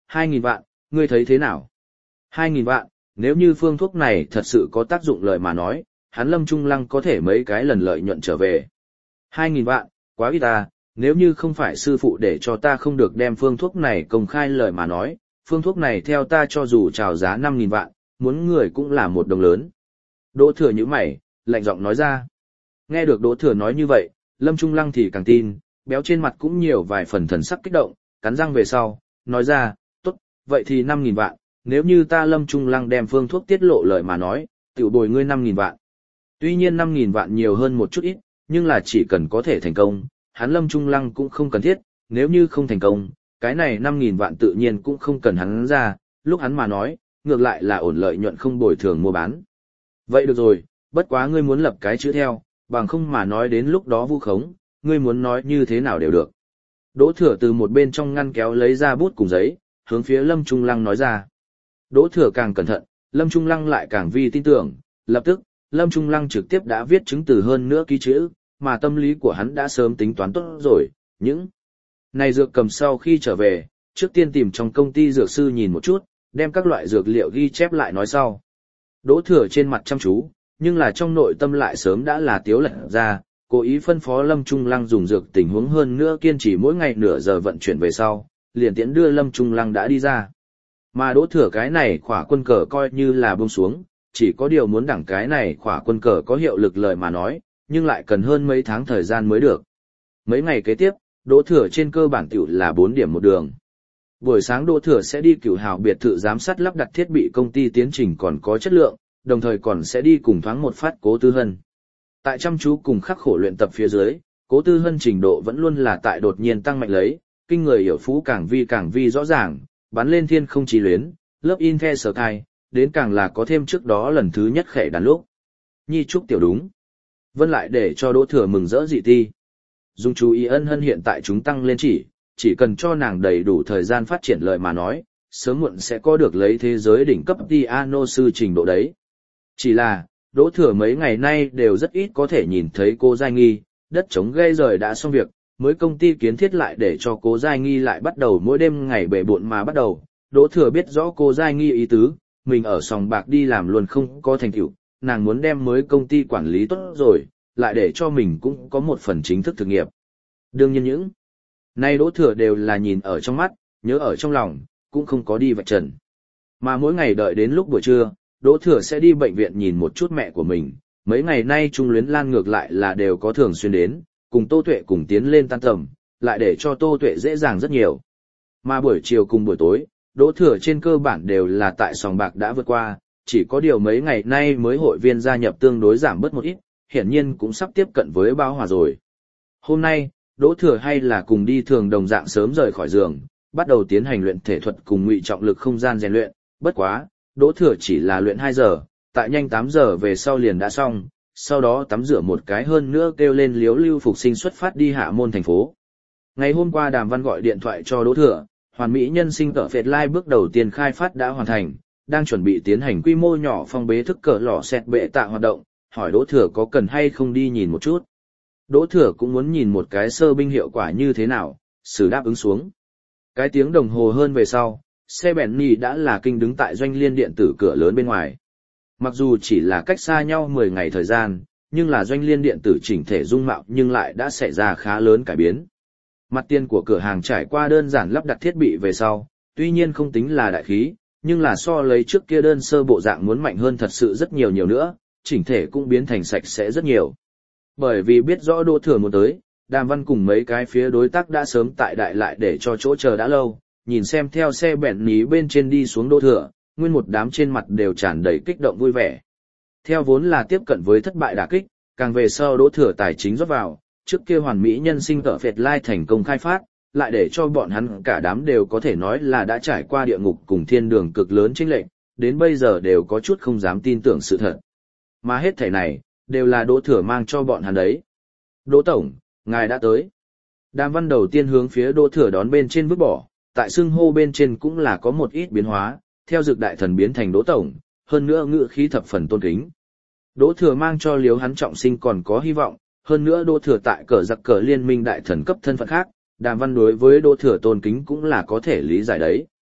A: 2.000 vạn, ngươi thấy thế nào? 2.000 vạn, nếu như phương thuốc này thật sự có tác dụng lợi mà nói, hắn Lâm Trung Lăng có thể mấy cái lần lợi nhuận trở về. 2.000 vạn, quá ít à, nếu như không phải sư phụ để cho ta không được đem phương thuốc này công khai lời mà nói, phương thuốc này theo ta cho dù chào giá 5.000 vạn, muốn người cũng là một đồng lớn. Đỗ Thừa nhíu mày, lạnh giọng nói ra. Nghe được Đỗ Thừa nói như vậy, Lâm Trung Lăng thì càng tin, béo trên mặt cũng nhiều vài phần thần sắc kích động, cắn răng về sau, nói ra, tốt, vậy thì 5.000 vạn, nếu như ta Lâm Trung Lăng đem phương thuốc tiết lộ lời mà nói, tiểu bồi ngươi 5.000 vạn. Tuy nhiên 5.000 vạn nhiều hơn một chút ít, nhưng là chỉ cần có thể thành công, hắn Lâm Trung Lăng cũng không cần thiết, nếu như không thành công, cái này 5.000 vạn tự nhiên cũng không cần hắn ra, lúc hắn mà nói, ngược lại là ổn lợi nhuận không bồi thường mua bán. Vậy được rồi, bất quá ngươi muốn lập cái chữ theo, bằng không mà nói đến lúc đó vu khống, ngươi muốn nói như thế nào đều được. Đỗ Thừa từ một bên trong ngăn kéo lấy ra bút cùng giấy, hướng phía Lâm Trung Lăng nói ra. Đỗ Thừa càng cẩn thận, Lâm Trung Lăng lại càng vi tin tưởng, lập tức, Lâm Trung Lăng trực tiếp đã viết chứng từ hơn nữa ký chữ, mà tâm lý của hắn đã sớm tính toán tốt rồi, những này dược cầm sau khi trở về, trước tiên tìm trong công ty dược sư nhìn một chút, đem các loại dược liệu ghi chép lại nói sau. Đỗ Thừa trên mặt chăm chú, nhưng là trong nội tâm lại sớm đã là tiếu lật ra, cố ý phân phó Lâm Trung Lăng dùng dược tình huống hơn nữa kiên trì mỗi ngày nửa giờ vận chuyển về sau, liền tiễn đưa Lâm Trung Lăng đã đi ra. Mà Đỗ Thừa cái này khỏa quân cờ coi như là buông xuống, chỉ có điều muốn đẳng cái này khỏa quân cờ có hiệu lực lời mà nói, nhưng lại cần hơn mấy tháng thời gian mới được. Mấy ngày kế tiếp, Đỗ Thừa trên cơ bản tiểu là 4 điểm một đường. Buổi sáng Đỗ Thừa sẽ đi Cửu Hào biệt thự giám sát lắp đặt thiết bị công ty tiến trình còn có chất lượng, đồng thời còn sẽ đi cùng thoáng một phát Cố Tư Hân. Tại chăm chú cùng khắc khổ luyện tập phía dưới, Cố Tư Hân trình độ vẫn luôn là tại đột nhiên tăng mạnh lấy, kinh người hiểu phú càng vi rõ ràng, bắn lên thiên không chí luyến, lớp in the sở thai, đến càng là có thêm trước đó lần thứ nhất khẽ đàn lúc. Nhi trúc tiểu đúng. Vân lại để cho Đỗ Thừa mừng rỡ dị ti. Dung chú ý Ân Hân hiện tại chúng tăng lên chỉ cần cho nàng đầy đủ thời gian phát triển lợi mà nói, sớm muộn sẽ có được lấy thế giới đỉnh cấp piano sư trình độ đấy. Chỉ là, Đỗ Thừa mấy ngày nay đều rất ít có thể nhìn thấy cô Giai Nghi, đất trống gây rời đã xong việc, mới công ty kiến thiết lại để cho cô Giai Nghi lại bắt đầu mỗi đêm ngày bể bộn mà bắt đầu. Đỗ Thừa biết rõ cô Giai Nghi ý tứ, mình ở sòng bạc đi làm luôn không có thành tựu, nàng muốn đem mới công ty quản lý tốt rồi, lại để cho mình cũng có một phần chính thức thực nghiệp. Đương nhiên những nay Đỗ Thừa đều là nhìn ở trong mắt, nhớ ở trong lòng, cũng không có đi vạch trần. Mà mỗi ngày đợi đến lúc buổi trưa, Đỗ Thừa sẽ đi bệnh viện nhìn một chút mẹ của mình, mấy ngày nay Trung Luyến Lan ngược lại là đều có thường xuyên đến, cùng Tô Tuệ cùng tiến lên tan tầm, lại để cho Tô Tuệ dễ dàng rất nhiều. Mà buổi chiều cùng buổi tối, Đỗ Thừa trên cơ bản đều là tại sòng bạc đã vượt qua, chỉ có điều mấy ngày nay mới hội viên gia nhập tương đối giảm bớt một ít, hiển nhiên cũng sắp tiếp cận với bão hòa rồi. Hôm nay, Đỗ Thừa hay là cùng đi thường đồng dạng sớm rời khỏi giường, bắt đầu tiến hành luyện thể thuật cùng ngụy trọng lực không gian rèn luyện, bất quá, Đỗ Thừa chỉ là luyện 2 giờ, tại nhanh 8 giờ về sau liền đã xong, sau đó tắm rửa một cái hơn nữa kêu lên Liếu Lưu Phục Sinh xuất phát đi Hạ Môn thành phố. Ngày hôm qua Đàm Văn gọi điện thoại cho Đỗ Thừa, hoàn mỹ nhân sinh cỡ phệt lai bước đầu tiên khai phát đã hoàn thành, đang chuẩn bị tiến hành quy mô nhỏ phong bế thức cỡ lò xẹt bệ tạ hoạt động, hỏi Đỗ Thừa có cần hay không đi nhìn một chút. Đỗ Thừa cũng muốn nhìn một cái sơ binh hiệu quả như thế nào, xử đáp ứng xuống. Cái tiếng đồng hồ hơn về sau, xe Bentley đã là kinh đứng tại doanh liên điện tử cửa lớn bên ngoài. Mặc dù chỉ là cách xa nhau 10 ngày thời gian, nhưng là doanh liên điện tử chỉnh thể dung mạo nhưng lại đã xảy ra khá lớn cải biến. Mặt tiền của cửa hàng trải qua đơn giản lắp đặt thiết bị về sau, tuy nhiên không tính là đại khí, nhưng là so lấy trước kia đơn sơ bộ dạng muốn mạnh hơn thật sự rất nhiều nữa, chỉnh thể cũng biến thành sạch sẽ rất nhiều. Bởi vì biết rõ Đỗ Thừa muốn tới, Đàm Văn cùng mấy cái phía đối tác đã sớm tại đại lại để cho chỗ chờ đã lâu, nhìn xem theo xe Bentley bên trên đi xuống Đỗ Thừa, nguyên một đám trên mặt đều tràn đầy kích động vui vẻ. Theo vốn là tiếp cận với thất bại đả kích, càng về sau Đỗ Thừa tài chính rót vào, trước kia hoàn mỹ nhân sinh cỡ phệt lai thành công khai phát, lại để cho bọn hắn cả đám đều có thể nói là đã trải qua địa ngục cùng thiên đường cực lớn chênh lệch, đến bây giờ đều có chút không dám tin tưởng sự thật. Mà hết thảy này, đều là Đỗ Thừa mang cho bọn hắn đấy. Đỗ Tổng, ngài đã tới. Đàm Văn đầu tiên hướng phía Đỗ Thừa đón bên trên vứt bỏ, tại xưng hô bên trên cũng là có một ít biến hóa, theo Dược Đại Thần biến thành Đỗ Tổng, hơn nữa ngữ khí thập phần tôn kính. Đỗ Thừa mang cho Liếu hắn trọng sinh còn có hy vọng, hơn nữa Đỗ Thừa tại cờ giặc cờ liên minh đại thần cấp thân phận khác, Đàm Văn đối với Đỗ Thừa tôn kính cũng là có thể lý giải đấy.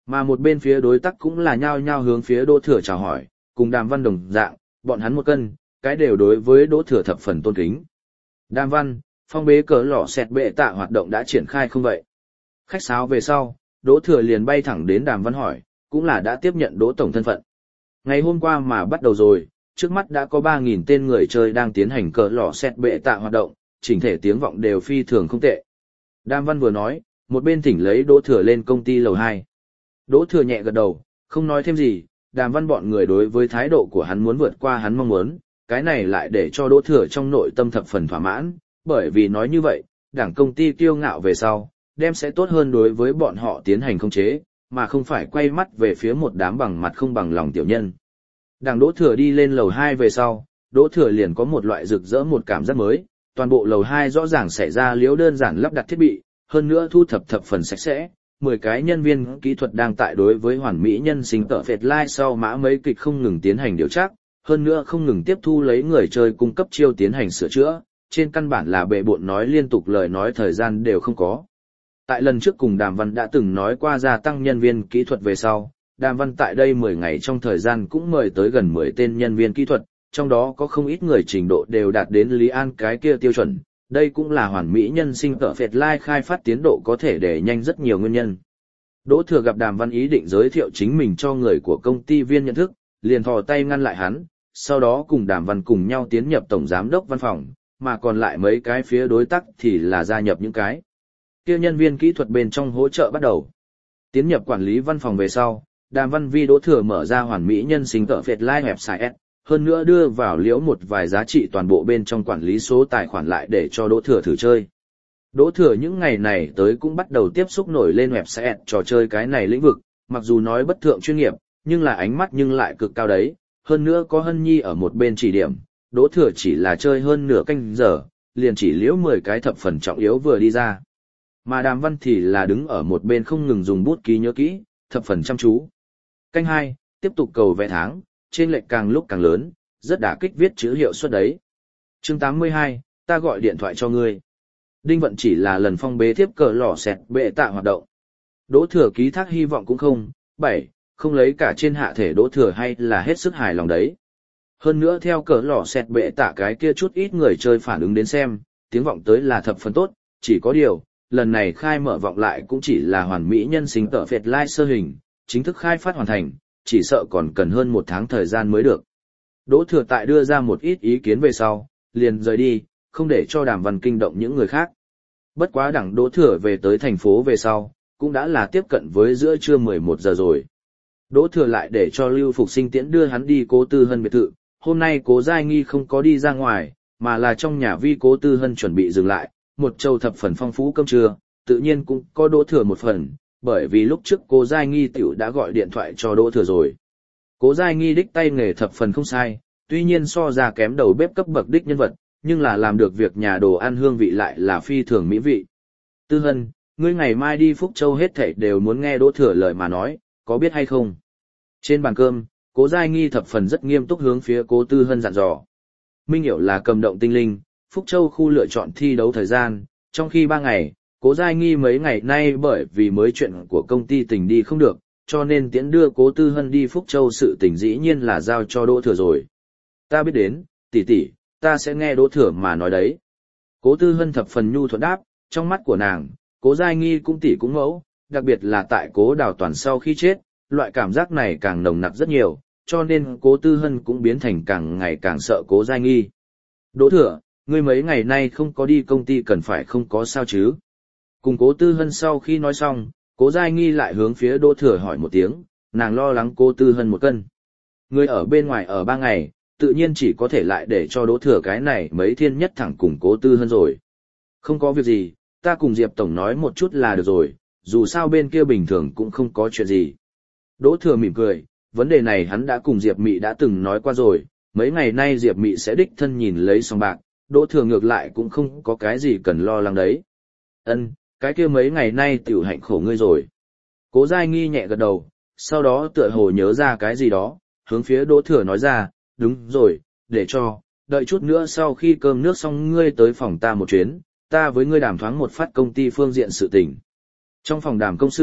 A: Mà một bên phía đối tác cũng là nhao nhao hướng phía Đỗ Thừa chào hỏi, cùng Đàm Văn đồng dạng, bọn hắn một cân, cái đều đối với Đỗ Thừa thập phần tôn kính. Đàm Văn, phong bế cỡ lọ xẹt bệ tạ hoạt động đã triển khai không vậy? Khách sáo về sau, Đỗ Thừa liền bay thẳng đến Đàm Văn hỏi, cũng là đã tiếp nhận Đỗ Tổng thân phận. Ngày hôm qua mà bắt đầu rồi, trước mắt đã có 3.000 tên người chơi đang tiến hành cỡ lọ xẹt bệ tạ hoạt động, chỉnh thể tiếng vọng đều phi thường không tệ. Đàm Văn vừa nói, một bên thỉnh lấy Đỗ Thừa lên công ty lầu 2. Đỗ Thừa nhẹ gật đầu, không nói thêm gì, Đàm Văn bọn người đối với thái độ của hắn muốn vượt qua hắn mong muốn, cái này lại để cho Đỗ Thừa trong nội tâm thập phần thỏa mãn, bởi vì nói như vậy, đảng công ty kiêu ngạo về sau, đem sẽ tốt hơn đối với bọn họ tiến hành khống chế, mà không phải quay mắt về phía một đám bằng mặt không bằng lòng tiểu nhân. Đảng Đỗ Thừa đi lên lầu 2 về sau, Đỗ Thừa liền có một loại rực rỡ một cảm giác mới, toàn bộ lầu 2 rõ ràng xảy ra liếu đơn giản lắp đặt thiết bị, hơn nữa thu thập phần sạch sẽ. 10 cái nhân viên kỹ thuật đang tại đối với hoàn mỹ nhân sinh tợ phệt lai sau mã mấy kịch không ngừng tiến hành điều tra, hơn nữa không ngừng tiếp thu lấy người chơi cung cấp chiêu tiến hành sửa chữa, trên căn bản là bệ bộn nói liên tục lời nói thời gian đều không có. Tại lần trước cùng Đàm Văn đã từng nói qua gia tăng nhân viên kỹ thuật về sau, Đàm Văn tại đây 10 ngày trong thời gian cũng mời tới gần 10 tên nhân viên kỹ thuật, trong đó có không ít người trình độ đều đạt đến Lý An cái kia tiêu chuẩn. Đây cũng là hoàn mỹ nhân sinh tợ phệt lai khai phát tiến độ có thể để nhanh rất nhiều nguyên nhân. Đỗ Thừa gặp Đàm Văn ý định giới thiệu chính mình cho người của công ty viên nhận thức, liền thò tay ngăn lại hắn, sau đó cùng Đàm Văn cùng nhau tiến nhập tổng giám đốc văn phòng, mà còn lại mấy cái phía đối tác thì là gia nhập những cái kia nhân viên kỹ thuật bên trong hỗ trợ bắt đầu. Tiến nhập quản lý văn phòng về sau, Đàm Văn vi Đỗ Thừa mở ra hoàn mỹ nhân sinh tợ phệt lai website, hơn nữa đưa vào liễu một vài giá trị toàn bộ bên trong quản lý số tài khoản lại để cho Đỗ Thừa thử chơi. Đỗ Thừa những ngày này tới cũng bắt đầu tiếp xúc nổi lên website trò chơi cái này lĩnh vực, mặc dù nói bất thượng chuyên nghiệp, nhưng là ánh mắt nhưng lại cực cao đấy, hơn nữa có Hân Nhi ở một bên chỉ điểm, Đỗ Thừa chỉ là chơi hơn nửa canh giờ, liền chỉ liễu 10 cái thập phần trọng yếu vừa đi ra. Mà Đàm Văn thì là đứng ở một bên không ngừng dùng bút ký nhớ kỹ, thập phần chăm chú. Canh 2, tiếp tục cầu vẽ tháng, trên lệch càng lúc càng lớn, rất đả kích viết chữ hiệu suất đấy. Chương 82, ta gọi điện thoại cho ngươi. Đinh Vận chỉ là lần phong bế tiếp cờ lò xẹt bệ tạ hoạt động. Đỗ Thừa ký thác hy vọng cũng không, không lấy cả trên hạ thể Đỗ Thừa hay là hết sức hài lòng đấy. Hơn nữa theo cờ lò xẹt bệ tạ cái kia chút ít người chơi phản ứng đến xem, tiếng vọng tới là thập phần tốt, chỉ có điều, lần này khai mở vọng lại cũng chỉ là hoàn mỹ nhân sinh tợ phệt lai sơ hình, chính thức khai phát hoàn thành, chỉ sợ còn cần hơn 1 tháng thời gian mới được. Đỗ Thừa tại đưa ra một ít ý kiến về sau, liền rời đi, không để cho Đàm Văn kinh động những người khác. Bất quá đẳng Đỗ Thừa về tới thành phố về sau, cũng đã là tiếp cận với giữa trưa 11 giờ rồi. Đỗ Thừa lại để cho Lưu Phục Sinh tiễn đưa hắn đi Cố Tư Hân biệt thự, hôm nay Cố Giai Nghi không có đi ra ngoài, mà là trong nhà vi Cố Tư Hân chuẩn bị dừng lại, một châu thập phần phong phú cơm trưa, tự nhiên cũng có Đỗ Thừa một phần, bởi vì lúc trước Cố Giai Nghi tiểu đã gọi điện thoại cho Đỗ Thừa rồi. Cố Giai Nghi đích tay nghề thập phần không sai, tuy nhiên so ra kém đầu bếp cấp bậc đích nhân vật, nhưng là làm được việc nhà đồ ăn hương vị lại là phi thường mỹ vị. Tư Hân, ngươi ngày mai đi Phúc Châu hết thảy đều muốn nghe Đỗ Thừa lời mà nói, có biết hay không? Trên bàn cơm, Cố Giai Nghi thập phần rất nghiêm túc hướng phía Cố Tư Hân dặn dò. Minh hiểu là cầm động tinh linh, Phúc Châu khu lựa chọn thi đấu thời gian, trong khi 3 ngày, Cố Giai Nghi mấy ngày nay bởi vì mới chuyện của công ty tình đi không được, cho nên tiễn đưa Cố Tư Hân đi Phúc Châu sự tình dĩ nhiên là giao cho Đỗ Thừa rồi. Ta biết đến, tỷ tỷ, ta sẽ nghe Đỗ Thừa mà nói đấy. Cố Tư Hân thập phần nhu thuận đáp, trong mắt của nàng, Cố Giai Nghi cũng tỷ cũng mẫu, đặc biệt là tại Cố Đào Toàn sau khi chết, loại cảm giác này càng nồng nặc rất nhiều, cho nên Cố Tư Hân cũng biến thành càng ngày càng sợ Cố Giai Nghi. Đỗ Thừa, ngươi mấy ngày nay không có đi công ty cần phải không có sao chứ? Cùng Cố Tư Hân sau khi nói xong, Cố Giai Nghi lại hướng phía Đỗ Thừa hỏi một tiếng, nàng lo lắng Cố Tư Hân 1 cân. Ngươi ở bên ngoài ở 3 ngày, tự nhiên chỉ có thể lại để cho Đỗ Thừa cái này mấy thiên nhất thẳng cùng Cố Tư Hân rồi. Không có việc gì, ta cùng Diệp Tổng nói một chút là được rồi, dù sao bên kia bình thường cũng không có chuyện gì. Đỗ Thừa mỉm cười, vấn đề này hắn đã cùng Diệp Mị đã từng nói qua rồi, mấy ngày nay Diệp Mị sẽ đích thân nhìn lấy sòng bạc, Đỗ Thừa ngược lại cũng không có cái gì cần lo lắng đấy. Ân, cái kia mấy ngày nay tiểu hạnh khổ ngươi rồi. Cố Giai Nghi nhẹ gật đầu, sau đó tựa hồ nhớ ra cái gì đó, hướng phía Đỗ Thừa nói ra, đúng rồi, để cho, đợi chút nữa sau khi cơm nước xong ngươi tới phòng ta một chuyến, ta với ngươi đàm thoáng một phát công ty phương diện sự tình. Trong phòng đàm công sự,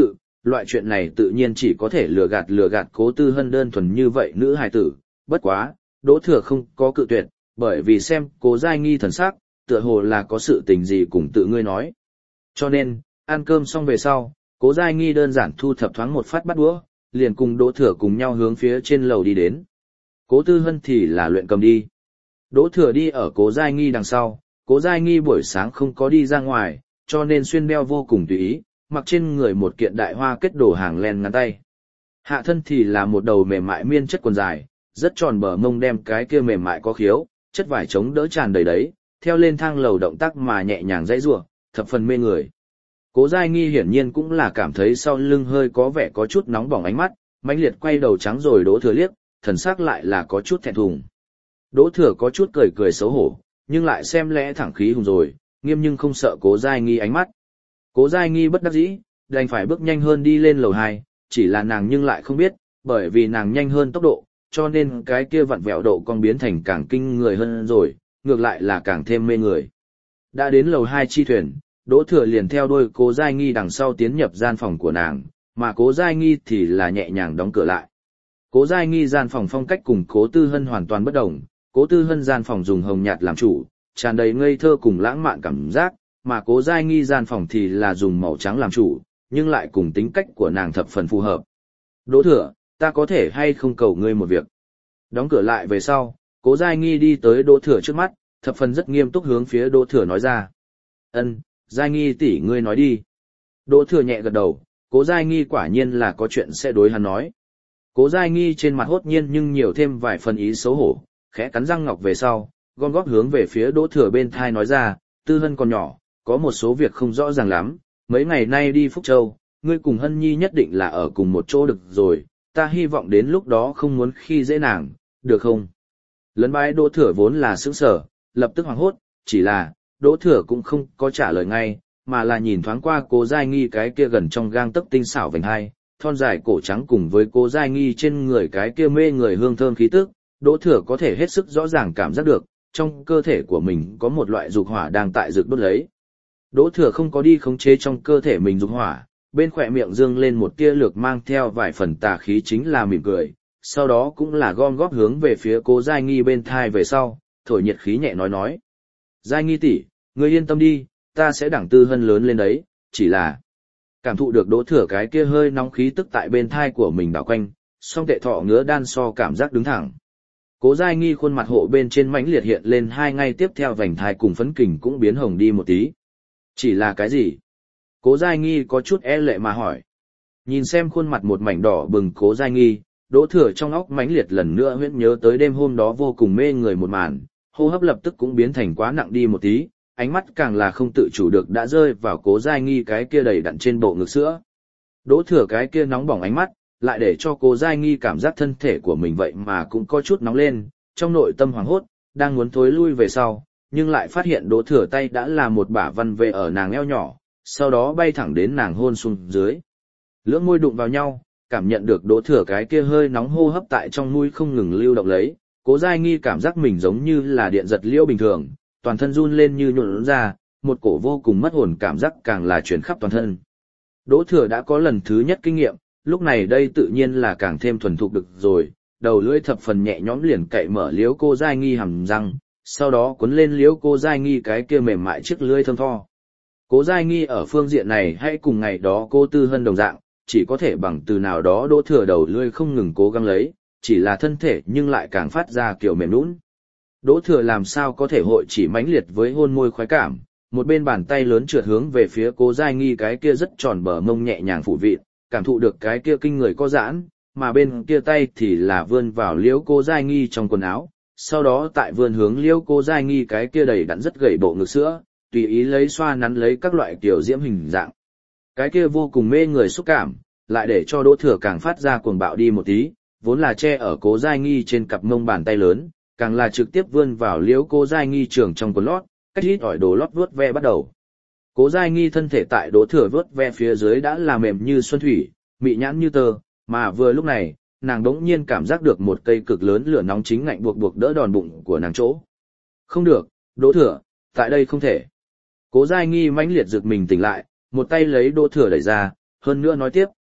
A: loại chuyện này tự nhiên chỉ có thể lừa gạt Cố Tư Hân đơn thuần như vậy nữ hài tử, bất quá, Đỗ Thừa không có cự tuyệt, bởi vì xem Cố Giai Nghi thần sắc, tựa hồ là có sự tình gì cùng tự ngươi nói. Cho nên, ăn cơm xong về sau, Cố Giai Nghi đơn giản thu thập thoáng một phát bắt đũa, liền cùng Đỗ Thừa cùng nhau hướng phía trên lầu đi đến. Cố Tư Hân thì là luyện cầm đi. Đỗ Thừa đi ở Cố Giai Nghi đằng sau, Cố Giai Nghi buổi sáng không có đi ra ngoài, cho nên xuyên đeo vô cùng tùy ý, mặc trên người một kiện đại hoa kết đồ hàng len ngắn tay. Hạ thân thì là một đầu mềm mại miên chất quần dài, rất tròn bờ mông đem cái kia mềm mại có khiếu, chất vải chống đỡ tràn đầy đấy, theo lên thang lầu động tác mà nhẹ nhàng dãy rủa, thập phần mê người. Cố Giai Nghi hiển nhiên cũng là cảm thấy sau lưng hơi có vẻ có chút nóng bỏng ánh mắt, mãnh liệt quay đầu trắng rồi Đỗ Thừa liếc, thần sắc lại là có chút thẹn thùng. Đỗ Thừa có chút cười cười xấu hổ, nhưng lại xem lẽ thẳng khí hùng rồi, nghiêm nhưng không sợ Cố Giai Nghi ánh mắt. Cố Giai Nghi bất đắc dĩ, đành phải bước nhanh hơn đi lên lầu 2, chỉ là nàng nhưng lại không biết, bởi vì nàng nhanh hơn tốc độ, cho nên cái kia vặn vẹo độ cong biến thành càng kinh người hơn rồi, ngược lại là càng thêm mê người. Đã đến lầu 2 chi thuyền, Đỗ Thừa liền theo đuôi Cố Giai Nghi đằng sau tiến nhập gian phòng của nàng, mà Cố Giai Nghi thì là nhẹ nhàng đóng cửa lại. Cố Giai Nghi gian phòng phong cách cùng Cố Tư Hân hoàn toàn bất đồng, Cố Tư Hân gian phòng dùng hồng nhạt làm chủ, tràn đầy ngây thơ cùng lãng mạn cảm giác, mà Cố Giai Nghi gian phòng thì là dùng màu trắng làm chủ, nhưng lại cùng tính cách của nàng thập phần phù hợp. Đỗ Thừa, ta có thể hay không cầu ngươi một việc? Đóng cửa lại về sau, Cố Giai Nghi đi tới Đỗ Thừa trước mắt, thập phần rất nghiêm túc hướng phía Đỗ Thừa nói ra. Ân, Giai Nghi tỷ ngươi nói đi. Đỗ Thừa nhẹ gật đầu, Cố Giai Nghi quả nhiên là có chuyện sẽ đối hắn nói. Cố Giai Nghi trên mặt hốt nhiên nhưng nhiều thêm vài phần ý xấu hổ, khẽ cắn răng ngọc về sau, gom góp hướng về phía Đỗ Thừa bên thai nói ra, Tư Hân còn nhỏ, có một số việc không rõ ràng lắm, mấy ngày nay đi Phúc Châu, ngươi cùng Hân Nhi nhất định là ở cùng một chỗ được rồi, ta hy vọng đến lúc đó không muốn khi dễ nàng, được không? Lấn bái Đỗ Thừa vốn là sững sờ, lập tức hoảng hốt, chỉ là, Đỗ Thừa cũng không có trả lời ngay, mà là nhìn thoáng qua Cố Giai Nghi cái kia gần trong gang tấc tinh xảo vành hai, thon dài cổ trắng cùng với Cố Giai Nghi trên người cái kia mê người hương thơm khí tức, Đỗ Thừa có thể hết sức rõ ràng cảm giác được, trong cơ thể của mình có một loại dục hỏa đang tại rực đốt lấy. Đỗ Thừa không có đi khống chế trong cơ thể mình dục hỏa, bên khỏe miệng dương lên một tia lược mang theo vài phần tà khí chính là mỉm cười, sau đó cũng là gom góp hướng về phía Cố Giai Nghi bên thai về sau, thổi nhiệt khí nhẹ nói. Giai Nghi tỷ, ngươi yên tâm đi, ta sẽ đẳng Tư Hân lớn lên đấy, chỉ là... Cảm thụ được Đỗ Thừa cái kia hơi nóng khí tức tại bên thai của mình đảo quanh, song tệ thọ ngứa đan so cảm giác đứng thẳng. Cố Giai Nghi khuôn mặt hộ bên trên mãnh liệt hiện lên hai ngay tiếp theo vành thai cùng phấn kình cũng biến hồng đi một tí. Chỉ là cái gì? Cố Giai Nghi có chút e lệ mà hỏi. Nhìn xem khuôn mặt một mảnh đỏ bừng Cố Giai Nghi, Đỗ Thừa trong óc mãnh liệt lần nữa huyễn nhớ tới đêm hôm đó vô cùng mê người một màn, hô hấp lập tức cũng biến thành quá nặng đi một tí, ánh mắt càng là không tự chủ được đã rơi vào Cố Giai Nghi cái kia đầy đặn trên bộ ngực sữa. Đỗ Thừa cái kia nóng bỏng ánh mắt, lại để cho Cố Giai Nghi cảm giác thân thể của mình vậy mà cũng có chút nóng lên, trong nội tâm hoảng hốt, đang muốn thối lui về sau, nhưng lại phát hiện Đỗ Thừa tay đã là một bả văn về ở nàng eo nhỏ, sau đó bay thẳng đến nàng hôn xuống dưới. Lưỡng môi đụng vào nhau, cảm nhận được Đỗ Thừa cái kia hơi nóng hô hấp tại trong mũi không ngừng lưu động lấy, Cố Giai Nghi cảm giác mình giống như là điện giật liễu bình thường, toàn thân run lên như nhũn ra, một cổ vô cùng mất hồn cảm giác càng là truyền khắp toàn thân. Đỗ Thừa đã có lần thứ nhất kinh nghiệm, lúc này đây tự nhiên là càng thêm thuần thục được rồi, đầu lưỡi thập phần nhẹ nhõm liền cậy mở liễu Cố Giai Nghi hàm răng, sau đó cuốn lên liễu Cố Giai Nghi cái kia mềm mại chiếc lưỡi thơm tho. Cố Giai Nghi ở phương diện này hay cùng ngày đó Cố Tư Hân đồng dạng, chỉ có thể bằng từ nào đó Đỗ Thừa đầu lưỡi không ngừng cố gắng lấy, chỉ là thân thể nhưng lại càng phát ra kiểu mềm nhũn. Đỗ Thừa làm sao có thể hội chỉ mãnh liệt với hôn môi khoái cảm, một bên bàn tay lớn trượt hướng về phía Cố Giai Nghi cái kia rất tròn bờ mông nhẹ nhàng phủ vịt, cảm thụ được cái kia kinh người có giãn, mà bên kia tay thì là vươn vào liễu Cố Giai Nghi trong quần áo, sau đó tại vươn hướng liễu Cố Giai Nghi cái kia đầy đặn rất gầy bộ ngực sữa, tùy ý lấy xoa nắn lấy các loại kiểu diễm hình dạng. Cái kia vô cùng mê người xúc cảm, lại để cho Đỗ Thừa càng phát ra cuồng bạo đi một tí, vốn là che ở Cố Giai Nghi trên cặp mông bàn tay lớn, càng là trực tiếp vươn vào liễu Cố Giai Nghi trường trong quần lót, cách ít ỏi đồ lót vuốt ve bắt đầu. Cố Giai Nghi thân thể tại Đỗ Thừa vuốt ve phía dưới đã là mềm như xuân thủy, mị nhãn như tơ, mà vừa lúc này, nàng đống nhiên cảm giác được một cây cực lớn lửa nóng chính ngạnh buộc buộc đỡ đòn bụng của nàng chỗ. Không được, Đỗ Thừa, tại đây không thể. Cố Giai Nghi mãnh liệt giật mình tỉnh lại, một tay lấy Đỗ Thừa đẩy ra, hơn nữa nói tiếp,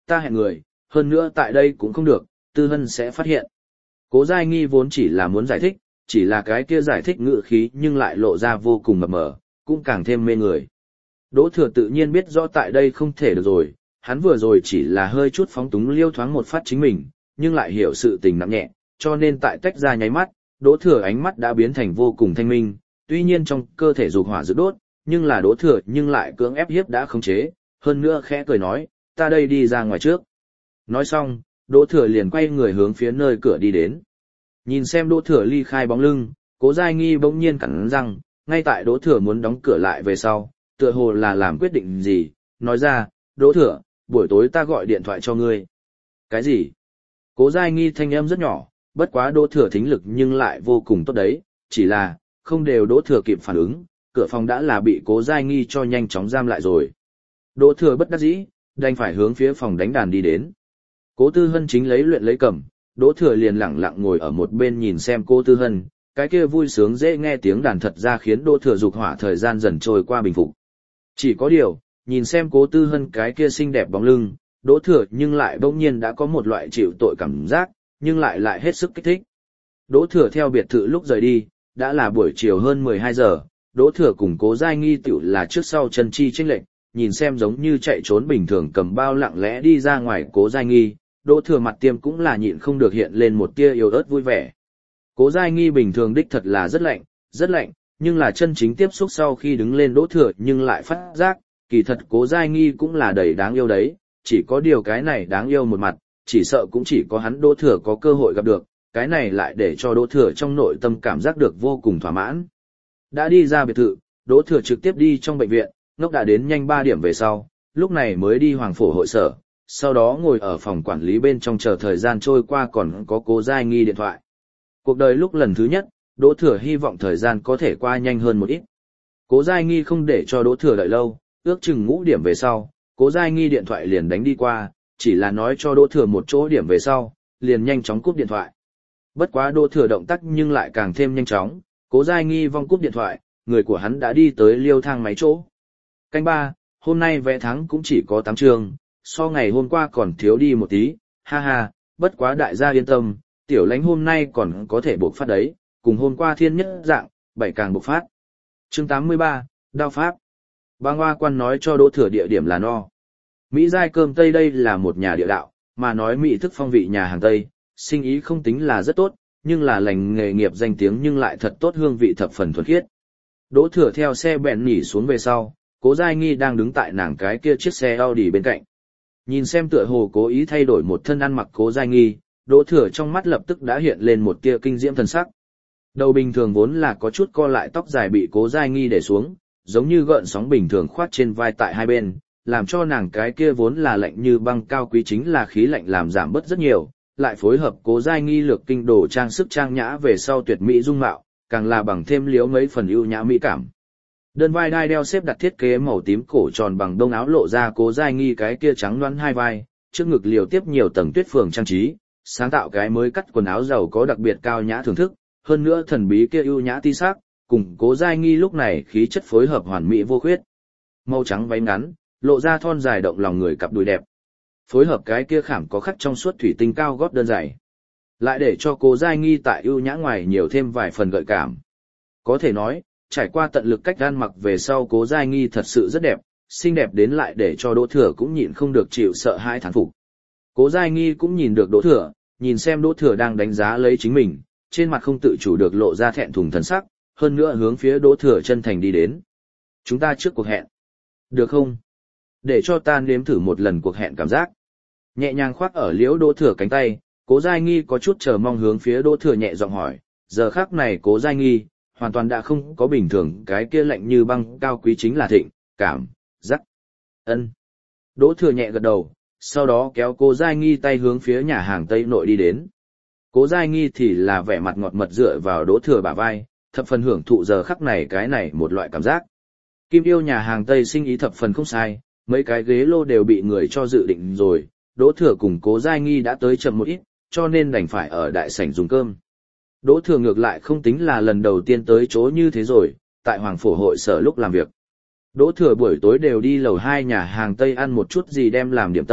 A: ta hẹn người, hơn nữa tại đây cũng không được, Tư Hân sẽ phát hiện. Cố Giai Nghi vốn chỉ là muốn giải thích, chỉ là cái kia giải thích ngữ khí nhưng lại lộ ra vô cùng mập mờ, cũng càng thêm mê người. Đỗ Thừa tự nhiên biết rõ tại đây không thể được rồi, hắn vừa rồi chỉ là hơi chút phóng túng liêu thoáng một phát chính mình, nhưng lại hiểu sự tình nặng nhẹ, cho nên tại tách ra nháy mắt, Đỗ Thừa ánh mắt đã biến thành vô cùng thanh minh, tuy nhiên trong cơ thể dục hỏa dự đốt, nhưng là Đỗ Thừa nhưng lại cưỡng ép hiếp đã khống chế, hơn nữa khẽ cười nói, ta đây đi ra ngoài trước. Nói xong, Đỗ Thừa liền quay người hướng phía nơi cửa đi đến. Nhìn xem Đỗ Thừa ly khai bóng lưng, Cố Giai Nghi bỗng nhiên cắn răng, ngay tại Đỗ Thừa muốn đóng cửa lại về sau, tựa hồ là làm quyết định gì, nói ra, Đỗ Thừa, buổi tối ta gọi điện thoại cho ngươi. Cái gì? Cố Giai Nghi thanh âm rất nhỏ, bất quá Đỗ Thừa thính lực nhưng lại vô cùng tốt đấy, chỉ là, không đều Đỗ Thừa kịp phản ứng, cửa phòng đã là bị Cố Giai Nghi cho nhanh chóng giam lại rồi. Đỗ Thừa bất đắc dĩ, đành phải hướng phía phòng đánh đàn đi đến. Cố Tư Hân chính lấy luyện lấy cầm, Đỗ Thừa liền lặng lặng ngồi ở một bên nhìn xem Cố Tư Hân, cái kia vui sướng dễ nghe tiếng đàn thật ra khiến Đỗ Thừa dục hỏa thời gian dần trôi qua bình phục. Chỉ có điều, nhìn xem Cố Tư Hân cái kia xinh đẹp bóng lưng, Đỗ Thừa nhưng lại bỗng nhiên đã có một loại chịu tội cảm giác, nhưng lại hết sức kích thích. Đỗ Thừa theo biệt thự lúc rời đi, đã là buổi chiều hơn 12 giờ, Đỗ Thừa cùng Cố Giai Nghi tiểu là trước sau chân chi chênh lệch, nhìn xem giống như chạy trốn bình thường cầm bao lặng lẽ đi ra ngoài Cố Giai Nghi, Đỗ Thừa mặt tiêm cũng là nhịn không được hiện lên một tia yếu ớt vui vẻ. Cố Giai Nghi bình thường đích thật là rất lạnh, nhưng là chân chính tiếp xúc sau khi đứng lên Đỗ Thừa nhưng lại phát giác, kỳ thật Cố Giai Nghi cũng là đầy đáng yêu đấy, chỉ có điều cái này đáng yêu một mặt, chỉ sợ cũng chỉ có hắn Đỗ Thừa có cơ hội gặp được, cái này lại để cho Đỗ Thừa trong nội tâm cảm giác được vô cùng thỏa mãn. Đã đi ra biệt thự, Đỗ Thừa trực tiếp đi trong bệnh viện, ngốc đã đến nhanh 3 điểm về sau, lúc này mới đi Hoàng Phổ hội sở, sau đó ngồi ở phòng quản lý bên trong chờ thời gian trôi qua còn có Cố Giai Nghi điện thoại. Cuộc đời lúc lần thứ nhất, Đỗ Thừa hy vọng thời gian có thể qua nhanh hơn một ít. Cố Giai Nghi không để cho Đỗ Thừa đợi lâu, ước chừng ngũ điểm về sau, Cố Giai Nghi điện thoại liền đánh đi qua, chỉ là nói cho Đỗ Thừa một chỗ điểm về sau, liền nhanh chóng cúp điện thoại. Bất quá Đỗ Thừa động tác nhưng lại càng thêm nhanh chóng, Cố Giai Nghi vong cúp điện thoại, người của hắn đã đi tới liêu thang máy chỗ. Canh 3, hôm nay vé thắng cũng chỉ có 8 trường, so ngày hôm qua còn thiếu đi một tí, ha ha, bất quá đại gia yên tâm, tiểu lãnh hôm nay còn có thể bộc phát đấy, cùng hôm qua thiên nhất dạng, 7 càng bộc phát. Chương 83, Đao Pháp. Bang Hoa Quan nói cho Đỗ Thừa địa điểm là no. Mỹ Giai Cơm Tây đây là một nhà địa đạo, mà nói mỹ thức phong vị nhà hàng Tây, sinh ý không tính là rất tốt, nhưng là lành nghề nghiệp danh tiếng nhưng lại thật tốt, hương vị thập phần thuần khiết. Đỗ Thừa theo xe bèn nhỉ xuống về sau, Cố Giai Nghi đang đứng tại nàng cái kia chiếc xe Audi bên cạnh. Nhìn xem tựa hồ cố ý thay đổi một thân ăn mặc Cố Giai Nghi, Đỗ Thừa trong mắt lập tức đã hiện lên một tia kinh diễm thần sắc. Đầu bình thường vốn là có chút co lại tóc dài bị Cố Giai Nghi để xuống, giống như gợn sóng bình thường khoát trên vai tại hai bên, làm cho nàng cái kia vốn là lạnh như băng cao quý chính là khí lạnh làm giảm bớt rất nhiều, lại phối hợp Cố Giai Nghi lược kinh đồ trang sức trang nhã về sau tuyệt mỹ dung mạo, càng là bằng thêm liếu mấy phần ưu nhã mỹ cảm. Đơn vai đai đeo xếp đặt thiết kế màu tím cổ tròn bằng đông áo lộ ra Cố Giai Nghi cái kia trắng loáng hai vai, trước ngực liều tiếp nhiều tầng tuyết phường trang trí, sáng tạo cái mới cắt quần áo giàu có đặc biệt cao nhã thưởng thức, hơn nữa thần bí kia ưu nhã ti sắc, cùng Cố Giai Nghi lúc này khí chất phối hợp hoàn mỹ vô khuyết. Màu trắng váy ngắn, lộ ra thon dài động lòng người cặp đùi đẹp. Phối hợp cái kia khảm có khắc trong suốt thủy tinh cao gót đơn giản, lại để cho Cố Giai Nghi tại ưu nhã ngoài nhiều thêm vài phần gợi cảm. Có thể nói, trải qua tận lực cách ăn mặc về sau Cố Giai Nghi thật sự rất đẹp, xinh đẹp đến lại để cho Đỗ Thừa cũng nhịn không được chịu sợ hãi thán phục. Cố Giai Nghi cũng nhìn được Đỗ Thừa, nhìn xem Đỗ Thừa đang đánh giá lấy chính mình, trên mặt không tự chủ được lộ ra thẹn thùng thần sắc, hơn nữa hướng phía Đỗ Thừa chân thành đi đến. Chúng ta trước cuộc hẹn. Được không? Để cho ta nếm thử một lần cuộc hẹn cảm giác. Nhẹ nhàng khoác ở liễu Đỗ Thừa cánh tay, Cố Giai Nghi có chút chờ mong hướng phía Đỗ Thừa nhẹ giọng hỏi, giờ khắc này Cố Giai Nghi hoàn toàn đã không có bình thường cái kia lạnh như băng cao quý chính là thịnh, cảm, giác. Ân. Đỗ Thừa nhẹ gật đầu, sau đó kéo Cố Giai Nghi tay hướng phía nhà hàng Tây nội đi đến. Cố Giai Nghi thì là vẻ mặt ngọt mật dựa vào Đỗ Thừa bả vai, thập phần hưởng thụ giờ khắc này cái này một loại cảm giác. Kim yêu nhà hàng Tây sinh ý thập phần không sai, mấy cái ghế lô đều bị người cho dự định rồi, Đỗ Thừa cùng Cố Giai Nghi đã tới chậm một ít, cho nên đành phải ở đại sảnh dùng cơm. Đỗ Thừa ngược lại không tính là lần đầu tiên tới chỗ như thế rồi, tại Hoàng Phổ hội sở lúc làm việc. Đỗ Thừa buổi tối đều đi lầu 2 nhà hàng Tây ăn một chút gì đem làm điểm tâm,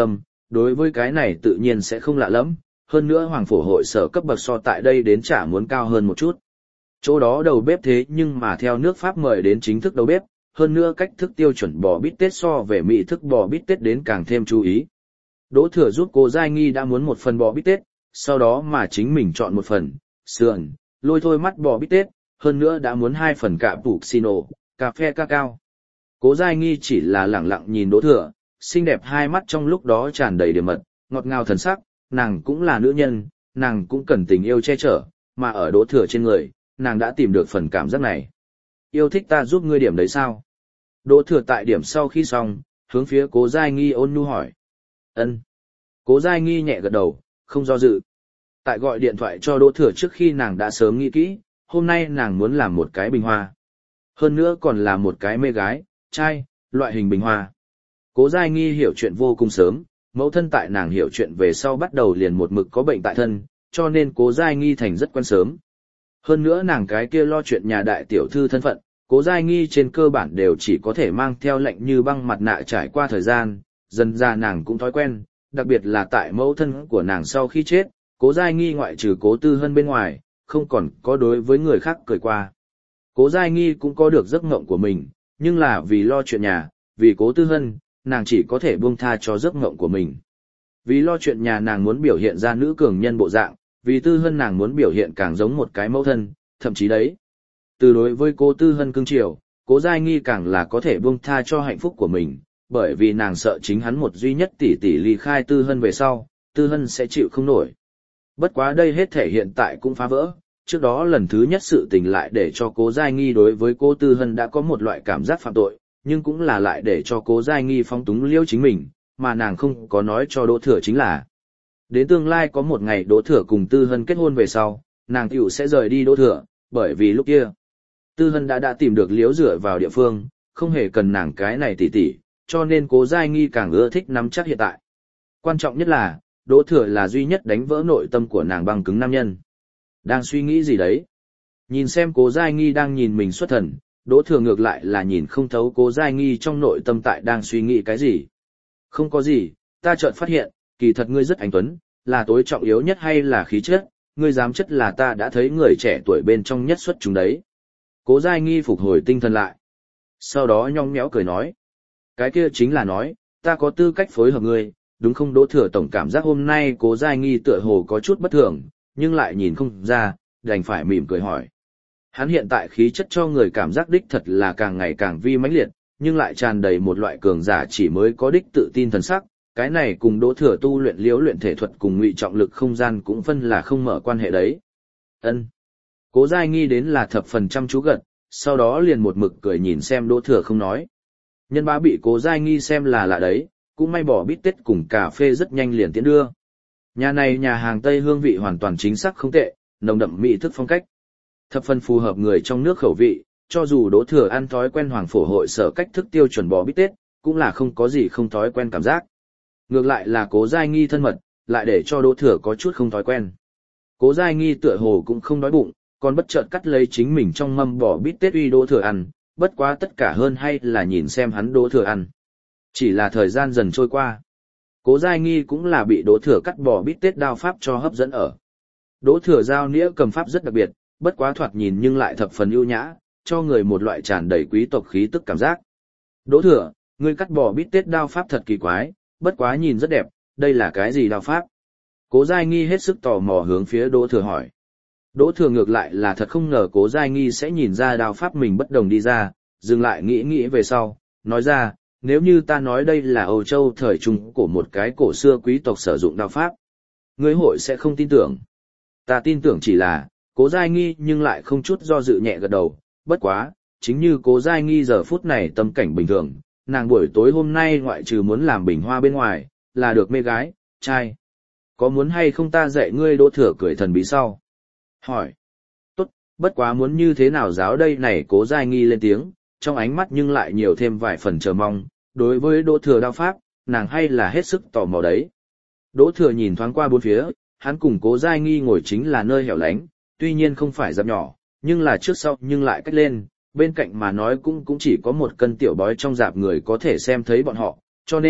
A: đối với cái này tự nhiên sẽ không lạ lắm, hơn nữa hoàng phổ hội sở cấp bậc so tại đây đến chả muốn cao hơn một chút. Chỗ đó đầu bếp thế nhưng mà theo nước Pháp mời đến chính thức đầu bếp, hơn nữa cách thức tiêu chuẩn bò bít tết so về mỹ thức bò bít tết đến càng thêm chú ý. Đỗ Thừa giúp Cố Giai Nghi đã muốn một phần bò bít tết, sau đó mà chính mình chọn một phần, sườn, lôi thôi mắt bò bít tết, hơn nữa đã muốn 2 phần cạ puccino, cà phê cacao. Cố Giai Nghi chỉ là lẳng lặng nhìn Đỗ Thừa, xinh đẹp hai mắt trong lúc đó tràn đầy điểm mật, ngọt ngào thần sắc, nàng cũng là nữ nhân, nàng cũng cần tình yêu che chở, mà ở Đỗ Thừa trên người, nàng đã tìm được phần cảm giác này. Yêu thích ta giúp ngươi điểm đấy sao? Đỗ Thừa tại điểm sau khi xong, hướng phía Cố Giai Nghi ôn nhu hỏi. Ân. Cố Giai Nghi nhẹ gật đầu, không do dự. Tại gọi điện thoại cho Đỗ Thừa trước khi nàng đã sớm nghĩ kỹ, hôm nay nàng muốn làm một cái bình hoa. Hơn nữa còn là một cái mê gái, trai, loại hình bình hoa. Cố Giai Nghi hiểu chuyện vô cùng sớm, mẫu thân tại nàng hiểu chuyện về sau bắt đầu liền một mực có bệnh tại thân, cho nên Cố Giai Nghi thành rất quen sớm. Hơn nữa nàng cái kia lo chuyện nhà đại tiểu thư thân phận, Cố Giai Nghi trên cơ bản đều chỉ có thể mang theo lệnh như băng mặt nạ trải qua thời gian, dần ra nàng cũng thói quen, đặc biệt là tại mẫu thân của nàng sau khi chết, Cố Giai Nghi ngoại trừ Cố Tư Hân bên ngoài, không còn có đối với người khác cười qua. Cố Giai Nghi cũng có được giấc mộng của mình, nhưng là vì lo chuyện nhà, vì Cố Tư Hân, nàng chỉ có thể buông tha cho giấc mộng của mình. Vì lo chuyện nhà nàng muốn biểu hiện ra nữ cường nhân bộ dạng, vì Tư Hân nàng muốn biểu hiện càng giống một cái mẫu thân, thậm chí đấy. Từ đối với Cố Tư Hân cưng chiều, Cố Giai Nghi càng là có thể buông tha cho hạnh phúc của mình, bởi vì nàng sợ chính hắn một duy nhất tỷ tỷ ly khai Tư Hân về sau, Tư Hân sẽ chịu không nổi. Bất quá đây hết thể hiện tại cũng phá vỡ, trước đó lần thứ nhất sự tình lại để cho Cố Giai Nghi đối với Cố Tư Hân đã có một loại cảm giác phạm tội, nhưng cũng là lại để cho Cố Giai Nghi phóng túng liêu chính mình, mà nàng không có nói cho Đỗ Thừa chính là. Đến tương lai có một ngày Đỗ Thừa cùng Tư Hân kết hôn về sau, nàng tiểu sẽ rời đi Đỗ Thừa, bởi vì lúc kia, Tư Hân đã tìm được liếu dựa vào địa phương, không hề cần nàng cái này tỉ tỉ, cho nên Cố Giai Nghi càng ưa thích nắm chắc hiện tại. Quan trọng nhất là, Đỗ Thừa là duy nhất đánh vỡ nội tâm của nàng băng cứng nam nhân. Đang suy nghĩ gì đấy? Nhìn xem Cố Giai Nghi đang nhìn mình xuất thần, Đỗ Thừa ngược lại là nhìn không thấu Cố Giai Nghi trong nội tâm tại đang suy nghĩ cái gì. Không có gì, ta chợt phát hiện, kỳ thật ngươi rất anh tuấn, là tối trọng yếu nhất hay là khí chất, ngươi dám chất là ta đã thấy người trẻ tuổi bên trong nhất xuất chúng đấy. Cố Giai Nghi phục hồi tinh thần lại. Sau đó nhõng nhẽo cười nói. Cái kia chính là nói, ta có tư cách phối hợp ngươi, đúng không? Đỗ Thừa tổng cảm giác hôm nay Cố Giai Nghi tựa hồ có chút bất thường, nhưng lại nhìn không ra, đành phải mỉm cười hỏi. Hắn hiện tại khí chất cho người cảm giác đích thật là càng ngày càng vi mãnh liệt, nhưng lại tràn đầy một loại cường giả chỉ mới có đích tự tin thần sắc, cái này cùng Đỗ Thừa tu luyện liễu luyện thể thuật cùng ngụy trọng lực không gian cũng phân là không mở quan hệ đấy. Ân. Cố Giai Nghi đến là thập phần chăm chú gật, sau đó liền một mực cười nhìn xem Đỗ Thừa không nói. Nhân bá bị Cố Giai Nghi xem là lạ đấy, cũng may bỏ bít tết cùng cà phê rất nhanh liền tiến đưa. Nhà này nhà hàng Tây hương vị hoàn toàn chính xác không tệ, nồng đậm mỹ thức phong cách. Thập phần phù hợp người trong nước khẩu vị, cho dù Đỗ Thừa ăn thói quen hoàng phổ hội sở cách thức tiêu chuẩn bò bít tết, cũng là không có gì không thói quen cảm giác. Ngược lại là Cố Giai Nghi thân mật, lại để cho Đỗ Thừa có chút không thói quen. Cố Giai Nghi tựa hồ cũng không đói bụng, còn bất chợt cắt lấy chính mình trong mâm bò bít tết uy Đỗ Thừa ăn, bất quá tất cả hơn hay là nhìn xem hắn Đỗ Thừa ăn. Chỉ là thời gian dần trôi qua. Cố Giai Nghi cũng là bị Đỗ Thừa cắt bò bít tết đao pháp cho hấp dẫn ở. Đỗ Thừa dao nĩa cầm pháp rất đặc biệt, bất quá thoạt nhìn nhưng lại thập phần ưu nhã, cho người một loại tràn đầy quý tộc khí tức cảm giác. Đỗ Thừa, ngươi cắt bò bít tết đao pháp thật kỳ quái, bất quá nhìn rất đẹp, đây là cái gì đao pháp? Cố Giai Nghi hết sức tò mò hướng phía Đỗ Thừa hỏi. Đỗ Thừa ngược lại là thật không ngờ Cố Giai Nghi sẽ nhìn ra đao pháp mình bất đồng đi ra, dừng lại nghĩ về sau, nói ra, nếu như ta nói đây là Âu Châu thời trung của một cái cổ xưa quý tộc sử dụng đao pháp, ngươi hội sẽ không tin tưởng. Ta tin tưởng chỉ là, Cố Giai Nghi nhưng lại không chút do dự nhẹ gật đầu, bất quá, chính như Cố Giai Nghi giờ phút này tâm cảnh bình thường, nàng buổi tối hôm nay ngoại trừ muốn làm bình hoa bên ngoài, là được mê gái, trai. Có muốn hay không ta dạy ngươi? Đỗ Thừa cười thần bí sau. Hỏi. Tốt, bất quá muốn như thế nào giáo đây này? Cố Giai Nghi lên tiếng, trong ánh mắt nhưng lại nhiều thêm vài phần chờ mong, đối với Đỗ Thừa đao pháp, nàng hay là hết sức tò mò đấy. Đỗ Thừa nhìn thoáng qua bốn phía, hắn cùng Cố Giai Nghi ngồi chính là nơi hẻo lánh, tuy nhiên không phải dạp nhỏ, nhưng là trước sau nhưng lại cách lên, bên cạnh mà nói cũng chỉ có một cân tiểu bói trong dạp người có thể xem thấy bọn họ, cho nên,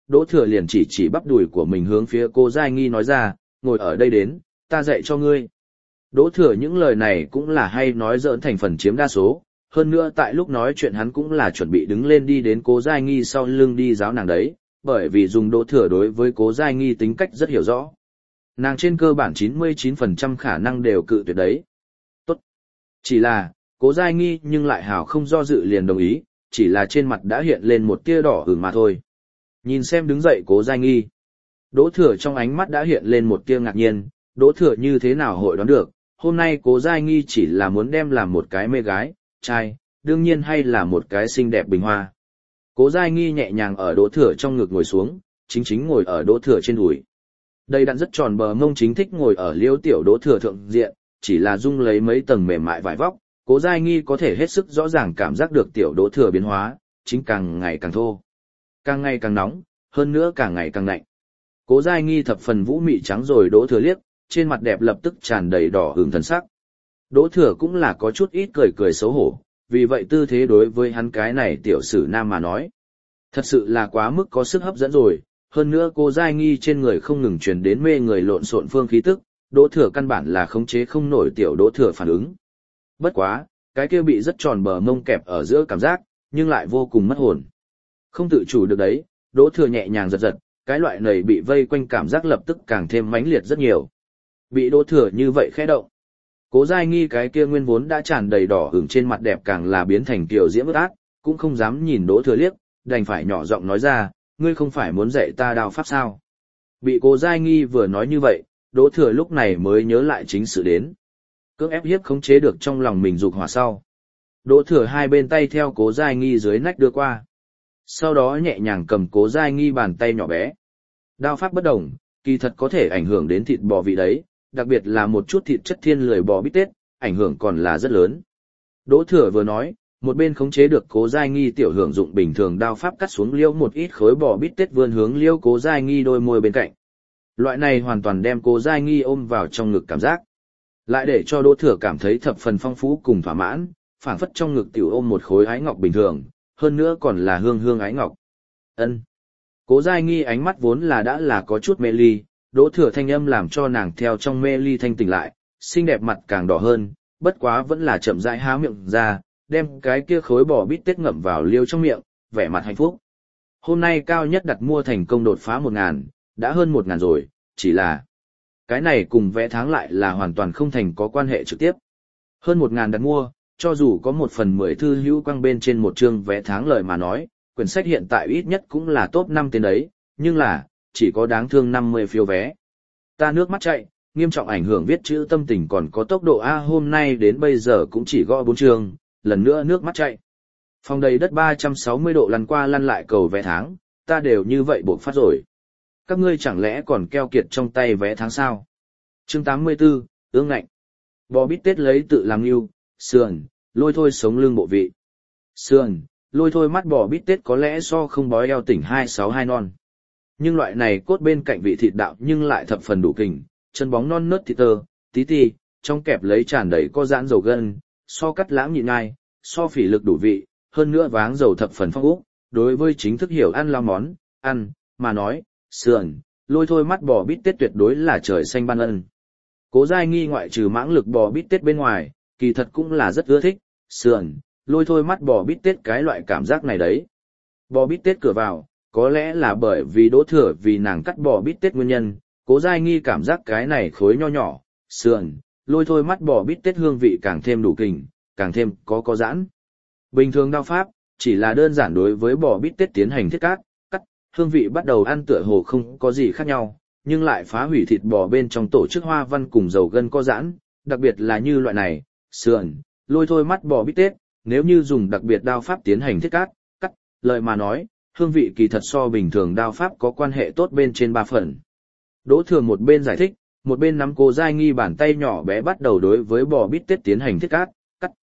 A: Đỗ Thừa liền chỉ bắp đùi của mình hướng phía Cố Giai Nghi nói ra, ngồi ở đây đến, ta dạy cho ngươi. Đỗ Thừa những lời này cũng là hay nói giỡn thành phần chiếm đa số, hơn nữa tại lúc nói chuyện hắn cũng là chuẩn bị đứng lên đi đến Cố Giai Nghi sau lưng đi giáo nàng đấy, bởi vì dùng Đỗ Thừa đối với Cố Giai Nghi tính cách rất hiểu rõ. Nàng trên cơ bản 99% khả năng đều cự tuyệt đấy. Tốt. Chỉ là, Cố Giai Nghi nhưng lại hào không do dự liền đồng ý, chỉ là trên mặt đã hiện lên một tia đỏ ửng mà thôi. Nhìn xem đứng dậy Cố Giai Nghi. Đỗ Thừa trong ánh mắt đã hiện lên một tia ngạc nhiên, Đỗ Thừa như thế nào hội đoán được, hôm nay Cố Giai Nghi chỉ là muốn đem làm một cái mê gái, trai, đương nhiên hay là một cái xinh đẹp bình hoa. Cố Giai Nghi nhẹ nhàng ở Đỗ Thừa trong ngực ngồi xuống, chính ngồi ở Đỗ Thừa trên đùi. Đây đặn rất tròn bờ mông chính thích ngồi ở Liêu tiểu Đỗ Thừa thượng diện, chỉ là dung lấy mấy tầng mềm mại vải vóc, Cố Giai Nghi có thể hết sức rõ ràng cảm giác được tiểu Đỗ Thừa biến hóa, chính càng ngày càng thô, càng ngày càng nóng, hơn nữa càng ngày càng lạnh. Cố Giai Nghi thập phần vũ mị trắng rồi Đỗ Thừa liếc, trên mặt đẹp lập tức tràn đầy đỏ ửng thần sắc. Đỗ Thừa cũng là có chút ít cười xấu hổ, vì vậy tư thế đối với hắn cái này tiểu sử nam mà nói. Thật sự là quá mức có sức hấp dẫn rồi, hơn nữa Cố Giai Nghi trên người không ngừng truyền đến mê người lộn xộn phương khí tức, Đỗ Thừa căn bản là khống chế không nổi tiểu Đỗ Thừa phản ứng. Bất quá, cái kia bị rất tròn bờ mông kẹp ở giữa cảm giác, nhưng lại vô cùng mất hồn. Không tự chủ được đấy, Đỗ Thừa nhẹ nhàng giật, cái loại này bị vây quanh cảm giác lập tức càng thêm mãnh liệt rất nhiều. Bị Đỗ Thừa như vậy khẽ động. Cố Giai Nghi cái kia nguyên vốn đã tràn đầy đỏ ửng trên mặt đẹp càng là biến thành kiều diễm ướt át, cũng không dám nhìn Đỗ Thừa liếc, đành phải nhỏ giọng nói ra, ngươi không phải muốn dạy ta đao pháp sao? Bị Cố Giai Nghi vừa nói như vậy, Đỗ Thừa lúc này mới nhớ lại chính sự đến. Cưỡng ép hiếp khống chế được trong lòng mình dục hỏa sau. Đỗ Thừa hai bên tay theo Cố Giai Nghi dưới nách đưa qua. Sau đó nhẹ nhàng cầm Cố Giai Nghi bàn tay nhỏ bé. Đao pháp bất đồng, kỳ thật có thể ảnh hưởng đến thịt bò vị đấy, đặc biệt là một chút thịt chất thiên lười bò bít tết, ảnh hưởng còn là rất lớn. Đỗ Thừa vừa nói, một bên khống chế được Cố Giai Nghi tiểu hưởng dụng bình thường đao pháp cắt xuống liêu một ít khối bò bít tết vươn hướng liêu Cố Giai Nghi đôi môi bên cạnh. Loại này hoàn toàn đem Cố Giai Nghi ôm vào trong ngực cảm giác, lại để cho Đỗ Thừa cảm thấy thập phần phong phú cùng thỏa mãn, phảng phất trong ngực tiểu ôm một khối ái ngọc bình thường, hơn nữa còn là hương ái ngọc. Ân. Cố Giai Nghi ánh mắt vốn là đã là có chút mê ly, Đỗ Thừa thanh âm làm cho nàng theo trong mê ly thanh tỉnh lại, xinh đẹp mặt càng đỏ hơn, bất quá vẫn là chậm rãi há miệng ra, đem cái kia khối bò bít tết ngậm vào liêu trong miệng, vẻ mặt hạnh phúc. Hôm nay cao nhất đặt mua thành công đột phá 1.000, đã hơn 1.000 rồi, chỉ là cái này cùng vé tháng lại là hoàn toàn không thành có quan hệ trực tiếp. Hơn 1.000 đặt mua, cho dù có 1/10 thư hữu quang bên trên một chương vé tháng lời mà nói, quyển sách hiện tại ít nhất cũng là top 5 tên đấy, nhưng là, chỉ có đáng thương 50 phiếu vé. Ta nước mắt chạy, nghiêm trọng ảnh hưởng viết chữ tâm tình còn có tốc độ A hôm nay đến bây giờ cũng chỉ gõ 4 chương, lần nữa nước mắt chạy. Phòng đầy đất 360 độ lăn qua lăn lại cầu vé tháng, ta đều như vậy buộc phát rồi. Các ngươi chẳng lẽ còn keo kiệt trong tay vé tháng sao? Chương 84, ương ngạnh. Bò bít tết lấy tự làm yêu, sườn, lôi thôi sống lưng bộ vị. Sườn, lôi thôi mắt bò bít tết có lẽ so không bói eo tỉnh 262 non. Nhưng loại này cốt bên cạnh vị thịt đạo nhưng lại thập phần đủ kình, chân bóng non nớt thịt tơ, tí tí, trong kẹp lấy tràn đầy có giãn dầu gân, so cắt lãng nhịn ngai, so phỉ lực đủ vị, hơn nữa váng dầu thập phần phong úc, đối với chính thức hiểu ăn lao món, ăn, mà nói, sườn, lôi thôi mắt bò bít tết tuyệt đối là trời xanh ban ân. Cố Giai Nghi ngoại trừ mãng lực bò bít tết bên ngoài, kỳ thật cũng là rất ưa thích, sườn, lôi thôi mắt bò bít tết cái loại cảm giác này đấy. Bò bít tết cửa vào, có lẽ là bởi vì Đỗ Thừa vì nàng cắt bò bít tết nguyên nhân, Cố Giai Nghi cảm giác cái này khối nho nhỏ, sườn, lôi thôi mắt bò bít tết hương vị càng thêm đủ kình, càng thêm có giãn. Bình thường đao pháp, chỉ là đơn giản đối với bò bít tết tiến hành thiết cắt, hương vị bắt đầu ăn tựa hồ không có gì khác nhau, nhưng lại phá hủy thịt bò bên trong tổ chức hoa văn cùng dầu gân có giãn, đặc biệt là như loại này, sườn, lôi thôi mắt bò bít tết, nếu như dùng đặc biệt đao pháp tiến hành thiết cắt, lời mà nói, hương vị kỳ thật so bình thường đao pháp có quan hệ tốt bên trên 3 phần. Đỗ Thừa một bên giải thích, một bên nắm Cố Giai Nghi bàn tay nhỏ bé bắt đầu đối với bò bít tết tiến hành thiết cắt.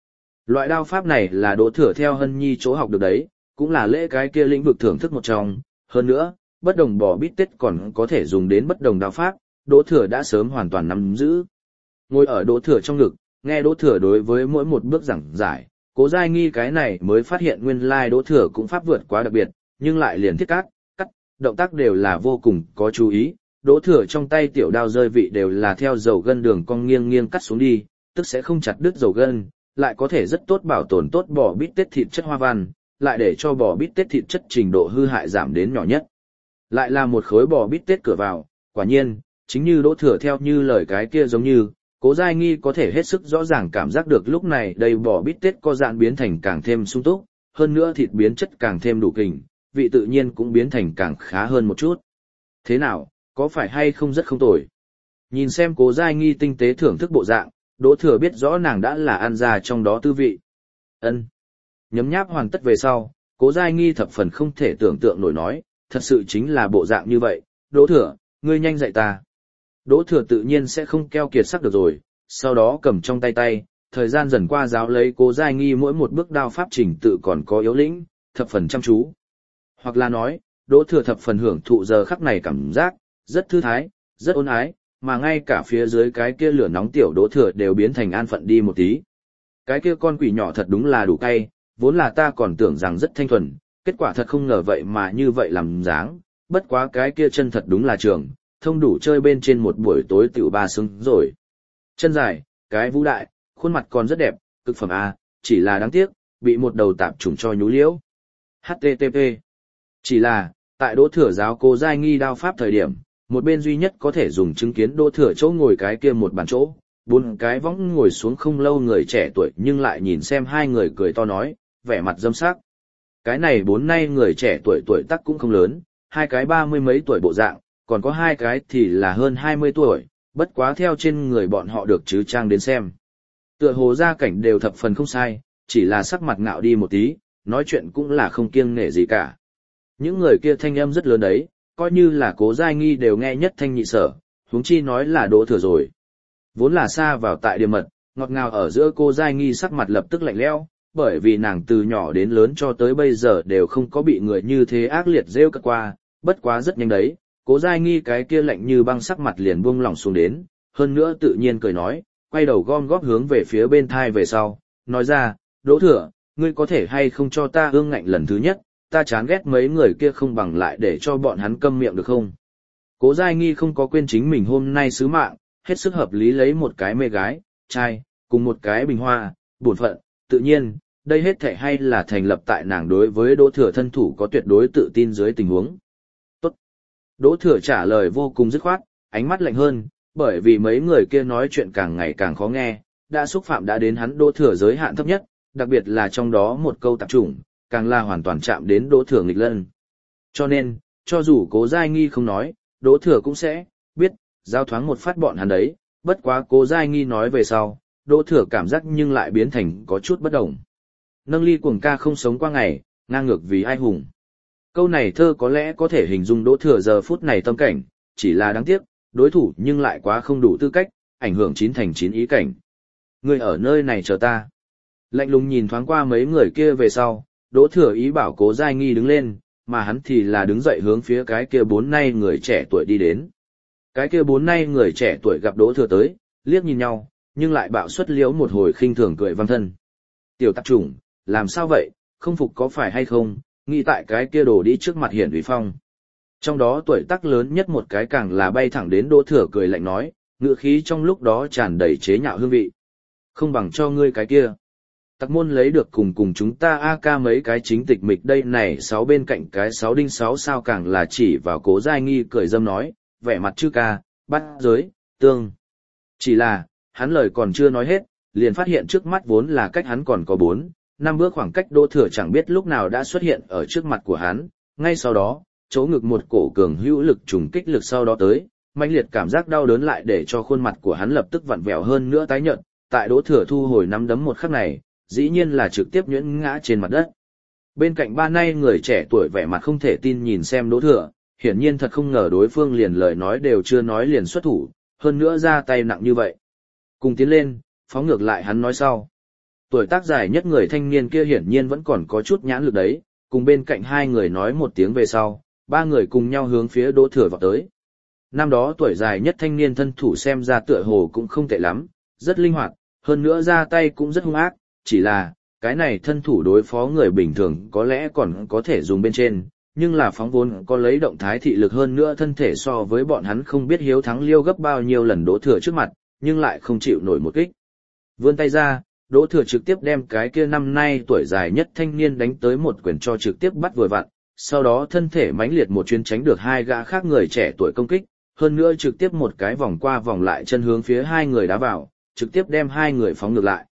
A: Loại đao pháp này là Đỗ Thừa theo Hân Nhi chỗ học được đấy, cũng là lễ cái kia lĩnh vực thưởng thức một trong. Hơn nữa, bất đồng bò bít tết còn có thể dùng đến bất đồng đao pháp, Đỗ Thừa đã sớm hoàn toàn nắm giữ. Ngồi ở Đỗ Thừa trong ngực, nghe Đỗ Thừa đối với mỗi một bước giảng giải, Cố Giai Nghi cái này mới phát hiện nguyên lai Đỗ Thừa cũng pháp vượt quá đặc biệt, nhưng lại liền thiết cắt, động tác đều là vô cùng có chú ý, Đỗ Thừa trong tay tiểu đao rơi vị đều là theo dầu gân đường cong nghiêng nghiêng cắt xuống đi, tức sẽ không chặt đứt dầu gân, lại có thể rất tốt bảo tồn tốt bò bít tết thịt chất hoa văn, lại để cho bò bít tết thịt chất trình độ hư hại giảm đến nhỏ nhất. Lại là một khối bò bít tết cửa vào, quả nhiên, chính như Đỗ Thừa theo như lời cái kia giống như, Cố Giai Nghi có thể hết sức rõ ràng cảm giác được lúc này đây bò bít tết có dạn biến thành càng thêm sung túc, hơn nữa thịt biến chất càng thêm đủ kình, vị tự nhiên cũng biến thành càng khá hơn một chút. Thế nào, có phải hay không rất không tồi? Nhìn xem Cố Giai Nghi tinh tế thưởng thức bộ dạng, Đỗ Thừa biết rõ nàng đã là ăn ra trong đó tư vị. Ân. Nhấm nháp hoàn tất về sau, Cố Giai Nghi thập phần không thể tưởng tượng nổi nói, thật sự chính là bộ dạng như vậy, Đỗ Thừa, ngươi nhanh dạy ta. Đỗ Thừa tự nhiên sẽ không keo kiệt sắc được rồi, sau đó cầm trong tay, thời gian dần qua giáo lấy Cố Giai Nghi mỗi một bước đao pháp trình tự còn có yếu lĩnh, thập phần chăm chú. Hoặc là nói, Đỗ Thừa thập phần hưởng thụ giờ khắc này cảm giác, rất thư thái, rất ôn ái, mà ngay cả phía dưới cái kia lửa nóng tiểu Đỗ Thừa đều biến thành an phận đi một tí. Cái kia con quỷ nhỏ thật đúng là đủ cay, vốn là ta còn tưởng rằng rất thanh thuần, kết quả thật không ngờ vậy mà như vậy làm dáng, bất quá cái kia chân thật đúng là trường, thông đủ chơi bên trên một buổi tối tiểu ba sướng rồi. Chân dài, cái vũ đại, khuôn mặt còn rất đẹp, cực phẩm A, chỉ là đáng tiếc, bị một đầu tạp trùng cho nhú liễu. HTTP. Chỉ là, tại Đỗ Thừa giáo Cố Giai Nghi đao pháp thời điểm, một bên duy nhất có thể dùng chứng kiến Đỗ Thừa chỗ ngồi cái kia một bàn chỗ, bốn cái võng ngồi xuống không lâu người trẻ tuổi nhưng lại nhìn xem hai người cười to nói, vẻ mặt dâm sắc. Cái này bốn nay người trẻ tuổi tuổi tác cũng không lớn, hai cái 30 mấy tuổi bộ dạng, còn có hai cái thì là hơn 20 tuổi, bất quá theo trên người bọn họ được chứ trang đến xem. Tựa hồ gia cảnh đều thập phần không sai, chỉ là sắc mặt ngạo đi một tí, nói chuyện cũng là không kiêng nể gì cả. Những người kia thanh âm rất lớn đấy, coi như là Cố Giai Nghi đều nghe nhất thanh nhị sở, huống chi nói là Đỗ Thừa rồi. Vốn là xa vào tại điểm mật, ngọt ngào ở giữa Cố Giai Nghi sắc mặt lập tức lạnh lẽo, bởi vì nàng từ nhỏ đến lớn cho tới bây giờ đều không có bị người như thế ác liệt rêu cất qua, bất quá rất nhanh đấy, Cố Giai Nghi cái kia lạnh như băng sắc mặt liền buông lỏng xuống đến, hơn nữa tự nhiên cười nói, quay đầu gom góp hướng về phía bên thai về sau, nói ra, Đỗ Thừa, ngươi có thể hay không cho ta ương ngạnh lần thứ nhất, ta chán ghét mấy người kia không bằng lại để cho bọn hắn câm miệng được không? Cố Giai Nghi không có quên chính mình hôm nay sứ mạng, hết sức hợp lý lấy một cái mê gái, trai, cùng một cái bình hoa, bổn phận, tự nhiên, đây hết thảy hay là thành lập tại nàng đối với Đỗ Thừa thân thủ có tuyệt đối tự tin dưới tình huống. Tốt. Đỗ Thừa trả lời vô cùng dứt khoát, ánh mắt lạnh hơn, bởi vì mấy người kia nói chuyện càng ngày càng khó nghe, đã xúc phạm đã đến hắn Đỗ Thừa giới hạn thấp nhất, đặc biệt là trong đó một câu tạp chủng, càng là hoàn toàn chạm đến Đỗ Thừa nghịch lân. Cho nên, cho dù Cố Giai Nghi không nói, Đỗ Thừa cũng sẽ biết, giao thoáng một phát bọn hắn đấy, bất quá Cố Giai Nghi nói về sau, Đỗ Thừa cảm giác nhưng lại biến thành có chút bất đồng. Nâng ly cuồng ca không sống qua ngày, ngang ngược vì ai hùng. Câu này thơ có lẽ có thể hình dung Đỗ Thừa giờ phút này tâm cảnh, chỉ là đáng tiếc, đối thủ nhưng lại quá không đủ tư cách, ảnh hưởng 9/9 ý cảnh. Ngươi ở nơi này chờ ta. Lạnh lùng nhìn thoáng qua mấy người kia về sau, Đỗ Thừa ý bảo Cố Giai Nghi đứng lên, mà hắn thì là đứng dậy hướng phía cái kia bốn nay người trẻ tuổi đi đến. Cái kia bốn nay người trẻ tuổi gặp Đỗ Thừa tới, liếc nhìn nhau, nhưng lại bạo xuất liễu một hồi khinh thường cười vang thân. Tiểu tạp chủng, làm sao vậy, không phục có phải hay không, nghĩ tại cái kia đồ đi trước mặt hiển uy phong. Trong đó tuổi tác lớn nhất một cái càng là bay thẳng đến Đỗ Thừa cười lạnh nói, ngựa khí trong lúc đó tràn đầy chế nhạo hương vị. Không bằng cho ngươi cái kia. Tặc môn lấy được cùng chúng ta AK mấy cái chính tịch mịch đây này sáu bên cạnh cái sáu đinh sáu sao càng là chỉ vào Cố Giai Nghi cười dâm nói, vẻ mặt chư ca, bắt giới, tương. Chỉ là, hắn lời còn chưa nói hết, liền phát hiện trước mắt vốn là cách hắn còn có 4-5 bước khoảng cách Đỗ Thừa chẳng biết lúc nào đã xuất hiện ở trước mặt của hắn, ngay sau đó, chỗ ngực một cổ cường hữu lực trùng kích lực sau đó tới, mãnh liệt cảm giác đau đớn lại để cho khuôn mặt của hắn lập tức vặn vẹo hơn nữa tái nhợt, tại Đỗ Thừa thu hồi nắm đấm một khắc này, dĩ nhiên là trực tiếp nhuyễn ngã trên mặt đất. Bên cạnh ba nay người trẻ tuổi vẻ mặt không thể tin nhìn xem Đỗ Thừa, hiển nhiên thật không ngờ đối phương liền lời nói đều chưa nói liền xuất thủ, hơn nữa ra tay nặng như vậy. Cùng tiến lên, phóng ngược lại hắn nói sau. Tuổi tác dài nhất người thanh niên kia hiển nhiên vẫn còn có chút nhãn lực đấy, cùng bên cạnh hai người nói một tiếng về sau, ba người cùng nhau hướng phía Đỗ Thừa vào tới. Năm đó tuổi dài nhất thanh niên thân thủ xem ra tựa hồ cũng không tệ lắm, rất linh hoạt, hơn nữa ra tay cũng rất hung ác, chỉ là, cái này thân thủ đối phó người bình thường có lẽ còn có thể dùng bên trên, nhưng là phóng vốn có lấy động thái thị lực hơn nữa thân thể so với bọn hắn không biết hiếu thắng liêu gấp bao nhiêu lần Đỗ Thừa trước mặt, nhưng lại không chịu nổi một kích. Vươn tay ra, Đỗ Thừa trực tiếp đem cái kia năm nay tuổi dài nhất thanh niên đánh tới một quyền cho trực tiếp bắt vừa vặn, sau đó thân thể mãnh liệt một chuyến tránh được hai gã khác người trẻ tuổi công kích, hơn nữa trực tiếp một cái vòng qua vòng lại chân hướng phía hai người đá vào, trực tiếp đem hai người phóng ngược lại.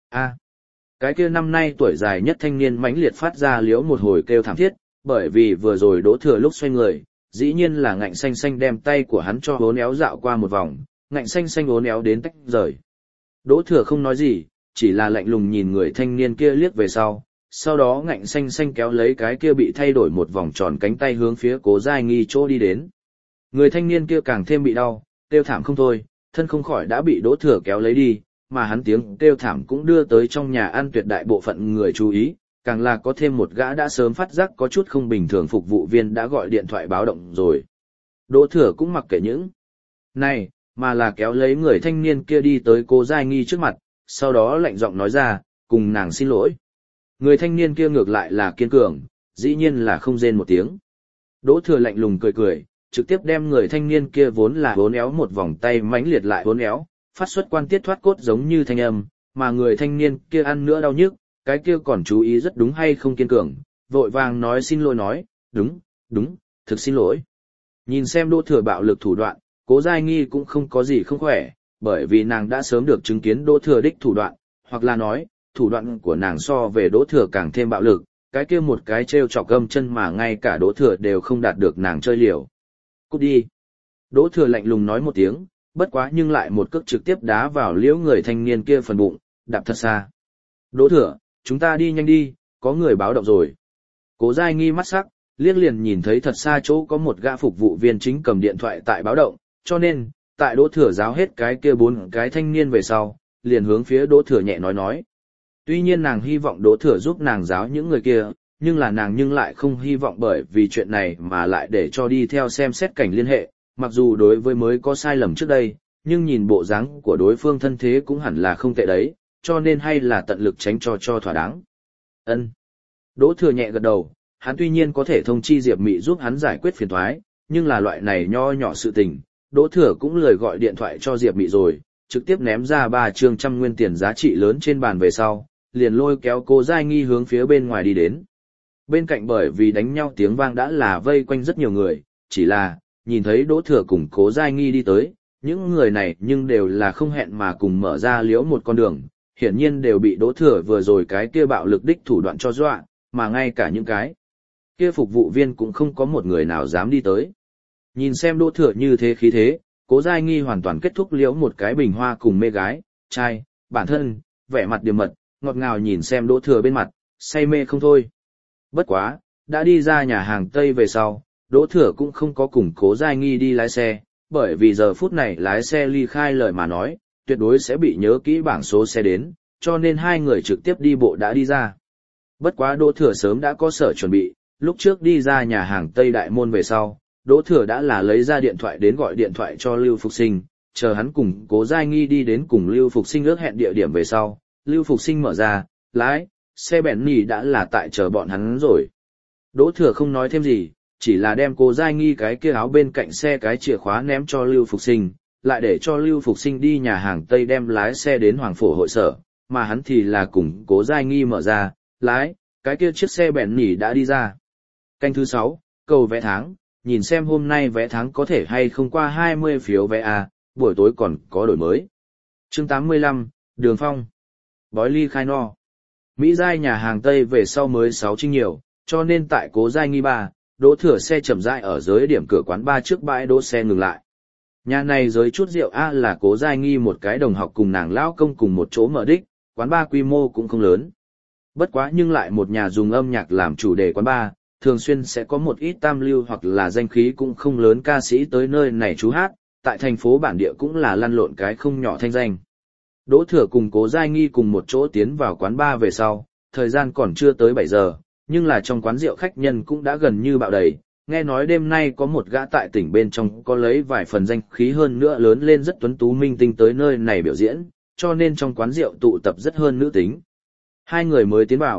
A: Cái kia năm nay tuổi dài nhất thanh niên mãnh liệt phát ra liếu một hồi kêu thảm thiết, bởi vì vừa rồi Đỗ Thừa lúc xoay người, dĩ nhiên là ngạnh xanh xanh đem tay của hắn cho uốn éo dạo qua một vòng, ngạnh xanh xanh uốn éo đến tách rời. Đỗ Thừa không nói gì, chỉ là lạnh lùng nhìn người thanh niên kia liếc về sau đó ngạnh xanh xanh kéo lấy cái kia bị thay đổi một vòng tròn cánh tay hướng phía Cố Giai Nghi chỗ đi đến. Người thanh niên kia càng thêm bị đau, kêu thảm không thôi, thân không khỏi đã bị Đỗ Thừa kéo lấy đi, mà hắn tiếng kêu thảm cũng đưa tới trong nhà ăn tuyệt đại bộ phận người chú ý, càng là có thêm một gã đã sớm phát giác có chút không bình thường phục vụ viên đã gọi điện thoại báo động rồi. Đỗ Thừa cũng mặc kệ những này, mà là kéo lấy người thanh niên kia đi tới Cố Giai Nghi trước mặt, sau đó lạnh giọng nói ra, cùng nàng xin lỗi. Người thanh niên kia ngược lại là kiên cường, dĩ nhiên là không rên một tiếng. Đỗ Thừa lạnh lùng cười cười, trực tiếp đem người thanh niên kia vốn là uốn éo một vòng tay mãnh liệt lại uốn éo, phát xuất quan tiết thoát cốt giống như thanh âm, mà người thanh niên kia ăn nữa đau nhức, cái kia còn chú ý rất đúng hay không kiên cường, vội vàng nói xin lỗi nói, đúng, thực xin lỗi. Nhìn xem Đỗ Thừa bạo lực thủ đoạn, Cố Giai Nghi cũng không có gì không khỏe, bởi vì nàng đã sớm được chứng kiến Đỗ Thừa đích thủ đoạn, hoặc là nói, thủ đoạn của nàng so về Đỗ Thừa càng thêm bạo lực, cái kia một cái trêu chọc gâm chân mà ngay cả Đỗ Thừa đều không đạt được nàng chơi liều. Cút đi. Đỗ Thừa lạnh lùng nói một tiếng, bất quá nhưng lại một cước trực tiếp đá vào liễu người thanh niên kia phần bụng, đạp thật xa. Đỗ Thừa, chúng ta đi nhanh đi, có người báo động rồi. Cố Giai Nghi mắt sắc, liếc liền nhìn thấy thật xa chỗ có một gã phục vụ viên chính cầm điện thoại tại báo động, cho nên, tại Đỗ Thừa giáo hết cái kia 4 cái thanh niên về sau, liền hướng phía Đỗ Thừa nhẹ nói. Tuy nhiên nàng hy vọng Đỗ Thừa giúp nàng giáo những người kia, nhưng là nàng nhưng lại không hy vọng bởi vì chuyện này mà lại để cho đi theo xem xét cảnh liên hệ, mặc dù đối với mới có sai lầm trước đây, nhưng nhìn bộ dáng của đối phương thân thế cũng hẳn là không tệ đấy, cho nên hay là tận lực tránh cho thỏa đáng. Ân. Đỗ Thừa nhẹ gật đầu, hắn tuy nhiên có thể thông chi Diệp Mị giúp hắn giải quyết phiền toái, nhưng là loại này nho nhỏ sự tình, Đỗ Thừa cũng lười gọi điện thoại cho Diệp Mị rồi, trực tiếp ném ra 3 trương trăm nguyên tiền giá trị lớn trên bàn về sau, liền lôi kéo Cố Giai Nghi hướng phía bên ngoài đi đến. Bên cạnh bởi vì đánh nhau tiếng vang đã là vây quanh rất nhiều người, chỉ là, nhìn thấy Đỗ Thừa cùng Cố Giai Nghi đi tới, những người này nhưng đều là không hẹn mà cùng mở ra liễu một con đường, hiển nhiên đều bị Đỗ Thừa vừa rồi cái kia bạo lực đích thủ đoạn cho dọa, mà ngay cả những cái kia phục vụ viên cũng không có một người nào dám đi tới. Nhìn xem Đỗ Thừa như thế khí thế, Cố Giai Nghi hoàn toàn kết thúc liễu một cái bình hoa cùng mê gái, trai, bản thân, vẻ mặt điềm mật, ngọt ngào nhìn xem Đỗ Thừa bên mặt, say mê không thôi. Bất quá, đã đi ra nhà hàng Tây về sau, Đỗ Thừa cũng không có cùng Cố Giai Nghi đi lái xe, bởi vì giờ phút này lái xe ly khai lời mà nói, tuyệt đối sẽ bị nhớ kỹ bảng số xe đến, cho nên hai người trực tiếp đi bộ đã đi ra. Bất quá Đỗ Thừa sớm đã có sở chuẩn bị, lúc trước đi ra nhà hàng Tây Đại Môn về sau, Đỗ Thừa đã là lấy ra điện thoại đến gọi điện thoại cho Lưu Phục Sinh, chờ hắn cùng Cố Giai Nghi đi đến cùng Lưu Phục Sinh ước hẹn địa điểm về sau, Lưu Phục Sinh mở ra, lái, xe Bentley đã là tại chờ bọn hắn rồi. Đỗ Thừa không nói thêm gì, chỉ là đem Cố Giai Nghi cái kia áo bên cạnh xe cái chìa khóa ném cho Lưu Phục Sinh, lại để cho Lưu Phục Sinh đi nhà hàng Tây đem lái xe đến Hoàng Phổ hội sở, mà hắn thì là cùng Cố Giai Nghi mở ra, lái, cái kia chiếc xe Bentley đã đi ra. Canh thứ 6, cầu vé tháng, nhìn xem hôm nay vé tháng có thể hay không qua 20 phiếu vé à, buổi tối còn có đổi mới. Chương 85, Đường Phong. Bói ly khai no. Mỹ giai nhà hàng Tây về sau mới 6 trinh nhiều, cho nên tại Cố Giai Nghi 3, Đỗ Thừa xe chậm rãi ở dưới điểm cửa quán ba trước bãi đỗ xe ngừng lại. Nhà này giới chút rượu A là Cố Giai Nghi một cái đồng học cùng nàng lão công cùng một chỗ mở đích, quán ba quy mô cũng không lớn. Bất quá nhưng lại một nhà dùng âm nhạc làm chủ đề quán ba, thường xuyên sẽ có một ít tam lưu hoặc là danh khí cũng không lớn ca sĩ tới nơi này trú hát, tại thành phố bản địa cũng là lăn lộn cái không nhỏ thanh danh. Đỗ Thừa cùng Cố Giai Nghi cùng một chỗ tiến vào quán ba về sau, thời gian còn chưa tới 7 giờ, nhưng là trong quán rượu khách nhân cũng đã gần như bạo đầy, nghe nói đêm nay có một gã tại tỉnh bên trong có lấy vài phần danh khí hơn nữa lớn lên rất tuấn tú minh tinh tới nơi này biểu diễn, cho nên trong quán rượu tụ tập rất hơn nữ tính. Hai người mới tiến vào,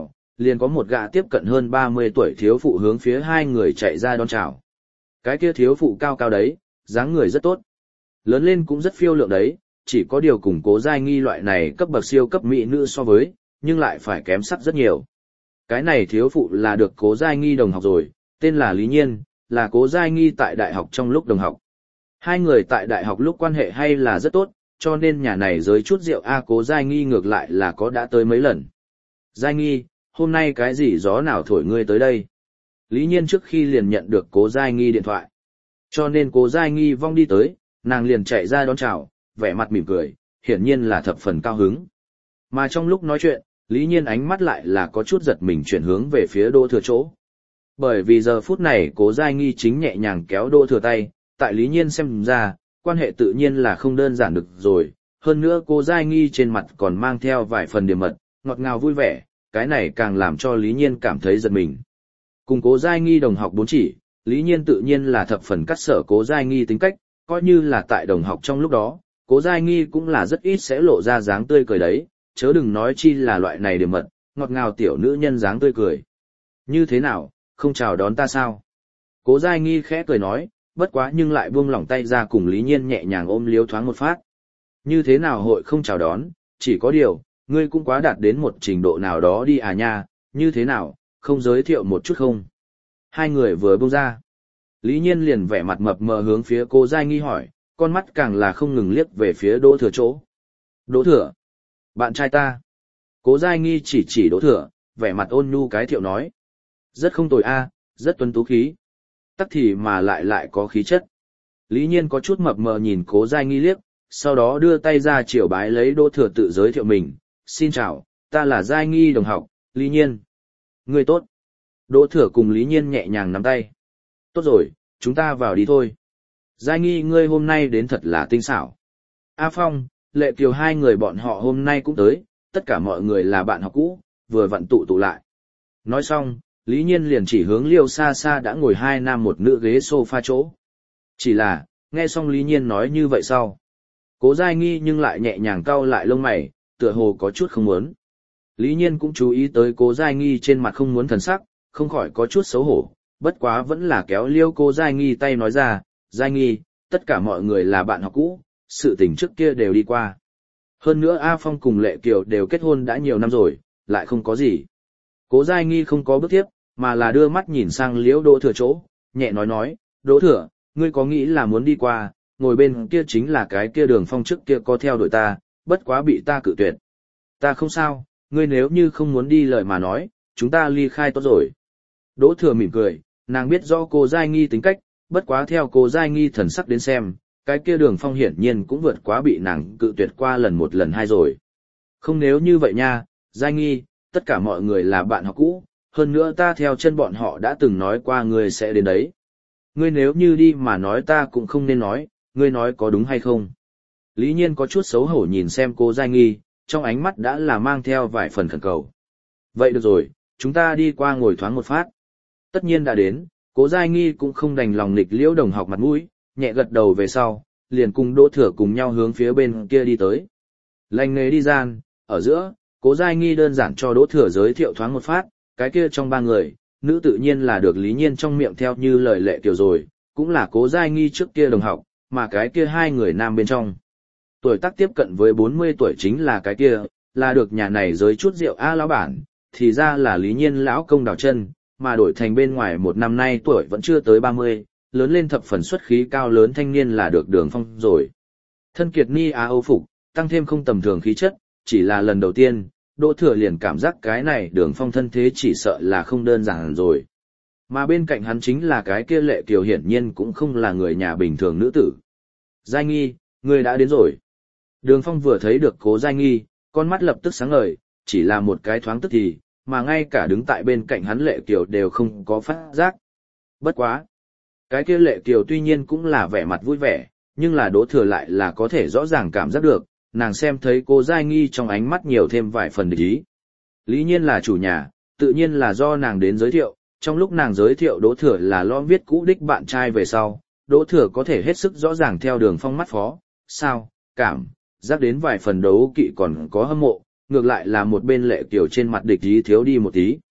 A: liền có một gã tiếp cận hơn 30 tuổi thiếu phụ hướng phía hai người chạy ra đón chào. Cái kia thiếu phụ cao cao đấy, dáng người rất tốt. Lớn lên cũng rất phiêu lượng đấy, chỉ có điều cùng Cố Giai Nghi loại này cấp bậc siêu cấp mỹ nữ so với, nhưng lại phải kém sắc rất nhiều. Cái này thiếu phụ là được Cố Giai Nghi đồng học rồi, tên là Lý Nhiên, là Cố Giai Nghi tại đại học trong lúc đồng học. Hai người tại đại học lúc quan hệ hay là rất tốt, cho nên nhà này giới chút rượu Cố Giai Nghi ngược lại là có đã tới mấy lần. Giai Nghi, hôm nay cái gì gió nào thổi ngươi tới đây? Lý Nhiên trước khi liền nhận được Cố Giai Nghi điện thoại. Cho nên Cố Giai Nghi vong đi tới, nàng liền chạy ra đón chào, vẻ mặt mỉm cười, hiển nhiên là thập phần cao hứng. Mà trong lúc nói chuyện, Lý Nhiên ánh mắt lại là có chút giật mình chuyển hướng về phía Đỗ Thừa chỗ. Bởi vì giờ phút này Cố Giai Nghi chính nhẹ nhàng kéo Đỗ Thừa tay, tại Lý Nhiên xem ra, quan hệ tự nhiên là không đơn giản được rồi, hơn nữa Cố Giai Nghi trên mặt còn mang theo vài phần điểm mật, ngọt ngào vui vẻ, cái này càng làm cho Lý Nhiên cảm thấy giật mình. Cùng Cố Giai Nghi đồng học bốn chỉ, Lý Nhiên tự nhiên là thập phần cắt sở Cố Giai Nghi tính cách, coi như là tại đồng học trong lúc đó, Cố Giai Nghi cũng là rất ít sẽ lộ ra dáng tươi cười đấy, chớ đừng nói chi là loại này điểm mật, ngọt ngào tiểu nữ nhân dáng tươi cười. Như thế nào, không chào đón ta sao? Cố Giai Nghi khẽ cười nói, bất quá nhưng lại buông lỏng tay ra cùng Lý Nhiên nhẹ nhàng ôm liếu thoáng một phát. Như thế nào hội không chào đón, chỉ có điều, ngươi cũng quá đạt đến một trình độ nào đó đi à nha, như thế nào, không giới thiệu một chút không? Hai người vừa buông ra. Lý Nhiên liền vẻ mặt mập mờ hướng phía Cố Giai Nghi hỏi, con mắt càng là không ngừng liếc về phía Đỗ Thừa chỗ. Đỗ Thừa, bạn trai ta. Cố Giai Nghi chỉ Đỗ Thừa, vẻ mặt ôn nhu cái thiệu nói. Rất không tồi a, rất tuấn tú khí. Tắc thì mà lại có khí chất. Lý Nhiên có chút mập mờ nhìn Cố Giai Nghi liếc, sau đó đưa tay ra chiều bái lấy Đỗ Thừa tự giới thiệu mình. Xin chào, ta là Giai Nghi đồng học, Lý Nhiên. Ngươi tốt. Đỗ Thừa cùng Lý Nhiên nhẹ nhàng nắm tay. Tốt rồi, chúng ta vào đi thôi. Giai Nghi ngươi hôm nay đến thật là tinh xảo. A Phong, Lệ Kiều hai người bọn họ hôm nay cũng tới, tất cả mọi người là bạn học cũ, vừa vặn tụ lại. Nói xong, Lý Nhiên liền chỉ hướng Liêu xa xa đã ngồi hai nam một nữ ghế sofa chỗ. Chỉ là, nghe xong Lý Nhiên nói như vậy sau. Cố Giai Nghi nhưng lại nhẹ nhàng cau lại lông mày, tựa hồ có chút không muốn. Lý Nhiên cũng chú ý tới Cố Giai Nghi trên mặt không muốn thần sắc, không khỏi có chút xấu hổ, bất quá vẫn là kéo Liêu Cố Giai Nghi tay nói ra, Giai Nghi, tất cả mọi người là bạn học cũ, sự tình trước kia đều đi qua. Hơn nữa A Phong cùng Lệ Kiều đều kết hôn đã nhiều năm rồi, lại không có gì. Cố Giai Nghi không có bước tiếp, mà là đưa mắt nhìn sang Liễu Đỗ Thừa chỗ, nhẹ nói, Đỗ Thừa, ngươi có nghĩ là muốn đi qua, ngồi bên kia chính là cái kia Đường Phong trước kia có theo đuổi ta, bất quá bị ta cự tuyệt. Ta không sao, ngươi nếu như không muốn đi lời mà nói, chúng ta ly khai tốt rồi. Đỗ Thừa mỉm cười, nàng biết rõ Cố Giai Nghi tính cách, bất quá theo Cố Giai Nghi thần sắc đến xem, cái kia Đường Phong hiển nhiên cũng vượt quá bị nàng cự tuyệt qua lần một lần hai rồi. Không nếu như vậy nha, Giai Nghi, tất cả mọi người là bạn học cũ, hơn nữa ta theo chân bọn họ đã từng nói qua ngươi sẽ đến đấy. Ngươi nếu như đi mà nói ta cũng không nên nói, ngươi nói có đúng hay không? Lý Nhiên có chút xấu hổ nhìn xem Cố Giai Nghi, trong ánh mắt đã là mang theo vài phần khẩn cầu. Vậy được rồi, chúng ta đi qua ngồi thoáng một phát. Tất nhiên đã đến, Cố Giai Nghi cũng không đành lòng nghịch Liễu đồng học mặt mũi, nhẹ gật đầu về sau, liền cùng Đỗ Thừa cùng nhau hướng phía bên kia đi tới. Lành nghề đi gian, ở giữa, Cố Giai Nghi đơn giản cho Đỗ Thừa giới thiệu thoáng một phát, cái kia trong ba người, nữ tự nhiên là được Lý Nhiên trong miệng theo như lời Lệ Kiều rồi, cũng là Cố Giai Nghi trước kia đồng học, mà cái kia hai người nam bên trong. Tuổi tác tiếp cận với 40 tuổi chính là cái kia, là được nhà này giới chút rượu lão bản, thì ra là Lý Nhiên lão công đào chân, mà đổi thành bên ngoài một năm nay tuổi vẫn chưa tới 30, lớn lên thập phần xuất khí cao lớn thanh niên là được Đường Phong rồi. Thân kiệt ni âu phục, tăng thêm không tầm thường khí chất, chỉ là lần đầu tiên, Đỗ Thừa liền cảm giác cái này Đường Phong thân thế chỉ sợ là không đơn giản rồi. Mà bên cạnh hắn chính là cái kia Lệ Kiều hiển nhiên cũng không là người nhà bình thường nữ tử. Giai Nghi, ngươi đã đến rồi. Đường Phong vừa thấy được Cố Giai Nghi, con mắt lập tức sáng ngời, chỉ là một cái thoáng tức thì, mà ngay cả đứng tại bên cạnh hắn Lệ Kiều đều không có phát giác. Bất quá. Cái kia Lệ Kiều tuy nhiên cũng là vẻ mặt vui vẻ, nhưng là Đỗ Thừa lại là có thể rõ ràng cảm giác được, nàng xem thấy Cố Giai Nghi trong ánh mắt nhiều thêm vài phần địch ý. Lý Nhiên là chủ nhà, tự nhiên là do nàng đến giới thiệu, trong lúc nàng giới thiệu Đỗ Thừa là lo viết cũ đích bạn trai về sau, Đỗ Thừa có thể hết sức rõ ràng theo Đường Phong mắt phó, sao, cảm, giác đến vài phần đấu kỵ còn có hâm mộ, ngược lại là một bên Lệ Kiều trên mặt địch ý thiếu đi một tí.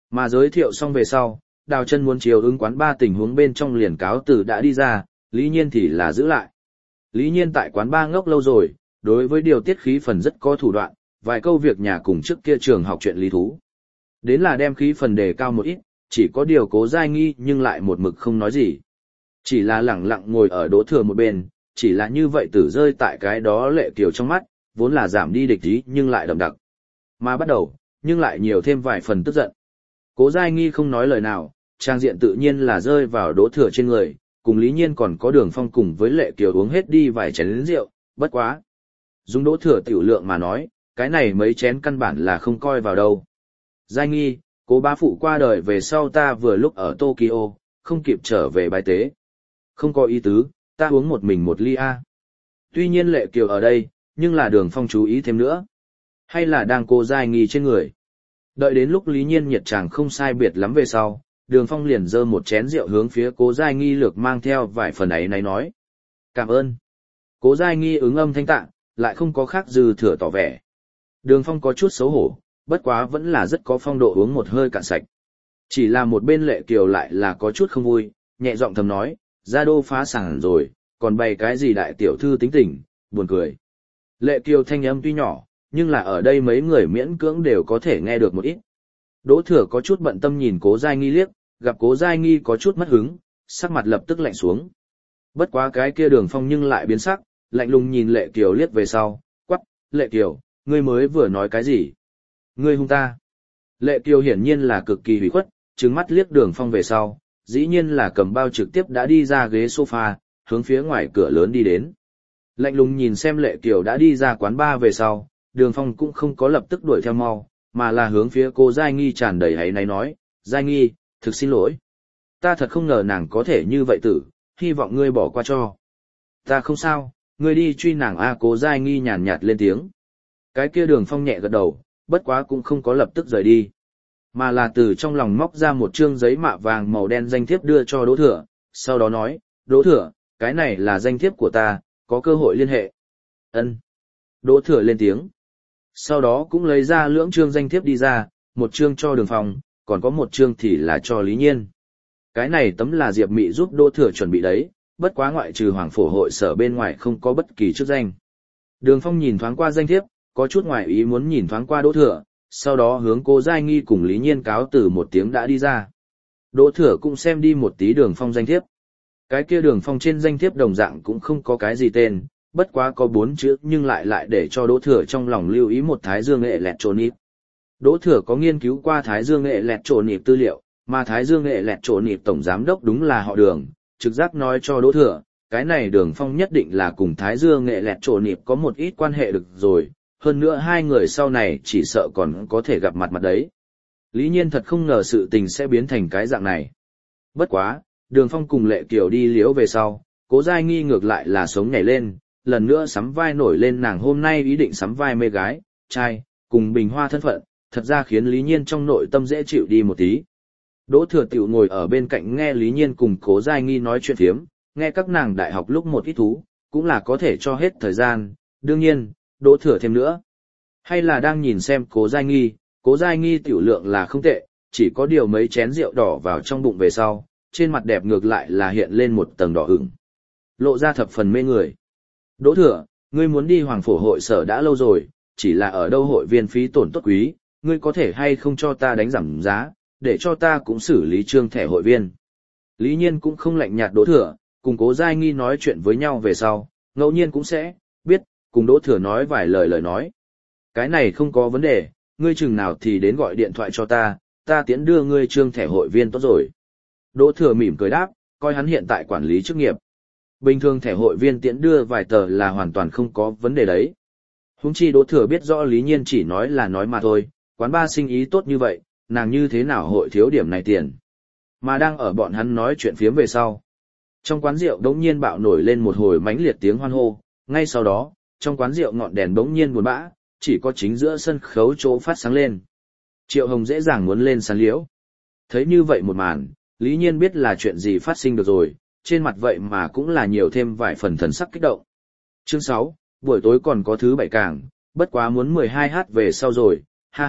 A: Mà giới thiệu xong về sau, Đào Chân muốn chiều ứng quán ba tình huống bên trong liền cáo từ đã đi ra, Lý Nhiên thì là giữ lại. Lý Nhiên tại quán ba ngốc lâu rồi, đối với điều tiết khí phần rất có thủ đoạn, vài câu việc nhà cùng trước kia trường học chuyện lý thú. Đến là đem khí phần đề cao một ít, chỉ có điều Cố Giai Nghi nhưng lại một mực không nói gì. Chỉ là lẳng lặng ngồi ở Đỗ Thừa một bên, chỉ là như vậy tử rơi tại cái đó Lệ Kiều trong mắt, vốn là giảm đi địch ý nhưng lại đậm đặc. Mà bắt đầu, nhưng lại nhiều thêm vài phần tức giận. Cố Giai Nghi không nói lời nào, trang diện tự nhiên là rơi vào Đỗ Thừa trên người, cùng Lý Nhiên còn có Đường Phong cùng với Lệ Kiều uống hết đi vài chén rượu, bất quá. Dùng Đỗ Thừa tiểu lượng mà nói, cái này mấy chén căn bản là không coi vào đâu. Giai Nghi, Cố bá phụ qua đời về sau ta vừa lúc ở Tokyo, không kịp trở về bái tế. Không có ý tứ, ta uống một mình một ly A. Tuy nhiên Lệ Kiều ở đây, nhưng là Đường Phong chú ý thêm nữa. Hay là đang Cố Giai Nghi trên người. Đợi đến lúc Lý Nhiên nhiệt chàng không sai biệt lắm về sau, Đường Phong liền dơ một chén rượu hướng phía Cố Giai Nghi lược mang theo vài phần ấy này nói. Cảm ơn. Cố Giai Nghi ứng âm thanh tạng, lại không có khác dư thừa tỏ vẻ. Đường Phong có chút xấu hổ, bất quá vẫn là rất có phong độ uống một hơi cạn sạch. Chỉ là một bên Lệ Kiều lại là có chút không vui, nhẹ giọng thầm nói, gia đô phá sản rồi, còn bày cái gì đại tiểu thư tính tình, buồn cười. Lệ Kiều thanh âm tuy nhỏ, nhưng là ở đây mấy người miễn cưỡng đều có thể nghe được một ít. Đỗ Thừa có chút bận tâm nhìn Cố Giai Nghi liếc, gặp Cố Giai Nghi có chút mất hứng, sắc mặt lập tức lạnh xuống. Bất quá cái kia Đường Phong nhưng lại biến sắc, lạnh lùng nhìn Lệ Kiều liếc về sau, quắc, Lệ Kiều, ngươi mới vừa nói cái gì? Ngươi hung ta. Lệ Kiều hiển nhiên là cực kỳ hủy khuất, trừng mắt liếc Đường Phong về sau, dĩ nhiên là cầm bao trực tiếp đã đi ra ghế sofa, hướng phía ngoài cửa lớn đi đến. Lạnh lùng nhìn xem Lệ Kiều đã đi ra quán bar về sau, Đường Phong cũng không có lập tức đuổi theo mau, mà là hướng phía cô Giai Nghi tràn đầy hãy náy nói, Giai Nghi, thực xin lỗi. Ta thật không ngờ nàng có thể như vậy tử, hy vọng ngươi bỏ qua cho. Ta không sao, ngươi đi truy nàng a. Cố Giai Nghi nhàn nhạt lên tiếng. Cái kia Đường Phong nhẹ gật đầu, bất quá cũng không có lập tức rời đi, mà là từ trong lòng móc ra một trương giấy mạ vàng màu đen danh thiếp đưa cho Đỗ Thừa, sau đó nói, Đỗ Thừa, cái này là danh thiếp của ta, có cơ hội liên hệ. Ân. Đỗ Thừa lên tiếng. Sau đó cũng lấy ra lưỡng trương danh thiếp đi ra, một trương cho Đường Phong, còn có một trương thì là cho Lý Nhiên. Cái này tấm là Diệp Mị giúp Đỗ Thừa chuẩn bị đấy, bất quá ngoại trừ Hoàng Phổ hội sở bên ngoài không có bất kỳ chức danh. Đường Phong nhìn thoáng qua danh thiếp, có chút ngoài ý muốn nhìn thoáng qua Đỗ Thừa, sau đó hướng Cố Giai Nghi cùng Lý Nhiên cáo từ một tiếng đã đi ra. Đỗ Thừa cũng xem đi một tí Đường Phong danh thiếp. Cái kia Đường Phong trên danh thiếp đồng dạng cũng không có cái gì tên, bất quá có 4 chữ nhưng lại để cho Đỗ Thừa trong lòng lưu ý một Thái Dương Electronic. Đỗ Thừa có nghiên cứu qua Thái Dương Electronic tư liệu, mà Thái Dương Electronic tổng giám đốc đúng là họ Đường, trực giác nói cho Đỗ Thừa, cái này Đường Phong nhất định là cùng Thái Dương Electronic có một ít quan hệ được rồi, hơn nữa hai người sau này chỉ sợ còn có thể gặp mặt đấy. Lý Nhiên thật không ngờ sự tình sẽ biến thành cái dạng này. Bất quá, Đường Phong cùng Lệ Kiều đi liễu về sau, Cố Giai Nghi ngược lại là sống nhảy lên, lần nữa sắm vai nổi lên nàng hôm nay ý định sắm vai mê gái, trai, cùng Bình Hoa thân phận, thật ra khiến Lý Nhiên trong nội tâm dễ chịu đi một tí. Đỗ Thừa tiểu ngồi ở bên cạnh nghe Lý Nhiên cùng Cố Giai Nghi nói chuyện thiếm, nghe các nàng đại học lúc một ít thú, cũng là có thể cho hết thời gian, đương nhiên, Đỗ Thừa thêm nữa. Hay là đang nhìn xem Cố Giai Nghi tiểu lượng là không tệ, chỉ có điều mấy chén rượu đỏ vào trong bụng về sau, trên mặt đẹp ngược lại là hiện lên một tầng đỏ ửng, lộ ra thập phần mê người. Đỗ Thừa, ngươi muốn đi Hoàng Phổ hội sở đã lâu rồi, chỉ là ở đâu hội viên phí tổn tốt quý, ngươi có thể hay không cho ta đánh giảm giá, để cho ta cũng xử lý trương thẻ hội viên. Lý Nhiên cũng không lạnh nhạt Đỗ Thừa, cùng Cố Giai Nghi nói chuyện với nhau về sau, ngẫu nhiên cũng sẽ biết cùng Đỗ Thừa nói vài lời nói. Cái này không có vấn đề, ngươi chừng nào thì đến gọi điện thoại cho ta tiễn đưa ngươi trương thẻ hội viên tốt rồi. Đỗ Thừa mỉm cười đáp, coi hắn hiện tại quản lý chức nghiệp. Bình thường thẻ hội viên tiễn đưa vài tờ là hoàn toàn không có vấn đề đấy. Huống chi Đỗ Thừa biết rõ Lý Nhiên chỉ nói là nói mà thôi, quán ba sinh ý tốt như vậy, nàng như thế nào hội thiếu điểm này tiền. Mà đang ở bọn hắn nói chuyện phiếm về sau. Trong quán rượu đống nhiên bạo nổi lên một hồi mãnh liệt tiếng hoan hô, ngay sau đó, trong quán rượu ngọn đèn đống nhiên buồn bã, chỉ có chính giữa sân khấu chỗ phát sáng lên. Triệu Hồng dễ dàng muốn lên sàn liễu. Thấy như vậy một màn, Lý Nhiên biết là chuyện gì phát sinh được rồi, trên mặt vậy mà cũng là nhiều thêm vài phần thần sắc kích động. Chương 6, buổi tối còn có thứ 7 càng, bất quá muốn 12h về sau rồi, ha ha,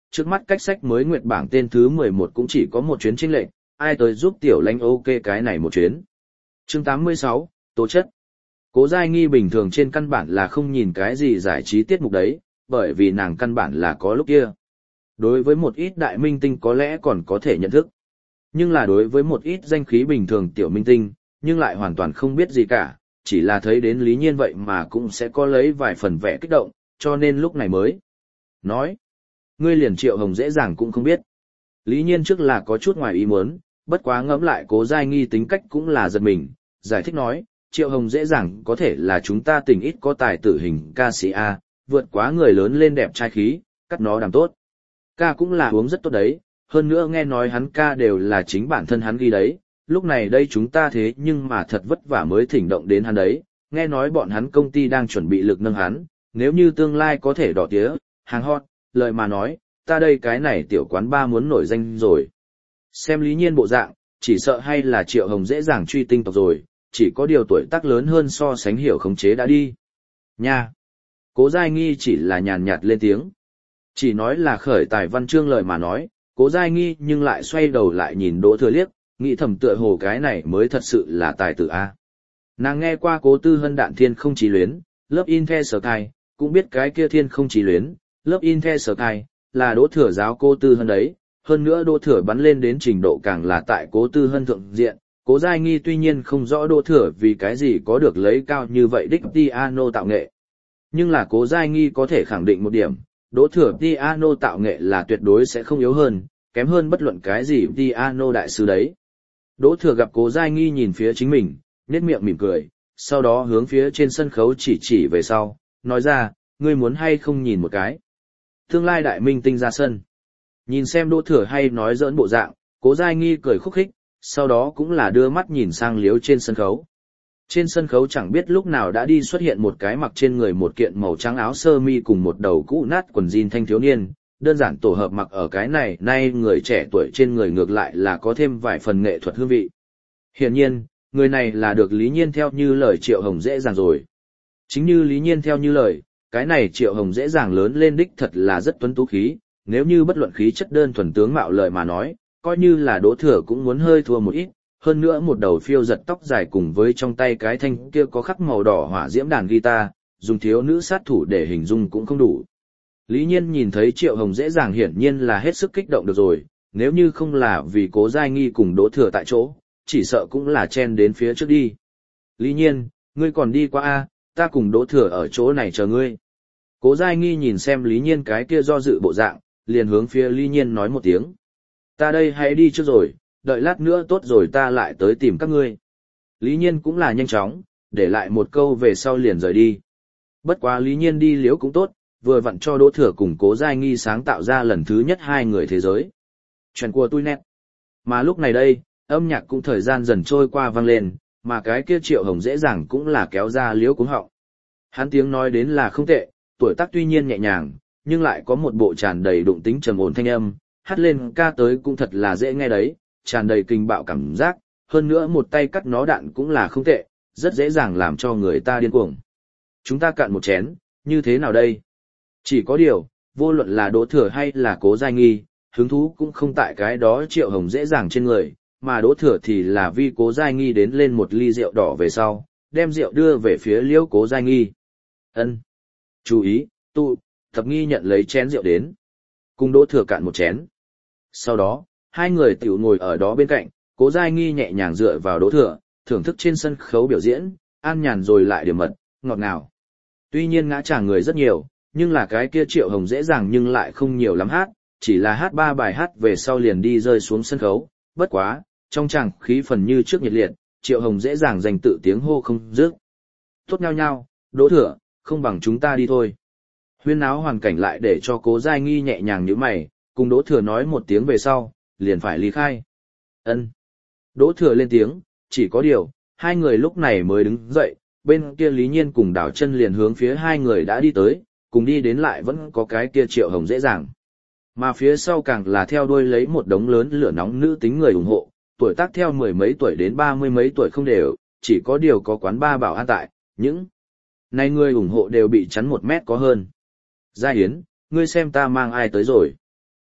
A: trước mắt cách sách mới nguyệt bảng tên thứ 11 cũng chỉ có một chuyến chênh lệch, ai tới giúp tiểu lãnh ok cái này một chuyến. Chương 86, tố chất. Cố Giai Nghi bình thường trên căn bản là không nhìn cái gì giải trí tiết mục đấy, bởi vì nàng căn bản là có lúc kia. Đối với một ít đại minh tinh có lẽ còn có thể nhận thức. Nhưng là đối với một ít danh khí bình thường tiểu minh tinh, nhưng lại hoàn toàn không biết gì cả, chỉ là thấy đến Lý Nhiên vậy mà cũng sẽ có lấy vài phần vẻ kích động, cho nên lúc này mới nói. Ngươi liền Triệu Hồng dễ dàng cũng không biết. Lý Nhiên trước là có chút ngoài ý muốn, bất quá ngẫm lại Cố Giai Nghi tính cách cũng là giật mình, giải thích nói, Triệu Hồng dễ dàng có thể là chúng ta tình ít có tài tử hình ca sĩ A, vượt quá người lớn lên đẹp trai khí, cắt nó đàm tốt. Ca cũng là uống rất tốt đấy, hơn nữa nghe nói hắn ca đều là chính bản thân hắn ghi đấy, lúc này đây chúng ta thế nhưng mà thật vất vả mới thỉnh động đến hắn đấy, nghe nói bọn hắn công ty đang chuẩn bị lực nâng hắn, nếu như tương lai có thể đỏ tía, hàng hot, lời mà nói, ta đây cái này tiểu quán ba muốn nổi danh rồi. Xem Lý Nhiên bộ dạng, chỉ sợ hay là Triệu Hồng dễ dàng truy tinh tộc rồi, chỉ có điều tuổi tác lớn hơn so sánh hiểu khống chế đã đi. Nha! Cố Giai Nghi chỉ là nhàn nhạt lên tiếng. Chỉ nói là khởi tài văn chương lời mà nói, Cố Giai Nghi nhưng lại xoay đầu lại nhìn Đỗ Thừa liếc, nghĩ thầm tựa hồ cái này mới thật sự là tài tử A. Nàng nghe qua Cố Tư Hân đạn thiên không chí luyến, lớp in the sở cai, cũng biết cái kia thiên không chí luyến, lớp in the sở cai, là Đỗ Thừa giáo Cố Tư Hân đấy, hơn nữa Đỗ Thừa bắn lên đến trình độ càng là tại Cố Tư Hân thượng diện. Cố Giai Nghi tuy nhiên không rõ Đỗ Thừa vì cái gì có được lấy cao như vậy đích piano tạo nghệ. Nhưng là Cố Giai Nghi có thể khẳng định một điểm, Đỗ Thừa piano tạo nghệ là tuyệt đối sẽ không yếu hơn, kém hơn bất luận cái gì piano đại sư đấy. Đỗ Thừa gặp Cố Giai Nghi nhìn phía chính mình, nhếch miệng mỉm cười, sau đó hướng phía trên sân khấu chỉ về sau, nói ra, ngươi muốn hay không nhìn một cái. Tương lai đại minh tinh ra sân. Nhìn xem Đỗ Thừa hay nói giỡn bộ dạng, Cố Giai Nghi cười khúc khích, sau đó cũng là đưa mắt nhìn sang liếu trên sân khấu. Trên sân khấu chẳng biết lúc nào đã đi xuất hiện một cái mặc trên người một kiện màu trắng áo sơ mi cùng một đầu cũ nát quần jean thanh thiếu niên, đơn giản tổ hợp mặc ở cái này nay người trẻ tuổi trên người ngược lại là có thêm vài phần nghệ thuật hương vị. Hiển nhiên, người này là được Lý Nhiên theo như lời Triệu Hồng dễ dàng rồi. Chính như Lý Nhiên theo như lời, cái này Triệu Hồng dễ dàng lớn lên đích thật là rất tuấn tú khí, nếu như bất luận khí chất đơn thuần tướng mạo lời mà nói, coi như là Đỗ Thừa cũng muốn hơi thua một ít, hơn nữa một đầu phiêu giật tóc dài cùng với trong tay cái thanh kia có khắc màu đỏ hỏa diễm đàn guitar, dùng thiếu nữ sát thủ để hình dung cũng không đủ. Lý Nhiên nhìn thấy Triệu Hồng dễ dàng hiển nhiên là hết sức kích động được rồi, nếu như không là vì Cố Giai Nghi cùng Đỗ Thừa tại chỗ, chỉ sợ cũng là chen đến phía trước đi. Lý Nhiên, ngươi còn đi qua a, ta cùng Đỗ Thừa ở chỗ này chờ ngươi. Cố Giai Nghi nhìn xem Lý Nhiên cái kia do dự bộ dạng, liền hướng phía Lý Nhiên nói một tiếng. Ta đây hãy đi trước rồi, đợi lát nữa tốt rồi ta lại tới tìm các ngươi. Lý Nhiên cũng là nhanh chóng, để lại một câu về sau liền rời đi. Bất quá Lý Nhiên đi liếu cũng tốt, vừa vặn cho Đỗ Thừa cùng Cố Giai Nghi sáng tạo ra lần thứ nhất hai người thế giới. Chuyện của tôi nét. Mà lúc này đây, âm nhạc cũng thời gian dần trôi qua vang lên, mà cái kia Triệu Hồng dễ dàng cũng là kéo ra liếu cuống họng. Hắn tiếng nói đến là không tệ, tuổi tác tuy nhiên nhẹ nhàng, nhưng lại có một bộ tràn đầy đụng tính trầm ổn thanh âm, hát lên ca tới cũng thật là dễ nghe đấy, tràn đầy kinh bạo cảm giác, hơn nữa một tay cắt nó đạn cũng là không tệ, rất dễ dàng làm cho người ta điên cuồng. Chúng ta cạn một chén, như thế nào đây? Chỉ có điều, vô luận là Đỗ Thừa hay là Cố Giai Nghi, hứng thú cũng không tại cái đó Triệu Hồng dễ dàng trên người, mà Đỗ Thừa thì là vì Cố Giai Nghi đến lên một ly rượu đỏ về sau, đem rượu đưa về phía liễu Cố Giai Nghi. Ân, chú ý, Thập Nghi nhận lấy chén rượu đến, cùng Đỗ Thừa cạn một chén. Sau đó, hai người tiểu ngồi ở đó bên cạnh, Cố Giai Nghi nhẹ nhàng dựa vào Đỗ Thừa, thưởng thức trên sân khấu biểu diễn, an nhàn rồi lại điểm mật, ngọt ngào. Tuy nhiên ngã chàng người rất nhiều, nhưng là cái kia Triệu Hồng dễ dàng nhưng lại không nhiều lắm hát, chỉ là hát 3 bài hát về sau liền đi rơi xuống sân khấu, bất quá, trong chàng khí phần như trước nhiệt liệt, Triệu Hồng dễ dàng giành tự tiếng hô không dứt. Tốt nhau nhau, Đỗ Thừa, không bằng chúng ta đi thôi. Huyên náo hoàn cảnh lại để cho Cố Giai Nghi nhẹ nhàng nhíu mày, cùng Đỗ Thừa nói một tiếng về sau, liền phải ly khai. Ân. Đỗ Thừa lên tiếng, chỉ có điều, hai người lúc này mới đứng dậy, bên kia Lý Nhiên cùng Đào Chân liền hướng phía hai người đã đi tới, cùng đi đến lại vẫn có cái kia Triệu Hồng dễ dàng. Mà phía sau càng là theo đuôi lấy một đống lớn lửa nóng nữ tính người ủng hộ, tuổi tác theo 10 mấy tuổi đến 30 mấy tuổi không đều, chỉ có điều có quán ba bảo an tại, những này người ủng hộ đều bị chắn 1 mét có hơn. Gia Yến, ngươi xem ta mang ai tới rồi.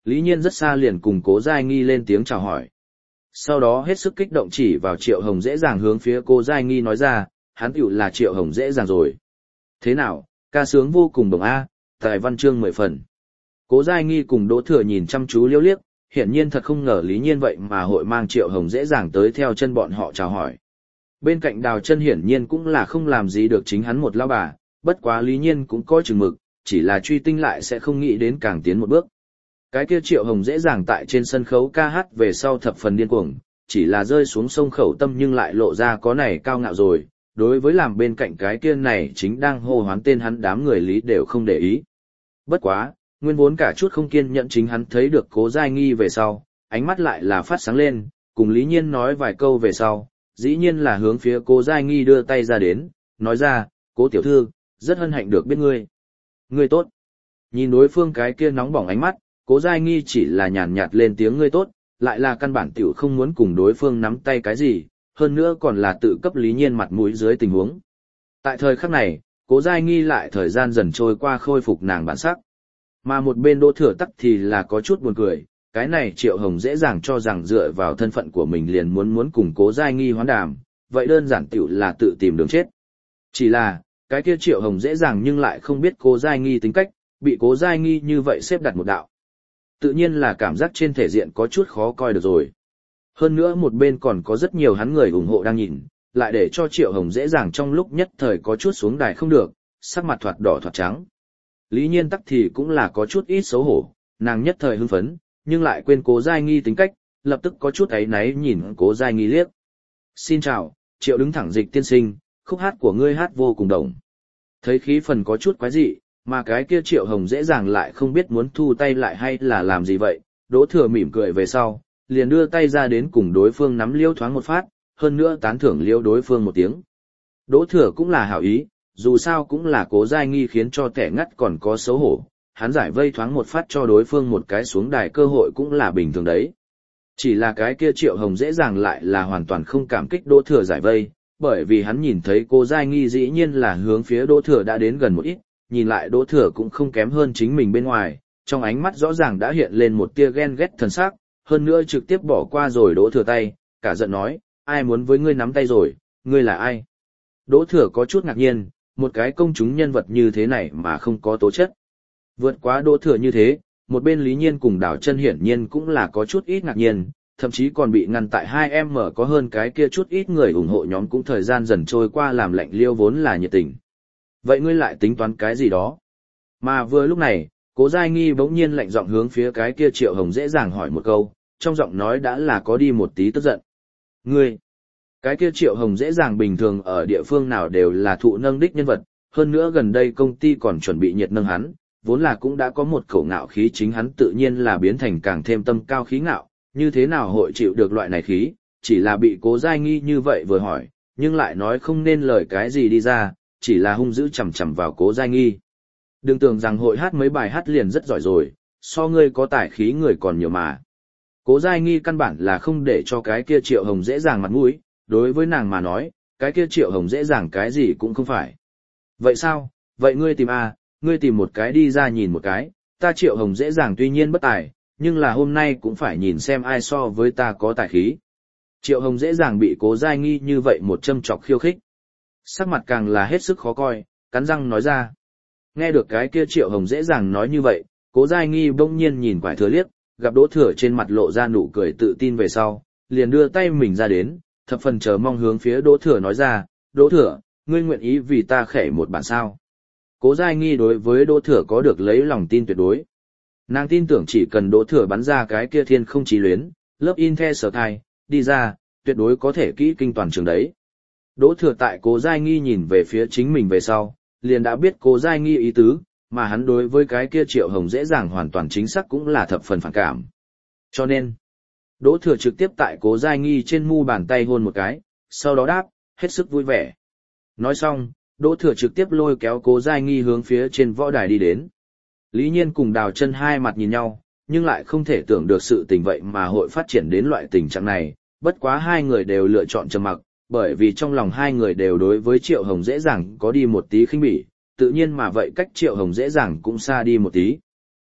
A: Lý Nhiên rất xa liền cùng Cố Giai Nghi lên tiếng chào hỏi. Sau đó hết sức kích động chỉ vào Triệu Hồng dễ dàng hướng phía Cố Giai Nghi nói ra, hắn tiểu là Triệu Hồng dễ dàng rồi. Thế nào, ca sướng vô cùng đồng A, tài văn chương 10 phần. Cố Giai Nghi cùng Đỗ Thừa nhìn chăm chú liêu liếc, hiển nhiên thật không ngờ Lý Nhiên vậy mà hội mang Triệu Hồng dễ dàng tới theo chân bọn họ chào hỏi. Bên cạnh Đào Chân hiển nhiên cũng là không làm gì được chính hắn một lão bà, bất quá Lý Nhiên cũng có chừng mực, chỉ là truy tinh lại sẽ không nghĩ đến càng tiến một bước. Cái kia Triệu Hồng dễ dàng tại trên sân khấu ca hát về sau thập phần điên cuồng, chỉ là rơi xuống sông khẩu tâm nhưng lại lộ ra có này cao ngạo rồi, đối với làm bên cạnh cái kia này chính đang hô hoán tên hắn đám người Lý đều không để ý. Bất quá, nguyên vốn cả chút không kiên nhẫn chính hắn thấy được Cố Giai Nghi về sau, ánh mắt lại là phát sáng lên, cùng Lý Nhiên nói vài câu về sau, dĩ nhiên là hướng phía Cố Giai Nghi đưa tay ra đến, nói ra, Cố tiểu thư, rất hân hạnh được biết ngươi. Ngươi tốt. Nhìn đối phương cái kia nóng bỏng ánh mắt, Cố Giai Nghi chỉ là nhàn nhạt lên tiếng ngươi tốt, lại là căn bản tiểu không muốn cùng đối phương nắm tay cái gì, hơn nữa còn là tự cấp Lý Nhiên mặt mũi dưới tình huống. Tại thời khắc này, Cố Giai Nghi lại thời gian dần trôi qua khôi phục nàng bản sắc. Mà một bên Đỗ Thừa tắc thì là có chút buồn cười, cái này Triệu Hồng dễ dàng cho rằng dựa vào thân phận của mình liền muốn cùng Cố Giai Nghi hoán đàm, vậy đơn giản tiểu là tự tìm đường chết. Chỉ là, cái kia Triệu Hồng dễ dàng nhưng lại không biết Cố Giai Nghi tính cách, bị Cố Giai Nghi như vậy xếp đặt một đạo. Tự nhiên là cảm giác trên thể diện có chút khó coi được rồi. Hơn nữa một bên còn có rất nhiều hắn người ủng hộ đang nhìn, lại để cho Triệu Hồng dễ dàng trong lúc nhất thời có chút xuống đài không được, sắc mặt thoạt đỏ thoạt trắng. Lý Nhiên tắc thì cũng là có chút ít xấu hổ, nàng nhất thời hưng phấn, nhưng lại quên Cố Giai Nghi tính cách, lập tức có chút áy náy nhìn Cố Giai Nghi liếc. Xin chào, Triệu đứng thẳng dịch tiên sinh, khúc hát của ngươi hát vô cùng đồng. Thấy khí phần có chút quái dị, mà cái kia Triệu Hồng dễ dàng lại không biết muốn thu tay lại hay là làm gì vậy, Đỗ Thừa mỉm cười về sau, liền đưa tay ra đến cùng đối phương nắm liêu thoáng một phát, hơn nữa tán thưởng liêu đối phương một tiếng. Đỗ Thừa cũng là hảo ý, dù sao cũng là Cố Giai Nghi khiến cho kẻ ngắt còn có xấu hổ, hắn giải vây thoáng một phát cho đối phương một cái xuống đài cơ hội cũng là bình thường đấy. Chỉ là cái kia Triệu Hồng dễ dàng lại là hoàn toàn không cảm kích Đỗ Thừa giải vây, bởi vì hắn nhìn thấy Cố Giai Nghi dĩ nhiên là hướng phía Đỗ Thừa đã đến gần một ít, nhìn lại Đỗ Thừa cũng không kém hơn chính mình bên ngoài, trong ánh mắt rõ ràng đã hiện lên một tia ghen ghét thần sắc, hơn nữa trực tiếp bỏ qua rồi Đỗ Thừa tay, cả giận nói, ai muốn với ngươi nắm tay rồi, ngươi là ai? Đỗ Thừa có chút ngạc nhiên, một cái công chúng nhân vật như thế này mà không có tố chất. Vượt quá Đỗ Thừa như thế, một bên Lý Nhiên cùng Đào Chân hiển nhiên cũng là có chút ít ngạc nhiên, thậm chí còn bị ngăn tại hai em mở có hơn cái kia chút ít người ủng hộ nhóm cũng thời gian dần trôi qua làm lạnh liêu vốn là nhiệt tình. Vậy ngươi lại tính toán cái gì đó? Mà vừa lúc này, Cố Giai Nghi bỗng nhiên lạnh giọng hướng phía cái kia Triệu Hồng dễ dàng hỏi một câu, trong giọng nói đã là có đi một tí tức giận. Ngươi! Cái kia Triệu Hồng dễ dàng bình thường ở địa phương nào đều là thụ nâng đích nhân vật, hơn nữa gần đây công ty còn chuẩn bị nhiệt nâng hắn, vốn là cũng đã có một khẩu ngạo khí chính hắn tự nhiên là biến thành càng thêm tâm cao khí ngạo, như thế nào hội chịu được loại này khí, chỉ là bị Cố Giai Nghi như vậy vừa hỏi, nhưng lại nói không nên lời cái gì đi ra, chỉ là hung dữ chằm chằm vào Cố Giai Nghi. Đừng tưởng rằng hội hát mấy bài hát liền rất giỏi rồi, so ngươi có tài khí người còn nhiều mà. Cố Giai Nghi căn bản là không để cho cái kia Triệu Hồng dễ dàng mặt mũi, đối với nàng mà nói, cái kia Triệu Hồng dễ dàng cái gì cũng không phải. Vậy sao, vậy ngươi tìm ngươi tìm một cái đi ra nhìn một cái, ta Triệu Hồng dễ dàng tuy nhiên bất tài, nhưng là hôm nay cũng phải nhìn xem ai so với ta có tài khí. Triệu Hồng dễ dàng bị Cố Giai Nghi như vậy một châm chọc khiêu khích. Sắc mặt càng là hết sức khó coi, cắn răng nói ra. Nghe được cái kia Triệu Hồng dễ dàng nói như vậy, Cố Giai Nghi bỗng nhiên nhìn Quải Thừa liếc, gặp Đỗ Thừa trên mặt lộ ra nụ cười tự tin về sau, liền đưa tay mình ra đến, thập phần chờ mong hướng phía Đỗ Thừa nói ra, Đỗ Thừa, ngươi nguyện ý vì ta khẻ một bản sao. Cố Giai Nghi đối với Đỗ Thừa có được lấy lòng tin tuyệt đối. Nàng tin tưởng chỉ cần Đỗ Thừa bắn ra cái kia thiên không chí luyến, lớp in the sở thai, đi ra, tuyệt đối có thể kỹ kinh toàn trường đấy. Đỗ Thừa tại Cố Giai Nghi nhìn về phía chính mình về sau, liền đã biết Cố Giai Nghi ý tứ, mà hắn đối với cái kia Triệu Hồng dễ dàng hoàn toàn chính xác cũng là thập phần phản cảm. Cho nên, Đỗ Thừa trực tiếp tại Cố Giai Nghi trên mu bàn tay hôn một cái, sau đó đáp, hết sức vui vẻ. Nói xong, Đỗ Thừa trực tiếp lôi kéo Cố Giai Nghi hướng phía trên võ đài đi đến. Lý Nhiên cùng Đào Chân hai mặt nhìn nhau, nhưng lại không thể tưởng được sự tình vậy mà hội phát triển đến loại tình trạng này, bất quá hai người đều lựa chọn trầm mặc, bởi vì trong lòng hai người đều đối với Triệu Hồng dễ dàng có đi một tí khinh bỉ, tự nhiên mà vậy cách Triệu Hồng dễ dàng cũng xa đi một tí.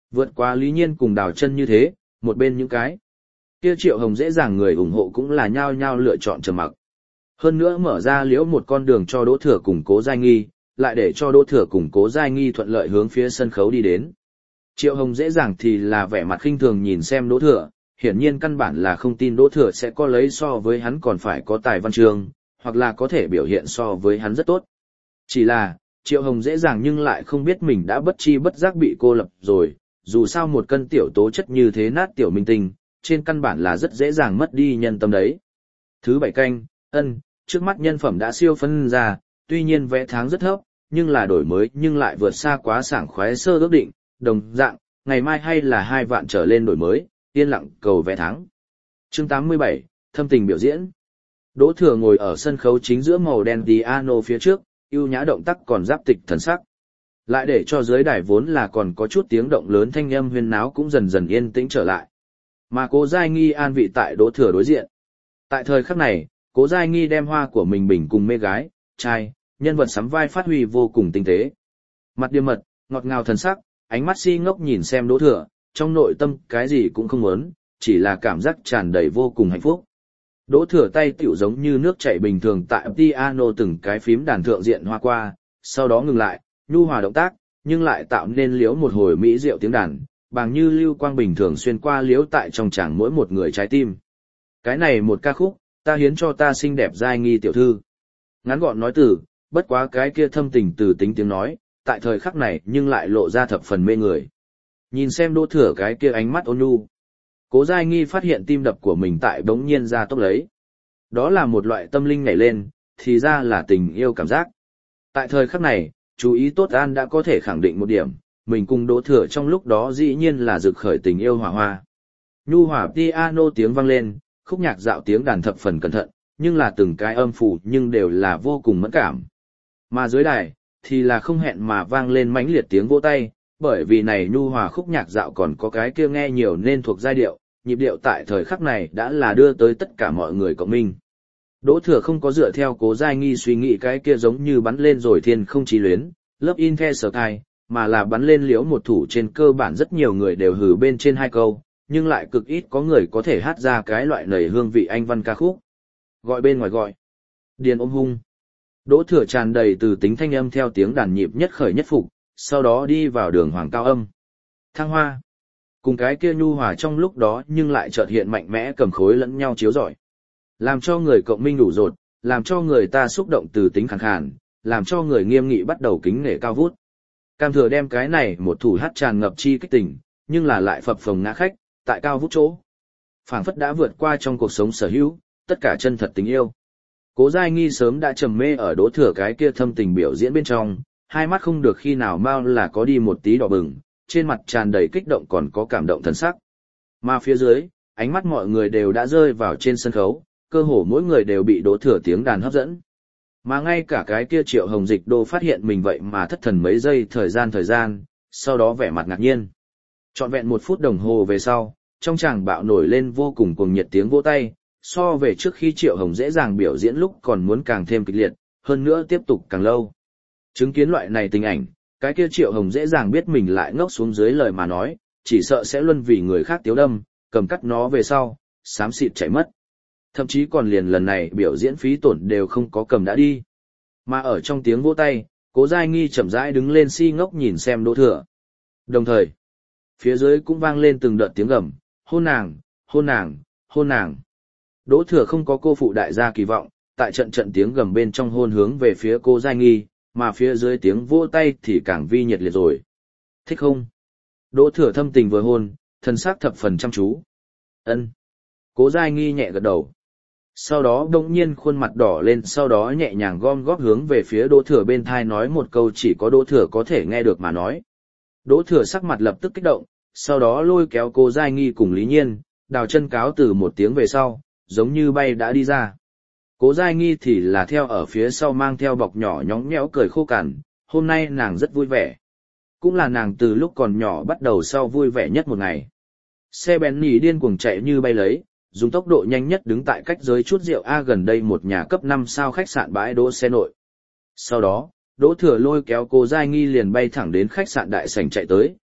A: Vượt qua Lý Nhiên cùng Đào Chân như thế, một bên những cái. Kia Triệu Hồng dễ dàng người ủng hộ cũng là nhao nhao lựa chọn trầm mặc. Hơn nữa mở ra liễu một con đường cho Đỗ Thừa cùng Cố Giai Nghi, lại để cho Đỗ Thừa cùng Cố Giai Nghi thuận lợi hướng phía sân khấu đi đến. Triệu Hồng dễ dàng thì là vẻ mặt khinh thường nhìn xem Đỗ Thừa, hiển nhiên căn bản là không tin Đỗ Thừa sẽ có lấy so với hắn còn phải có tài văn chương, hoặc là có thể biểu hiện so với hắn rất tốt. Chỉ là, Triệu Hồng dễ dàng nhưng lại không biết mình đã bất chi bất giác bị cô lập rồi, dù sao một cân tiểu tố chất như thế nát tiểu minh tinh, trên căn bản là rất dễ dàng mất đi nhân tâm đấy. Thứ 7 canh, trước mắt nhân phẩm đã siêu phân ra, tuy nhiên vé tháng rất thấp, nhưng là đổi mới nhưng lại vượt xa quá sảng khoái sơ ước định, đồng dạng, ngày mai hay là 2 vạn trở lên đổi mới, yên lặng cầu vé tháng. Chương 87, thâm tình biểu diễn. Đỗ Thừa ngồi ở sân khấu chính giữa màu đen piano phía trước, ưu nhã động tác còn giáp tịch thần sắc. Lại để cho dưới đài vốn là còn có chút tiếng động lớn thanh âm huyên náo cũng dần dần yên tĩnh trở lại. Mà Cố Giai Nghi an vị tại Đỗ Thừa đối diện. Tại thời khắc này, Cố Giai Nghi đem hoa của mình bình cùng mê gái, trai, nhân vật sắm vai phát huy vô cùng tinh tế. Mặt điềm mật, ngọt ngào thần sắc, ánh mắt si ngốc nhìn xem Đỗ Thừa, trong nội tâm cái gì cũng không muốn, chỉ là cảm giác tràn đầy vô cùng hạnh phúc. Đỗ Thừa tay tiểu giống như nước chảy bình thường tại piano từng cái phím đàn thượng diện hoa qua, sau đó ngừng lại, nhu hòa động tác, nhưng lại tạo nên liếu một hồi mỹ diệu tiếng đàn, bằng như lưu quang bình thường xuyên qua liếu tại trong tràng mỗi một người trái tim. Cái này một ca khúc, ta hiến cho ta xinh đẹp Giai Nghi tiểu thư. Ngắn gọn nói từ, bất quá cái kia thâm tình từ tính tiếng nói, tại thời khắc này nhưng lại lộ ra thập phần mê người. Nhìn xem Đỗ Thừa cái kia ánh mắt ôn nhu, Cố Giai Nghi phát hiện tim đập của mình tại bỗng nhiên ra tốc lấy. Đó là một loại tâm linh nhảy lên, thì ra là tình yêu cảm giác. Tại thời khắc này, chú ý tốt an đã có thể khẳng định một điểm, mình cùng Đỗ Thừa trong lúc đó dĩ nhiên là rực khởi tình yêu hỏa hoa. Nhu hòa piano tiếng vang lên, khúc nhạc dạo tiếng đàn thập phần cẩn thận, nhưng là từng cái âm phủ nhưng đều là vô cùng mẫn cảm. Mà dưới đài, thì là không hẹn mà vang lên mãnh liệt tiếng vỗ tay, bởi vì này nhu hòa khúc nhạc dạo còn có cái kia nghe nhiều nên thuộc giai điệu, nhịp điệu tại thời khắc này đã là đưa tới tất cả mọi người cộng minh. Đỗ Thừa không có dựa theo Cố Giai Nghi suy nghĩ cái kia giống như bắn lên rồi thiên không chí luyến, Love in the Sky, mà là bắn lên liễu một thủ trên cơ bản rất nhiều người đều hừ bên trên 2 câu, nhưng lại cực ít có người có thể hát ra cái loại nầy hương vị anh văn ca khúc. Gọi bên ngoài gọi. Điền ôm hung. Đỗ Thừa tràn đầy từ tính thanh âm theo tiếng đàn nhịp nhất khởi nhất phục, sau đó đi vào đường hoàng cao âm. Thăng hoa. Cùng cái kia nhu hòa trong lúc đó nhưng lại chợt hiện mạnh mẽ cầm khối lẫn nhau chiếu rọi. Làm cho người cộng minh đủ rột, làm cho người ta xúc động từ tính khàn khàn, làm cho người nghiêm nghị bắt đầu kính nể cao vút. Cam Thừa đem cái này một thủ hát tràn ngập chi kích tình, nhưng là lại phập phồng ngã khách, tại cao vút chỗ. Phảng phất đã vượt qua trong cuộc sống sở hữu, tất cả chân thật tình yêu. Cố Giai Nghi sớm đã trầm mê ở Đỗ Thừa cái kia thâm tình biểu diễn bên trong, hai mắt không được khi nào mau là có đi một tí đỏ bừng, trên mặt tràn đầy kích động còn có cảm động thần sắc. Mà phía dưới, ánh mắt mọi người đều đã rơi vào trên sân khấu, cơ hồ mỗi người đều bị Đỗ Thừa tiếng đàn hấp dẫn. Mà ngay cả cái kia Triệu Hồng Dịch Đô phát hiện mình vậy mà thất thần mấy giây thời gian, sau đó vẻ mặt ngạc nhiên. Trọn vẹn 1 phút đồng hồ về sau, trong tràng bạo nổi lên vô cùng cuồng nhiệt tiếng vỗ tay, so về trước khi Triệu Hồng dễ dàng biểu diễn lúc còn muốn càng thêm kịch liệt, hơn nữa tiếp tục càng lâu. Chứng kiến loại này tình ảnh, cái kia Triệu Hồng dễ dàng biết mình lại ngốc xuống dưới lời mà nói, chỉ sợ sẽ luân vì người khác tiếu đâm, cầm cắt nó về sau, xám xịt chạy mất. Thậm chí còn liền lần này biểu diễn phí tổn đều không có cầm đã đi. Mà ở trong tiếng vỗ tay, Cố Giai Nghi chậm rãi đứng lên si ngốc nhìn xem Đỗ Thừa. Đồng thời, phía dưới cũng vang lên từng đợt tiếng gầm, hôn nàng, hôn nàng, hôn nàng. Đỗ Thừa không có cô phụ đại gia kỳ vọng, tại trận tiếng gầm bên trong hôn hướng về phía Cố Giai Nghi, mà phía dưới tiếng vỗ tay thì càng vi nhiệt liệt rồi. Thích không? Đỗ Thừa thâm tình vừa hôn, thần sắc thập phần chăm chú. Ân. Cố Giai Nghi nhẹ gật đầu. Sau đó đột nhiên khuôn mặt đỏ lên, sau đó nhẹ nhàng gom góp hướng về phía Đỗ Thừa bên thai nói một câu chỉ có Đỗ Thừa có thể nghe được mà nói. Đỗ Thừa sắc mặt lập tức kích động, sau đó lôi kéo Cố Giai Nghi cùng Lý Nhiên, Đào Chân cáo từ một tiếng về sau, giống như bay đã đi ra. Cố Giai Nghi thì là theo ở phía sau mang theo bọc nhỏ nhõng nhẽo cười khô cằn, hôm nay nàng rất vui vẻ. Cũng là nàng từ lúc còn nhỏ bắt đầu sau vui vẻ nhất một ngày. Xe Bentley điên cuồng chạy như bay lấy, dùng tốc độ nhanh nhất đứng tại cách giới chút rượu A gần đây một nhà cấp 5 sao khách sạn bãi đỗ xe nội. Sau đó, Đỗ Thừa lôi kéo Cố Giai Nghi liền bay thẳng đến khách sạn đại sảnh chạy tới,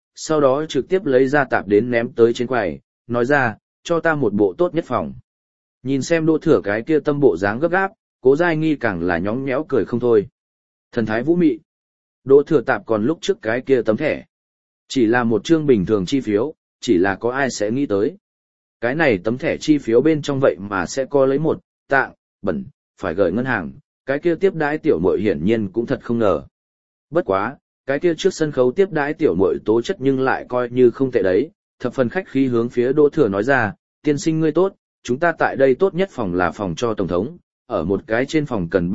A: sau đó trực tiếp lấy ra tạp đến ném tới trên quầy, nói ra, cho ta một bộ tốt nhất phòng. Nhìn xem Đỗ Thừa cái kia tâm bộ dáng gấp gáp, Cố Giai Nghi càng là nhõng nhẽo cười không thôi. Thần thái vũ mị. Đỗ Thừa tạp còn lúc trước cái kia tấm thẻ. Chỉ là một chương bình thường chi phiếu, chỉ là có ai sẽ nghĩ tới. Cái này tấm thẻ chi phiếu bên trong vậy mà sẽ có lấy một, tạng, bẩn, phải gửi ngân hàng, cái kia tiếp đãi tiểu muội hiển nhiên cũng thật không ngờ. Bất quá, cái kia trước sân khấu tiếp đãi tiểu muội tố chất nhưng lại coi như không tệ đấy, thập phần khách khí hướng phía Đỗ Thừa nói ra, tiên sinh ngươi tốt, chúng ta tại đây tốt nhất phòng là phòng cho tổng thống, ở một cái trên phòng cần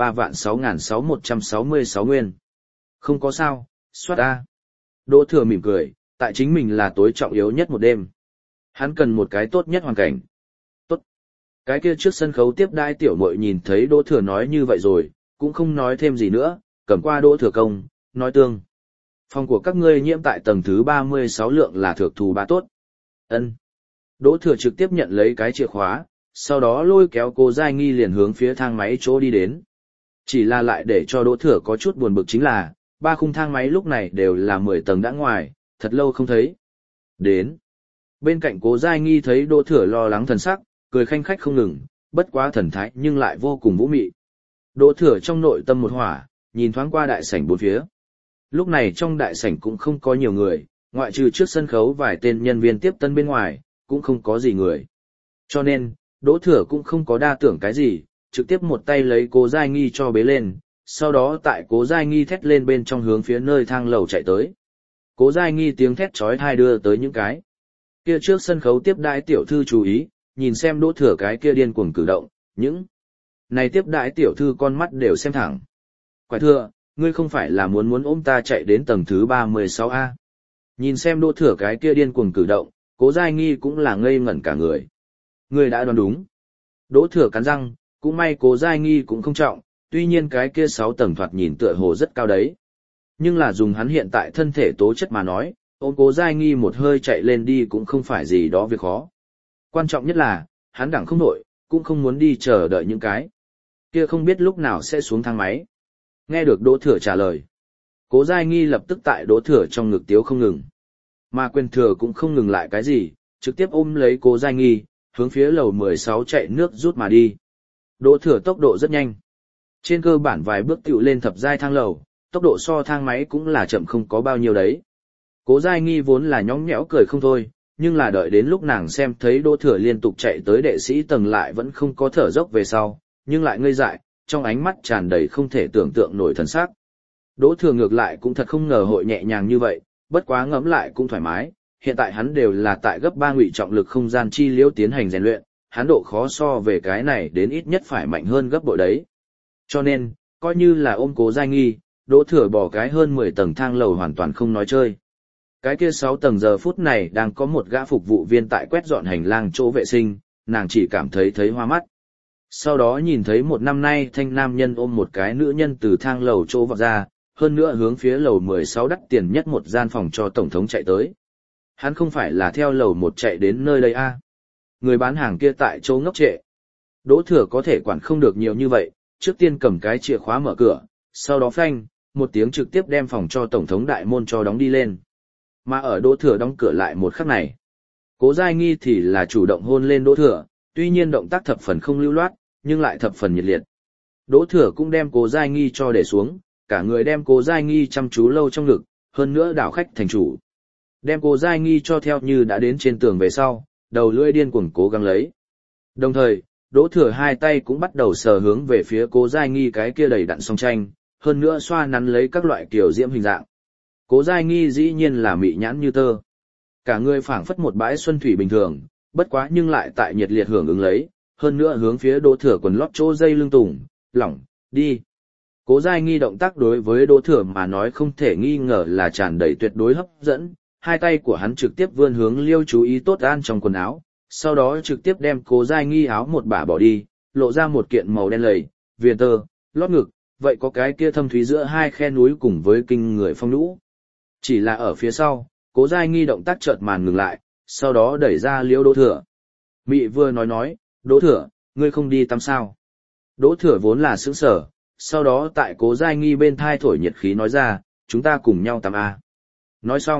A: 3.6.6.166 nguyên. Không có sao, soát a. Đỗ Thừa mỉm cười, tại chính mình là tối trọng yếu nhất một đêm. Hắn cần một cái tốt nhất hoàn cảnh. Tốt. Cái kia trước sân khấu tiếp đãi tiểu muội nhìn thấy Đỗ Thừa nói như vậy rồi, cũng không nói thêm gì nữa, cầm qua Đỗ Thừa công, nói tương. Phòng của các ngươi nhiễm tại tầng thứ 36 lượng là thược thù bá tốt. Ân. Đỗ Thừa trực tiếp nhận lấy cái chìa khóa, sau đó lôi kéo Cố Giai Nghi liền hướng phía thang máy chỗ đi đến. Chỉ là lại để cho Đỗ Thừa có chút buồn bực chính là, ba khung thang máy lúc này đều là 10 tầng đã ngoài, thật lâu không thấy. Đến. Bên cạnh Cố Giai Nghi thấy Đỗ Thừa lo lắng thần sắc, cười khanh khách không ngừng, bất quá thần thái nhưng lại vô cùng vũ mị. Đỗ Thừa trong nội tâm một hỏa, nhìn thoáng qua đại sảnh bốn phía. Lúc này trong đại sảnh cũng không có nhiều người, ngoại trừ trước sân khấu vài tên nhân viên tiếp tân bên ngoài, cũng không có gì người. Cho nên, Đỗ Thừa cũng không có đa tưởng cái gì, trực tiếp một tay lấy Cố Giai Nghi cho bế lên, sau đó tại Cố Giai Nghi thét lên bên trong hướng phía nơi thang lầu chạy tới. Cố Giai Nghi tiếng thét chói tai đưa tới những cái kia trước sân khấu tiếp đãi tiểu thư chú ý, nhìn xem Đỗ Thừa cái kia điên cuồng cử động, những này tiếp đãi tiểu thư con mắt đều xem thẳng. Quái Thừa, ngươi không phải là muốn ôm ta chạy đến tầng thứ 36A. Nhìn xem Đỗ Thừa cái kia điên cuồng cử động, Cố Giai Nghi cũng là ngây ngẩn cả người. Ngươi đã đoán đúng. Đỗ Thừa cắn răng, cũng may Cố Giai Nghi cũng không trọng, tuy nhiên cái kia 6 tầng thoạt nhìn tựa hồ rất cao đấy. Nhưng là dùng hắn hiện tại thân thể tố chất mà nói, ôm Cố Giai Nghi một hơi chạy lên đi cũng không phải gì đó việc khó. Quan trọng nhất là, hắn đẳng không nổi, cũng không muốn đi chờ đợi những cái kia không biết lúc nào sẽ xuống thang máy. Nghe được Đỗ Thừa trả lời, Cố Giai Nghi lập tức tại Đỗ Thừa trong ngực tiếu không ngừng. Mà Quyền Thừa cũng không ngừng lại cái gì, trực tiếp ôm lấy Cố Giai Nghi, hướng phía lầu 16 chạy nước rút mà đi. Đỗ Thừa tốc độ rất nhanh. Trên cơ bản vài bước tựu lên thập giai thang lầu, tốc độ so thang máy cũng là chậm không có bao nhiêu đấy. Cố Giai Nghi vốn là nhõng nhẽo cười không thôi, nhưng là đợi đến lúc nàng xem thấy Đỗ Thừa liên tục chạy tới đệ sĩ tầng lại vẫn không có thở dốc về sau, nhưng lại ngây dại, trong ánh mắt tràn đầy không thể tưởng tượng nổi thần sắc. Đỗ Thừa ngược lại cũng thật không ngờ hội nhẹ nhàng như vậy, bất quá ngẫm lại cũng thoải mái, hiện tại hắn đều là tại gấp 3 ngụy trọng lực không gian chi liễu tiến hành rèn luyện, hắn độ khó so về cái này đến ít nhất phải mạnh hơn gấp bội đấy. Cho nên, coi như là ôm Cố Giai Nghi, Đỗ Thừa bỏ cái hơn 10 tầng thang lầu hoàn toàn không nói chơi. Cái kia 6 tầng giờ phút này đang có một gã phục vụ viên tại quét dọn hành lang chỗ vệ sinh, nàng chỉ cảm thấy hoa mắt. Sau đó nhìn thấy một năm nay thanh nam nhân ôm một cái nữ nhân từ thang lầu chỗ vọt ra, hơn nữa hướng phía lầu 16 đắt tiền nhất một gian phòng cho tổng thống chạy tới. Hắn không phải là theo lầu 1 chạy đến nơi đây a? Người bán hàng kia tại chỗ ngốc trệ. Đỗ Thừa có thể quản không được nhiều như vậy, trước tiên cầm cái chìa khóa mở cửa, sau đó phanh, một tiếng trực tiếp đem phòng cho tổng thống đại môn cho đóng đi lên. Mà ở Đỗ Thừa đóng cửa lại một khắc này, Cố Giai Nghi thì là chủ động hôn lên Đỗ Thừa, tuy nhiên động tác thập phần không lưu loát, nhưng lại thập phần nhiệt liệt. Đỗ Thừa cũng đem Cố Giai Nghi cho để xuống, cả người đem Cố Giai Nghi chăm chú lâu trong ngực, hơn nữa đảo khách thành chủ. Đem Cố Giai Nghi cho theo như đã đến trên tường về sau, đầu lưỡi điên cuồng cố gắng lấy. Đồng thời, Đỗ Thừa hai tay cũng bắt đầu sờ hướng về phía Cố Giai Nghi cái kia đầy đặn song tranh, hơn nữa xoa nắn lấy các loại kiểu diễm hình dạng. Cố Giai Nghi dĩ nhiên là mị nhãn như tơ. Cả người phảng phất một bãi xuân thủy bình thường, bất quá nhưng lại tại nhiệt liệt hưởng ứng lấy, hơn nữa hướng phía Đỗ Thừa quần lót chỗ dây lưng tùng, lỏng, đi. Cố Giai Nghi động tác đối với Đỗ Thừa mà nói không thể nghi ngờ là tràn đầy tuyệt đối hấp dẫn, hai tay của hắn trực tiếp vươn hướng Liêu Chú Ý tốt an trong quần áo, sau đó trực tiếp đem Cố Giai Nghi áo một bả bỏ đi, lộ ra một kiện màu đen lầy, viền tơ, lót ngực, vậy có cái kia thâm thúy giữa hai khe núi cùng với kinh người phong nhũ. Chỉ là ở phía sau, Cố Giai Nghi động tác chợt màn ngừng lại, sau đó đẩy ra Liêu Đỗ Thừa. Mị vừa nói, Đỗ Thừa, ngươi không đi tắm sao? Đỗ Thừa vốn là sững sở, sau đó tại Cố Giai Nghi bên thai thổi nhiệt khí nói ra, chúng ta cùng nhau tắm a. Nói xong,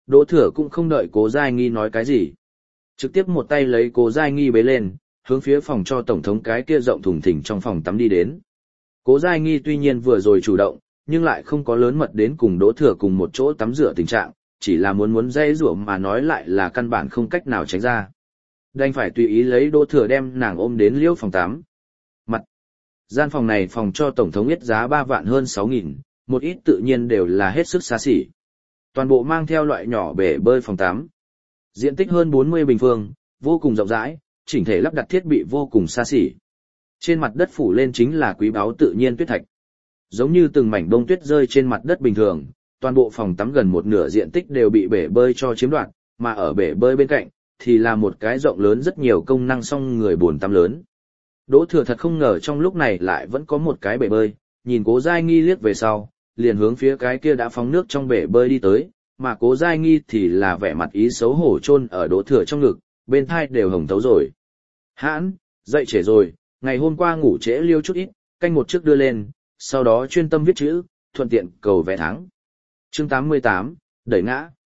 A: Đỗ Thừa cũng không đợi Cố Giai Nghi nói cái gì. Trực tiếp một tay lấy Cố Giai Nghi bế lên, hướng phía phòng cho tổng thống cái kia rộng thùng thình trong phòng tắm đi đến. Cố Giai Nghi tuy nhiên vừa rồi chủ động, nhưng lại không có lớn mật đến cùng Đỗ Thừa cùng một chỗ tắm rửa tình trạng, chỉ là muốn dây rủa mà nói lại là căn bản không cách nào tránh ra. Đành phải tùy ý lấy Đỗ Thừa đem nàng ôm đến liêu phòng tắm. Gian phòng này phòng cho tổng thống ít giá 3 vạn hơn 6.000, một ít tự nhiên đều là hết sức xa xỉ. Toàn bộ mang theo loại nhỏ bể bơi phòng tắm. Diện tích hơn 40 bình phương, vô cùng rộng rãi, chỉnh thể lắp đặt thiết bị vô cùng xa xỉ. Trên mặt đất phủ lên chính là quý báu tự nhiên tuyết thạch. Giống như từng mảnh bông tuyết rơi trên mặt đất bình thường, toàn bộ phòng tắm gần một nửa diện tích đều bị bể bơi cho chiếm đoạt, mà ở bể bơi bên cạnh thì là một cái rộng lớn rất nhiều công năng song người bồn tắm lớn. Đỗ Thừa thật không ngờ trong lúc này lại vẫn có một cái bể bơi, nhìn Cố Giai Nghi liếc về sau, liền hướng phía cái kia đã phóng nước trong bể bơi đi tới, mà Cố Giai Nghi thì là vẻ mặt ý xấu hổ chôn ở Đỗ Thừa trong ngực, bên thai đều hồng thấu rồi. Hãn, dậy trễ rồi, ngày hôm qua ngủ trễ liêu chút ít, canh một trước đưa lên, sau đó chuyên tâm viết chữ, thuận tiện cầu vé thắng. Chương 88, đẩy ngã.